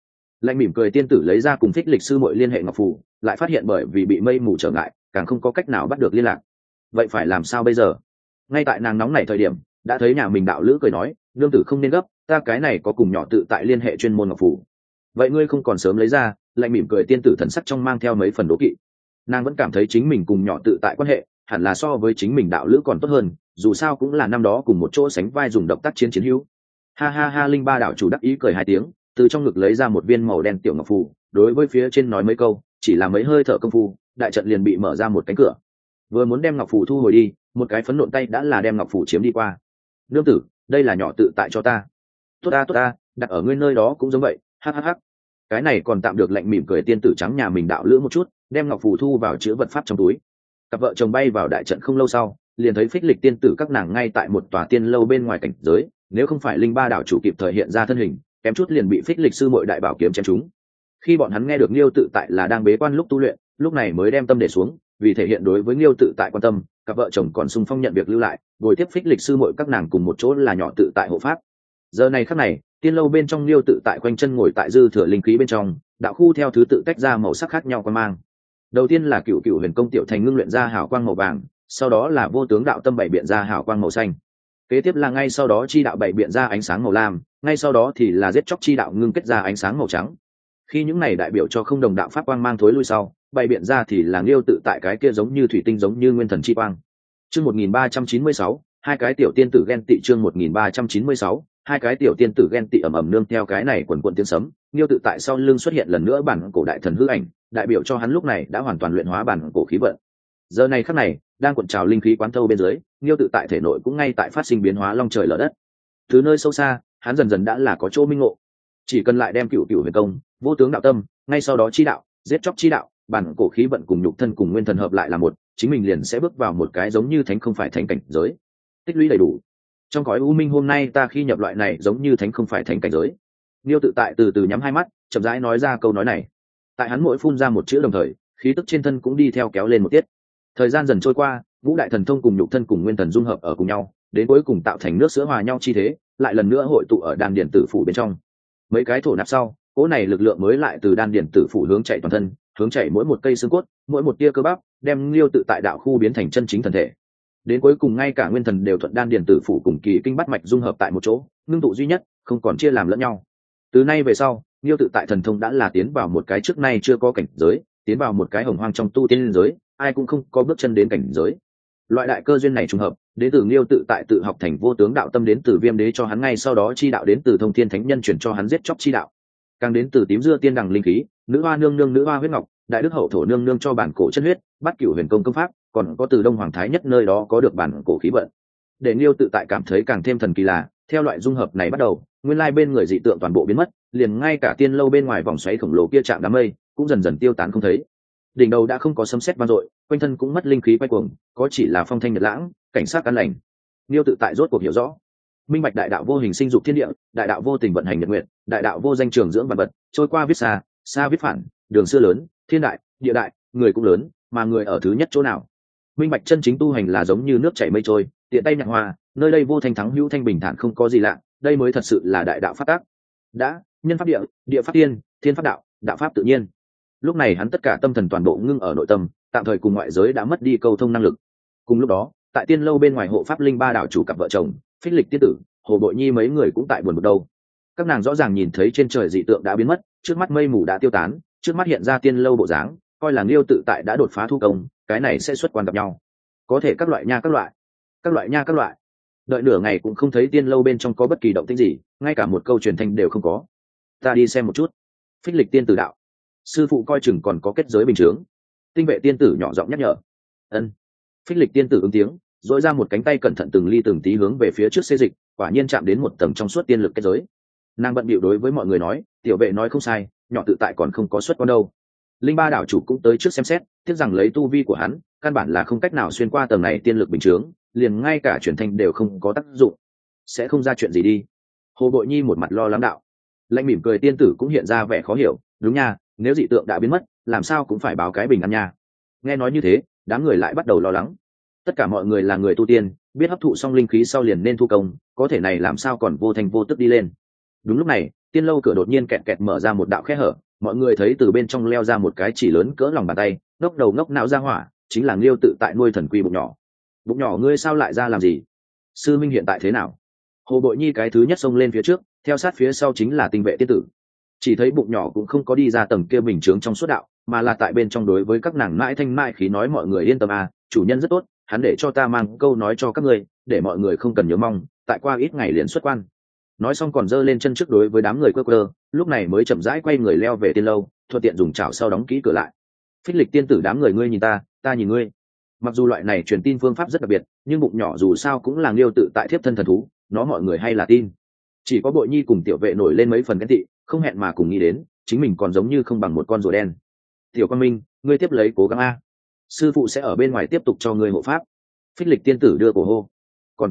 Lạnh mỉm cười tiên tử lấy ra cùng phích lịch sư muội liên hệ ngọc phù, lại phát hiện bởi vì bị mây mù trở ngại, càng không có cách nào bắt được liên lạc. Vậy phải làm sao bây giờ? Ngay tại nàng nóng nảy thời điểm, đã thấy nhà mình đạo lữ cười nói, nương tử không nên gấp, ta cái này có cùng nhỏ tự tại liên hệ chuyên môn ngọc phù. Vậy ngươi không còn sớm lấy ra? Lạnh mỉm cười tiên tử thần sắc trong mang theo mấy phần đố kỵ. Nàng vẫn cảm thấy chính mình cùng nhỏ tự tại quan hệ hẳn là so với chính mình đạo lữ còn tốt hơn, dù sao cũng là năm đó cùng một chỗ sánh vai dùng động tác chiến chiến hữu. Ha ha ha, linh ba đạo chủ đắc ý cười hai tiếng, từ trong ngực lấy ra một viên màu đen tiểu ngọc phù, đối với phía trên nói mấy câu, chỉ là mấy hơi thở công phu, đại trận liền bị mở ra một cánh cửa. Vừa muốn đem ngọc phù thu hồi đi, một cái phấn nộn tay đã là đem ngọc phù chiếm đi qua. Nương tử, đây là nhỏ tự tại cho ta. Tốt ta, đặt ở ngươi nơi đó cũng giống vậy. Ha. Cái này còn tạm được. Lạnh mỉm cười tiên tử trắng nhà mình đạo lữ một chút, đem ngọc phù thu vào chứa vật pháp trong túi. Cặp vợ chồng bay vào đại trận không lâu sau, liền thấy phích lịch tiên tử các nàng ngay tại một tòa tiên lâu bên ngoài cảnh giới, nếu không phải linh ba đạo chủ kịp thời hiện ra thân hình, kém chút liền bị phích lịch sư muội đại bảo kiếm chém trúng. Khi bọn hắn nghe được Liêu tự tại là đang bế quan lúc tu luyện, lúc này mới đem tâm để xuống, vì thể hiện đối với Liêu tự tại quan tâm, cặp vợ chồng còn xung phong nhận việc lưu lại, ngồi tiếp phích lịch sư muội các nàng cùng một chỗ là nhỏ tự tại hộ pháp. Giờ này khắc này, tiên lâu bên trong Liêu tự tại quanh chân ngồi tại dư thừa linh khí bên trong, đạo khu theo thứ tự tách ra màu sắc khác nhau quan mang. Đầu tiên là cựu huyền công tiểu thành ngưng luyện ra hào quang màu vàng, sau đó là vô tướng đạo tâm bảy biện ra hào quang màu xanh. Kế tiếp là ngay sau đó chi đạo bảy biện ra ánh sáng màu lam, ngay sau đó thì là giết chóc chi đạo ngưng kết ra ánh sáng màu trắng. Khi những này đại biểu cho không đồng đạo pháp quang mang thối lui sau, bảy biện ra thì là Liêu tự tại cái kia giống như thủy tinh giống như nguyên thần chi quang. Chương 1396, hai cái tiểu tiên tử ghen tị. Chương 1396, hai cái tiểu tiên tử ghen tị. Ầm nương theo cái này quần quần tiếng sấm, Liêu tự tại sau lưng xuất hiện lần nữa bản cổ đại thần hư ảnh, đại biểu cho hắn lúc này đã hoàn toàn luyện hóa bản cổ khí vận. Giờ này khắc này, đang cuộn trào linh khí quán thâu bên dưới, Liêu tự tại thể nội cũng ngay tại phát sinh biến hóa long trời lở đất. Từ nơi sâu xa, hắn dần dần đã là có chỗ minh ngộ. Chỉ cần lại đem cựu huyền công, vô tướng đạo tâm, ngay sau đó chi đạo, giết chóc chi đạo, bản cổ khí vận cùng nhục thân cùng nguyên thần hợp lại là một, chính mình liền sẽ bước vào một cái giống như thánh không phải thánh cảnh giới. Tích lũy đầy đủ. Trong cõi u minh hôm nay ta khi nhập loại này giống như thánh không phải thánh cảnh giới. Liêu tự tại từ từ nhắm hai mắt, chậm rãi nói ra câu nói này. Tại hắn mỗi phun ra một chữ đồng thời, khí tức trên thân cũng đi theo kéo lên một tiết. Thời gian dần trôi qua, ngũ đại thần thông cùng nhục thân cùng nguyên thần dung hợp ở cùng nhau, đến cuối cùng tạo thành nước sữa hòa nhau chi thế, lại lần nữa hội tụ ở đan điển tử phủ bên trong. Mấy cái thổ nạp sau, cỗ này lực lượng mới lại từ đan điển tử phủ hướng chạy toàn thân, hướng chạy mỗi một cây xương cốt, mỗi một tia cơ bắp, đem Liêu tự tại đạo khu biến thành chân chính thần thể. Đến cuối cùng ngay cả nguyên thần đều thuận đan điển tử phủ cùng kỳ kinh bát mạch dung hợp tại một chỗ, ngưng tụ duy nhất, không còn chia làm lẫn nhau. Từ nay về sau, Liêu tự tại thần thông đã là tiến vào một cái trước nay chưa có cảnh giới, tiến vào một cái hồng hoang trong tu tiên giới, ai cũng không có bước chân đến cảnh giới. Loại đại cơ duyên này trùng hợp, đến từ Liêu tự tại tự học thành vô tướng đạo tâm, đến từ Viêm Đế cho hắn ngay sau đó chi đạo, đến từ Thông Thiên Thánh Nhân chuyển cho hắn giết chóc chi đạo, càng đến từ tím dưa tiên đằng linh khí, nữ hoa nương nương nữ hoa huyết ngọc, đại đức hậu thổ nương nương cho bản cổ chân huyết, bắt cửu huyền công công pháp, còn có từ Đông Hoàng Thái Nhất nơi đó có được bản cổ khí vận. Để Liêu tự tại cảm thấy càng thêm thần kỳ là, theo loại dung hợp này bắt đầu, nguyên lai bên người dị tượng toàn bộ biến mất, liền ngay cả tiên lâu bên ngoài vòng xoáy khổng lồ kia chạm đám mây cũng dần dần tiêu tán không thấy. Đỉnh đầu đã không có sấm sét vang dội, quanh thân cũng mất linh khí quay cuồng, có chỉ là phong thanh nhật lãng, cảnh sát an lành. Liêu tự tại rốt cuộc hiểu rõ, minh bạch đại đạo vô hình sinh dục thiên địa, đại đạo vô tình vận hành nhật nguyệt, đại đạo vô danh trường dưỡng vạn vật, trôi qua viết xa, xa viết phản, đường xưa lớn, thiên đại, địa đại, người cũng lớn, mà người ở thứ nhất chỗ nào? Minh bạch chân chính tu hành là giống như nước chảy mây trôi, tiện tay nhặt hoa, nơi đây vô thanh thắng hữu thanh bình thản không có gì lạ, đây mới thật sự là đại đạo pháp tác. Đã, nhân pháp địa, địa pháp tiên, thiên pháp đạo, đạo pháp tự nhiên. Lúc này hắn tất cả tâm thần toàn bộ ngưng ở nội tâm, tạm thời cùng ngoại giới đã mất đi câu thông năng lực. Cùng lúc đó, tại tiên lâu bên ngoài hộ pháp linh ba đạo chủ cặp vợ chồng, phích lịch tiên tử, hồ bội nhi mấy người cũng tại buồn một đâu. Các nàng rõ ràng nhìn thấy trên trời dị tượng đã biến mất, trước mắt mây mù đã tiêu tán, trước mắt hiện ra tiên lâu bộ dáng, coi là Liêu tự tại đã đột phá thu công, cái này sẽ xuất quan gặp nhau. Có thể các loại nha các loại, đợi nửa ngày cũng không thấy tiên lâu bên trong có bất kỳ động tĩnh gì, ngay cả một câu truyền thanh đều không có. Ta đi xem một chút. Phích lịch tiên tử đạo, sư phụ coi chừng còn có kết giới bình chướng. Tinh vệ tiên tử nhỏ giọng nhắc nhở. Ân. Phích lịch tiên tử ứng tiếng, dội ra một cánh tay cẩn thận từng ly từng tí hướng về phía trước xê dịch, quả nhiên chạm đến một tầng trong suốt tiên lực kết giới. Nàng bận bịu đối với mọi người nói, tiểu vệ nói không sai, nhỏ tự tại còn không có xuất quan đâu. Linh ba đảo chủ cũng tới trước xem xét, tiếc rằng lấy tu vi của hắn, căn bản là không cách nào xuyên qua tầng này tiên lực bình chướng, liền ngay cả truyền thanh đều không có tác dụng. Sẽ không ra chuyện gì đi. Hồ Bội Nhi một mặt lo lắng đạo. Lạnh mỉm cười tiên tử cũng hiện ra vẻ khó hiểu, đúng nha, nếu dị tượng đã biến mất, làm sao cũng phải báo cái bình an nha. Nghe nói như thế, đám người lại bắt đầu lo lắng. Tất cả mọi người là người tu tiên, biết hấp thụ xong linh khí sau liền nên thu công, có thể này làm sao còn vô thành vô tức đi lên. Đúng lúc này, tiên lâu cửa đột nhiên kẹt kẹt mở ra một đạo khe hở, mọi người thấy từ bên trong leo ra một cái chỉ lớn cỡ lòng bàn tay, ngốc đầu ngốc não ra hỏa, chính là Liêu Tự Tại nuôi thần quy bụng nhỏ. Bụng nhỏ ngươi sao lại ra làm gì? Sư minh hiện tại thế nào? Hồ Bội Nhi cái thứ nhất xông lên phía trước, theo sát phía sau chính là tinh vệ tiên tử. Chỉ thấy bụng nhỏ cũng không có đi ra tầng kia bình chướng trong suốt đạo, mà là tại bên trong đối với các nàng mãi thanh mãi khí nói mọi người yên tâm à, chủ nhân rất tốt, hắn để cho ta mang câu nói cho các ngươi, để mọi người không cần nhớ mong, tại qua ít ngày liền xuất quan. Nói xong còn giơ lên chân trước đối với đám người quơ quơ, lúc này mới chậm rãi quay người leo về tiên lâu, thuận tiện dùng chảo sau đóng kỹ cửa lại. Phích Lịch tiên tử đám người ngươi nhìn ta nhìn ngươi. Mặc dù loại này truyền tin phương pháp rất đặc biệt, nhưng bụng nhỏ dù sao cũng là Liêu Tự Tại thiếp thân thần thú, nó mọi người hay là tin. Chỉ có Bội Nhi cùng Tiểu Vệ nổi lên mấy phần ghen tị, không hẹn mà cùng nghĩ đến, chính mình còn giống như không bằng một con rùa đen. Tiểu Quan Minh, ngươi tiếp lấy cố gắng a, sư phụ sẽ ở bên ngoài tiếp tục cho ngươi hộ pháp. Phích Lịch tiên tử đưa cổ hô. Còn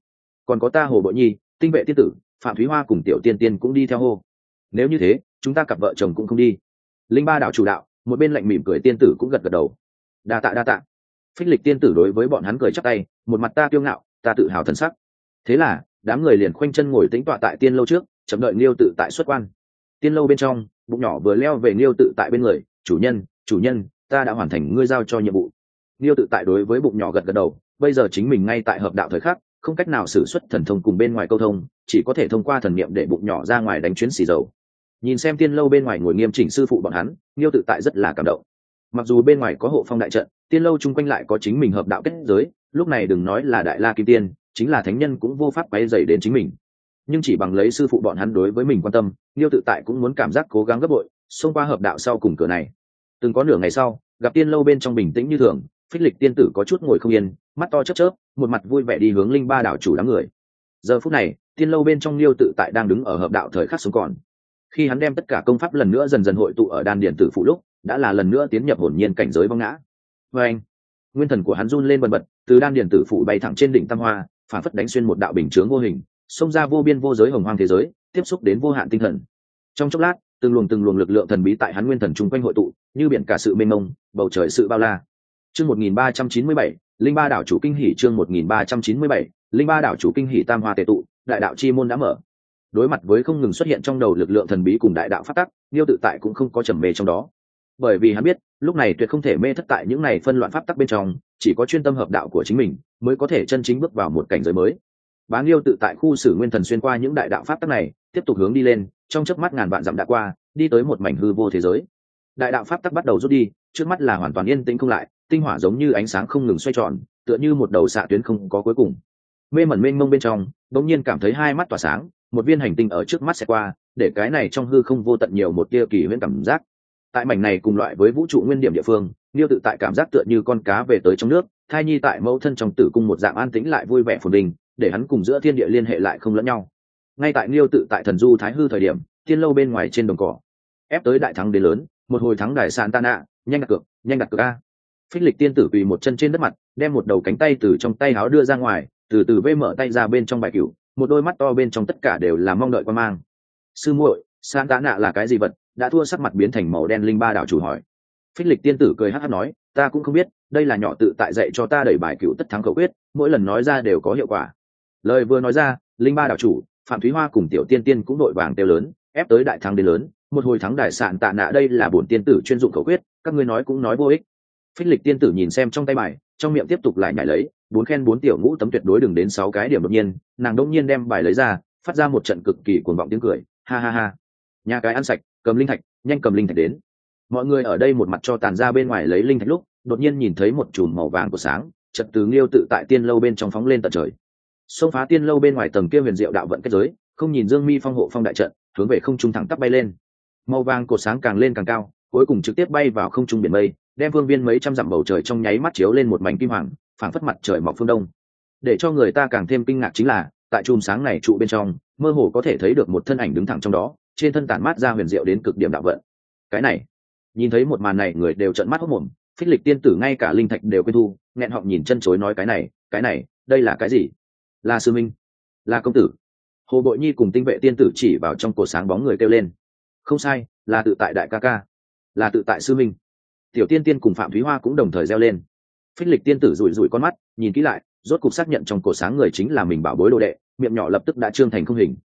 có ta Hồ Bội Nhi, Tinh Vệ tiên tử, Phạm Thúy Hoa cùng Tiểu Tiên Tiên cũng đi theo hô. Nếu như thế, chúng ta cặp vợ chồng cũng không đi. Linh Ba đạo chủ đạo, một bên lạnh mỉm cười tiên tử cũng gật gật đầu. Đa tạ. Phích Lịch tiên tử đối với bọn hắn cười chắp tay, một mặt ta kiêu ngạo, ta tự hào thần sắc. Thế là đám người liền khoanh chân ngồi tĩnh tọa tại tiên lâu trước, chậm đợi Liêu Tự Tại xuất quan. Tiên lâu bên trong, bụng nhỏ vừa leo về Liêu Tự Tại bên người, chủ nhân, ta đã hoàn thành ngươi giao cho nhiệm vụ. Liêu Tự Tại đối với bụng nhỏ gật gật đầu, bây giờ chính mình ngay tại hợp đạo thời khắc, không cách nào sử xuất thần thông cùng bên ngoài câu thông, chỉ có thể thông qua thần niệm để bụng nhỏ ra ngoài đánh chuyến xì dầu. Nhìn xem tiên lâu bên ngoài ngồi nghiêm chỉnh sư phụ bọn hắn, Liêu Tự Tại rất là cảm động. Mặc dù bên ngoài có hộ phong đại trận, tiên lâu chung quanh lại có chính mình hợp đạo kết giới, lúc này đừng nói là đại la kim tiên, chính là thánh nhân cũng vô pháp quấy rầy đến chính mình. Nhưng chỉ bằng lấy sư phụ bọn hắn đối với mình quan tâm, Liêu Tự Tại cũng muốn cảm giác cố gắng gấp bội, xông qua hợp đạo sau cùng cửa này. Từng có nửa ngày sau, gặp tiên lâu bên trong bình tĩnh như thường, Phích Lịch tiên tử có chút ngồi không yên, mắt to chớp chớp, một mặt vui vẻ đi hướng Linh Ba đảo chủ đám người. Giờ phút này, tiên lâu bên trong Liêu Tự Tại đang đứng ở hợp đạo thời khắc sống còn. Khi hắn đem tất cả công pháp lần nữa dần dần hội tụ ở đan điền tử phụ lúc, đã là lần nữa tiến nhập hồn nhiên cảnh giới vong ngã. Và anh, nguyên thần của hắn run lên bần bật, từ đan điền tử phụ bay thẳng trên đỉnh tam hoa, phản phất đánh xuyên một đạo bình chướng vô hình, xông ra vô biên vô giới hồng hoang thế giới, tiếp xúc đến vô hạn tinh thần. Trong chốc lát, từng luồng lực lượng thần bí tại hắn nguyên thần trung quanh hội tụ, như biển cả sự mênh mông, bầu trời sự bao la. Chương 1397, Linh Ba đảo chủ kinh hỉ. Chương 1397, Linh Ba đảo chủ kinh hỉ. Tam hoa tề tụ, đại đạo chi môn đã mở. Đối mặt với không ngừng xuất hiện trong đầu lực lượng thần bí cùng đại đạo pháp tắc, Liêu Tự Tại cũng không có trầm mê trong đó, bởi vì hắn biết lúc này tuyệt không thể mê thất tại những này phân loạn pháp tắc bên trong, chỉ có chuyên tâm hợp đạo của chính mình mới có thể chân chính bước vào một cảnh giới mới. Bá Liêu Tự Tại khu xử nguyên thần xuyên qua những đại đạo pháp tắc này, tiếp tục hướng đi lên, trong chớp mắt ngàn vạn dặm đã qua, đi tới một mảnh hư vô thế giới. Đại đạo pháp tắc bắt đầu rút đi, trước mắt là hoàn toàn yên tĩnh không lại, tinh hỏa giống như ánh sáng không ngừng xoay tròn, tựa như một đầu xạ tuyến không có cuối cùng. Mê mẩn mênh mông bên trong, đột nhiên cảm thấy hai mắt tỏa sáng, một viên hành tinh ở trước mắt sẽ qua, để cái này trong hư không vô tận nhiều một tia kỳ huyễn cảm giác. Tại mảnh này cùng loại với vũ trụ nguyên điểm địa phương, Liêu Tự Tại cảm giác tựa như con cá về tới trong nước, thai nhi tại mẫu thân trong tử cung một dạng an tĩnh lại vui vẻ phồn vinh, để hắn cùng giữa thiên địa liên hệ lại không lẫn nhau. Ngay tại Liêu Tự Tại thần du thái hư thời điểm, tiên lâu bên ngoài trên đồng cỏ, ép tới đại thắng đến lớn, một hồi thắng đài sàn tan ạ, nhanh đặt cược a. Phích Lịch tiên tử quỳ một chân trên đất mặt, đem một đầu cánh tay từ trong tay áo đưa ra ngoài, từ từ vê mở tay ra bên trong bài cửu, một đôi mắt to bên trong tất cả đều là mong đợi quan mang. Sư muội, sàn tan ạ là cái gì vật? Đã thua sắc mặt biến thành màu đen. Linh Ba đảo chủ hỏi. Phích Lịch tiên tử cười hắc hắc nói, ta cũng không biết, đây là nhỏ Tự Tại dạy cho ta đẩy bài cửu tất thắng khẩu quyết, mỗi lần nói ra đều có hiệu quả. Lời vừa nói ra, Linh Ba đảo chủ, Phạm Thúy Hoa cùng Tiểu Tiên Tiên cũng đội vàng kêu lớn, ép tới đại thắng đến lớn, một hồi thắng đại sạn tạ nạ, đây là bổn tiên tử chuyên dụng khẩu quyết, các ngươi nói cũng nói vô ích. Phích Lịch tiên tử nhìn xem trong tay bài, trong miệng tiếp tục lại nhảy lấy, 4 khen 4 tiểu ngũ tấm tuyệt đối đừng đến 6 cái điểm. Đột nhiên, nàng đột nhiên đem bài lấy ra, phát ra một trận cực kỳ cuồng vọng tiếng cười, ha ha ha. Nhà cái ăn sạch, cầm linh thạch, nhanh cầm linh thạch đến. Mọi người ở đây một mặt cho tàn ra bên ngoài lấy linh thạch lúc, đột nhiên nhìn thấy một chùm màu vàng của sáng, chợt từ Liêu Tự Tại tiên lâu bên trong phóng lên tận trời. Xông phá tiên lâu bên ngoài tầng kia huyền diệu đạo vận kết giới, không nhìn Dương Mi phong hộ phong đại trận, hướng về không trung thẳng tắp bay lên. Màu vàng cột sáng càng lên càng cao, cuối cùng trực tiếp bay vào không trung biển mây, đem phương viên mấy trăm dặm bầu trời trong nháy mắt chiếu lên một mảnh kim hoàng, phảng phất mặt trời mọc phương đông. Để cho người ta càng thêm kinh ngạc chính là, tại chùm sáng này trụ bên trong, mơ hồ có thể thấy được một thân ảnh đứng thẳng trong đó, trên thân tản mát ra huyền diệu đến cực điểm đạo vận. Cái này, nhìn thấy một màn này người đều trợn mắt hốt mồm, Phích Lịch tiên tử ngay cả linh thạch đều quên thu, nghẹn họng nhìn chân chối nói cái này, đây là cái gì? Là sư minh, là công tử. Hồ Bội Nhi cùng Tinh Vệ tiên tử chỉ vào trong cột sáng bóng người kêu lên. Không sai, là Tự Tại đại ca ca, là Tự Tại sư minh. Tiểu Tiên Tiên cùng Phạm Thúy Hoa cũng đồng thời reo lên. Phích Lịch tiên tử rủi rủi con mắt, nhìn kỹ lại, rốt cục xác nhận trong cột sáng người chính là mình bảo bối đồ đệ, miệng nhỏ lập tức đã trương thành không hình.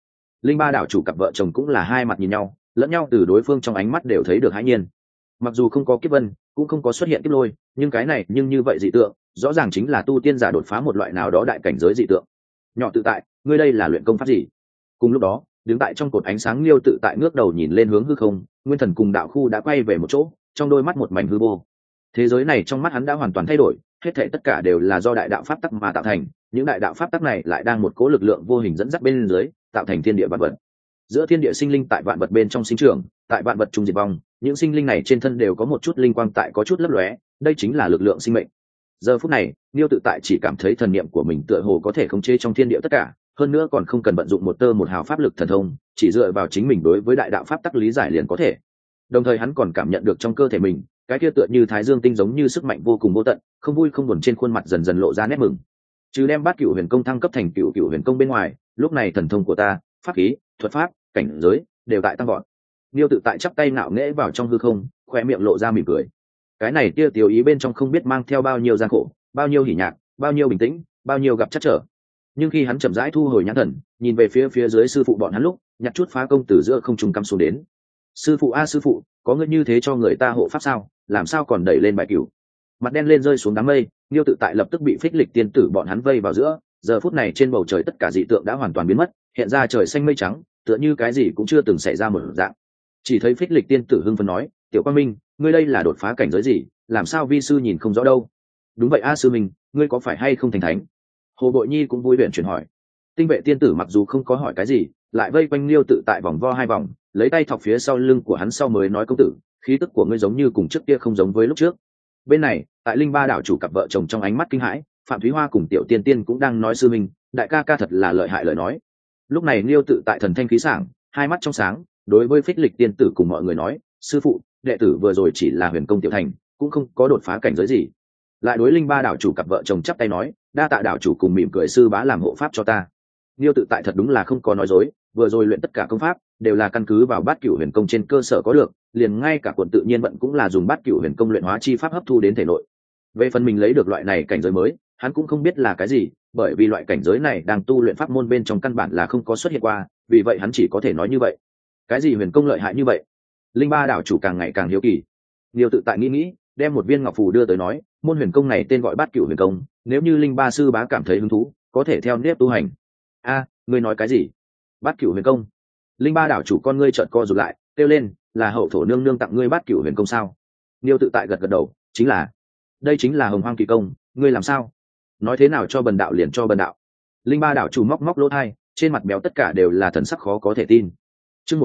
Linh ba đảo chủ cặp vợ chồng cũng là hai mặt nhìn nhau, lẫn nhau từ đối phương trong ánh mắt đều thấy được hãi nhiên. Mặc dù không có kiếp vân, cũng không có xuất hiện kiếp lôi, nhưng cái này nhưng như vậy dị tượng rõ ràng chính là tu tiên giả đột phá một loại nào đó đại cảnh giới dị tượng. Nhỏ tự tại, ngươi đây là luyện công pháp gì? Cùng lúc đó, đứng tại trong cột ánh sáng Liêu tự tại ngước đầu nhìn lên hướng hư không, nguyên thần cùng đạo khu đã quay về một chỗ, trong đôi mắt một mảnh hư vô. Thế giới này trong mắt hắn đã hoàn toàn thay đổi, hết thảy tất cả đều là do đại đạo pháp tắc mà tạo thành, những đại đạo pháp tắc này lại đang một cỗ lực lượng vô hình dẫn dắt bên dưới, tạo thành thiên địa vạn vật. Giữa thiên địa sinh linh tại vạn vật bên trong sinh trưởng, tại vạn vật trung diệt vong, những sinh linh này trên thân đều có một chút linh quang tại có chút lấp lóe, đây chính là lực lượng sinh mệnh. Giờ phút này, Liêu tự tại chỉ cảm thấy thần niệm của mình tựa hồ có thể khống chế trong thiên địa tất cả, hơn nữa còn không cần vận dụng một tơ một hào pháp lực thần thông, chỉ dựa vào chính mình đối với đại đạo pháp tắc lý giải liền có thể. Đồng thời hắn còn cảm nhận được trong cơ thể mình, cái kia tựa như thái dương tinh giống như sức mạnh vô cùng vô tận, không vui không buồn trên khuôn mặt dần dần lộ ra nét mừng. Chứ đem Bát Cửu Huyền Công thăng cấp thành Cửu Cửu Huyền Công bên ngoài, lúc này thần thông của ta, pháp khí, thuật pháp, cảnh giới đều tại tăng vọt. Liêu tự tại chắp tay ngạo nghễ vào trong hư không, khoe miệng lộ ra mỉm cười. Cái này tia tiểu ý bên trong không biết mang theo bao nhiêu gian khổ, bao nhiêu hỉ nhạc, bao nhiêu bình tĩnh, bao nhiêu gặp trắc trở. Nhưng khi hắn chậm rãi thu hồi nhãn thần, nhìn về phía dưới sư phụ bọn hắn lúc, nhặt chút phá công từ giữa không trung cắm xuống đến. Sư phụ a sư phụ, có ngươi như thế cho người ta hộ pháp sao? Làm sao còn đẩy lên bài cửu? Mặt đen lên rơi xuống đám mây, Liêu tự tại lập tức bị phích lịch tiên tử bọn hắn vây vào giữa. Giờ phút này trên bầu trời tất cả dị tượng đã hoàn toàn biến mất, hiện ra trời xanh mây trắng, tựa như cái gì cũng chưa từng xảy ra một dạng. Chỉ thấy phích lịch tiên tử hưng phấn nói, tiểu quang minh, ngươi đây là đột phá cảnh giới gì? Làm sao vi sư nhìn không rõ đâu? Đúng vậy a sư minh, ngươi có phải hay không thành thánh? Hồ Bội Nhi cũng vui vẻ chuyển hỏi. Tinh vệ tiên tử mặc dù không có hỏi cái gì, lại vây quanh Liêu tự tại vòng vo hai vòng, lấy tay thọc phía sau lưng của hắn sau mới nói, công tử, khí tức của ngươi giống như cùng trước kia không giống với lúc trước. Bên này, tại Linh Ba đảo chủ cặp vợ chồng trong ánh mắt kinh hãi, Phạm Thúy Hoa cùng Tiểu Tiên Tiên cũng đang nói sư minh, đại ca ca thật là lợi hại lời nói. Lúc này Liêu tự tại thần thanh khí sảng, hai mắt trong sáng, đối với phích lịch tiên tử cùng mọi người nói, sư phụ, đệ tử vừa rồi chỉ là huyền công tiểu thành, cũng không có đột phá cảnh giới gì. Lại đối Linh Ba đảo chủ cặp vợ chồng chắp tay nói, đa tạ đảo chủ cùng mỉm cười sư bá làm hộ pháp cho ta. Liêu tự tại thật đúng là không có nói dối, vừa rồi luyện tất cả công pháp đều là căn cứ vào Bát Cửu Huyền Công trên cơ sở có được, liền ngay cả quận tự nhiên vận cũng là dùng Bát Cửu Huyền Công luyện hóa chi pháp hấp thu đến thể nội. Về phần mình lấy được loại này cảnh giới mới, hắn cũng không biết là cái gì, bởi vì loại cảnh giới này đang tu luyện pháp môn bên trong căn bản là không có xuất hiện qua, vì vậy hắn chỉ có thể nói như vậy. Cái gì huyền công lợi hại như vậy? Linh Ba đảo chủ càng ngày càng hiếu kỳ. Liêu tự tại nghĩ, đem một viên ngọc phù đưa tới nói, môn huyền công này tên gọi Bát Cửu Huyền Công, nếu như Linh Ba sư bá cảm thấy hứng thú, có thể theo nếp tu hành. A, ngươi nói cái gì? Bát Cửu Huyền Công? Linh Ba đảo chủ con ngươi trợn co rụt lại, kêu lên, là hậu thổ nương nương tặng ngươi Bát Cửu Huyền Công sao? Liêu tự tại gật gật đầu, chính là, đây chính là Hồng Hoang Kỳ Công, ngươi làm sao? Nói thế nào cho bần đạo liền cho bần đạo. Linh Ba đảo chủ móc móc lỗ tai, trên mặt béo tất cả đều là thần sắc khó có thể tin. Chương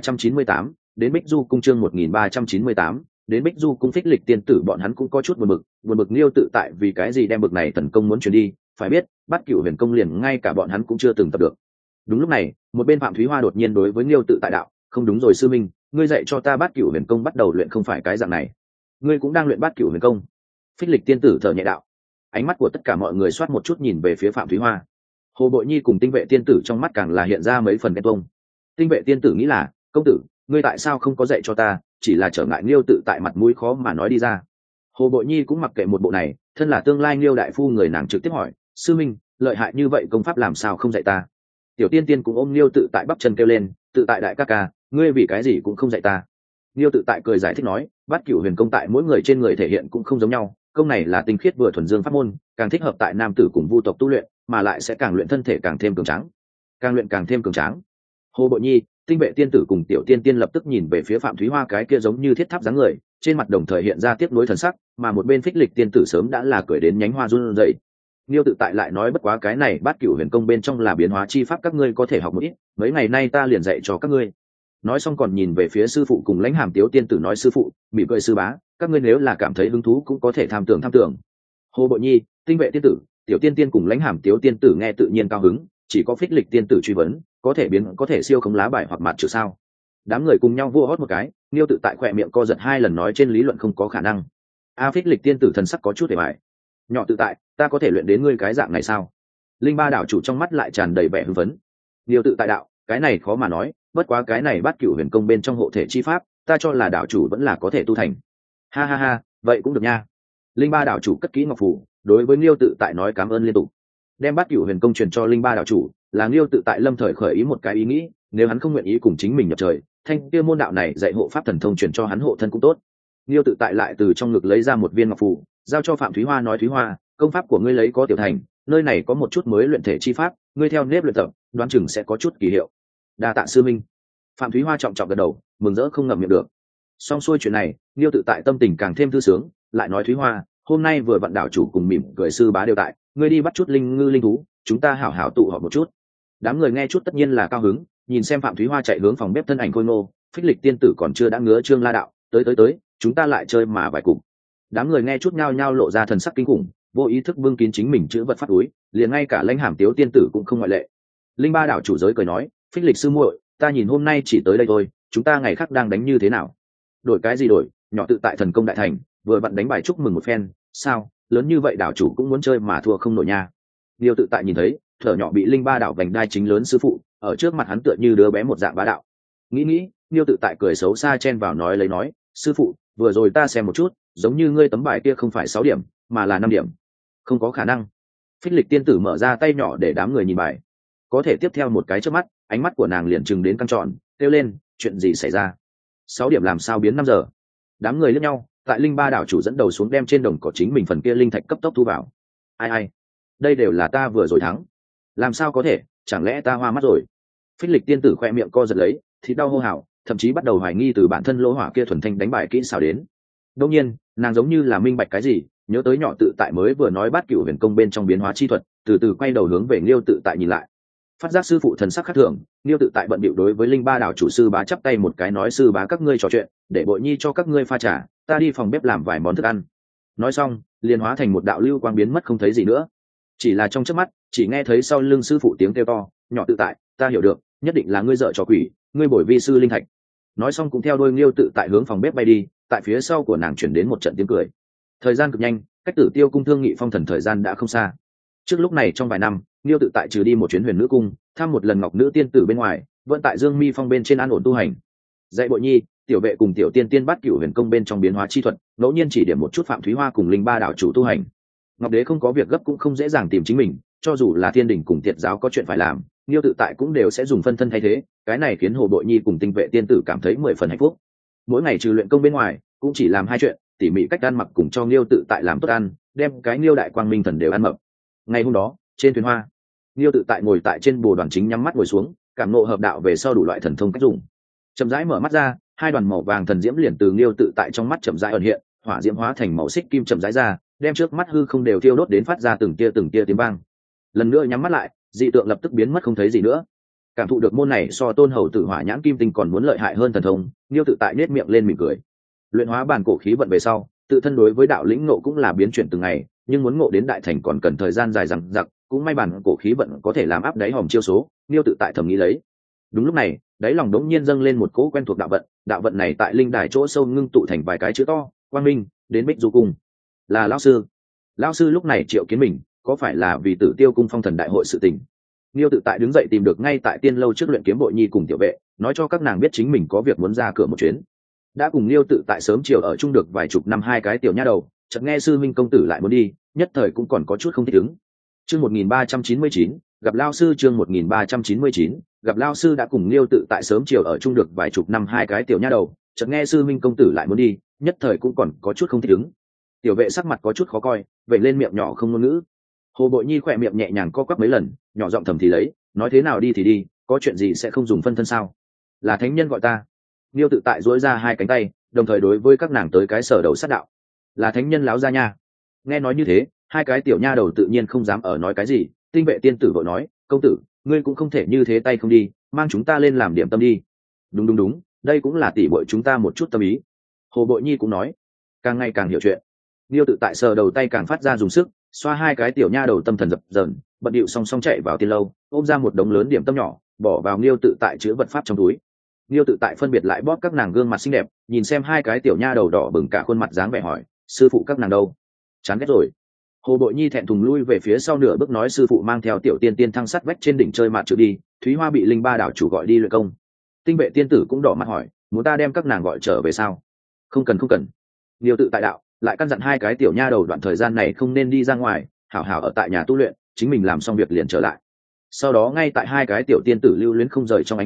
1398, đến Bích Du cung chương 1398, đến Bích Du cung phích lịch tiên tử bọn hắn cũng có chút buồn bực Liêu tự tại vì cái gì đem bực này thần công muốn truyền đi, phải biết, Bát Cửu Huyền Công liền ngay cả bọn hắn cũng chưa từng tập được. Đúng lúc này, một bên Phạm Thúy Hoa đột nhiên đối với Liêu tự tại đạo, không đúng rồi sư minh, ngươi dạy cho ta Bát Cửu Huyền Công bắt đầu luyện không phải cái dạng này. Ngươi cũng đang luyện Bát Cửu Huyền Công. Phích lịch tiên tử thở nhẹ đạo. Ánh mắt của tất cả mọi người xoát một chút nhìn về phía Phạm Thúy Hoa. Hồ Bội Nhi cùng Tinh vệ tiên tử trong mắt càng là hiện ra mấy phần ghen tuông. Tinh vệ tiên tử nghĩ là, công tử, ngươi tại sao không có dạy cho ta, chỉ là trở ngại Liêu tự tại mặt mũi khó mà nói đi ra. Hồ Bội Nhi cũng mặc kệ một bộ này, thân là tương lai Liêu đại phu người nàng trực tiếp hỏi, sư minh, lợi hại như vậy công pháp làm sao không dạy ta? Tiểu Tiên Tiên cũng ôm Liêu tự tại bắp chân kêu lên, tự tại đại ca ca, ngươi vì cái gì cũng không dạy ta? Liêu tự tại cười giải thích nói, Bát Cửu Huyền Công tại mỗi người trên người thể hiện cũng không giống nhau, công này là tinh khiết vừa thuần dương pháp môn, càng thích hợp tại nam tử cùng vu tộc tu luyện, mà lại sẽ càng luyện thân thể càng thêm cường tráng. Càng luyện càng thêm cường tráng. Hồ Bội Nhi, Tinh vệ tiên tử cùng Tiểu Tiên Tiên lập tức nhìn về phía Phạm Thúy Hoa cái kia giống như thiết tháp dáng người, trên mặt đồng thời hiện ra tiếc nuối thần sắc, mà một bên phích lịch tiên tử sớm đã là cười đến nhánh hoa run rẩy. Liêu tự tại lại nói, bất quá cái này Bát Cửu Huyền Công bên trong là biến hóa chi pháp, các ngươi có thể học một ít, mấy ngày nay ta liền dạy cho các ngươi. Nói xong còn nhìn về phía sư phụ cùng Lãnh Hàm Tiếu tiên tử nói, sư phụ, mỉm cười sư bá, các ngươi nếu là cảm thấy hứng thú cũng có thể tham tưởng. Hồ Bội Nhi, Tinh vệ tiên tử, Tiểu Tiên Tiên cùng Lãnh Hàm Tiếu tiên tử nghe tự nhiên cao hứng, chỉ có phích lịch tiên tử truy vấn, có thể siêu không lá bài hoặc mặt trừ sao? Đám người cùng nhau vua hót một cái, Liêu tự tại khỏe miệng co giật hai lần nói, trên lý luận không có khả năng. A phích lịch tiên tử thần sắc có chút để bại. Nhỏ tự tại, ta có thể luyện đến ngươi cái dạng này sao? Linh Ba đảo chủ trong mắt lại tràn đầy vẻ hưng phấn. Liêu tự tại đạo, cái này khó mà nói, bất quá cái này Bát Cửu Huyền Công bên trong hộ thể chi pháp, ta cho là đảo chủ vẫn là có thể tu thành. Ha ha ha, vậy cũng được nha. Linh Ba đảo chủ cất kỹ ngọc phù, đối với Liêu tự tại nói cảm ơn liên tục. Đem Bát Cửu Huyền Công truyền cho Linh Ba đảo chủ, là Liêu tự tại lâm thời khởi ý một cái ý nghĩ, nếu hắn không nguyện ý cùng chính mình nhập trời, thanh kia môn đạo này dạy hộ pháp thần thông truyền cho hắn hộ thân cũng tốt. Liêu tự tại lại từ trong ngực lấy ra một viên ngọc phù, giao cho Phạm Thúy Hoa, nói: Thúy Hoa, công pháp của ngươi lấy có tiểu thành, nơi này có một chút mới luyện thể chi pháp, ngươi theo nếp luyện tập, đoán chừng sẽ có chút kỳ hiệu. Đa tạ sư minh. Phạm Thúy Hoa trọng trọng gật đầu, mừng rỡ không ngậm miệng được. Xong xuôi chuyện này, Liêu tự tại tâm tình càng thêm thư sướng, lại nói: Thúy Hoa, hôm nay vừa vặn đảo chủ cùng mỉm cười sư bá đều tại, ngươi đi bắt chút linh ngư linh thú, chúng ta hảo hảo tụ họp một chút. Đám người nghe chút tất nhiên là cao hứng, nhìn xem Phạm Thúy Hoa chạy hướng phòng bếp thân ảnh khôi ngô, Phích Lịch tiên tử còn chưa đã ngứa Trương La đạo, tới, chúng ta lại chơi mà vài cục. Đám người nghe chút nhao nhao lộ ra thần sắc kinh khủng, vô ý thức bưng kín chính mình chữ vật phát túi, liền ngay cả Lãnh Hàm Tiếu tiên tử cũng không ngoại lệ. Linh Ba đảo chủ giới cười nói: Phích Lịch sư muội, ta nhìn hôm nay chỉ tới đây thôi, chúng ta ngày khác đang đánh như thế nào? Đổi cái gì đổi, nhỏ tự tại thần công đại thành, vừa vặn đánh bài chúc mừng một phen, sao, lớn như vậy đảo chủ cũng muốn chơi mà thua không nổi nha. Liêu tự tại nhìn thấy, thở nhỏ bị Linh Ba đảo vành đai chính lớn sư phụ, ở trước mặt hắn tựa như đứa bé một dạng bá đạo. Nghĩ, Liêu tự tại cười xấu xa chen vào nói: sư phụ, vừa rồi ta xem một chút, giống như ngươi tấm bài kia không phải 6 điểm, mà là 5 điểm. Không có khả năng. Phích Lịch tiên tử mở ra tay nhỏ để đám người nhìn bài. Có thể tiếp theo một cái chớp mắt, ánh mắt của nàng liền trừng đến căng tròn, kêu lên: chuyện gì xảy ra? 6 điểm làm sao biến 5 giờ? Đám người liếc nhau, tại Linh Ba đảo chủ dẫn đầu xuống đem trên đồng cỏ chính mình phần kia linh thạch cấp tốc thu vào. Ai, đây đều là ta vừa rồi thắng. Làm sao có thể, chẳng lẽ ta hoa mắt rồi? Phích Lịch tiên tử khoe miệng co giật lấy, thì đau hô hào, thậm chí bắt đầu hoài nghi từ bản thân lỗ hỏa kia thuần thanh đánh bài kỹ xảo đến. Đương nhiên, nàng giống như là minh bạch cái gì, nhớ tới nhỏ tự tại mới vừa nói Bát Cửu Huyền Công bên trong biến hóa chi thuật, từ từ quay đầu hướng về Liêu tự tại nhìn lại. Phát giác sư phụ thần sắc khác thường, Liêu tự tại bận bịu đối với Linh Ba đảo chủ sư bá chắp tay một cái, nói: sư bá các ngươi trò chuyện, để Bội Nhi cho các ngươi pha trà, ta đi phòng bếp làm vài món thức ăn. Nói xong, liền hóa thành một đạo lưu quang biến mất không thấy gì nữa. Chỉ là trong chớp mắt, chỉ nghe thấy sau lưng sư phụ tiếng kêu to: nhỏ tự tại, ta hiểu được, nhất định là ngươi dợ trò quỷ, ngươi bồi vi sư linh thạch. Nói xong cũng theo đôi Liêu tự tại hướng phòng bếp bay đi, tại phía sau của nàng chuyển đến một trận tiếng cười. Thời gian cực nhanh, cách Tử Tiêu cung thương nghị phong thần thời gian đã không xa. Trước lúc này trong vài năm, Liêu tự tại trừ đi một chuyến Huyền Nữ cung, thăm một lần Ngọc Nữ tiên tử bên ngoài, vẫn tại Dương Mi phong bên trên an ổn tu hành. Dạy Bội Nhi, tiểu vệ cùng tiểu tiên tiên Bát Cửu Huyền Công bên trong biến hóa chi thuật, ngẫu nhiên chỉ điểm một chút Phạm Thúy Hoa cùng Linh Ba đảo chủ tu hành. Ngọc Đế không có việc gấp cũng không dễ dàng tìm chính mình, cho dù là Thiên Đình cùng Tiệt giáo có chuyện phải làm, Liêu tự tại cũng đều sẽ dùng phân thân thay thế, cái này khiến Hồ Bội Nhi cùng Tinh vệ tiên tử cảm thấy 10 phần hạnh phúc. Mỗi ngày trừ luyện công bên ngoài, cũng chỉ làm 2 chuyện, tỉ mỉ cách ăn mặc cùng cho Liêu tự tại làm tốt ăn, đem cái Liêu đại quang minh thần đều ăn mập. Ngày hôm đó, trên thuyền hoa, Liêu tự tại ngồi tại trên bồ đoàn chính nhắm mắt ngồi xuống, cảm ngộ hợp đạo về sau đủ loại thần thông cách dùng. Chậm rãi mở mắt ra, 2 đoàn màu vàng thần diễm liền từ Liêu tự tại trong mắt chậm rãi ẩn hiện, hỏa diễm hóa thành màu xích kim chậm rãi ra, đem trước mắt hư không đều thiêu đốt đến phát ra từng tia tiếng vang. Lần nữa nhắm mắt lại, dị tượng lập tức biến mất không thấy gì nữa. Cảm thụ được môn này so Tôn Hầu Tử Hỏa Nhãn Kim Tinh còn muốn lợi hại hơn thần thông, Liêu tự tại nết miệng lên mỉm cười. Luyện hóa bản cổ khí vận về sau, tự thân đối với đạo lĩnh ngộ cũng là biến chuyển từng ngày, nhưng muốn ngộ đến đại thành còn cần thời gian dài dằng dặc, cũng may bản cổ khí vận có thể làm áp đáy hòm chiêu số, Liêu tự tại thầm nghĩ lấy. Đúng lúc này, đáy lòng đống nhiên dâng lên một cỗ quen thuộc đạo vận này tại linh đài chỗ sâu ngưng tụ thành vài cái chữ to: Quang Minh, đến Bích Du cung. Là lão sư lúc này triệu kiến mình, có phải là vì Tử Tiêu cung phong thần đại hội sự tình? Liêu tự tại đứng dậy tìm được ngay tại tiên lâu trước luyện kiếm Bội Nhi cùng tiểu vệ, nói cho các nàng biết chính mình có việc muốn ra cửa một chuyến. Đã cùng Liêu tự tại sớm chiều ở chung được vài chục năm 2 cái tiểu nha đầu, chợt nghe sư minh công tử lại muốn đi, nhất thời cũng còn có chút không thích ứng. Chương 1399, gặp lão sư. Chương 1399, gặp lão sư. Đã cùng Liêu tự tại sớm chiều ở chung được vài chục năm 2 cái tiểu nha đầu, chợt nghe sư minh công tử lại muốn đi, nhất thời cũng còn có chút không thích ứng. Tiểu vệ sắc mặt có chút khó coi, vậy lên miệng nhỏ không ngôn ngữ. Hồ Bội Nhi khỏe miệng nhẹ nhàng co quắp mấy lần, nhỏ giọng thầm thì lấy, nói thế nào đi thì đi, có chuyện gì sẽ không dùng phân thân sao? Là thánh nhân gọi ta. Liêu tự tại duỗi ra 2 cánh tay, đồng thời đối với các nàng tới cái sở đầu sát đạo. Là thánh nhân láo ra nha. Nghe nói như thế, 2 cái tiểu nha đầu tự nhiên không dám ở nói cái gì. Tinh vệ tiên tử vội nói: công tử, ngươi cũng không thể như thế tay không đi, mang chúng ta lên làm điểm tâm đi. Đúng, đây cũng là tỷ muội chúng ta một chút tâm ý. Hồ Bội Nhi cũng nói. Càng ngày càng hiểu chuyện. Liêu tự tại sờ đầu tay càng phát ra dùng sức, xoa 2 cái tiểu nha đầu tâm thần dập dờn, bận điệu song song chạy vào tiên lâu, ôm ra một đống lớn điểm tâm nhỏ, bỏ vào Liêu tự tại chứa vật pháp trong túi. Liêu tự tại phân biệt lại bóp các nàng gương mặt xinh đẹp, nhìn xem 2 cái tiểu nha đầu đỏ bừng cả khuôn mặt dáng vẻ hỏi: sư phụ các nàng đâu? Chán ghét rồi. Hồ Bội Nhi thẹn thùng lui về phía sau nửa bước nói: sư phụ mang theo tiểu tiên tiên thăng sắt vách trên đỉnh chơi mạt trừ đi, Thúy Hoa bị Linh Ba đảo chủ gọi đi luyện công. Tinh vệ tiên tử cũng đỏ mặt hỏi: muốn ta đem các nàng gọi trở về sao? Không cần. Liêu tự tại đạo lại căn dặn 2 cái tiểu nha đầu đoạn thời gian này không nên đi ra ngoài, hảo hảo ở tại nhà tu luyện, chính mình làm xong việc liền trở lại. Sau đó ngay tại 2 cái tiểu tiên tử lưu luyến không rời trong ánh mắt,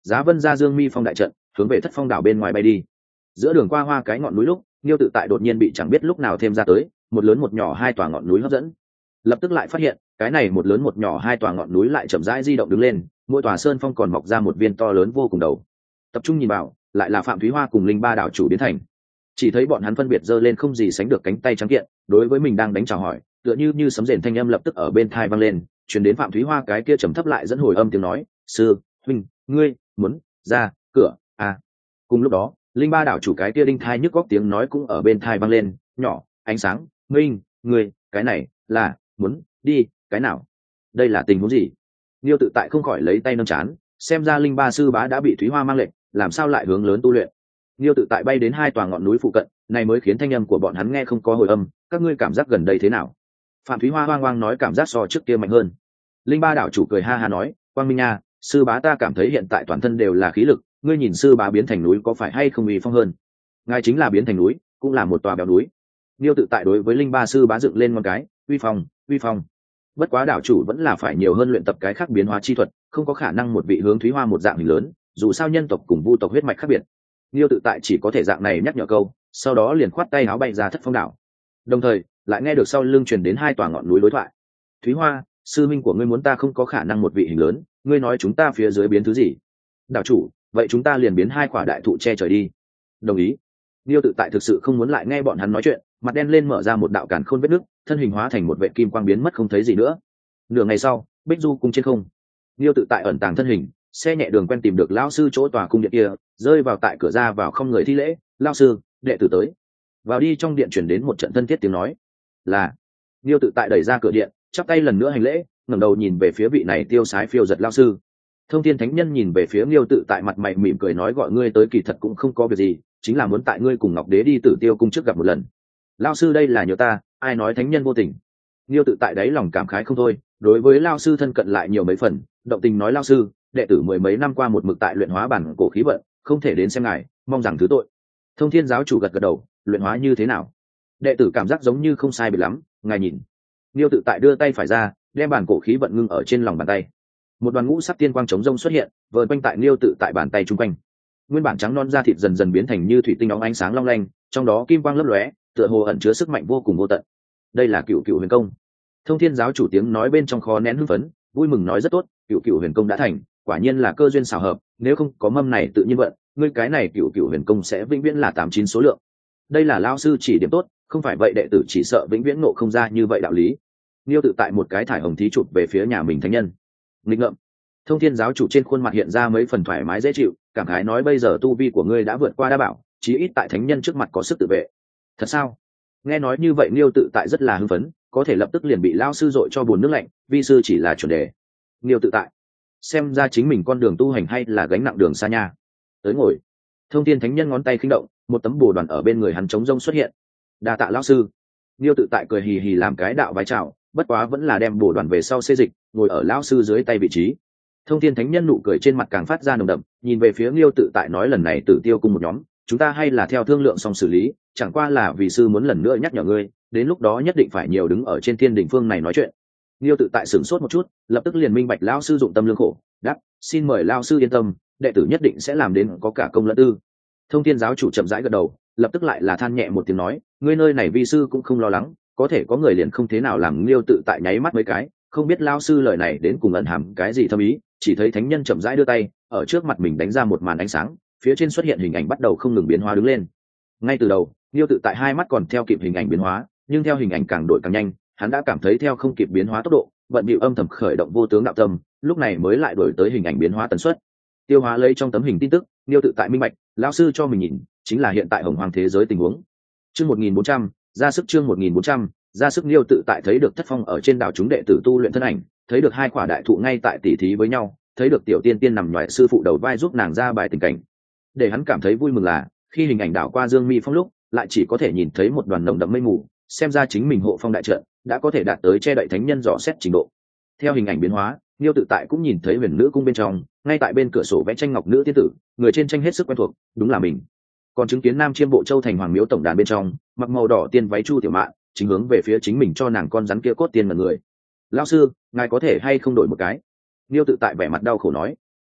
Giá Vân ra Dương Mi Phong đại trận, hướng về Thất Phong đảo bên ngoài bay đi. Giữa đường qua hoa cái ngọn núi lúc, Niêu Tự Tại đột nhiên bị chẳng biết lúc nào thêm ra tới, một lớn một nhỏ hai tòa ngọn núi hấp dẫn. Lập tức lại phát hiện, cái này một lớn một nhỏ hai tòa ngọn núi lại chậm rãi di động đứng lên, mỗi tòa sơn phong còn mọc ra một viên to lớn vô cùng đầu. Tập trung nhìn vào, lại là Phạm Thúy Hoa cùng Linh Ba đảo chủ biến thành. Chỉ thấy bọn hắn phân biệt giơ lên không gì sánh được cánh tay trắng kiện, đối với mình đang đánh chào hỏi, tựa như sấm rền thanh âm lập tức ở bên tai vang lên, truyền đến Phạm Thúy Hoa cái kia trầm thấp lại dẫn hồi âm tiếng nói, sư huynh, ngươi muốn ra cửa à. Cùng lúc đó, Linh Ba đảo chủ cái kia đinh thai nhức góc tiếng nói cũng ở bên tai vang lên, nhỏ ánh sáng, minh ngươi cái này là muốn đi cái nào, đây là tình huống gì? Niêu Tự Tại không khỏi lấy tay nâng chán, xem ra Linh Ba sư bá đã bị Thúy Hoa mang lệnh, làm sao lại hướng lớn tu luyện. Niêu Tự Tại bay đến hai tòa ngọn núi phụ cận, này mới khiến thanh âm của bọn hắn nghe không có hồi âm, các ngươi cảm giác gần đây thế nào? Phạm Thúy Hoa hoang hoang nói cảm giác so trước kia mạnh hơn. Linh Ba đảo chủ cười ha ha nói, Quang Minh nha, sư bá ta cảm thấy hiện tại toàn thân đều là khí lực, ngươi nhìn sư bá biến thành núi có phải hay không uy phong hơn? Ngài chính là biến thành núi, cũng là một tòa béo núi. Niêu Tự Tại đối với Linh Ba sư bá dựng lên một cái, uy phong, uy phong. Bất quá đảo chủ vẫn là phải nhiều hơn luyện tập cái khác biến hóa chi thuật, không có khả năng một vị hướng Thúy Hoa một dạng hình lớn, dù sao nhân tộc cùng vu tộc huyết mạch khác biệt. Niêu Tự Tại chỉ có thể dạng này nhắc nhở câu, sau đó liền khoát tay áo bay ra Thất Phong đảo. Đồng thời, lại nghe được sau lưng truyền đến hai tòa ngọn núi đối thoại. Thúy Hoa, sư minh của ngươi muốn ta không có khả năng một vị hình lớn, ngươi nói chúng ta phía dưới biến thứ gì? Đảo chủ, vậy chúng ta liền biến hai quả đại thụ che trời đi. Đồng ý. Niêu Tự Tại thực sự không muốn lại nghe bọn hắn nói chuyện, mặt đen lên mở ra một đạo càn khôn vết nước, thân hình hóa thành một vệ kim quang biến mất không thấy gì nữa. Nửa ngày sau, Bích Du cung trên không, Niêu Tự Tại ẩn tàng thân hình, xe nhẹ đường quen tìm được lão sư chỗ tòa cung điện kia, rơi vào tại cửa ra vào không người thi lễ, lão sư, đệ tử tới. Vào đi trong điện chuyển đến một trận thân thiết tiếng nói, là. Niêu Tự Tại đẩy ra cửa điện, chắp tay lần nữa hành lễ, ngẩng đầu nhìn về phía vị này tiêu sái phiêu giật lão sư. Thông Thiên Thánh Nhân nhìn về phía Niêu Tự Tại mặt mày mỉm cười nói gọi ngươi tới kỳ thật cũng không có việc gì, chính là muốn tại ngươi cùng Ngọc Đế đi Tử Tiêu cung trước gặp một lần. Lão sư đây là nhờ ta, ai nói thánh nhân vô tình. Niêu Tự Tại đáy lòng cảm khái không thôi, đối với lão sư thân cận lại nhiều mấy phần, động tình nói lão sư, đệ tử mười mấy năm qua một mực tại luyện hóa bản cổ khí vận, không thể đến xem ngài, mong rằng thứ tội. Thông Thiên giáo chủ gật gật đầu, luyện hóa như thế nào? Đệ tử cảm giác giống như không sai biệt lắm, ngài nhìn. Niêu Tự Tại đưa tay phải ra, đem bản cổ khí vận ngưng ở trên lòng bàn tay. Một đoàn ngũ sắc tiên quang chống rông xuất hiện, vờn quanh tại Niêu Tự Tại bàn tay trung quanh. Nguyên bản trắng non da thịt dần dần biến thành như thủy tinh óng ánh sáng long lanh, trong đó kim quang lấp lóe, tựa hồ ẩn chứa sức mạnh vô cùng vô tận. Đây là Cựu Cựu Huyền Công. Thông Thiên giáo chủ tiếng nói bên trong khó nén hưng phấn, vui mừng nói rất tốt, Cựu Cựu Huyền Công đã thành, quả nhiên là cơ duyên xảo hợp, nếu không có mâm này tự nhiên vận, ngươi cái này Cựu Cựu Huyền Công sẽ vĩnh viễn là 89 số lượng. Đây là lão sư chỉ điểm tốt, không phải vậy đệ tử chỉ sợ vĩnh viễn ngộ không ra như vậy đạo lý. Niêu Tự Tại một cái thải hồng thí chụp về phía nhà mình thánh nhân. Nghịch ngợm. Thông Thiên giáo chủ trên khuôn mặt hiện ra mấy phần thoải mái dễ chịu, cảm khái nói bây giờ tu vi của ngươi đã vượt qua đa bảo, chí ít tại thánh nhân trước mặt có sức tự vệ. Thật sao? Nghe nói như vậy Niêu Tự Tại rất là hưng phấn, có thể lập tức liền bị lão sư dội cho buồn nước lạnh, vi sư chỉ là chuẩn đề. Niêu Tự Tại, xem ra chính mình con đường tu hành hay là gánh nặng đường xa nha. Tới ngồi. Thông Thiên thánh nhân ngón tay khinh động, một tấm bồ đoàn ở bên người hắn trống rông xuất hiện. Đa tạ lão sư. Niêu Tự Tại cười hì hì làm cái đạo vái chào, bất quá vẫn là đem bồ đoàn về sau xê dịch, ngồi ở lão sư dưới tay vị trí. Thông Thiên thánh nhân nụ cười trên mặt càng phát ra nồng đậm, nhìn về phía Niêu Tự Tại nói lần này Tử Tiêu cung một nhóm, chúng ta hay là theo thương lượng xong xử lý, chẳng qua là vì sư muốn lần nữa nhắc nhở ngươi, đến lúc đó nhất định phải nhiều đứng ở trên thiên đỉnh phương này nói chuyện. Niêu Tự Tại sửng sốt một chút, lập tức liền minh bạch lão sư dụng tâm lương khổ, đáp, xin mời lão sư yên tâm, đệ tử nhất định sẽ làm đến có cả công lẫn tư. Thông Thiên giáo chủ chậm rãi gật đầu, lập tức lại là than nhẹ một tiếng nói, ngươi nơi này vi sư cũng không lo lắng, có thể có người liền không thế nào làm. Niêu Tự Tại nháy mắt mấy cái, không biết lão sư lời này đến cùng ẩn hàm cái gì thâm ý, chỉ thấy thánh nhân chậm rãi đưa tay ở trước mặt mình đánh ra một màn ánh sáng, phía trên xuất hiện hình ảnh bắt đầu không ngừng biến hóa đứng lên. Ngay từ đầu Niêu Tự Tại hai mắt còn theo kịp hình ảnh biến hóa, nhưng theo hình ảnh càng đổi càng nhanh, hắn đã cảm thấy theo không kịp biến hóa tốc độ, vận bịu âm thầm khởi động vô tướng đạo tâm, lúc này mới lại đổi tới hình ảnh biến hóa tần suất. Tiêu hóa lấy trong tấm hình tin tức, Niêu Tự Tại minh bạch, lão sư cho mình nhìn chính là hiện tại hồng hoàng thế giới tình huống. Chương 1400, ra sức chương 1400, ra sức. Niêu Tự Tại thấy được Thất Phong ở trên đảo chúng đệ tử tu luyện thân ảnh, thấy được hai quả đại thụ ngay tại tỉ thí với nhau, thấy được tiểu tiên tiên nằm ngoài sư phụ đầu vai giúp nàng ra bài tình cảnh. Để hắn cảm thấy vui mừng là khi hình ảnh đảo qua Dương Mi Phong lúc, lại chỉ có thể nhìn thấy một đoàn nồng đậm mây mù, xem ra chính mình hộ phong đại trận đã có thể đạt tới che đậy thánh nhân dò xét trình độ. Theo hình ảnh biến hóa, Niêu Tự Tại cũng nhìn thấy Huyền Nữ cung bên trong, ngay tại bên cửa sổ vẽ tranh ngọc nữ tiên tử, người trên tranh hết sức quen thuộc, đúng là mình. Còn chứng kiến Nam Chiêm Bộ Châu thành hoàng miếu tổng đàn bên trong, mặc màu đỏ tiên váy Chu Tiểu Mạn, chính hướng về phía chính mình cho nàng con rắn kia cốt tiên mật người. Lão sư, ngài có thể hay không đổi một cái? Niêu Tự Tại vẻ mặt đau khổ nói.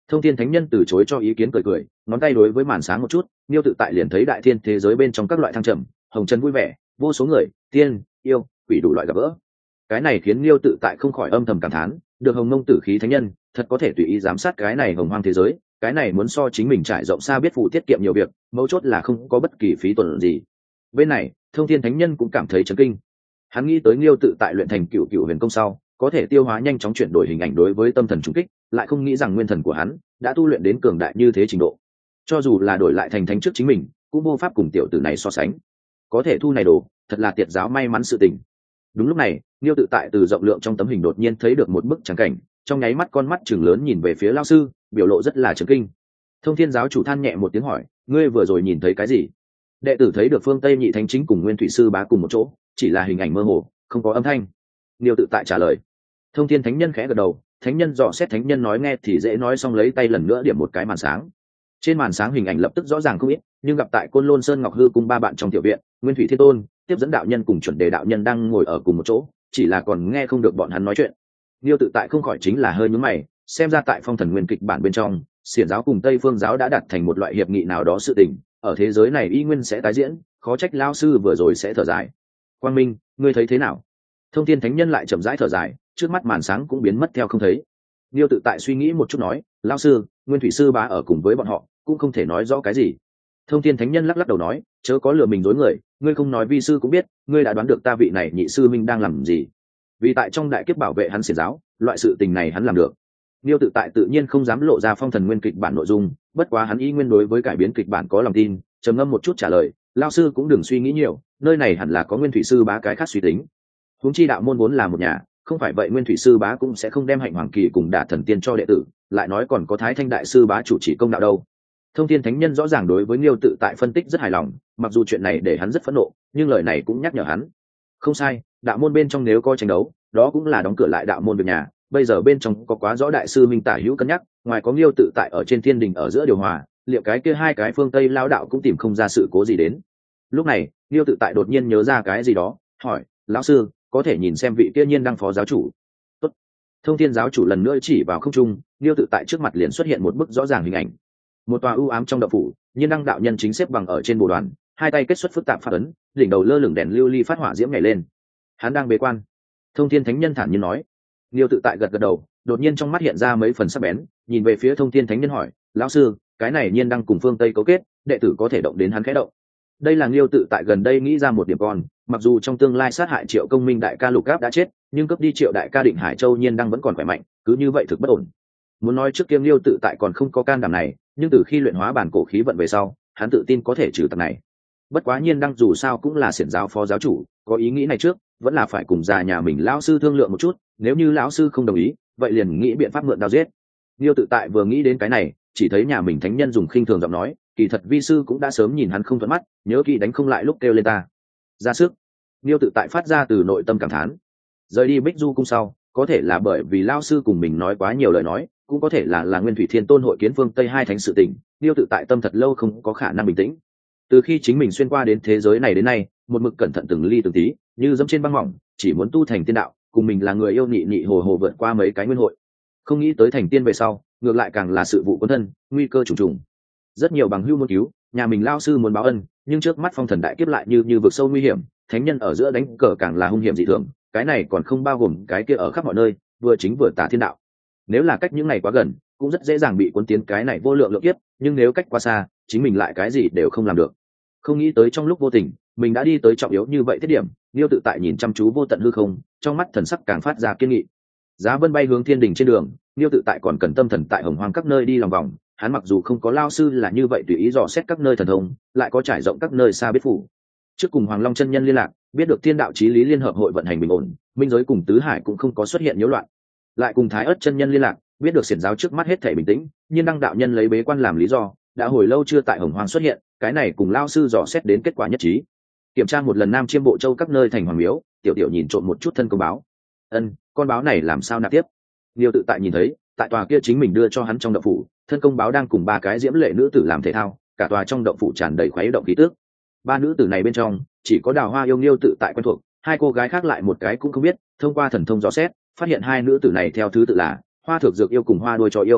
Thông thiên thánh nhân từ chối cho ý kiến, cười cười ngón tay đối với màn sáng một chút, Niêu tự tại liền thấy đại thiên thế giới bên trong các loại thăng trầm, hồng trần vui vẻ, vô số người, tiên yêu quỷ đủ loại gặp gỡ. Cái này khiến Niêu tự tại không khỏi âm thầm cảm thán, được hồng mông tử khí thánh nhân thật có thể tùy ý giám sát cái này hồng hoang thế giới, cái này muốn so chính mình trải rộng xa biết phụ tiết kiệm nhiều việc, mấu chốt là không có bất kỳ phí tổn gì. Bên này thông thiên thánh nhân cũng cảm thấy chấn kinh. Hắn nghĩ tới Niêu tự tại luyện thành cựu cựu huyền công sau có thể tiêu hóa nhanh chóng chuyển đổi hình ảnh đối với tâm thần trung kích, lại không nghĩ rằng nguyên thần của hắn đã tu luyện đến cường đại như thế trình độ, cho dù là đổi lại thành thánh trước chính mình cũng vô pháp cùng tiểu tử này so sánh. Có thể thu này đồ thật là tiệt giáo may mắn sự tình. Đúng lúc này Niêu tự tại từ rộng lượng trong tấm hình đột nhiên thấy được một bức trắng cảnh, trong nháy mắt con mắt chừng lớn nhìn về phía lao sư, biểu lộ rất là chấn kinh. Thông thiên giáo chủ than nhẹ một tiếng hỏi, ngươi vừa rồi nhìn thấy cái gì? Đệ tử thấy được phương Tây nhị thánh chính cùng nguyên thủy sư bá cùng một chỗ, chỉ là hình ảnh mơ hồ, không có âm thanh. Niêu tự tại trả lời. Thông thiên thánh nhân khẽ gật đầu, thánh nhân dò xét thánh nhân nói nghe thì dễ nói, xong lấy tay lần nữa điểm một cái màn sáng. Trên màn sáng hình ảnh lập tức rõ ràng không ít, nhưng gặp tại Côn Lôn Sơn Ngọc Hư cung ba bạn trong tiểu viện, Nguyên Thủy Thiên Tôn tiếp dẫn đạo nhân cùng chuẩn đề đạo nhân đang ngồi ở cùng một chỗ, chỉ là còn nghe không được bọn hắn nói chuyện. Niêu tự tại không khỏi chính là hơi nhướng mày, xem ra tại phong thần nguyên kịch bản bên trong, xiển giáo cùng Tây Phương giáo đã đạt thành một loại hiệp nghị nào đó sự tình, ở thế giới này y nguyên sẽ tái diễn, khó trách lão sư vừa rồi sẽ thở dài. Quang Minh, ngươi thấy thế nào? Thông thiên thánh nhân lại chậm rãi thở dài, trước mắt màn sáng cũng biến mất theo không thấy. Niêu tự tại suy nghĩ một chút nói, lão sư, Nguyên Thủy sư bá ở cùng với bọn họ, cũng không thể nói rõ cái gì. Thông thiên thánh nhân lắc lắc đầu nói, chớ có lừa mình dối người, ngươi không nói vi sư cũng biết, ngươi đã đoán được ta vị này nhị sư minh đang làm gì. Vì tại trong đại kiếp bảo vệ hắn xiển giáo, loại sự tình này hắn làm được. Niêu tự tại tự nhiên không dám lộ ra phong thần nguyên kịch bản nội dung, bất quá hắn ý nguyên đối với cải biến kịch bản có lòng tin, trầm ngâm một chút trả lời, lão sư cũng đừng suy nghĩ nhiều, nơi này hẳn là có Nguyên Thủy sư bá cái khác suy tính. Huống chi đạo môn vốn là một nhà, không phải vậy Nguyên Thủy sư bá cũng sẽ không đem Hạnh Hoàng Kỳ cùng Đả Thần Tiên cho đệ tử, lại nói còn có Thái Thanh đại sư bá chủ trì công đạo đâu. Thông thiên thánh nhân rõ ràng đối với Niêu tự tại phân tích rất hài lòng, mặc dù chuyện này để hắn rất phẫn nộ, nhưng lời này cũng nhắc nhở hắn. Không sai, đạo môn bên trong nếu có tranh đấu, đó cũng là đóng cửa lại đạo môn việc nhà, bây giờ bên trong có quá rõ đại sư minh tả hữu cân nhắc, ngoài có Niêu tự tại ở trên thiên đình ở giữa điều hòa, liệu cái kia hai cái phương Tây lao đạo cũng tìm không ra sự cố gì đến. Lúc này, Niêu tự tại đột nhiên nhớ ra cái gì đó, hỏi, lão sư, có thể nhìn xem vị kia nhiên đăng phó giáo chủ. Tốt. Thông thiên giáo chủ lần nữa chỉ vào không trung, Niêu tự tại trước mặt liền xuất hiện một bức rõ ràng hình ảnh. Một tòa ưu ám trong động phủ, nhiên đăng đạo nhân chính xếp bằng ở trên bồ đoàn, hai tay kết xuất phức tạp pháp ấn, đỉnh đầu lơ lửng đèn lưu ly phát hỏa diễm nhảy lên. Hắn đang bế quan. Thông thiên thánh nhân thản nhiên nói. Niêu tự tại gật gật đầu, đột nhiên trong mắt hiện ra mấy phần sắc bén, nhìn về phía thông thiên thánh nhân hỏi, lão sư, cái này nhiên đăng cùng phương Tây cấu kết, đệ tử có thể động đến hắn khẽ động. Đây là Niêu tự tại gần đây nghĩ ra một điểm con, mặc dù trong tương lai sát hại Triệu Công Minh đại ca Lục Gáp đã chết, nhưng cướp đi Triệu đại ca Định Hải Châu nhiên đăng vẫn còn khỏe mạnh, cứ như vậy thực bất ổn. Muốn nói trước kia Niêu tự tại còn không có can đảm này, nhưng từ khi luyện hóa bản cổ khí vận về sau, hắn tự tin có thể trừ tận này. Bất quá nhiên đăng dù sao cũng là xiển giáo phó giáo chủ, có ý nghĩ này trước, vẫn là phải cùng già nhà mình lão sư thương lượng một chút, nếu như lão sư không đồng ý, vậy liền nghĩ biện pháp mượn đao giết. Niêu tự tại vừa nghĩ đến cái này, chỉ thấy nhà mình thánh nhân dùng khinh thường giọng nói, kỳ thật vi sư cũng đã sớm nhìn hắn không thuận mắt, nhớ kỹ đánh không lại lúc kêu lên ta ra sức. Niêu tự tại phát ra từ nội tâm cảm thán. Rời đi Bích Du cung sau, có thể là bởi vì lão sư cùng mình nói quá nhiều lời nói, cũng có thể là Nguyên Thủy Thiên Tôn hội kiến phương Tây hai thánh sự tình, Niêu tự tại tâm thật lâu không có khả năng bình tĩnh. Từ khi chính mình xuyên qua đến thế giới này đến nay, một mực cẩn thận từng ly từng tí, như dẫm trên băng mỏng, chỉ muốn tu thành tiên đạo, cùng mình là người yêu nhị nhị hồ hồ vượt qua mấy cái nguyên hội. Không nghĩ tới thành tiên về sau, ngược lại càng là sự vụ quân thân, nguy cơ trùng trùng. Rất nhiều bằng hữu muốn cứu, nhà mình lao sư muốn báo ân, nhưng trước mắt phong thần đại kiếp lại như vực sâu nguy hiểm, thánh nhân ở giữa đánh cờ càng là hung hiểm dị thường, cái này còn không bao gồm cái kia ở khắp mọi nơi, vừa chính vừa tà thiên đạo. Nếu là cách những này quá gần, cũng rất dễ dàng bị cuốn tiến cái này vô lượng lượng kiếp, nhưng nếu cách quá xa, chính mình lại cái gì đều không làm được. Không nghĩ tới trong lúc vô tình, mình đã đi tới trọng yếu như vậy tiết điểm. Niêu tự tại nhìn chăm chú vô tận hư không, trong mắt thần sắc càng phát ra kiên nghị. Giá Vân bay hướng thiên đình trên đường, Niêu tự tại còn cần tâm thần tại hồng hoang các nơi đi lòng vòng. Hắn mặc dù không có lao sư là như vậy tùy ý dò xét các nơi thần thông, lại có trải rộng các nơi xa biết phủ. Trước cùng Hoàng Long chân nhân liên lạc, biết được Thiên đạo chí lý liên hợp hội vận hành bình ổn, minh giới cùng tứ hải cũng không có xuất hiện nhiễu loạn. Lại cùng Thái Ất chân nhân liên lạc, biết được xiển giáo trước mắt hết thảy bình tĩnh, nhưng đăng đạo nhân lấy bế quan làm lý do, đã hồi lâu chưa tại hồng hoang xuất hiện, cái này cùng lao sư dò xét đến kết quả nhất trí. Kiểm tra một lần Nam Chiêm Bộ Châu các nơi thành hoàng miếu, tiểu tiểu nhìn trộm một chút thân công báo. Con báo này làm sao nạp tiếp? Niêu tự tại nhìn thấy, tại tòa kia chính mình đưa cho hắn trong động phủ, thân công báo đang cùng ba cái diễm lệ nữ tử làm thể thao, cả tòa trong động phủ tràn đầy khuấy động khí tước. Ba nữ tử này bên trong, chỉ có Đào Hoa yêu Niêu tự tại quen thuộc, hai cô gái khác lại một cái cũng không biết. Thông qua thần thông dò xét, phát hiện hai nữ tử này theo thứ tự là Hoa Thược Dược yêu cùng Hoa Đuôi Chó yêu.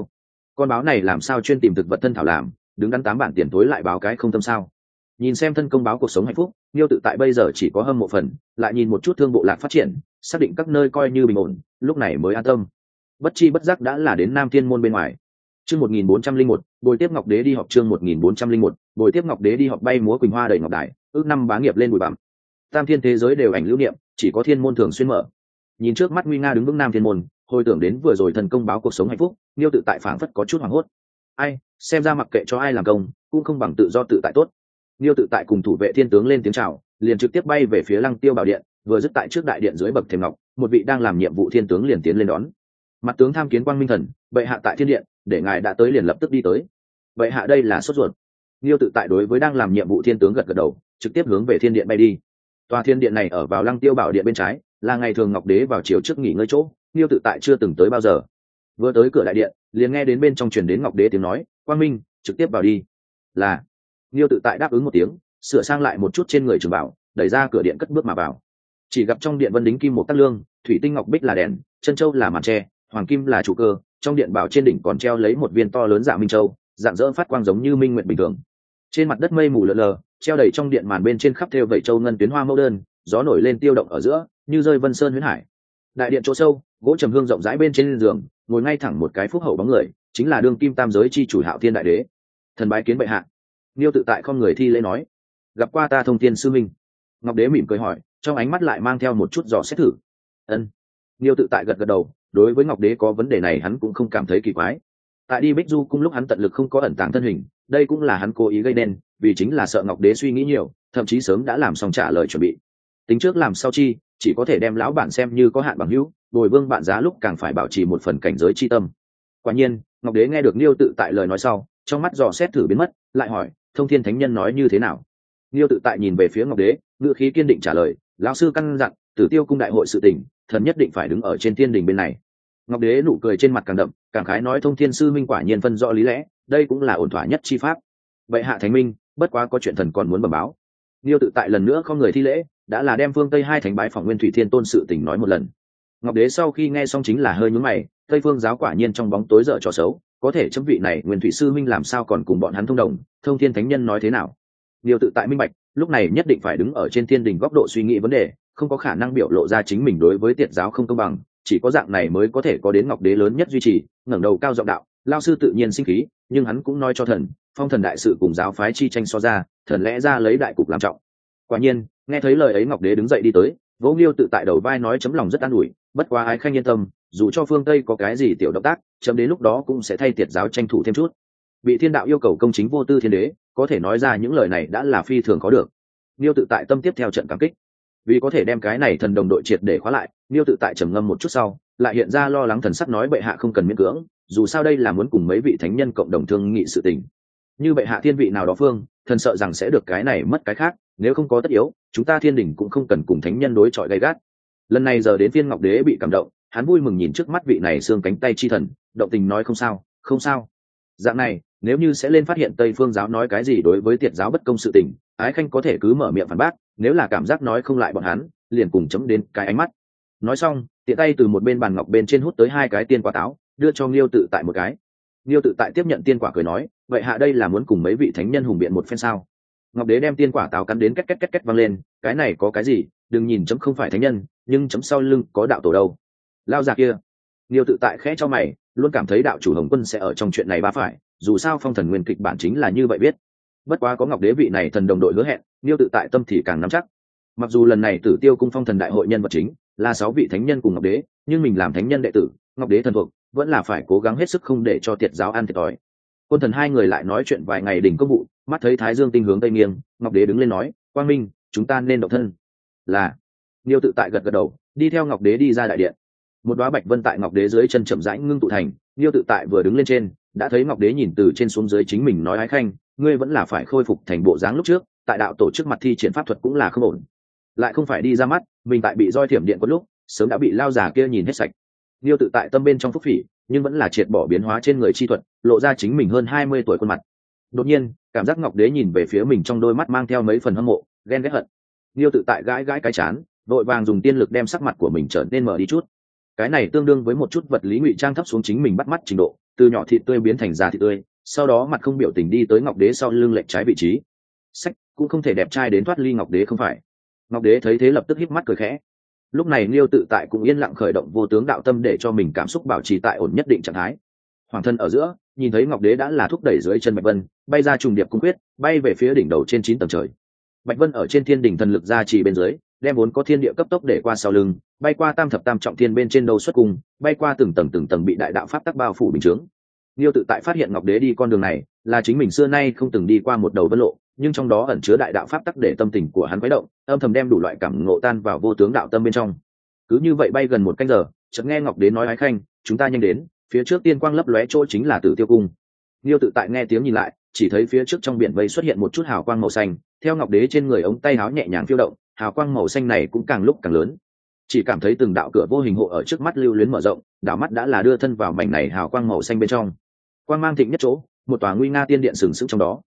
con báo này làm sao chuyên tìm thực vật thân thảo làm, đứng đắn 8 bản tiền tối lại báo cái không tâm sao? Nhìn xem thân công báo cuộc sống hạnh phúc, Niêu Tự Tại bây giờ chỉ có hâm mộ phần, lại nhìn một chút thương bộ lạc phát triển, xác định các nơi coi như bình ổn, lúc này mới an tâm. Bất chi bất giác đã là đến Nam Thiên môn bên ngoài. Chương 1401, Bồi tiếp Ngọc Đế đi họp. Chương 1401, Bồi tiếp Ngọc Đế đi họp. Bay múa quỳnh hoa đầy ngọc đài, ước năm bá nghiệp lên bụi bặm. Tam thiên thế giới đều ảnh lưu niệm, chỉ có thiên môn thường xuyên mở. Nhìn trước mắt nguy nga đứng vững Nam Thiên môn, hồi tưởng đến vừa rồi thần công báo cuộc sống hạnh phúc, Niêu Tự Tại phảng phất có chút hoảng hốt. Ai, xem ra mặc kệ cho ai làm công, cũng không bằng tự do tự tại tốt. Niêu Tự Tại cùng thủ vệ thiên tướng lên tiếng chào, liền trực tiếp bay về phía Lăng Tiêu Bảo Điện, vừa dứt tại trước đại điện dưới bậc thềm ngọc, một vị đang làm nhiệm vụ thiên tướng liền tiến lên đón. Mặt tướng tham kiến Quang Minh Thần, bệ hạ tại thiên điện, để ngài đã tới liền lập tức đi tới. Bệ hạ đây là sốt ruột. Niêu Tự Tại đối với đang làm nhiệm vụ thiên tướng gật gật đầu, trực tiếp hướng về thiên điện bay đi. Tòa thiên điện này ở vào Lăng Tiêu Bảo Điện bên trái, là ngày thường Ngọc Đế vào chiều trước nghỉ ngơi chỗ, Niêu Tự Tại chưa từng tới bao giờ. Vừa tới cửa đại điện, liền nghe đến bên trong truyền đến Ngọc Đế tiếng nói, "Quang Minh, trực tiếp vào đi." Là. Niêu Tự Tại đáp ứng một tiếng, sửa sang lại một chút trên người trường bảo, đẩy ra cửa điện cất bước mà vào. Chỉ gặp trong điện vân đính kim một tắc lương, thủy tinh ngọc bích là đèn, chân châu là màn tre, hoàng kim là trụ cơ, trong điện bảo trên đỉnh còn treo lấy một viên to lớn dạ minh châu, dạng dỡ phát quang giống như minh nguyệt bình thường. Trên mặt đất mây mù lờ lờ, treo đầy trong điện màn bên trên khắp theo vảy châu ngân tuyến hoa mẫu đơn, gió nổi lên tiêu động ở giữa, như rơi vân sơn huyễn hải. Đại điện chỗ sâu, gỗ trầm hương rộng rãi bên trên giường, ngồi ngay thẳng một cái phúc hậu bóng người, chính là đương kim tam giới chi chủ Hạo Thiên đại đế. Thần bái kiến bệ hạ. Niêu Tự Tại không người thi lễ nói, gặp qua ta Thông Thiên sư minh. Ngọc Đế mỉm cười hỏi, trong ánh mắt lại mang theo một chút dò xét thử. Ân. Niêu Tự Tại gật gật đầu, đối với Ngọc Đế có vấn đề này hắn cũng không cảm thấy kỳ quái. Tại đi Bích Du cung lúc hắn tận lực không có ẩn tàng thân hình, đây cũng là hắn cố ý gây nên, vì chính là sợ Ngọc Đế suy nghĩ nhiều, thậm chí sớm đã làm xong trả lời chuẩn bị. Tính trước làm sao chi, chỉ có thể đem lão bản xem như có hạn bằng hữu, bồi vương bạn giá lúc càng phải bảo trì một phần cảnh giới chi tâm. Quả nhiên, Ngọc Đế nghe được Niêu Tự Tại lời nói sau, trong mắt dò xét thử biến mất, lại hỏi, Thông Thiên Thánh Nhân nói như thế nào? Niêu Tự Tại nhìn về phía Ngọc Đế, ngữ khí kiên định trả lời, lão sư căn dặn, Tử Tiêu cung đại hội sự tình, thần nhất định phải đứng ở trên thiên đình bên này. Ngọc Đế nụ cười trên mặt càng đậm, cảm khái nói, Thông Thiên sư minh quả nhiên phân rõ lý lẽ, đây cũng là ổn thỏa nhất chi pháp. Vậy hạ thánh minh, bất quá có chuyện thần còn muốn bẩm báo. Niêu Tự Tại lần nữa không người thi lễ, đã là đem phương Tây hai thánh bái phỏng Nguyên Thủy Thiên Tôn sự tình nói một lần. Ngọc Đế sau khi nghe xong chính là hơi nhướng mày, Tây Phương giáo quả nhiên trong bóng tối dở trò xấu, có thể chấm vị này Nguyên Thủy sư minh làm sao còn cùng bọn hắn thông đồng, Thông Thiên Thánh Nhân nói thế nào? Niêu Tự Tại minh bạch, lúc này nhất định phải đứng ở trên thiên đình góc độ suy nghĩ vấn đề, không có khả năng biểu lộ ra chính mình đối với Tiệt giáo không công bằng, chỉ có dạng này mới có thể có đến Ngọc Đế lớn nhất duy trì, ngẩng đầu cao giọng đạo, lao sư tự nhiên sinh khí, nhưng hắn cũng nói cho thần, phong thần đại sự cùng giáo phái chi tranh so ra, thần lẽ ra lấy đại cục làm trọng. Quả nhiên, nghe thấy lời ấy Ngọc Đế đứng dậy đi tới, vỗ Niêu Tự Tại đầu vai nói chấm lòng rất an ủi, bất quá ái khanh yên tâm, dù cho phương Tây có cái gì tiểu động tác, chấm đến lúc đó cũng sẽ thay Tiệt giáo tranh thủ thêm chút. Bị thiên đạo yêu cầu công chính vô tư thiên đế, có thể nói ra những lời này đã là phi thường có được. Niêu Tự Tại tâm tiếp theo trận cảm kích, vì có thể đem cái này thần đồng đội triệt để khóa lại. Niêu Tự Tại trầm ngâm một chút sau, lại hiện ra lo lắng thần sắc nói, bệ hạ không cần miễn cưỡng, dù sao đây là muốn cùng mấy vị thánh nhân cộng đồng thương nghị sự tình. Như bệ hạ thiên vị nào đó phương, thần sợ rằng sẽ được cái này mất cái khác, nếu không có tất yếu, chúng ta thiên đình cũng không cần cùng thánh nhân đối chọi gay gắt. Lần này giờ đến phiên Ngọc Đế bị cảm động, hắn vui mừng nhìn trước mắt vị này xương cánh tay chi thần, động tình nói, không sao, không sao. Dạng này, nếu như sẽ lên phát hiện Tây Phương giáo nói cái gì đối với Tiệt giáo bất công sự tình, ái khanh có thể cứ mở miệng phản bác, nếu là cảm giác nói không lại bọn hắn, liền cùng chấm đến cái ánh mắt. Nói xong, tiện tay từ một bên bàn ngọc bên trên hút tới 2 cái tiên quả táo, đưa cho Niêu Tự Tại một cái. Niêu Tự Tại tiếp nhận tiên quả cười nói, vậy hạ đây là muốn cùng mấy vị thánh nhân hùng biện một phen sao? Ngọc Đế đem tiên quả táo cắn đến két két két két vang lên, cái này có cái gì, đừng nhìn chấm không phải thánh nhân, nhưng chấm sau lưng có đạo tổ đâu. Lao già kia. Niêu Tự Tại khẽ cho mày, luôn cảm thấy đạo chủ Hồng Quân sẽ ở trong chuyện này ba phải, dù sao phong thần nguyên kịch bản chính là như vậy biết. Bất quá có Ngọc Đế vị này thần đồng đội hứa hẹn, Niêu Tự Tại tâm thì càng nắm chắc. Mặc dù lần này Tử Tiêu cung phong thần đại hội nhân vật chính là 6 vị thánh nhân cùng Ngọc Đế, nhưng mình làm thánh nhân đệ tử, Ngọc Đế thần thuộc, vẫn là phải cố gắng hết sức không để cho Tiệt giáo ăn thiệt thòi. Quân thần hai người lại nói chuyện vài ngày đỉnh công vụ, mắt thấy Thái Dương tinh hướng tây nghiêng, Ngọc Đế đứng lên nói, Quang Minh, chúng ta nên động thân. Là. Niêu Tự Tại gật gật đầu, đi theo Ngọc Đế đi ra đại điện. Một đóa bạch vân tại Ngọc Đế dưới chân chậm rãi ngưng tụ thành, Niêu Tự Tại vừa đứng lên trên, đã thấy Ngọc Đế nhìn từ trên xuống dưới chính mình nói, ái khanh, ngươi vẫn là phải khôi phục thành bộ dáng lúc trước, tại đạo tổ trước mặt thi triển pháp thuật cũng là không ổn. Lại không phải đi ra mắt, mình tại bị roi thiểm điện có lúc, sớm đã bị lao già kia nhìn hết sạch. Niêu Tự Tại tâm bên trong phúc phỉ, nhưng vẫn là triệt bỏ biến hóa trên người chi thuật, lộ ra chính mình hơn 20 tuổi khuôn mặt. Đột nhiên, cảm giác Ngọc Đế nhìn về phía mình trong đôi mắt mang theo mấy phần hâm mộ, ghen ghét hận. Niêu Tự Tại gãi gãi cái chán, vội vàng dùng tiên lực đem sắc mặt của mình trở nên mở đi chút. Cái này tương đương với một chút vật lý ngụy trang thấp xuống chính mình bắt mắt trình độ, từ nhỏ thịt tươi biến thành già thịt tươi, sau đó mặt không biểu tình đi tới ngọc đế sau lưng lệch trái vị trí. Sách cũng không thể đẹp trai đến thoát ly ngọc đế không phải. Ngọc đế thấy thế lập tức híp mắt cười khẽ. Lúc này Liêu tự tại cũng yên lặng khởi động vô tướng đạo tâm để cho mình cảm xúc bảo trì tại ổn nhất định trạng thái. Hoàng thân ở giữa, nhìn thấy ngọc đế đã là thúc đẩy dưới chân Bạch Vân, bay ra trùng điệp cung quyết, bay về phía đỉnh đầu trên 9 tầng trời. Bạch Vân ở trên thiên đỉnh thần lực ra chỉ bên dưới, đem vốn có thiên địa cấp tốc để qua sau lưng, bay qua tam thập tam trọng thiên bên trên đầu xuất cung, bay qua từng tầng bị đại đạo pháp tắc bao phủ bình chướng. Liêu tự tại phát hiện ngọc đế đi con đường này là chính mình xưa nay không từng đi qua một đầu vân lộ, nhưng trong đó ẩn chứa đại đạo pháp tắc để tâm tình của hắn quấy động, âm thầm đem đủ loại cảm ngộ tan vào vô tướng đạo tâm bên trong. Cứ như vậy bay gần một canh giờ, chợt nghe ngọc đế nói: "Ái khanh, chúng ta nhanh đến, phía trước tiên quang lấp lóe chỗ chính là Tử Tiêu cung." Liêu tự tại nghe tiếng nhìn lại, chỉ thấy phía trước trong biển vây xuất hiện một chút hào quang màu xanh, theo ngọc đế trên người ống tay áo nhẹ nhàng phiêu động, hào quang màu xanh này cũng càng lúc càng lớn. Chỉ cảm thấy từng đạo cửa vô hình hộ ở trước mắt lưu luyến mở rộng, đảo mắt đã là đưa thân vào mảnh này hào quang màu xanh bên trong. Quang mang thịnh nhất chỗ, một tòa nguy nga tiên điện sừng sững trong đó,